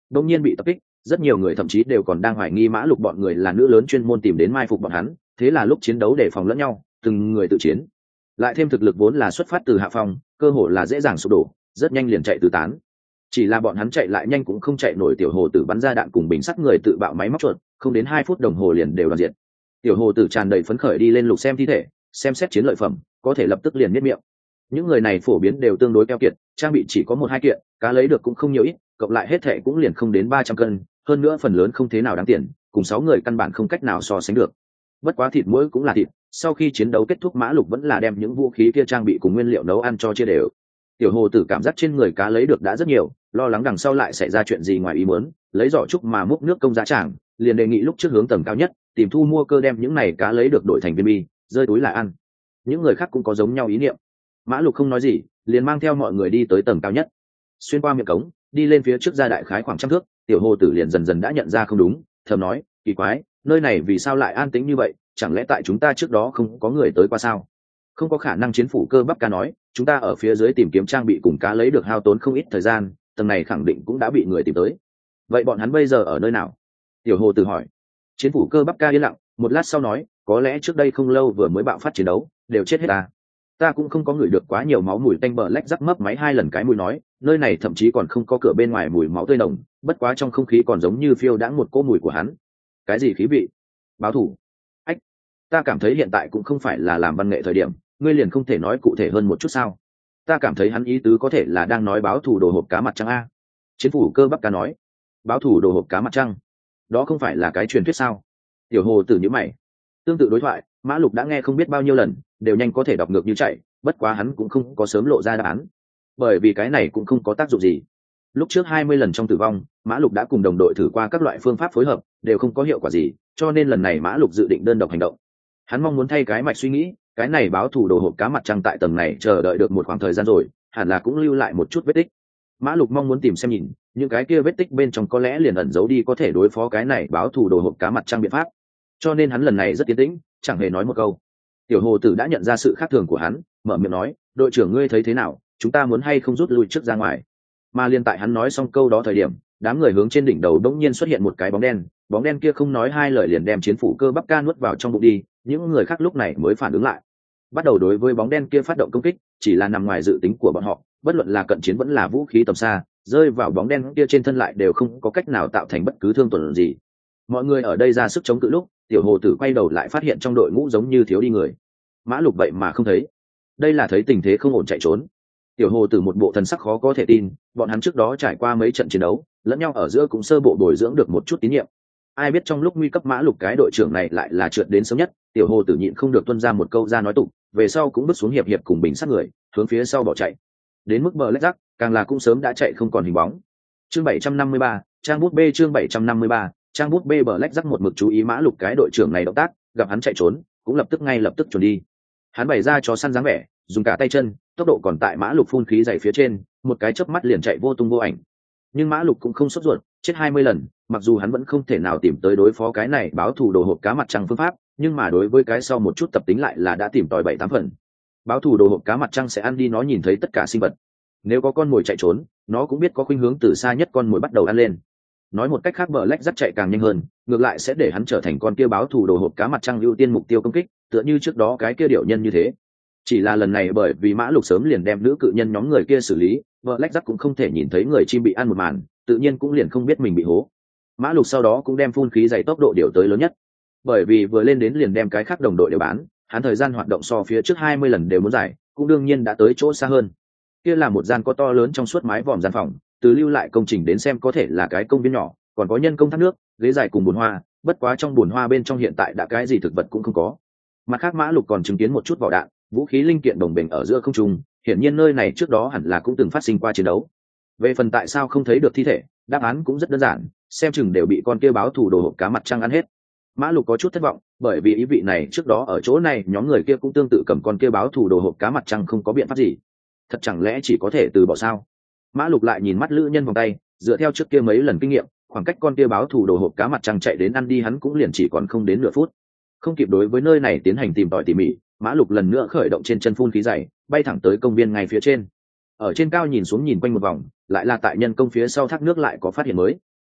đông nhiên bị tập kích, rất nhiều người thậm chí đều còn đang hoài nghi Mã Lục bọn người là nữ lớn chuyên môn tìm đến mai phục bọn hắn, thế là lúc chiến đấu đề phòng lẫn nhau, từng người tự chiến. Lại thêm thực lực vốn là xuất phát từ hạ phòng, cơ hội là dễ dàng sụp đổ, rất nhanh liền chạy tứ tán. Chỉ là bọn hắn chạy lại nhanh cũng không chạy nổi Tiểu Hồ Tử bắn ra đạn cùng bình sắt người tự bạo máy móc chuột, không đến 2 phút đồng hồ liền đều đoàn diệt. Tiểu Hồ Tử tràn đầy phấn khởi đi lên lục xem thi thể, xem xét chiến lợi phẩm, có thể lập tức liền miết miệng. Những người này phổ biến đều tương đối keo kiệt, trang bị chỉ có 1-2 kiện, cá lấy được cũng không nhiều ít, cộng lại hết thệ cũng liền không đến 300 cân, hơn nữa phần lớn không thế nào đáng tiền, cùng 6 người căn bản không cách nào so sánh được. Bất quá thịt muỗi cũng là thịt, sau khi chiến đấu kết thúc Mã Lục vẫn là đem những vũ khí kia trang bị cùng nguyên liệu nấu ăn cho chia đều. Tiểu Hồ Tử cảm giác trên người cá lấy được đã rất nhiều, lo lắng đằng sau lại xảy ra chuyện gì ngoài ý muốn, lấy giỏ trúc mà múc nước công giá trảng, liền đề nghị lúc trước hướng tầng cao nhất, tìm thu mua cơ đem những này cá lấy được đổi thành viên bi, rơi túi lại ăn. Những người khác cũng có giống nhau ý niệm. Mã Lục không nói gì, liền mang theo mọi người đi tới tầng cao nhất. Xuyên qua miệng cống, đi lên phía trước ra đại khái khoảng 100 thước, Tiểu Hồ Tử liền dần dần đã nhận ra không đúng, thầm nói, kỳ quái, nơi này vì sao lại an tĩnh như vậy, chẳng lẽ tại chúng ta trước đó không có người tới qua sao? Không có khả năng. Chiến phủ Cơ Bắp Ca nói, chúng ta ở phía dưới tìm kiếm trang bị cùng cá lấy được hao tốn không ít thời gian, tầng này khẳng định cũng đã bị người tìm tới. Vậy bọn hắn bây giờ ở nơi nào? Tiểu Hồ Tử hỏi. Chiến phủ Cơ Bắp Ca yên lặng, một lát sau nói, có lẽ trước đây không lâu vừa mới bạo phát chiến đấu, đều chết hết ta cũng không có ngửi được quá nhiều máu mùi tanh. Bờ lách rắc mấp máy 2 lần cái mùi nói, nơi này thậm chí còn không có cửa bên ngoài mùi máu tươi nồng, bất quá trong không khí còn giống như phiêu đãng một cỗ mùi của hắn. Cái gì khí vị? Báo thủ? Ách, ta cảm thấy hiện tại cũng không phải là làm văn nghệ thời điểm, ngươi liền không thể nói cụ thể hơn một chút sao? Ta cảm thấy hắn ý tứ có thể là đang nói báo thủ đồ hộp cá mặt trăng a. Chiến phủ Cơ Bắp Ca nói, báo thủ đồ hộp cá mặt trăng, đó không phải là cái truyền thuyết sao? Tiểu Hồ Tử nhíu mày. Tương tự đối thoại Mã Lục đã nghe không biết bao nhiêu lần, đều nhanh có thể đọc ngược như chạy, bất quá hắn cũng không có sớm lộ ra đáp án, bởi vì cái này cũng không có tác dụng gì. Lúc trước 20 lần trong tử vong, Mã Lục đã cùng đồng đội thử qua các loại phương pháp phối hợp, đều không có hiệu quả gì, cho nên lần này Mã Lục dự định đơn độc hành động. Hắn mong muốn thay cái mạch suy nghĩ, cái này báo thù đồ hộp cá mặt trăng tại tầng này chờ đợi được một khoảng thời gian rồi, hẳn là cũng lưu lại một chút vết tích. Mã Lục mong muốn tìm xem nhìn, những cái kia vết tích bên trong có lẽ liền ẩn giấu đi có thể đối phó cái này báo thù đồ hộp cá mặt trăng biện pháp. Cho nên hắn lần này rất tiến tĩnh, chẳng hề nói một câu. Tiểu Hồ Tử đã nhận ra sự khác thường của hắn, mở miệng nói, đội trưởng ngươi thấy thế nào, chúng ta muốn hay không rút lui trước ra ngoài? Mà liên tại hắn nói xong câu đó thời điểm, đám người hướng trên đỉnh đầu đống nhiên xuất hiện một cái bóng đen kia không nói hai lời liền đem Chiến phủ Cơ Bắp Ca nuốt vào trong bụng đi. Những người khác lúc này mới phản ứng lại, bắt đầu đối với bóng đen kia phát động công kích, chỉ là nằm ngoài dự tính của bọn họ, bất luận là cận chiến vẫn là vũ khí tầm xa, rơi vào bóng đen kia trên thân lại đều không có cách nào tạo thành bất cứ thương tổn gì. Mọi người ở đây ra sức chống cự lúc, Tiểu Hồ Tử quay đầu lại phát hiện trong đội ngũ giống như thiếu đi người. Mã Lục vậy mà không thấy, đây là thấy tình thế không ổn chạy trốn. Tiểu Hồ Tử một bộ thần sắc khó có thể tin, bọn hắn trước đó trải qua mấy trận chiến đấu, lẫn nhau ở giữa cũng sơ bộ bồi dưỡng được một chút tín nhiệm. Ai biết trong lúc nguy cấp Mã Lục cái đội trưởng này lại là trượt đến sớm nhất. Tiểu Hồ Tử nhịn không được tuôn ra một câu ra nói tục, về sau cũng bước xuống hiệp cùng bình sát người, hướng phía sau bỏ chạy. Đến mức bờ lách rắc, càng là cũng sớm đã chạy không còn hình bóng. Chương 753, trang bút B. Chương 753, trang bút B. Bờ lách rắc một mực chú ý Mã Lục cái đội trưởng này động tác, gặp hắn chạy trốn, cũng lập tức chuẩn đi. Hắn bày ra cho săn dáng vẻ, dùng cả tay chân, tốc độ còn tại Mã Lục phun khí dày phía trên, một cái chớp mắt liền chạy vô tung vô ảnh. Nhưng Mã Lục cũng không sốt ruột, chết 20 lần, mặc dù hắn vẫn không thể nào tìm tới đối phó cái này báo thù đồ hộp cá mặt trăng phương pháp, nhưng mà đối với cái sau một chút tập tính lại là đã tìm tòi 7-8 phần. Báo thù đồ hộp cá mặt trăng sẽ ăn đi nó nhìn thấy tất cả sinh vật. Nếu có con mồi chạy trốn, nó cũng biết có khuynh hướng từ xa nhất con mồi bắt đầu ăn lên. Nói một cách khác, bờ lách dắt chạy càng nhanh hơn, ngược lại sẽ để hắn trở thành con kia báo thù đồ hộp cá mặt trăng ưu tiên mục tiêu công kích, tựa như trước đó cái kia điệu nhân như thế. Chỉ là lần này bởi vì Mã Lục sớm liền đem nữ cự nhân nhóm người kia xử lý, bờ lách dắt cũng không thể nhìn thấy người chim bị ăn một màn, tự nhiên cũng liền không biết mình bị hố. Mã Lục sau đó cũng đem phun khí dày tốc độ điều tới lớn nhất, bởi vì vừa lên đến liền đem cái khác đồng đội đều bán, hắn thời gian hoạt động so phía trước 20 lần đều muốn dài, cũng đương nhiên đã tới chỗ xa hơn. Kia là một gian có to lớn trong suốt mái vòm gian phòng, từ lưu lại công trình đến xem có thể là cái công viên nhỏ, còn có nhân công thác nước, ghế dài cùng bồn hoa, bất quá trong bồn hoa bên trong hiện tại đã cái gì thực vật cũng không có. Mặt khác Mã Lục còn chứng kiến một chút vỏ đạn, vũ khí linh kiện đồng bình ở giữa không trung, hiển nhiên nơi này trước đó hẳn là cũng từng phát sinh qua chiến đấu. Về phần tại sao không thấy được thi thể, đáp án cũng rất đơn giản, xem chừng đều bị con kia báo thù đồ hộp cá mặt trăng ăn hết. Mã Lục có chút thất vọng, bởi vì ý vị này trước đó ở chỗ này nhóm người kia cũng tương tự cầm con kia báo thù đồ hộp cá mặt trăng không có biện pháp gì. Thật chẳng lẽ chỉ có thể từ bỏ sao? Mã Lục lại nhìn mắt lữ nhân vòng tay, dựa theo trước kia mấy lần kinh nghiệm, khoảng cách con kia báo thù đồ hộp cá mặt trăng chạy đến ăn đi hắn cũng liền chỉ còn không đến nửa phút. Không kịp đối với nơi này tiến hành tìm tòi tỉ mỉ, Mã Lục lần nữa khởi động trên chân phun khí dày, bay thẳng tới công viên ngay phía trên. Ở trên cao nhìn xuống nhìn quanh một vòng, lại là tại nhân công phía sau thác nước lại có phát hiện mới.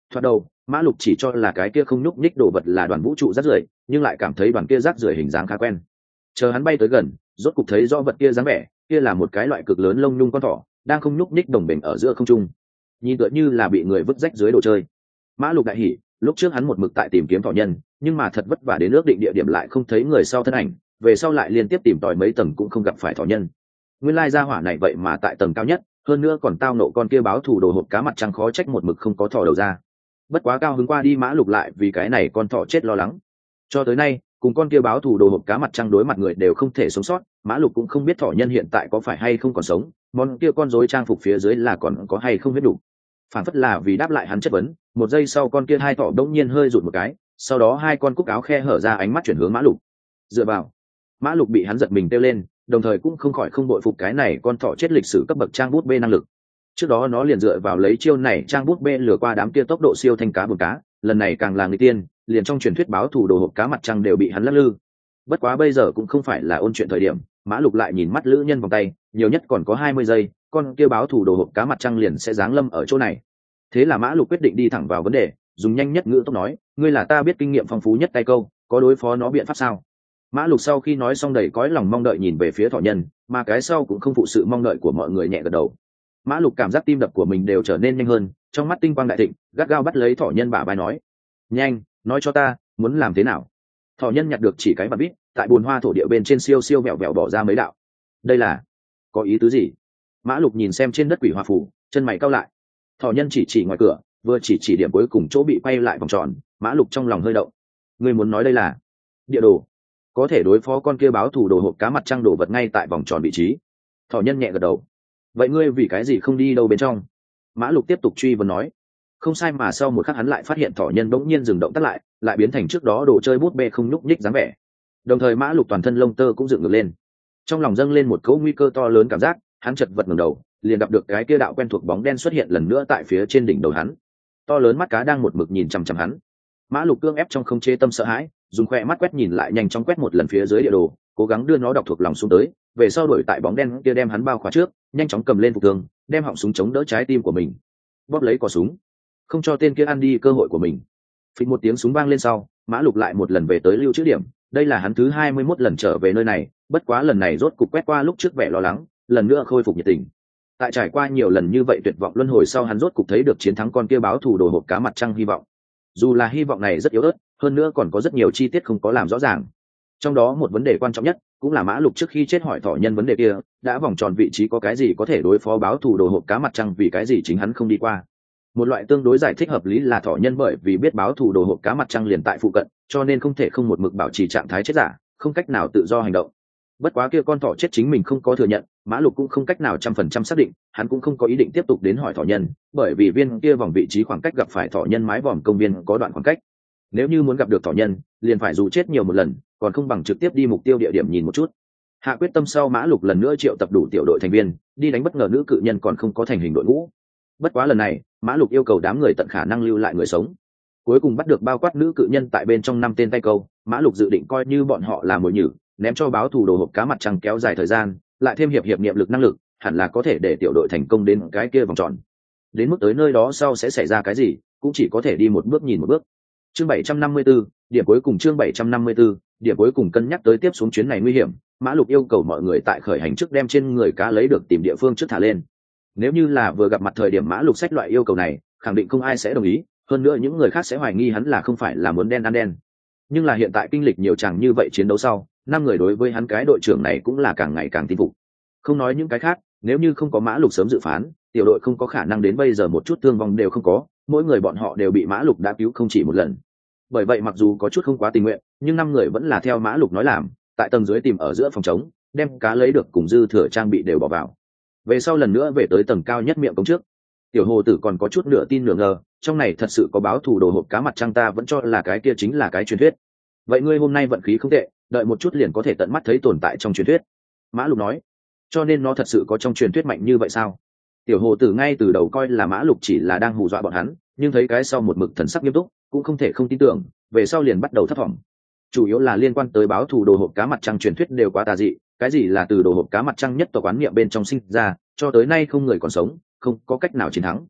Thoạt đầu mã lục chỉ cho là cái kia không nhúc nhích đồ vật là đoàn vũ trụ rác rưởi, nhưng lại cảm thấy đoàn kia rác rưởi hình dáng khá quen. Chờ hắn bay tới gần, rốt cục thấy rõ vật kia dáng vẻ, kia là một cái loại cực lớn lông nhung con thỏ đang không nhúc nhích đồng bền ở giữa không trung, nhìn tựa như là bị người vứt rách dưới đồ chơi. Mã lục đại hỉ, lúc trước hắn một mực tại tìm kiếm thỏ nhân, nhưng mà thật vất vả đến ước định địa điểm lại không thấy người sau thân ảnh, về sau lại liên tiếp tìm tòi mấy tầng cũng không gặp phải thỏ nhân. Nguyên lai gia hỏa này vậy mà tại tầng cao nhất, hơn nữa còn tao nộ con kia báo thù đồ hộp cá mặt trăng, khó trách một mực không có thỏ đầu ra. Bất quá cao hứng qua đi, mã lục lại vì cái này con thỏ chết lo lắng. Cho tới nay cùng con kia báo thù đồ hộp cá mặt trăng đối mặt người đều không thể sống sót, mã lục cũng không biết thỏ nhân hiện tại có phải hay không còn sống, món kia con rối trang phục phía dưới là còn có hay không biết đủ. Phản phất là vì đáp lại hắn chất vấn, một giây sau con kia hai thỏ đông nhiên hơi rụt một cái, sau đó hai con cúc áo khe hở ra, ánh mắt chuyển hướng mã lục. Dựa vào. Mã lục bị hắn giật mình kêu lên, đồng thời cũng không khỏi không bội phục cái này con thỏ chết lịch sử cấp bậc trang bút bê năng lực. Trước đó nó liền dựa vào lấy chiêu này trang bút bê lừa qua đám kia tốc độ siêu thanh cá buồn cá, lần này càng là người tiên, liền trong truyền thuyết báo thù đồ hộp cá mặt trăng đều bị hắn lắc lư. Bất quá bây giờ cũng không phải là ôn chuyện thời điểm, mã lục lại nhìn mắt lữ nhân vòng tay, nhiều nhất còn có 20 giây, con kia báo thù đồ hộp cá mặt trăng liền sẽ giáng lâm ở chỗ này. Thế là mã lục quyết định đi thẳng vào vấn đề, dùng nhanh nhất ngữ tốc nói, ngươi là ta biết kinh nghiệm phong phú nhất tay câu, có đối phó nó biện pháp sao? Mã lục sau khi nói xong đầy cõi lòng mong đợi nhìn về phía thỏ nhân, mà cái sau cũng không phụ sự mong đợi của mọi người, nhẹ gật đầu. Mã lục cảm giác tim đập của mình đều trở nên nhanh hơn, trong mắt tinh quang đại thịnh, gắt gao bắt lấy thỏ nhân bả vai nói, nhanh nói cho ta muốn làm thế nào. Thỏ nhân nhặt được chỉ cái bạt bít, tại bùn hoa thổ địa bên trên siêu siêu vẹo vẹo bỏ ra mấy đạo. Đây là có ý tứ gì? Mã lục nhìn xem trên đất quỷ hoa phủ, chân mày cau lại. Thỏ nhân chỉ ngoài cửa, vừa chỉ điểm cuối cùng chỗ bị quay lại vòng tròn. Mã lục trong lòng hơi động. Ngươi muốn nói đây là địa đồ, có thể đối phó con kia báo thù đồ hộp cá mặt trăng đồ vật ngay tại vòng tròn vị trí. Thỏ nhân nhẹ gật đầu. Vậy ngươi vì cái gì không đi đâu bên trong? Mã lục tiếp tục truy vấn nói. Không sai, mà sau một khắc hắn lại phát hiện thỏ nhân bỗng nhiên dừng động tác lại biến thành trước đó đồ chơi bút bê không nhúc nhích dáng vẻ. Đồng thời mã lục toàn thân lông tơ cũng dựng ngược lên, trong lòng dâng lên một cỗ nguy cơ to lớn cảm giác. Hắn chật vật ngẩng đầu, liền gặp được cái kia đạo quen thuộc bóng đen xuất hiện lần nữa tại phía trên đỉnh đầu hắn. To lớn mắt cá đang một mực nhìn chằm chằm hắn. Mã lục cương ép trong không chế tâm sợ hãi, dùng khoe mắt quét nhìn lại, nhanh chóng quét một lần phía dưới địa đồ, cố gắng đưa nó đọc thuộc lòng xuống tới, về sau đuổi tại bóng đen kia đem hắn bao khóa trước, nhanh chóng cầm lên phục thương, đem họng súng chống đỡ trái tim của mình, bóp lấy cò súng, không cho tên kia ăn đi cơ hội của mình. Phịch một tiếng súng vang lên sau, mã lục lại một lần về tới lưu trữ điểm. Đây là hắn thứ 21 lần trở về nơi này, bất quá lần này rốt cục quét qua lúc trước vẻ lo lắng, lần nữa khôi phục nhiệt tình. Tại trải qua nhiều lần như vậy tuyệt vọng luân hồi sau, hắn rốt cục thấy được chiến thắng con kia báo thù đồ hộp cá mặt trăng hy vọng. Dù là hy vọng này rất yếu ớt, hơn nữa còn có rất nhiều chi tiết không có làm rõ ràng. Trong đó một vấn đề quan trọng nhất, cũng là mã lục trước khi chết hỏi thỏ nhân vấn đề kia, đã vòng tròn vị trí có cái gì có thể đối phó báo thù đồ hộp cá mặt trăng, vì cái gì chính hắn không đi qua. Một loại tương đối giải thích hợp lý là thỏ nhân bởi vì biết báo thù đồ hộp cá mặt trăng liền tại phụ cận, cho nên không thể không một mực bảo trì trạng thái chết giả, không cách nào tự do hành động. Bất quá kia con thỏ chết chính mình không có thừa nhận, mã lục cũng không cách nào 100% xác định, hắn cũng không có ý định tiếp tục đến hỏi thỏ nhân, bởi vì viên kia vòng vị trí khoảng cách gặp phải thỏ nhân mái vòm công viên có đoạn khoảng cách. Nếu như muốn gặp được thỏ nhân, liền phải dù chết nhiều một lần, còn không bằng trực tiếp đi mục tiêu địa điểm nhìn một chút. Hạ quyết tâm sau, mã lục lần nữa triệu tập đủ tiểu đội thành viên, đi đánh bất ngờ nữ cự nhân còn không có thành hình đội ngũ. Bất quá lần này, mã lục yêu cầu đám người tận khả năng lưu lại người sống. Cuối cùng bắt được bao quát nữ cự nhân tại bên trong 5 tên tay câu, mã lục dự định coi như bọn họ là mồi nhử, ném cho báo thù đồ hộp cá mặt trăng kéo dài thời gian, lại thêm hiệp niệm lực năng lực, hẳn là có thể để tiểu đội thành công đến cái kia vòng tròn. Đến mức tới nơi đó sau sẽ xảy ra cái gì, cũng chỉ có thể đi một bước nhìn một bước. Chương 754, điểm cuối cùng. Chương 754, điểm cuối cùng. Cân nhắc tới tiếp xuống chuyến này nguy hiểm, mã lục yêu cầu mọi người tại khởi hành trước đem trên người cá lấy được tìm địa phương trước thả lên. Nếu như là vừa gặp mặt thời điểm mã lục xách loại yêu cầu này, khẳng định không ai sẽ đồng ý, hơn nữa những người khác sẽ hoài nghi hắn là không phải là muốn đen ăn đen. Nhưng là hiện tại kinh lịch nhiều chàng như vậy chiến đấu sau, 5 người đối với hắn cái đội trưởng này cũng là càng ngày càng tin phục. Không nói những cái khác, nếu như không có mã lục sớm dự phán, tiểu đội không có khả năng đến bây giờ một chút thương vong đều không có, mỗi người bọn họ đều bị mã lục đã cứu không chỉ một lần. Bởi vậy mặc dù có chút không quá tình nguyện, nhưng 5 người vẫn là theo mã lục nói làm, tại tầng dưới tìm ở giữa phòng trống, đem cá lấy được cùng dư thừa trang bị đều bỏ vào. Về sau lần nữa về tới tầng cao nhất miệng cống trước. Tiểu hồ tử còn có chút nửa tin nửa ngờ, trong này thật sự có báo thù đồ hộp cá mặt trăng, ta vẫn cho là cái kia chính là cái truyền thuyết. Vậy ngươi hôm nay vận khí không tệ, đợi một chút liền có thể tận mắt thấy tồn tại trong truyền thuyết. Mã lục nói. Cho nên nó thật sự có trong truyền thuyết mạnh như vậy sao? Tiểu hồ tử ngay từ đầu coi là mã lục chỉ là đang hù dọa bọn hắn, nhưng thấy cái sau một mực thần sắc nghiêm túc, cũng không thể không tin tưởng, về sau liền bắt đầu thấp thỏm. Chủ yếu là liên quan tới báo thù đồ hộp cá mặt trăng truyền thuyết đều quá tà dị, cái gì là từ đồ hộp cá mặt trăng nhất tộc quán niệm bên trong sinh ra, cho tới nay không người còn sống, không có cách nào chiến thắng.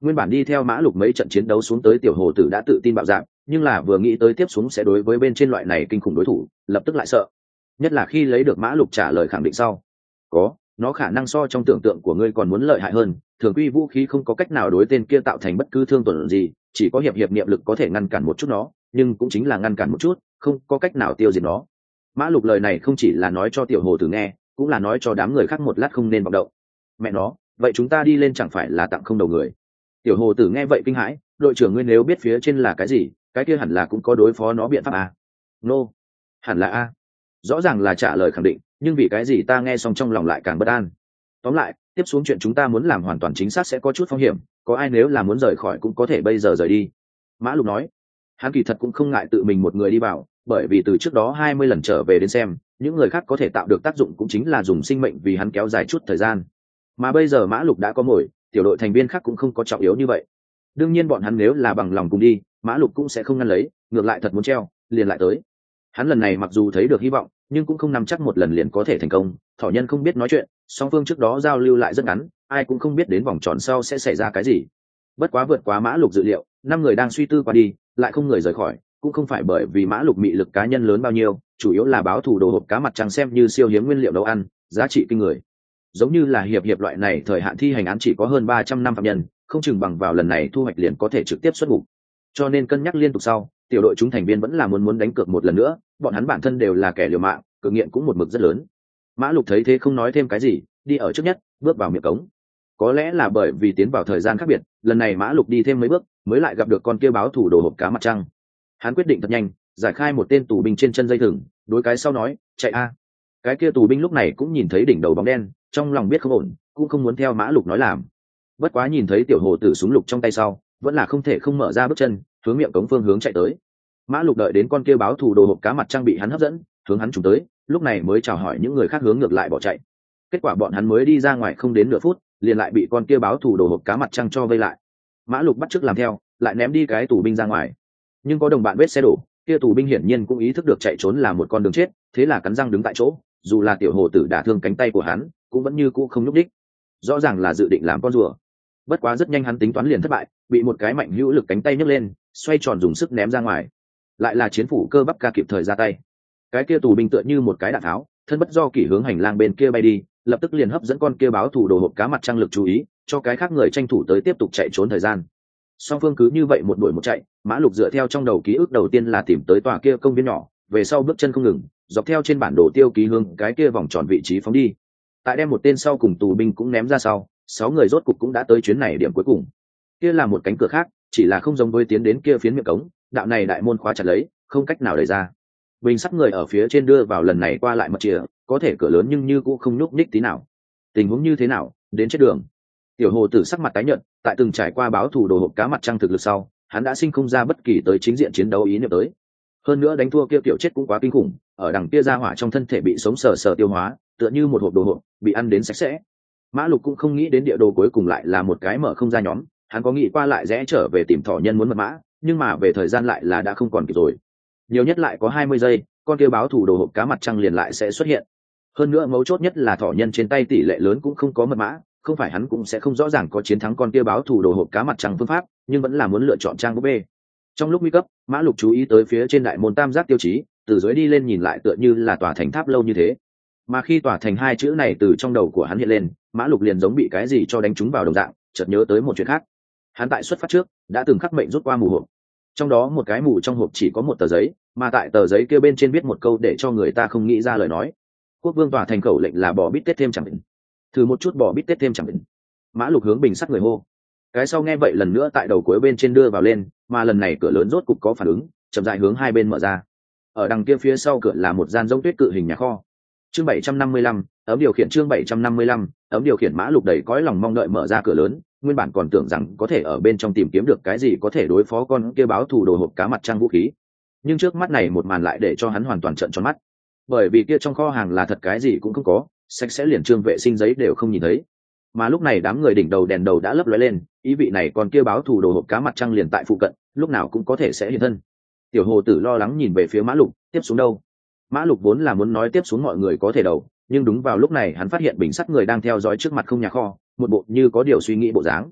Nguyên bản đi theo Mã Lục mấy trận chiến đấu xuống tới tiểu hồ tử đã tự tin bạo dạn, nhưng là vừa nghĩ tới tiếp xuống sẽ đối với bên trên loại này kinh khủng đối thủ, lập tức lại sợ. Nhất là khi lấy được Mã Lục trả lời khẳng định sau, có, nó khả năng so trong tưởng tượng của ngươi còn muốn lợi hại hơn, thường quy vũ khí không có cách nào đối tên kia tạo thành bất cứ thương tổn gì, chỉ có hiệp niệm lực có thể ngăn cản một chút nó, nhưng cũng chính là ngăn cản một chút, không có cách nào tiêu diệt nó. Mã Lục lời này không chỉ là nói cho tiểu hồ tử nghe, cũng là nói cho đám người khác một lát không nên vọng động. Mẹ nó, vậy chúng ta đi lên chẳng phải là tặng không đầu người? Tiểu hồ tử nghe vậy kinh hãi, đội trưởng ngươi nếu biết phía trên là cái gì, cái kia hẳn là cũng có đối phó nó biện pháp à? Nô, hẳn là a. Rõ ràng là trả lời khẳng định, nhưng vì cái gì ta nghe xong trong lòng lại càng bất an. Tóm lại, tiếp xuống chuyện chúng ta muốn làm hoàn toàn chính xác sẽ có chút phong hiểm, có ai nếu là muốn rời khỏi cũng có thể bây giờ rời đi. Mã Lục nói, hắn kỳ thật cũng không ngại tự mình một người đi vào, bởi vì từ trước đó 20 lần trở về đến xem, những người khác có thể tạo được tác dụng cũng chính là dùng sinh mệnh vì hắn kéo dài chút thời gian. Mà bây giờ Mã Lục đã có mồi, tiểu đội thành viên khác cũng không có trọng yếu như vậy. Đương nhiên bọn hắn nếu là bằng lòng cùng đi, Mã Lục cũng sẽ không ngăn lấy, ngược lại thật muốn treo, liền lại tới. Hắn lần này mặc dù thấy được hy vọng, nhưng cũng không nắm chắc một lần liền có thể thành công. Thỏ nhân không biết nói chuyện, song phương trước đó giao lưu lại rất ngắn, ai cũng không biết đến vòng tròn sau sẽ xảy ra cái gì. Bất quá vượt quá Mã Lục dự liệu, 5 người đang suy tư qua đi, lại không người rời khỏi, cũng không phải bởi vì Mã Lục mị lực cá nhân lớn bao nhiêu, chủ yếu là báo thù đồ hộp cá mặt trăng xem như siêu hiếm nguyên liệu nấu ăn, giá trị kinh người. Giống như là hiệp loại này thời hạn thi hành án chỉ có hơn 300 năm phạm nhân, không chừng bằng vào lần này thu hoạch liền có thể trực tiếp xuất ngục. Cho nên cân nhắc liên tục sau, tiểu đội chúng thành viên vẫn là muốn đánh cược một lần nữa, bọn hắn bản thân đều là kẻ liều mạng, cược nghiện cũng một mực rất lớn. Mã Lục thấy thế không nói thêm cái gì, đi ở trước nhất, bước vào miệng cống. Có lẽ là bởi vì tiến vào thời gian khác biệt, lần này Mã Lục đi thêm mấy bước, mới lại gặp được con kia báo thủ đồ hộp cá mặt trăng. Hắn quyết định thật nhanh, giải khai một tên tù binh trên chân dây thừng, đối cái sau nói, chạy a. Cái kia tù binh lúc này cũng nhìn thấy đỉnh đầu bóng đen, trong lòng biết không ổn, cũng không muốn theo Mã Lục nói làm. Bất quá nhìn thấy tiểu hồ tử súng lục trong tay sau, vẫn là không thể không mở ra bước chân, hướng miệng cống phương hướng chạy tới. Mã Lục đợi đến con kia báo thủ đồ hộp cá mặt trăng bị hắn hấp dẫn, hướng hắn trùng tới, lúc này mới chào hỏi những người khác hướng ngược lại bỏ chạy. Kết quả bọn hắn mới đi ra ngoài không đến nửa phút, liền lại bị con kia báo thủ đồ hộp cá mặt trăng cho vây lại. Mã Lục bắt chước làm theo, lại ném đi cái tù binh ra ngoài. Nhưng có đồng bạn vết xe đổ, kia tù binh hiển nhiên cũng ý thức được chạy trốn là một con đường chết, thế là cắn răng đứng tại chỗ, dù là tiểu hồ tử đả thương cánh tay của hắn, cũng vẫn như cũ không nhúc đích. Rõ ràng là dự định làm con rùa. Bất quá rất nhanh hắn tính toán liền thất bại, bị một cái mạnh hữu lực cánh tay nhấc lên, xoay tròn dùng sức ném ra ngoài. Lại là chiến phủ cơ bắp ca kịp thời ra tay. Cái kia tù binh tựa như một cái đạn tháo, thân bất do kỷ hướng hành lang bên kia bay đi, lập tức liền hấp dẫn con kia báo thủ đồ hộp cá mặt trăng lực chú ý, cho cái khác người tranh thủ tới tiếp tục chạy trốn thời gian. Song phương cứ như vậy một đuổi một chạy, Mã Lục dựa theo trong đầu ký ức đầu tiên là tìm tới tòa kia công viên nhỏ, về sau bước chân không ngừng, dọc theo trên bản đồ tiêu ký hướng cái kia vòng tròn vị trí phóng đi. Tại đem một tên sau cùng tù binh cũng ném ra sau, 6 người rốt cục cũng đã tới chuyến này điểm cuối cùng. Kia là một cánh cửa khác, chỉ là không giống với tiến đến kia phiến miệng cống, đạo này đại môn khóa chặt lấy, không cách nào đẩy ra. Bình sắt người ở phía trên đưa vào lần này qua lại mật chìa, có thể cửa lớn nhưng như cũng không nhúc nhích tí nào. Tình huống như thế nào, đến chết đường. Tiểu hồ tử sắc mặt tái nhợt, tại từng trải qua báo thù đồ hộp cá mặt trăng thực lực sau, hắn đã sinh không ra bất kỳ tới chính diện chiến đấu ý niệm tới. Hơn nữa đánh thua kia tiểu chết cũng quá kinh khủng, ở đằng kia ra hỏa trong thân thể bị sống sờ sờ tiêu hóa, tựa như một hộp đồ hộp, bị ăn đến sạch sẽ. Mã Lục cũng không nghĩ đến địa đồ cuối cùng lại là một cái mở không ra nhóm, hắn có nghĩ qua lại rẽ trở về tìm thỏ nhân muốn mật mã, nhưng mà về thời gian lại là đã không còn kịp rồi. Nhiều nhất lại có 20 giây, con kia báo thủ đồ hộp cá mặt trăng liền lại sẽ xuất hiện. Hơn nữa mấu chốt nhất là thỏ nhân trên tay tỷ lệ lớn cũng không có mật mã, không phải hắn cũng sẽ không rõ ràng có chiến thắng con kia báo thủ đồ hộp cá mặt trăng phương pháp, nhưng vẫn là muốn lựa chọn trang bút B. Trong lúc nguy cấp, Mã Lục chú ý tới phía trên đại môn tam giác tiêu chí, từ dưới đi lên nhìn lại tựa như là tòa thành tháp lâu như thế. Mà khi tòa thành hai chữ này từ trong đầu của hắn hiện lên, Mã Lục liền giống bị cái gì cho đánh trúng vào đồng dạng, chợt nhớ tới một chuyện khác. Hắn tại xuất phát trước đã từng khắc mệnh rút qua mù hộp, trong đó một cái mù trong hộp chỉ có một tờ giấy, mà tại tờ giấy kia bên trên viết một câu để cho người ta không nghĩ ra lời nói. Quốc vương tòa thành khẩu lệnh là bỏ bít tết thêm chẳng định. Thử một chút bỏ bít tết thêm chẳng định. Mã Lục hướng bình sắc người hô. Cái sau nghe vậy lần nữa tại đầu cuối bên trên đưa vào lên, mà lần này cửa lớn rốt cục có phản ứng, chậm rãi hướng hai bên mở ra. Ở đằng kia phía sau cửa là một gian giống tuyết cự hình nhà kho. Chương 755, ấm điều khiển chương 755, ấm điều khiển. Mã Lục đầy cõi lòng mong đợi mở ra cửa lớn, nguyên bản còn tưởng rằng có thể ở bên trong tìm kiếm được cái gì có thể đối phó con kia báo thù đồ hộp cá mặt trăng vũ khí. Nhưng trước mắt này một màn lại để cho hắn hoàn toàn trợn tròn mắt. Bởi vì kia trong kho hàng là thật cái gì cũng không có, sạch sẽ liền trương vệ sinh giấy đều không nhìn thấy. Mà lúc này đám người đỉnh đầu đèn đầu đã lấp lóe lên, ý vị này còn kia báo thù đồ hộp cá mặt trăng liền tại phụ cận, lúc nào cũng có thể sẽ hiện thân. Tiểu hồ tử lo lắng nhìn về phía Mã Lục, tiếp xuống đâu? Mã Lục vốn là muốn nói tiếp xuống mọi người có thể đầu, nhưng đúng vào lúc này hắn phát hiện bình sắt người đang theo dõi trước mặt không nhà kho, một bộ như có điều suy nghĩ bộ dáng.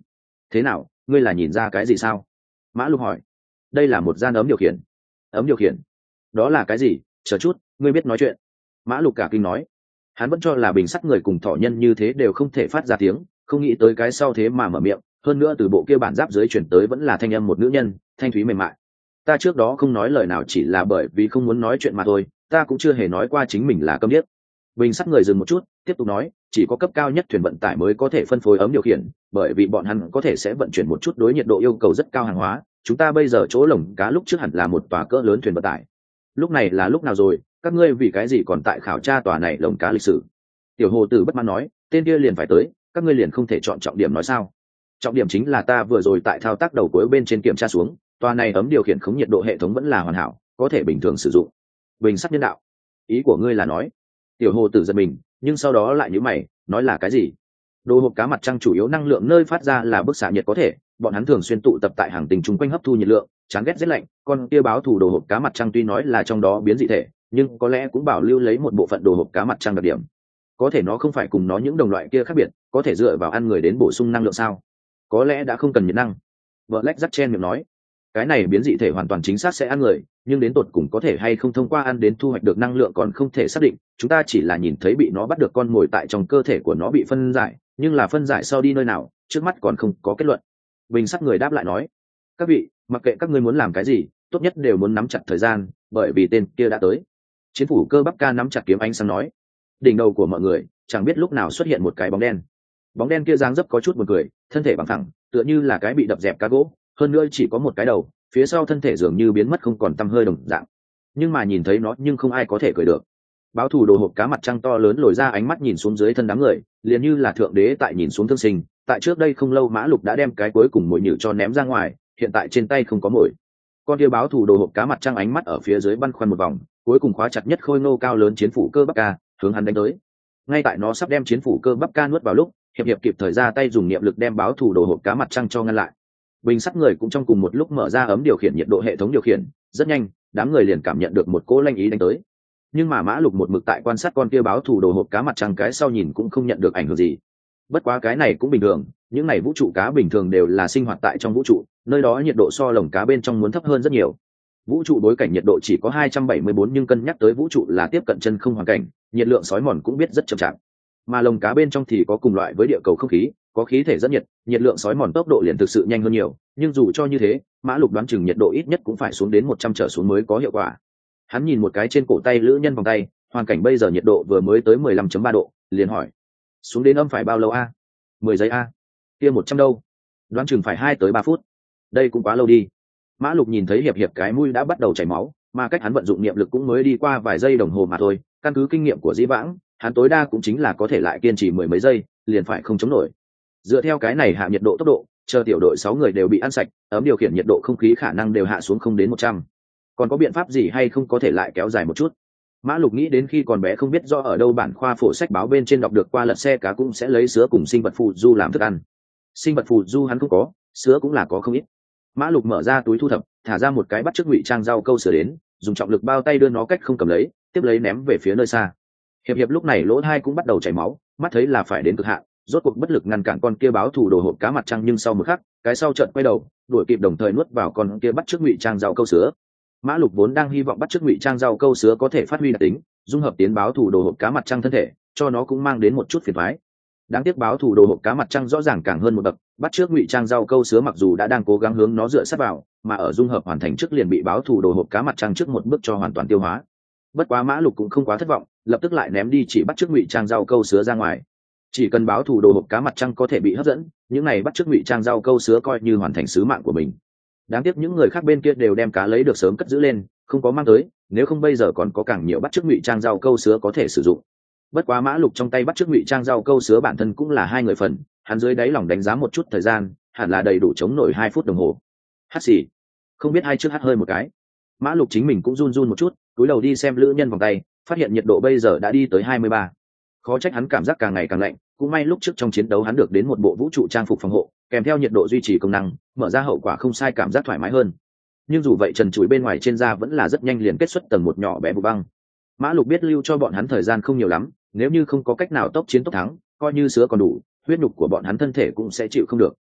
Thế nào, ngươi là nhìn ra cái gì sao? Mã Lục hỏi. Đây là một gian ấm điều khiển. Ấm điều khiển? Đó là cái gì? Chờ chút, ngươi biết nói chuyện. Mã Lục cả kinh nói. Hắn vẫn cho là bình sắt người cùng thỏ nhân như thế đều không thể phát ra tiếng, không nghĩ tới cái sau thế mà mở miệng, hơn nữa từ bộ kia bản giáp dưới chuyển tới vẫn là thanh âm một nữ nhân, thanh thúy mềm mại. Ta trước đó không nói lời nào chỉ là bởi vì không muốn nói chuyện mà thôi, ta cũng chưa hề nói qua chính mình là câm điếc. Bình sắt người dừng một chút, tiếp tục nói, chỉ có cấp cao nhất thuyền vận tải mới có thể phân phối ấm điều khiển, bởi vì bọn hắn có thể sẽ vận chuyển một chút đối nhiệt độ yêu cầu rất cao hàng hóa. Chúng ta bây giờ chỗ lồng cá lúc trước hẳn là một tòa cỡ lớn thuyền vận tải. Lúc này là lúc nào rồi? Các ngươi vì cái gì còn tại khảo tra tòa này lồng cá lịch sử? Tiểu Hồ Tử bất mãn nói, tên kia liền phải tới, các ngươi liền không thể chọn trọng điểm nói sao? Trọng điểm chính là ta vừa rồi tại thao tác đầu cuối bên trên kiểm tra xuống, tòa này ấm điều khiển khống nhiệt độ hệ thống vẫn là hoàn hảo, có thể bình thường sử dụng. Bình sắt nhân đạo, ý của ngươi là nói? Tiểu Hồ Tử giật mình, nhưng sau đó lại nhíu mày, nói là cái gì? Đồ hộp cá mặt trăng chủ yếu năng lượng nơi phát ra là bức xạ nhiệt có thể, bọn hắn thường xuyên tụ tập tại hàng tinh chung quanh hấp thu nhiệt lượng, chán ghét rét lạnh. Con kia báo thù đồ hộp cá mặt trăng tuy nói là trong đó biến dị thể, nhưng có lẽ cũng bảo lưu lấy một bộ phận đồ hộp cá mặt trăng đặc điểm. Có thể nó không phải cùng nó những đồng loại kia khác biệt, có thể dựa vào ăn người đến bổ sung năng lượng sao? Có lẽ đã không cần nhiệt năng. Vợ lách dắt chen miệng nói, cái này biến dị thể hoàn toàn chính xác sẽ ăn người, nhưng đến tột cùng có thể hay không thông qua ăn đến thu hoạch được năng lượng còn không thể xác định. Chúng ta chỉ là nhìn thấy bị nó bắt được con mồi tại trong cơ thể của nó bị phân giải, nhưng là phân giải sau đi nơi nào, trước mắt còn không có kết luận. Bình sắt người đáp lại nói, các vị, mặc kệ các ngươi muốn làm cái gì, tốt nhất đều muốn nắm chặt thời gian, bởi vì tên kia đã tới. Chiến phủ cơ bắp ca nắm chặt kiếm ánh sáng nói. Đỉnh đầu của mọi người chẳng biết lúc nào xuất hiện một cái bóng đen. Bóng đen kia dáng dấp có chút buồn cười, thân thể bằng thẳng, tựa như là cái bị đập dẹp cá gỗ, hơn nữa chỉ có một cái đầu, phía sau thân thể dường như biến mất không còn tăm hơi đồng dạng. Nhưng mà nhìn thấy nó nhưng không ai có thể cười được. Báo thù đồ hộp cá mặt trăng to lớn lồi ra ánh mắt nhìn xuống dưới thân đám người, liền như là thượng đế tại nhìn xuống thương sinh. Tại trước đây không lâu Mã Lục đã đem cái cuối cùng mồi nhử cho ném ra ngoài, hiện tại trên tay không có mồi. Con kia báo thù đồ hộp cá mặt trăng ánh mắt ở phía dưới băn khoăn một vòng, cuối cùng khóa chặt nhất khôi ngô cao lớn chiến phủ cơ bắp ca, hướng hắn đánh tới. Ngay tại nó sắp đem chiến phủ cơ bắp ca nuốt vào lúc, hiệp kịp thời ra tay dùng niệm lực đem báo thù đồ hộp cá mặt trăng cho ngăn lại. Bình sắt người cũng trong cùng một lúc mở ra ấm điều khiển nhiệt độ hệ thống điều khiển, rất nhanh đám người liền cảm nhận được một cỗ lanh ý đánh tới. Nhưng mà Mã Lục một mực tại quan sát con kia báo thù đồ hộp cá mặt trăng cái sau nhìn cũng không nhận được ảnh hưởng gì. Bất quá cái này cũng bình thường, những này vũ trụ cá bình thường đều là sinh hoạt tại trong vũ trụ, nơi đó nhiệt độ so lồng cá bên trong muốn thấp hơn rất nhiều. Vũ trụ bối cảnh nhiệt độ chỉ có 274, nhưng cân nhắc tới vũ trụ là tiếp cận chân không hoàn cảnh, nhiệt lượng sói mòn cũng biết rất chậm chạp. Mà lồng cá bên trong thì có cùng loại với địa cầu không khí, có khí thể rất nhiệt, nhiệt lượng sói mòn tốc độ liền thực sự nhanh hơn nhiều, nhưng dù cho như thế, Mã Lục đoán chừng nhiệt độ ít nhất cũng phải xuống đến 100 trở xuống mới có hiệu quả. Hắn nhìn một cái trên cổ tay lữ nhân vòng tay, hoàn cảnh bây giờ nhiệt độ vừa mới tới 15.3 độ, liền hỏi, xuống đến âm phải bao lâu a? 10 giây a? Kia 100 đâu? Đoán chừng phải 2 tới 3 phút. Đây cũng quá lâu đi. Mã Lục nhìn thấy hiệp cái mũi đã bắt đầu chảy máu, mà cách hắn vận dụng niệm lực cũng mới đi qua vài giây đồng hồ mà thôi, căn cứ kinh nghiệm của Dĩ Vãng, hắn tối đa cũng chính là có thể lại kiên trì 10 mấy giây, liền phải không chống nổi. Dựa theo cái này hạ nhiệt độ tốc độ, chờ tiểu đội 6 người đều bị ăn sạch, ấm điều khiển nhiệt độ không khí khả năng đều hạ xuống không đến 100. Còn có biện pháp gì hay không có thể lại kéo dài một chút? Mã Lục nghĩ đến khi còn bé không biết do ở đâu bản khoa phổ sách báo bên trên đọc được qua lật xe cá cũng sẽ lấy sữa cùng sinh vật phù du làm thức ăn. Sinh vật phù du hắn không có, sữa cũng là có không ít. Mã Lục mở ra túi thu thập, thả ra một cái bắt chước ngụy trang rau câu sữa đến, dùng trọng lực bao tay đưa nó cách không cầm lấy, tiếp lấy ném về phía nơi xa. Hiệp lúc này lỗ tai cũng bắt đầu chảy máu, mắt thấy là phải đến cực hạn, rốt cuộc bất lực ngăn cản con kia báo thù đồ hộp cá mặt trăng, nhưng sau một khắc, cái sau chợt quay đầu, đuổi kịp đồng thời nuốt vào con kia bắt chước ngụy trang rau câu sữa. Mã Lục vốn đang hy vọng bắt chước ngụy trang rau câu sữa có thể phát huy đặc tính, dung hợp tiến báo thù đồ hộp cá mặt trăng thân thể, cho nó cũng mang đến một chút phiền toái. Đáng tiếc báo thù đồ hộp cá mặt trăng rõ ràng càng hơn một bậc, bắt trước ngụy trang rau câu sứa mặc dù đã đang cố gắng hướng nó dựa sát vào, mà ở dung hợp hoàn thành trước liền bị báo thù đồ hộp cá mặt trăng trước một bước cho hoàn toàn tiêu hóa. Bất quá Mã Lục cũng không quá thất vọng, lập tức lại ném đi chỉ bắt trước ngụy trang rau câu sứa ra ngoài. Chỉ cần báo thù đồ hộp cá mặt trăng có thể bị hấp dẫn, những này bắt trước ngụy trang rau câu sứa coi như hoàn thành sứ mạng của mình. Đáng tiếc những người khác bên kia đều đem cá lấy được sớm cất giữ lên, không có mang tới, nếu không bây giờ còn có càng nhiều bắt trước ngụy trang rau câu sứa có thể sử dụng. Bất quá Mã Lục trong tay bắt chước ngụy trang rau câu sứa bản thân cũng là 2 người phần, hắn dưới đáy lòng đánh giá một chút thời gian, hẳn là đầy đủ chống nổi 2 phút đồng hồ. Hắt xì, không biết ai trước hắt hơi một cái. Mã Lục chính mình cũng run run một chút, cúi đầu đi xem lữ nhân vòng tay, phát hiện nhiệt độ bây giờ đã đi tới 23. Khó trách hắn cảm giác càng ngày càng lạnh, cũng may lúc trước trong chiến đấu hắn được đến một bộ vũ trụ trang phục phòng hộ, kèm theo nhiệt độ duy trì công năng, mở ra hậu quả không sai, cảm giác thoải mái hơn. Nhưng dù vậy trần trụi bên ngoài trên da vẫn là rất nhanh liền kết xuất tầng một nhỏ bé bụi băng. Mã Lục biết lưu cho bọn hắn thời gian không nhiều lắm, nếu như không có cách nào tốc chiến tốc thắng, coi như sứa còn đủ, huyết nhục của bọn hắn thân thể cũng sẽ chịu không được.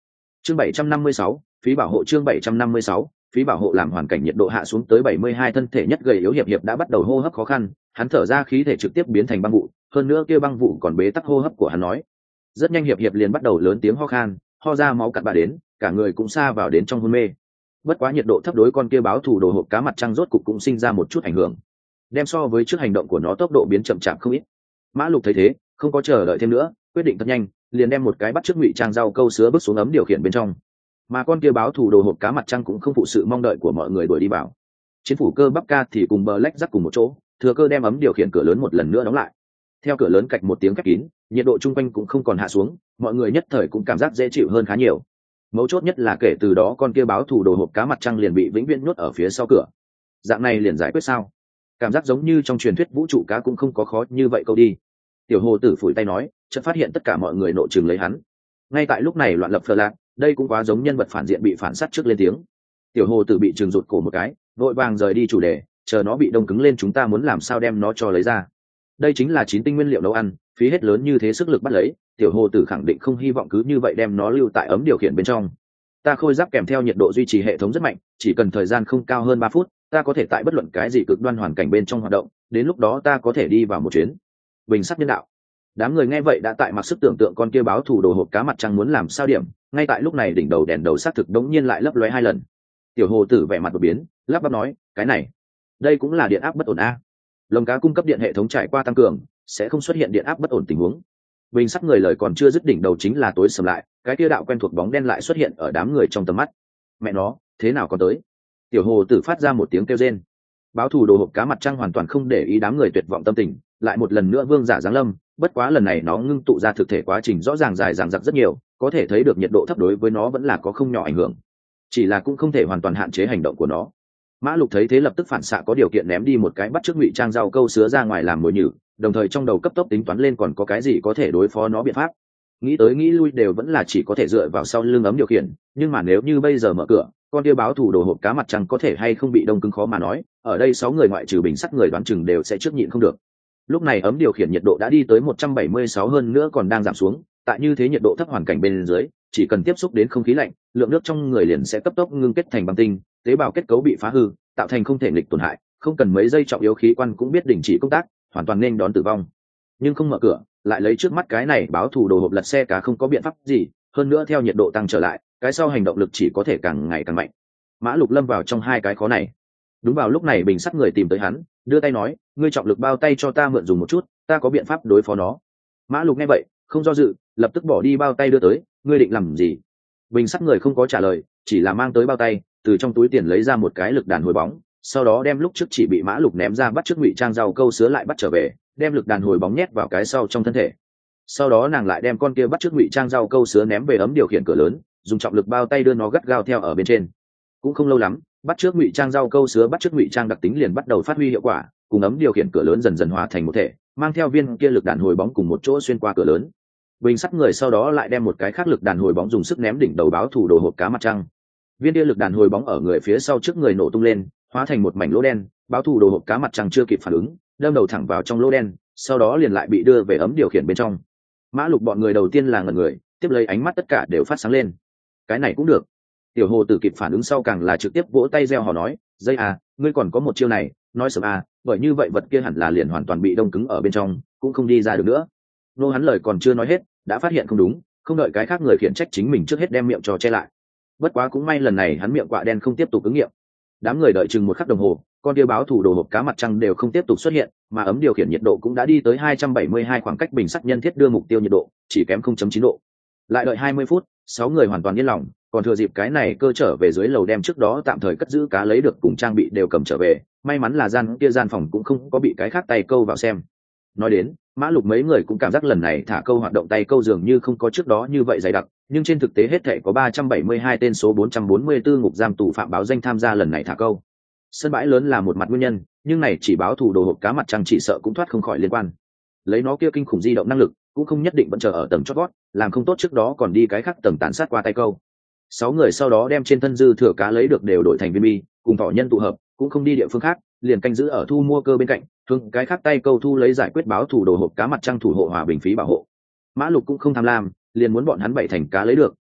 Chương 756, phí bảo hộ. Chương 756, phí bảo hộ. Làm hoàn cảnh nhiệt độ hạ xuống tới 72, thân thể nhất gầy yếu Hiệp đã bắt đầu hô hấp khó khăn, hắn thở ra khí thể trực tiếp biến thành băng vụ, hơn nữa kia băng vụ còn bế tắc hô hấp của hắn nói. Rất nhanh Hiệp liền bắt đầu lớn tiếng ho khan, ho ra máu cặn bã đến, cả người cũng sa vào đến trong hôn mê. Bất quá nhiệt độ thấp đối con kia báo thù đồ hộp cá mặt trăng rốt cục cũng sinh ra một chút ảnh hưởng, đem so với trước hành động của nó tốc độ biến chậm chạp không ít. Mã Lục thấy thế, không có chờ đợi thêm nữa, quyết định thật nhanh, liền đem một cái bắt trước ngụy trang rau câu sứa bước xuống ấm điều khiển bên trong. Mà con kia báo thù đồ hộp cá mặt trăng cũng không phụ sự mong đợi của mọi người đuổi đi vào. Chiến phủ cơ bắp ca thì cùng Black Jack cùng một chỗ, thừa cơ đem ấm điều khiển cửa lớn một lần nữa đóng lại. Theo cửa lớn cạch một tiếng khép kín, nhiệt độ chung quanh cũng không còn hạ xuống, mọi người nhất thời cũng cảm giác dễ chịu hơn khá nhiều. Mấu chốt nhất là kể từ đó con kia báo thù đồ hộp cá mặt trăng liền bị vĩnh viễn nhốt ở phía sau cửa. Dạng này liền giải quyết sao? Cảm giác giống như trong truyền thuyết vũ trụ cá cũng không có khó như vậy câu đi. Tiểu hồ tử phủi tay nói, chợt phát hiện tất cả mọi người nội trừng lấy hắn. Ngay tại lúc này loạn lập phờ lạc, đây cũng quá giống nhân vật phản diện bị phản sát trước lên tiếng. Tiểu hồ tử bị trừng rụt cổ một cái, vội vàng rời đi chủ đề, chờ nó bị đông cứng lên chúng ta muốn làm sao đem nó cho lấy ra. Đây chính là 9 tinh nguyên liệu nấu ăn, phí hết lớn như thế sức lực bắt lấy, tiểu hồ tử khẳng định không hy vọng cứ như vậy đem nó lưu tại ấm điều khiển bên trong. Ta khôi giáp kèm theo nhiệt độ duy trì hệ thống rất mạnh, chỉ cần thời gian không cao hơn 3 phút, ta có thể tại bất luận cái gì cực đoan hoàn cảnh bên trong hoạt động, đến lúc đó ta có thể đi vào một chuyến. Bình sắc nhân đạo. Đám người nghe vậy đã tại mặc sức tưởng tượng con kia báo thù đồ hộp cá mặt trăng muốn làm sao điểm, ngay tại lúc này đỉnh đầu đèn đầu xác thực đống nhiên lại lấp lóe 2 lần. Tiểu hồ tử vẻ mặt đột biến, lắp bắp nói, cái này, đây cũng là điện áp bất ổn a. Lồng cá cung cấp điện hệ thống trải qua tăng cường, sẽ không xuất hiện điện áp bất ổn tình huống. Bình sắc người lời còn chưa dứt, đỉnh đầu chính là tối sầm lại, cái kia đạo quen thuộc bóng đen lại xuất hiện ở đám người trong tầm mắt. Mẹ nó, thế nào còn tới? Tiểu hồ tử phát ra một tiếng kêu rên. Báo thù đồ hộp cá mặt trăng hoàn toàn không để ý đám người tuyệt vọng tâm tình, lại một lần nữa vương giả giáng lâm, bất quá lần này nó ngưng tụ ra thực thể quá trình rõ ràng dài dằng dặc rất nhiều, có thể thấy được nhiệt độ thấp đối với nó vẫn là có không nhỏ ảnh hưởng, chỉ là cũng không thể hoàn toàn hạn chế hành động của nó. Mã Lục thấy thế lập tức phản xạ có điều kiện ném đi một cái bắt trước ngụy trang rau câu sứa ra ngoài làm mồi nhử, đồng thời trong đầu cấp tốc tính toán lên còn có cái gì có thể đối phó nó biện pháp. Nghĩ tới nghĩ lui đều vẫn là chỉ có thể dựa vào sau lưng ấm điều khiển, nhưng mà nếu như bây giờ mở cửa, con kia báo thù đồ hộp cá mặt trăng có thể hay không bị đông cứng khó mà nói, ở đây 6 người ngoại trừ Bình Sắt người đoán chừng đều sẽ trước nhịn không được. Lúc này ấm điều khiển nhiệt độ đã đi tới 176 hơn nữa còn đang giảm xuống, tại như thế nhiệt độ thấp hoàn cảnh bên dưới, chỉ cần tiếp xúc đến không khí lạnh, lượng nước trong người liền sẽ cấp tốc ngưng kết thành băng tinh, tế bào kết cấu bị phá hư, tạo thành không thể nghịch tổn hại, không cần mấy giây trọng yếu khí quan cũng biết đình chỉ công tác, hoàn toàn nên đón tử vong. Nhưng không mở cửa, lại lấy trước mắt cái này báo thù đồ hộp lật xe cá không có biện pháp gì, hơn nữa theo nhiệt độ tăng trở lại, cái sau hành động lực chỉ có thể càng ngày càng mạnh. Mã Lục lâm vào trong hai cái khó này. Đúng vào lúc này Bình Sắt người tìm tới hắn, đưa tay nói, ngươi trọng lực bao tay cho ta mượn dùng một chút, ta có biện pháp đối phó nó. Mã Lục nghe vậy, không do dự, lập tức bỏ đi bao tay đưa tới, ngươi định làm gì? Bình Sắt người không có trả lời, chỉ là mang tới bao tay, từ trong túi tiền lấy ra một cái lực đàn hồi bóng, sau đó đem lúc trước chỉ bị Mã Lục ném ra bắt trước ngụy trang rau câu sứa lại bắt trở về, đem lực đàn hồi bóng nhét vào cái sau trong thân thể. Sau đó nàng lại đem con kia bắt trước ngụy trang rau câu sứa ném về ấm điều khiển cửa lớn, dùng trọng lực bao tay đưa nó gắt gao theo ở bên trên. Cũng không lâu lắm, bắt trước ngụy trang rau câu sứa bắt trước ngụy trang đặc tính liền bắt đầu phát huy hiệu quả, cùng ấm điều khiển cửa lớn dần dần hòa thành một thể, mang theo viên kia lực đàn hồi bóng cùng một chỗ xuyên qua cửa lớn. Bình Sắt người sau đó lại đem một cái khác lực đàn hồi bóng dùng sức ném đỉnh đầu báo thù đồ hộp cá mặt trăng. Viên kia lực đàn hồi bóng ở người phía sau trước người nổ tung lên, hóa thành một mảnh lỗ đen, báo thù đồ hộp cá mặt trăng chưa kịp phản ứng, đâm đầu thẳng vào trong lỗ đen, sau đó liền lại bị đưa về ấm điều khiển bên trong. Mã Lục bọn người đầu tiên là ngẩn người, tiếp lấy ánh mắt tất cả đều phát sáng lên. Cái này cũng được. Tiểu hồ tử kịp phản ứng sau càng là trực tiếp vỗ tay reo hò nói, dây à, ngươi còn có một chiêu này, nói sớm à, bởi như vậy vật kia hẳn là liền hoàn toàn bị đông cứng ở bên trong, cũng không đi ra được nữa. Nô hắn lời còn chưa nói hết, đã phát hiện không đúng, không đợi cái khác người khiển trách chính mình trước hết đem miệng cho che lại. Bất quá cũng may lần này hắn miệng quạ đen không tiếp tục ứng nghiệm. Đám người đợi chừng một khắc đồng hồ, con kia báo thủ đồ hộp cá mặt trăng đều không tiếp tục xuất hiện, mà ấm điều khiển nhiệt độ cũng đã đi tới 272, khoảng cách Bình Sắt nhân thiết đưa mục tiêu nhiệt độ chỉ kém 0.9 độ. Lại đợi 20 phút, 6 người hoàn toàn yên lòng, còn thừa dịp cái này cơ trở về dưới lầu đem trước đó tạm thời cất giữ cá lấy được cùng trang bị đều cầm trở về, may mắn là gian phòng cũng không có bị cái khác tay câu vào xem. Nói đến, Mã Lục mấy người cũng cảm giác lần này thả câu hoạt động tay câu dường như không có trước đó như vậy dày đặc, nhưng trên thực tế hết thảy có 372 tên số 444 ngục giam tù phạm báo danh tham gia lần này thả câu. Sân bãi lớn là một mặt nguyên nhân, nhưng này chỉ báo thủ đồ hộp cá mặt trăng chỉ sợ cũng thoát không khỏi liên quan. Lấy nó kia kinh khủng di động năng lực, cũng không nhất định vẫn chờ ở tầng chót vót, làm không tốt trước đó còn đi cái khác tầng tàn sát qua tay câu. 6 người sau đó đem trên thân dư thừa cá lấy được đều đổi thành viên bi, cùng thỏ nhân tụ hợp, cũng không đi địa phương khác, liền canh giữ ở thu mua cơ bên cạnh, thương cái khác tay câu thu lấy giải quyết báo thủ đồ hộp cá mặt trăng thủ hộ hòa bình phí bảo hộ. Mã Lục cũng không tham lam, liền muốn bọn hắn bảy thành cá lấy được,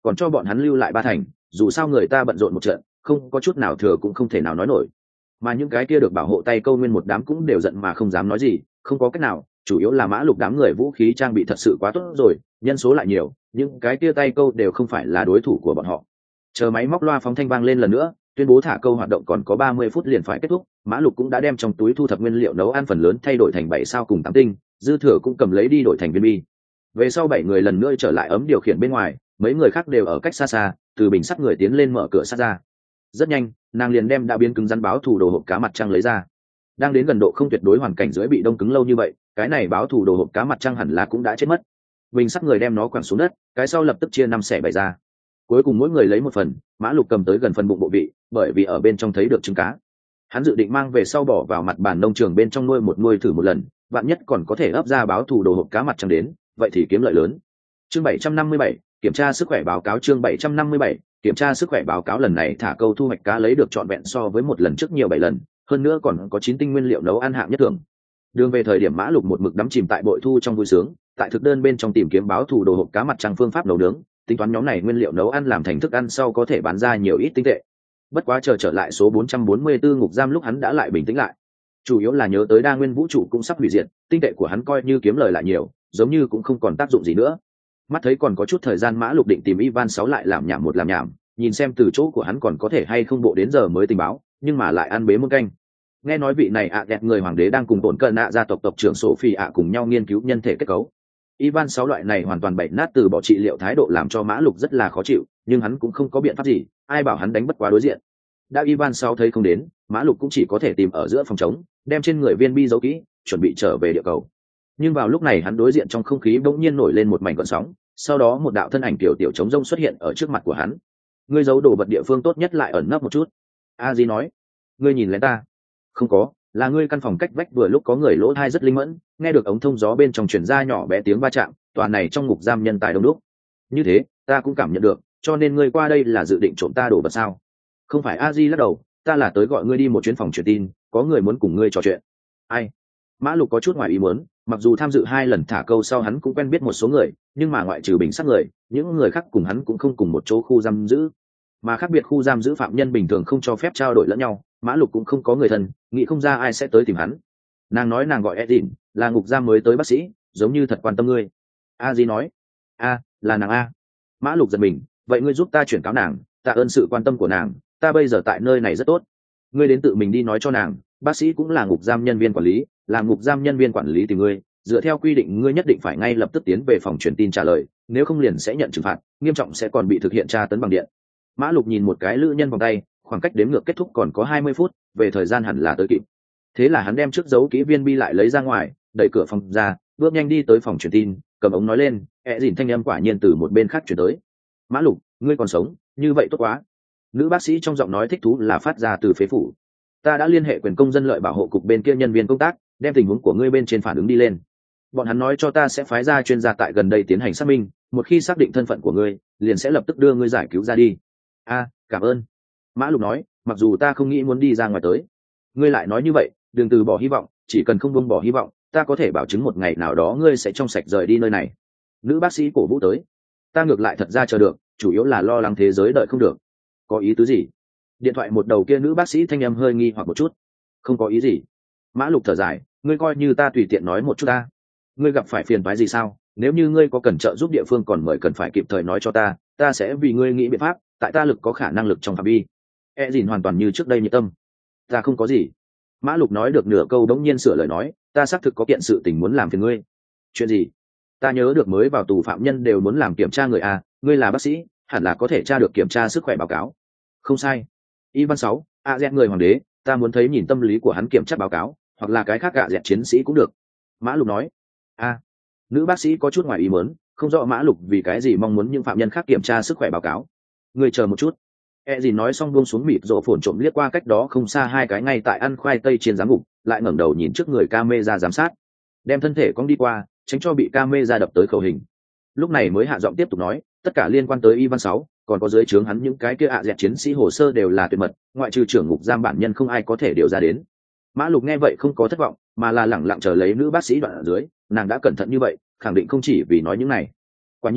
còn cho bọn hắn lưu lại 3 thành, dù sao người ta bận rộn một trận, không có chút nào thừa cũng không thể nào nói nổi. Mà những cái kia được bảo hộ tay câu nguyên một đám cũng đều giận mà không dám nói gì, không có cách nào, chủ yếu là Mã Lục đám người vũ khí trang bị thật sự quá tốt rồi, nhân số lại nhiều, những cái kia tay câu đều không phải là đối thủ của bọn họ. Chờ máy móc loa phóng thanh vang lên lần nữa, tuyên bố thả câu hoạt động còn có 30 phút liền phải kết thúc. Mã Lục cũng đã đem trong túi thu thập nguyên liệu nấu ăn phần lớn thay đổi thành 7 sao cùng 8 tinh, dư thừa cũng cầm lấy đi đổi thành viên bi. Về sau 7 người lần nữa trở lại ấm điều khiển bên ngoài, mấy người khác đều ở cách xa xa, từ bình sắt người tiến lên mở cửa sắt ra. Rất nhanh, nàng liền đem đã biến cứng rắn báo thù đồ hộp cá mặt trăng lấy ra. Đang đến gần độ không tuyệt đối hoàn cảnh dưới bị đông cứng lâu như vậy, cái này báo thù đồ hộp cá mặt trăng hẳn là cũng đã chết mất. Bình sắt người đem nó quẳng xuống đất, cái sau lập tức chia 5 xẻ bày ra. Cuối cùng mỗi người lấy một phần, Mã Lục cầm tới gần phần bụng bộ vị, bởi vì ở bên trong thấy được trứng cá. Hắn dự định mang về sau bỏ vào mặt bàn nông trường bên trong nuôi thử một lần, vạn nhất còn có thể ấp ra báo thù đồ hộp cá mặt trăng đến, vậy thì kiếm lợi lớn. Chương 757, kiểm tra sức khỏe báo cáo. Chương 757, kiểm tra sức khỏe báo cáo. Lần này thả câu thu hoạch cá lấy được trọn vẹn so với một lần trước nhiều 7 lần, hơn nữa còn có 9 tinh nguyên liệu nấu ăn hạng nhất thưởng. Đường về thời điểm Mã Lục một mực đắm chìm tại bội thu trong vui sướng, tại thực đơn bên trong tìm kiếm báo thù đồ hộp cá mặt trăng phương pháp nấu nướng, tính toán nhóm này nguyên liệu nấu ăn làm thành thức ăn sau có thể bán ra nhiều ít tinh tệ. Bất quá trở lại số 444 ngục giam lúc hắn đã lại bình tĩnh lại. Chủ yếu là nhớ tới đa nguyên vũ trụ cũng sắp hủy diệt, tinh tệ của hắn coi như kiếm lời lại nhiều, giống như cũng không còn tác dụng gì nữa. Mắt thấy còn có chút thời gian, Mã Lục định tìm Ivan 6 lại làm nhảm, nhìn xem từ chỗ của hắn còn có thể hay không bộ đến giờ mới tình báo, nhưng mà lại ăn bế muôn canh. Nghe nói vị này ạ đẹp người hoàng đế đang cùng tổn cơn ạ gia tộc tộc trưởng Sophie ạ cùng nhau nghiên cứu nhân thể kết cấu. Ivan 6 loại này hoàn toàn bậy nát từ bỏ trị liệu thái độ làm cho Mã Lục rất là khó chịu, nhưng hắn cũng không có biện pháp gì, ai bảo hắn đánh bất quá đối diện. Đã Ivan 6 thấy không đến, Mã Lục cũng chỉ có thể tìm ở giữa phòng trống, đem trên người viên bi giấu kỹ, chuẩn bị trở về địa cầu. Nhưng vào lúc này hắn đối diện trong không khí bỗng nhiên nổi lên một mảnh gợn sóng, sau đó một đạo thân ảnh tiểu trống rông xuất hiện ở trước mặt của hắn. Ngươi giấu đồ vật địa phương tốt nhất lại ẩn nấp một chút. A Di nói, ngươi nhìn lén ta? Không có, là ngươi căn phòng cách vách vừa lúc có người lỗ tai rất linh mẫn, nghe được ống thông gió bên trong truyền ra nhỏ bé tiếng va chạm, tòa này trong ngục giam nhân tài đông đúc. Như thế, ta cũng cảm nhận được, cho nên ngươi qua đây là dự định trộm ta đồ vật sao? Không phải. A Di lắc đầu, ta là tới gọi ngươi đi một chuyến phòng truyền tin, có người muốn cùng ngươi trò chuyện. Ai? Mã Lục có chút ngoài ý muốn, mặc dù tham dự 2 lần thả câu sau hắn cũng quen biết một số người, nhưng mà ngoại trừ bình sắc người, những người khác cùng hắn cũng không cùng một chỗ khu giam giữ. Mà khác biệt khu giam giữ phạm nhân bình thường không cho phép trao đổi lẫn nhau, Mã Lục cũng không có người thân, nghĩ không ra ai sẽ tới tìm hắn. Nàng nói nàng gọi Edin, là ngục giam mới tới bác sĩ, giống như thật quan tâm ngươi. A Di nói, a, là nàng a. Mã Lục giật mình, vậy ngươi giúp ta chuyển cáo nàng, tạ ơn sự quan tâm của nàng, ta bây giờ tại nơi này rất tốt. Ngươi đến tự mình đi nói cho nàng, bác sĩ cũng là ngục giam nhân viên quản lý, làm ngục giam nhân viên quản lý tìm ngươi, dựa theo quy định ngươi nhất định phải ngay lập tức tiến về phòng truyền tin trả lời, nếu không liền sẽ nhận trừng phạt, nghiêm trọng sẽ còn bị thực hiện tra tấn bằng điện. Mã Lục nhìn một cái lữ nhân vòng tay, khoảng cách đếm ngược kết thúc còn có 20 phút, về thời gian hẳn là tới kịp. Thế là hắn đem trước dấu kỹ viên bi lại lấy ra ngoài, đẩy cửa phòng ra, bước nhanh đi tới phòng truyền tin, cầm ống nói lên, dỉn thanh âm quả nhiên từ một bên khác chuyển tới. Mã Lục, ngươi còn sống, như vậy tốt quá. Nữ bác sĩ trong giọng nói thích thú là phát ra từ phế phủ. Ta đã liên hệ quyền công dân lợi bảo hộ cục bên kia nhân viên công tác, đem tình huống của ngươi bên trên phản ứng đi lên. Bọn hắn nói cho ta sẽ phái ra chuyên gia tại gần đây tiến hành xác minh, một khi xác định thân phận của ngươi, liền sẽ lập tức đưa ngươi giải cứu ra đi. A, cảm ơn. Mã Lục nói, mặc dù ta không nghĩ muốn đi ra ngoài tới. Ngươi lại nói như vậy, đừng từ bỏ hy vọng, chỉ cần không buông bỏ hy vọng, ta có thể bảo chứng một ngày nào đó ngươi sẽ trong sạch rời đi nơi này. Nữ bác sĩ cổ vũ tới. Ta ngược lại thật ra chờ được, chủ yếu là lo lắng thế giới đợi không được. Có ý tứ gì? Điện thoại một đầu kia nữ bác sĩ thanh âm hơi nghi hoặc một chút. Không có ý gì. Mã Lục thở dài, ngươi coi như ta tùy tiện nói một chút ta. Ngươi gặp phải phiền toái gì sao? Nếu như ngươi có cần trợ giúp địa phương còn mời cần phải kịp thời nói cho ta sẽ vì ngươi nghĩ biện pháp, tại ta lực có khả năng lực trong phạm vi. Dìn hoàn toàn như trước đây nhiệt tâm. Ta không có gì. Mã Lục nói được nửa câu đống nhiên sửa lời nói, ta xác thực có kiện sự tình muốn làm phiền ngươi. Chuyện gì? Ta nhớ được mới vào tù phạm nhân đều muốn làm kiểm tra người a, ngươi là bác sĩ, hẳn là có thể tra được kiểm tra sức khỏe báo cáo. Không sai. Ivan 6, a dẹt người hoàng đế, ta muốn thấy nhìn tâm lý của hắn kiểm tra báo cáo, hoặc là cái khác gạ dẹt chiến sĩ cũng được. Mã Lục nói. A. Nữ bác sĩ có chút ngoài ý muốn, không rõ Mã Lục vì cái gì mong muốn những phạm nhân khác kiểm tra sức khỏe báo cáo. Ngươi chờ một chút. Gì nói xong buông xuống mịt rộ phồn trộm liếc qua cách đó không xa 2 cái ngay tại ăn khoai tây trên giám ngục, lại ngẩng đầu nhìn trước người camera giám sát, đem thân thể cong đi qua, tránh cho bị camera đập tới khẩu hình. Lúc này mới hạ giọng tiếp tục nói, tất cả liên quan tới Ivan 6, còn có dưới trướng hắn những cái kia dẹt chiến sĩ hồ sơ đều là tuyệt mật, ngoại trừ trưởng ngục giam bản nhân không ai có thể điều ra đến. Mã Lục nghe vậy không có thất vọng, mà là lẳng lặng chờ lấy nữ bác sĩ đoạn ở dưới, nàng đã cẩn thận như vậy, khẳng định không chỉ vì nói những này. Quả nhiên,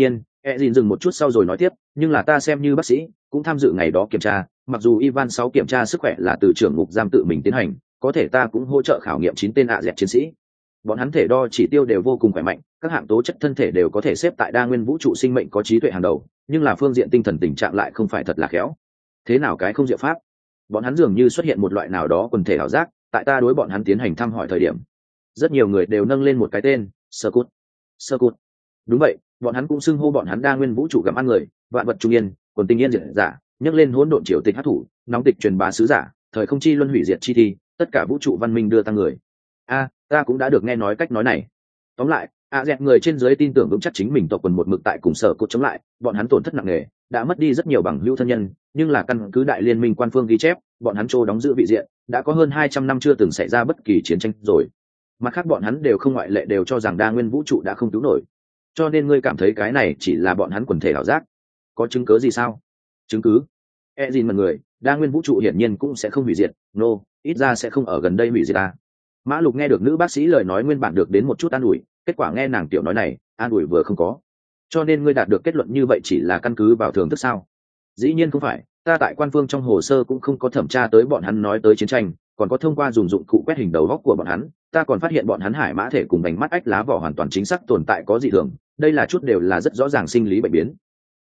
Dìn dừng một chút sau rồi nói tiếp, nhưng là ta xem như bác sĩ cũng tham dự ngày đó kiểm tra, mặc dù Ivan 6 kiểm tra sức khỏe là từ trưởng ngục giam tự mình tiến hành, có thể ta cũng hỗ trợ khảo nghiệm 9 tên dẹt chiến sĩ. Bọn hắn thể đo chỉ tiêu đều vô cùng khỏe mạnh, các hạng tố chất thân thể đều có thể xếp tại đa nguyên vũ trụ sinh mệnh có trí tuệ hàng đầu, nhưng là phương diện tinh thần tình trạng lại không phải thật là khéo. Thế nào cái không diệu pháp? Bọn hắn dường như xuất hiện một loại nào đó quần thể ảo giác, tại ta đối bọn hắn tiến hành thăm hỏi thời điểm, rất nhiều người đều nâng lên một cái tên, Sơ Cút. Sơ Cút. Đúng vậy, bọn hắn cũng xưng hô bọn hắn đa nguyên vũ trụ gặm ăn người, vạn vật trung yên, quần tinh yên diệt giả, nhấc lên hỗn độn triều tịch hắc thủ, nóng tịch truyền bá sứ giả, thời không chi luân hủy diệt chi thi, tất cả vũ trụ văn minh đưa tăng người. Ta cũng đã được nghe nói cách nói này. Tóm lại, dẹt người trên dưới tin tưởng vững chắc chính mình tộc quần một mực tại cùng Sở Cốt chống lại, bọn hắn tổn thất nặng nề, đã mất đi rất nhiều bằng hữu thân nhân, nhưng là căn cứ đại liên minh quan phương ghi chép, bọn hắn trô đóng giữ vị diện, đã có hơn 200 năm chưa từng xảy ra bất kỳ chiến tranh rồi. Mặt khác bọn hắn đều không ngoại lệ đều cho rằng đa nguyên vũ trụ đã không cứu nổi. Cho nên ngươi cảm thấy cái này chỉ là bọn hắn quần thể ảo giác? Có chứng cứ gì sao? Chứng cứ? Ezin mật người, đa nguyên vũ trụ hiển nhiên cũng sẽ không hủy diệt, ít ra sẽ không ở gần đây hủy diệt ta. Mã Lục nghe được nữ bác sĩ lời nói nguyên bản được đến một chút an ủi, kết quả nghe nàng tiểu nói này, an ủi vừa không có. Cho nên ngươi đạt được kết luận như vậy chỉ là căn cứ vào thưởng thức sao? Dĩ nhiên không phải, ta tại quan phương trong hồ sơ cũng không có thẩm tra tới bọn hắn nói tới chiến tranh, còn có thông qua dùng dụng cụ quét hình đầu góc của bọn hắn, ta còn phát hiện bọn hắn hải mã thể cùng bánh mắt ách lá vỏ hoàn toàn chính xác tồn tại có dị thường, đây là chút đều là rất rõ ràng sinh lý bệnh biến.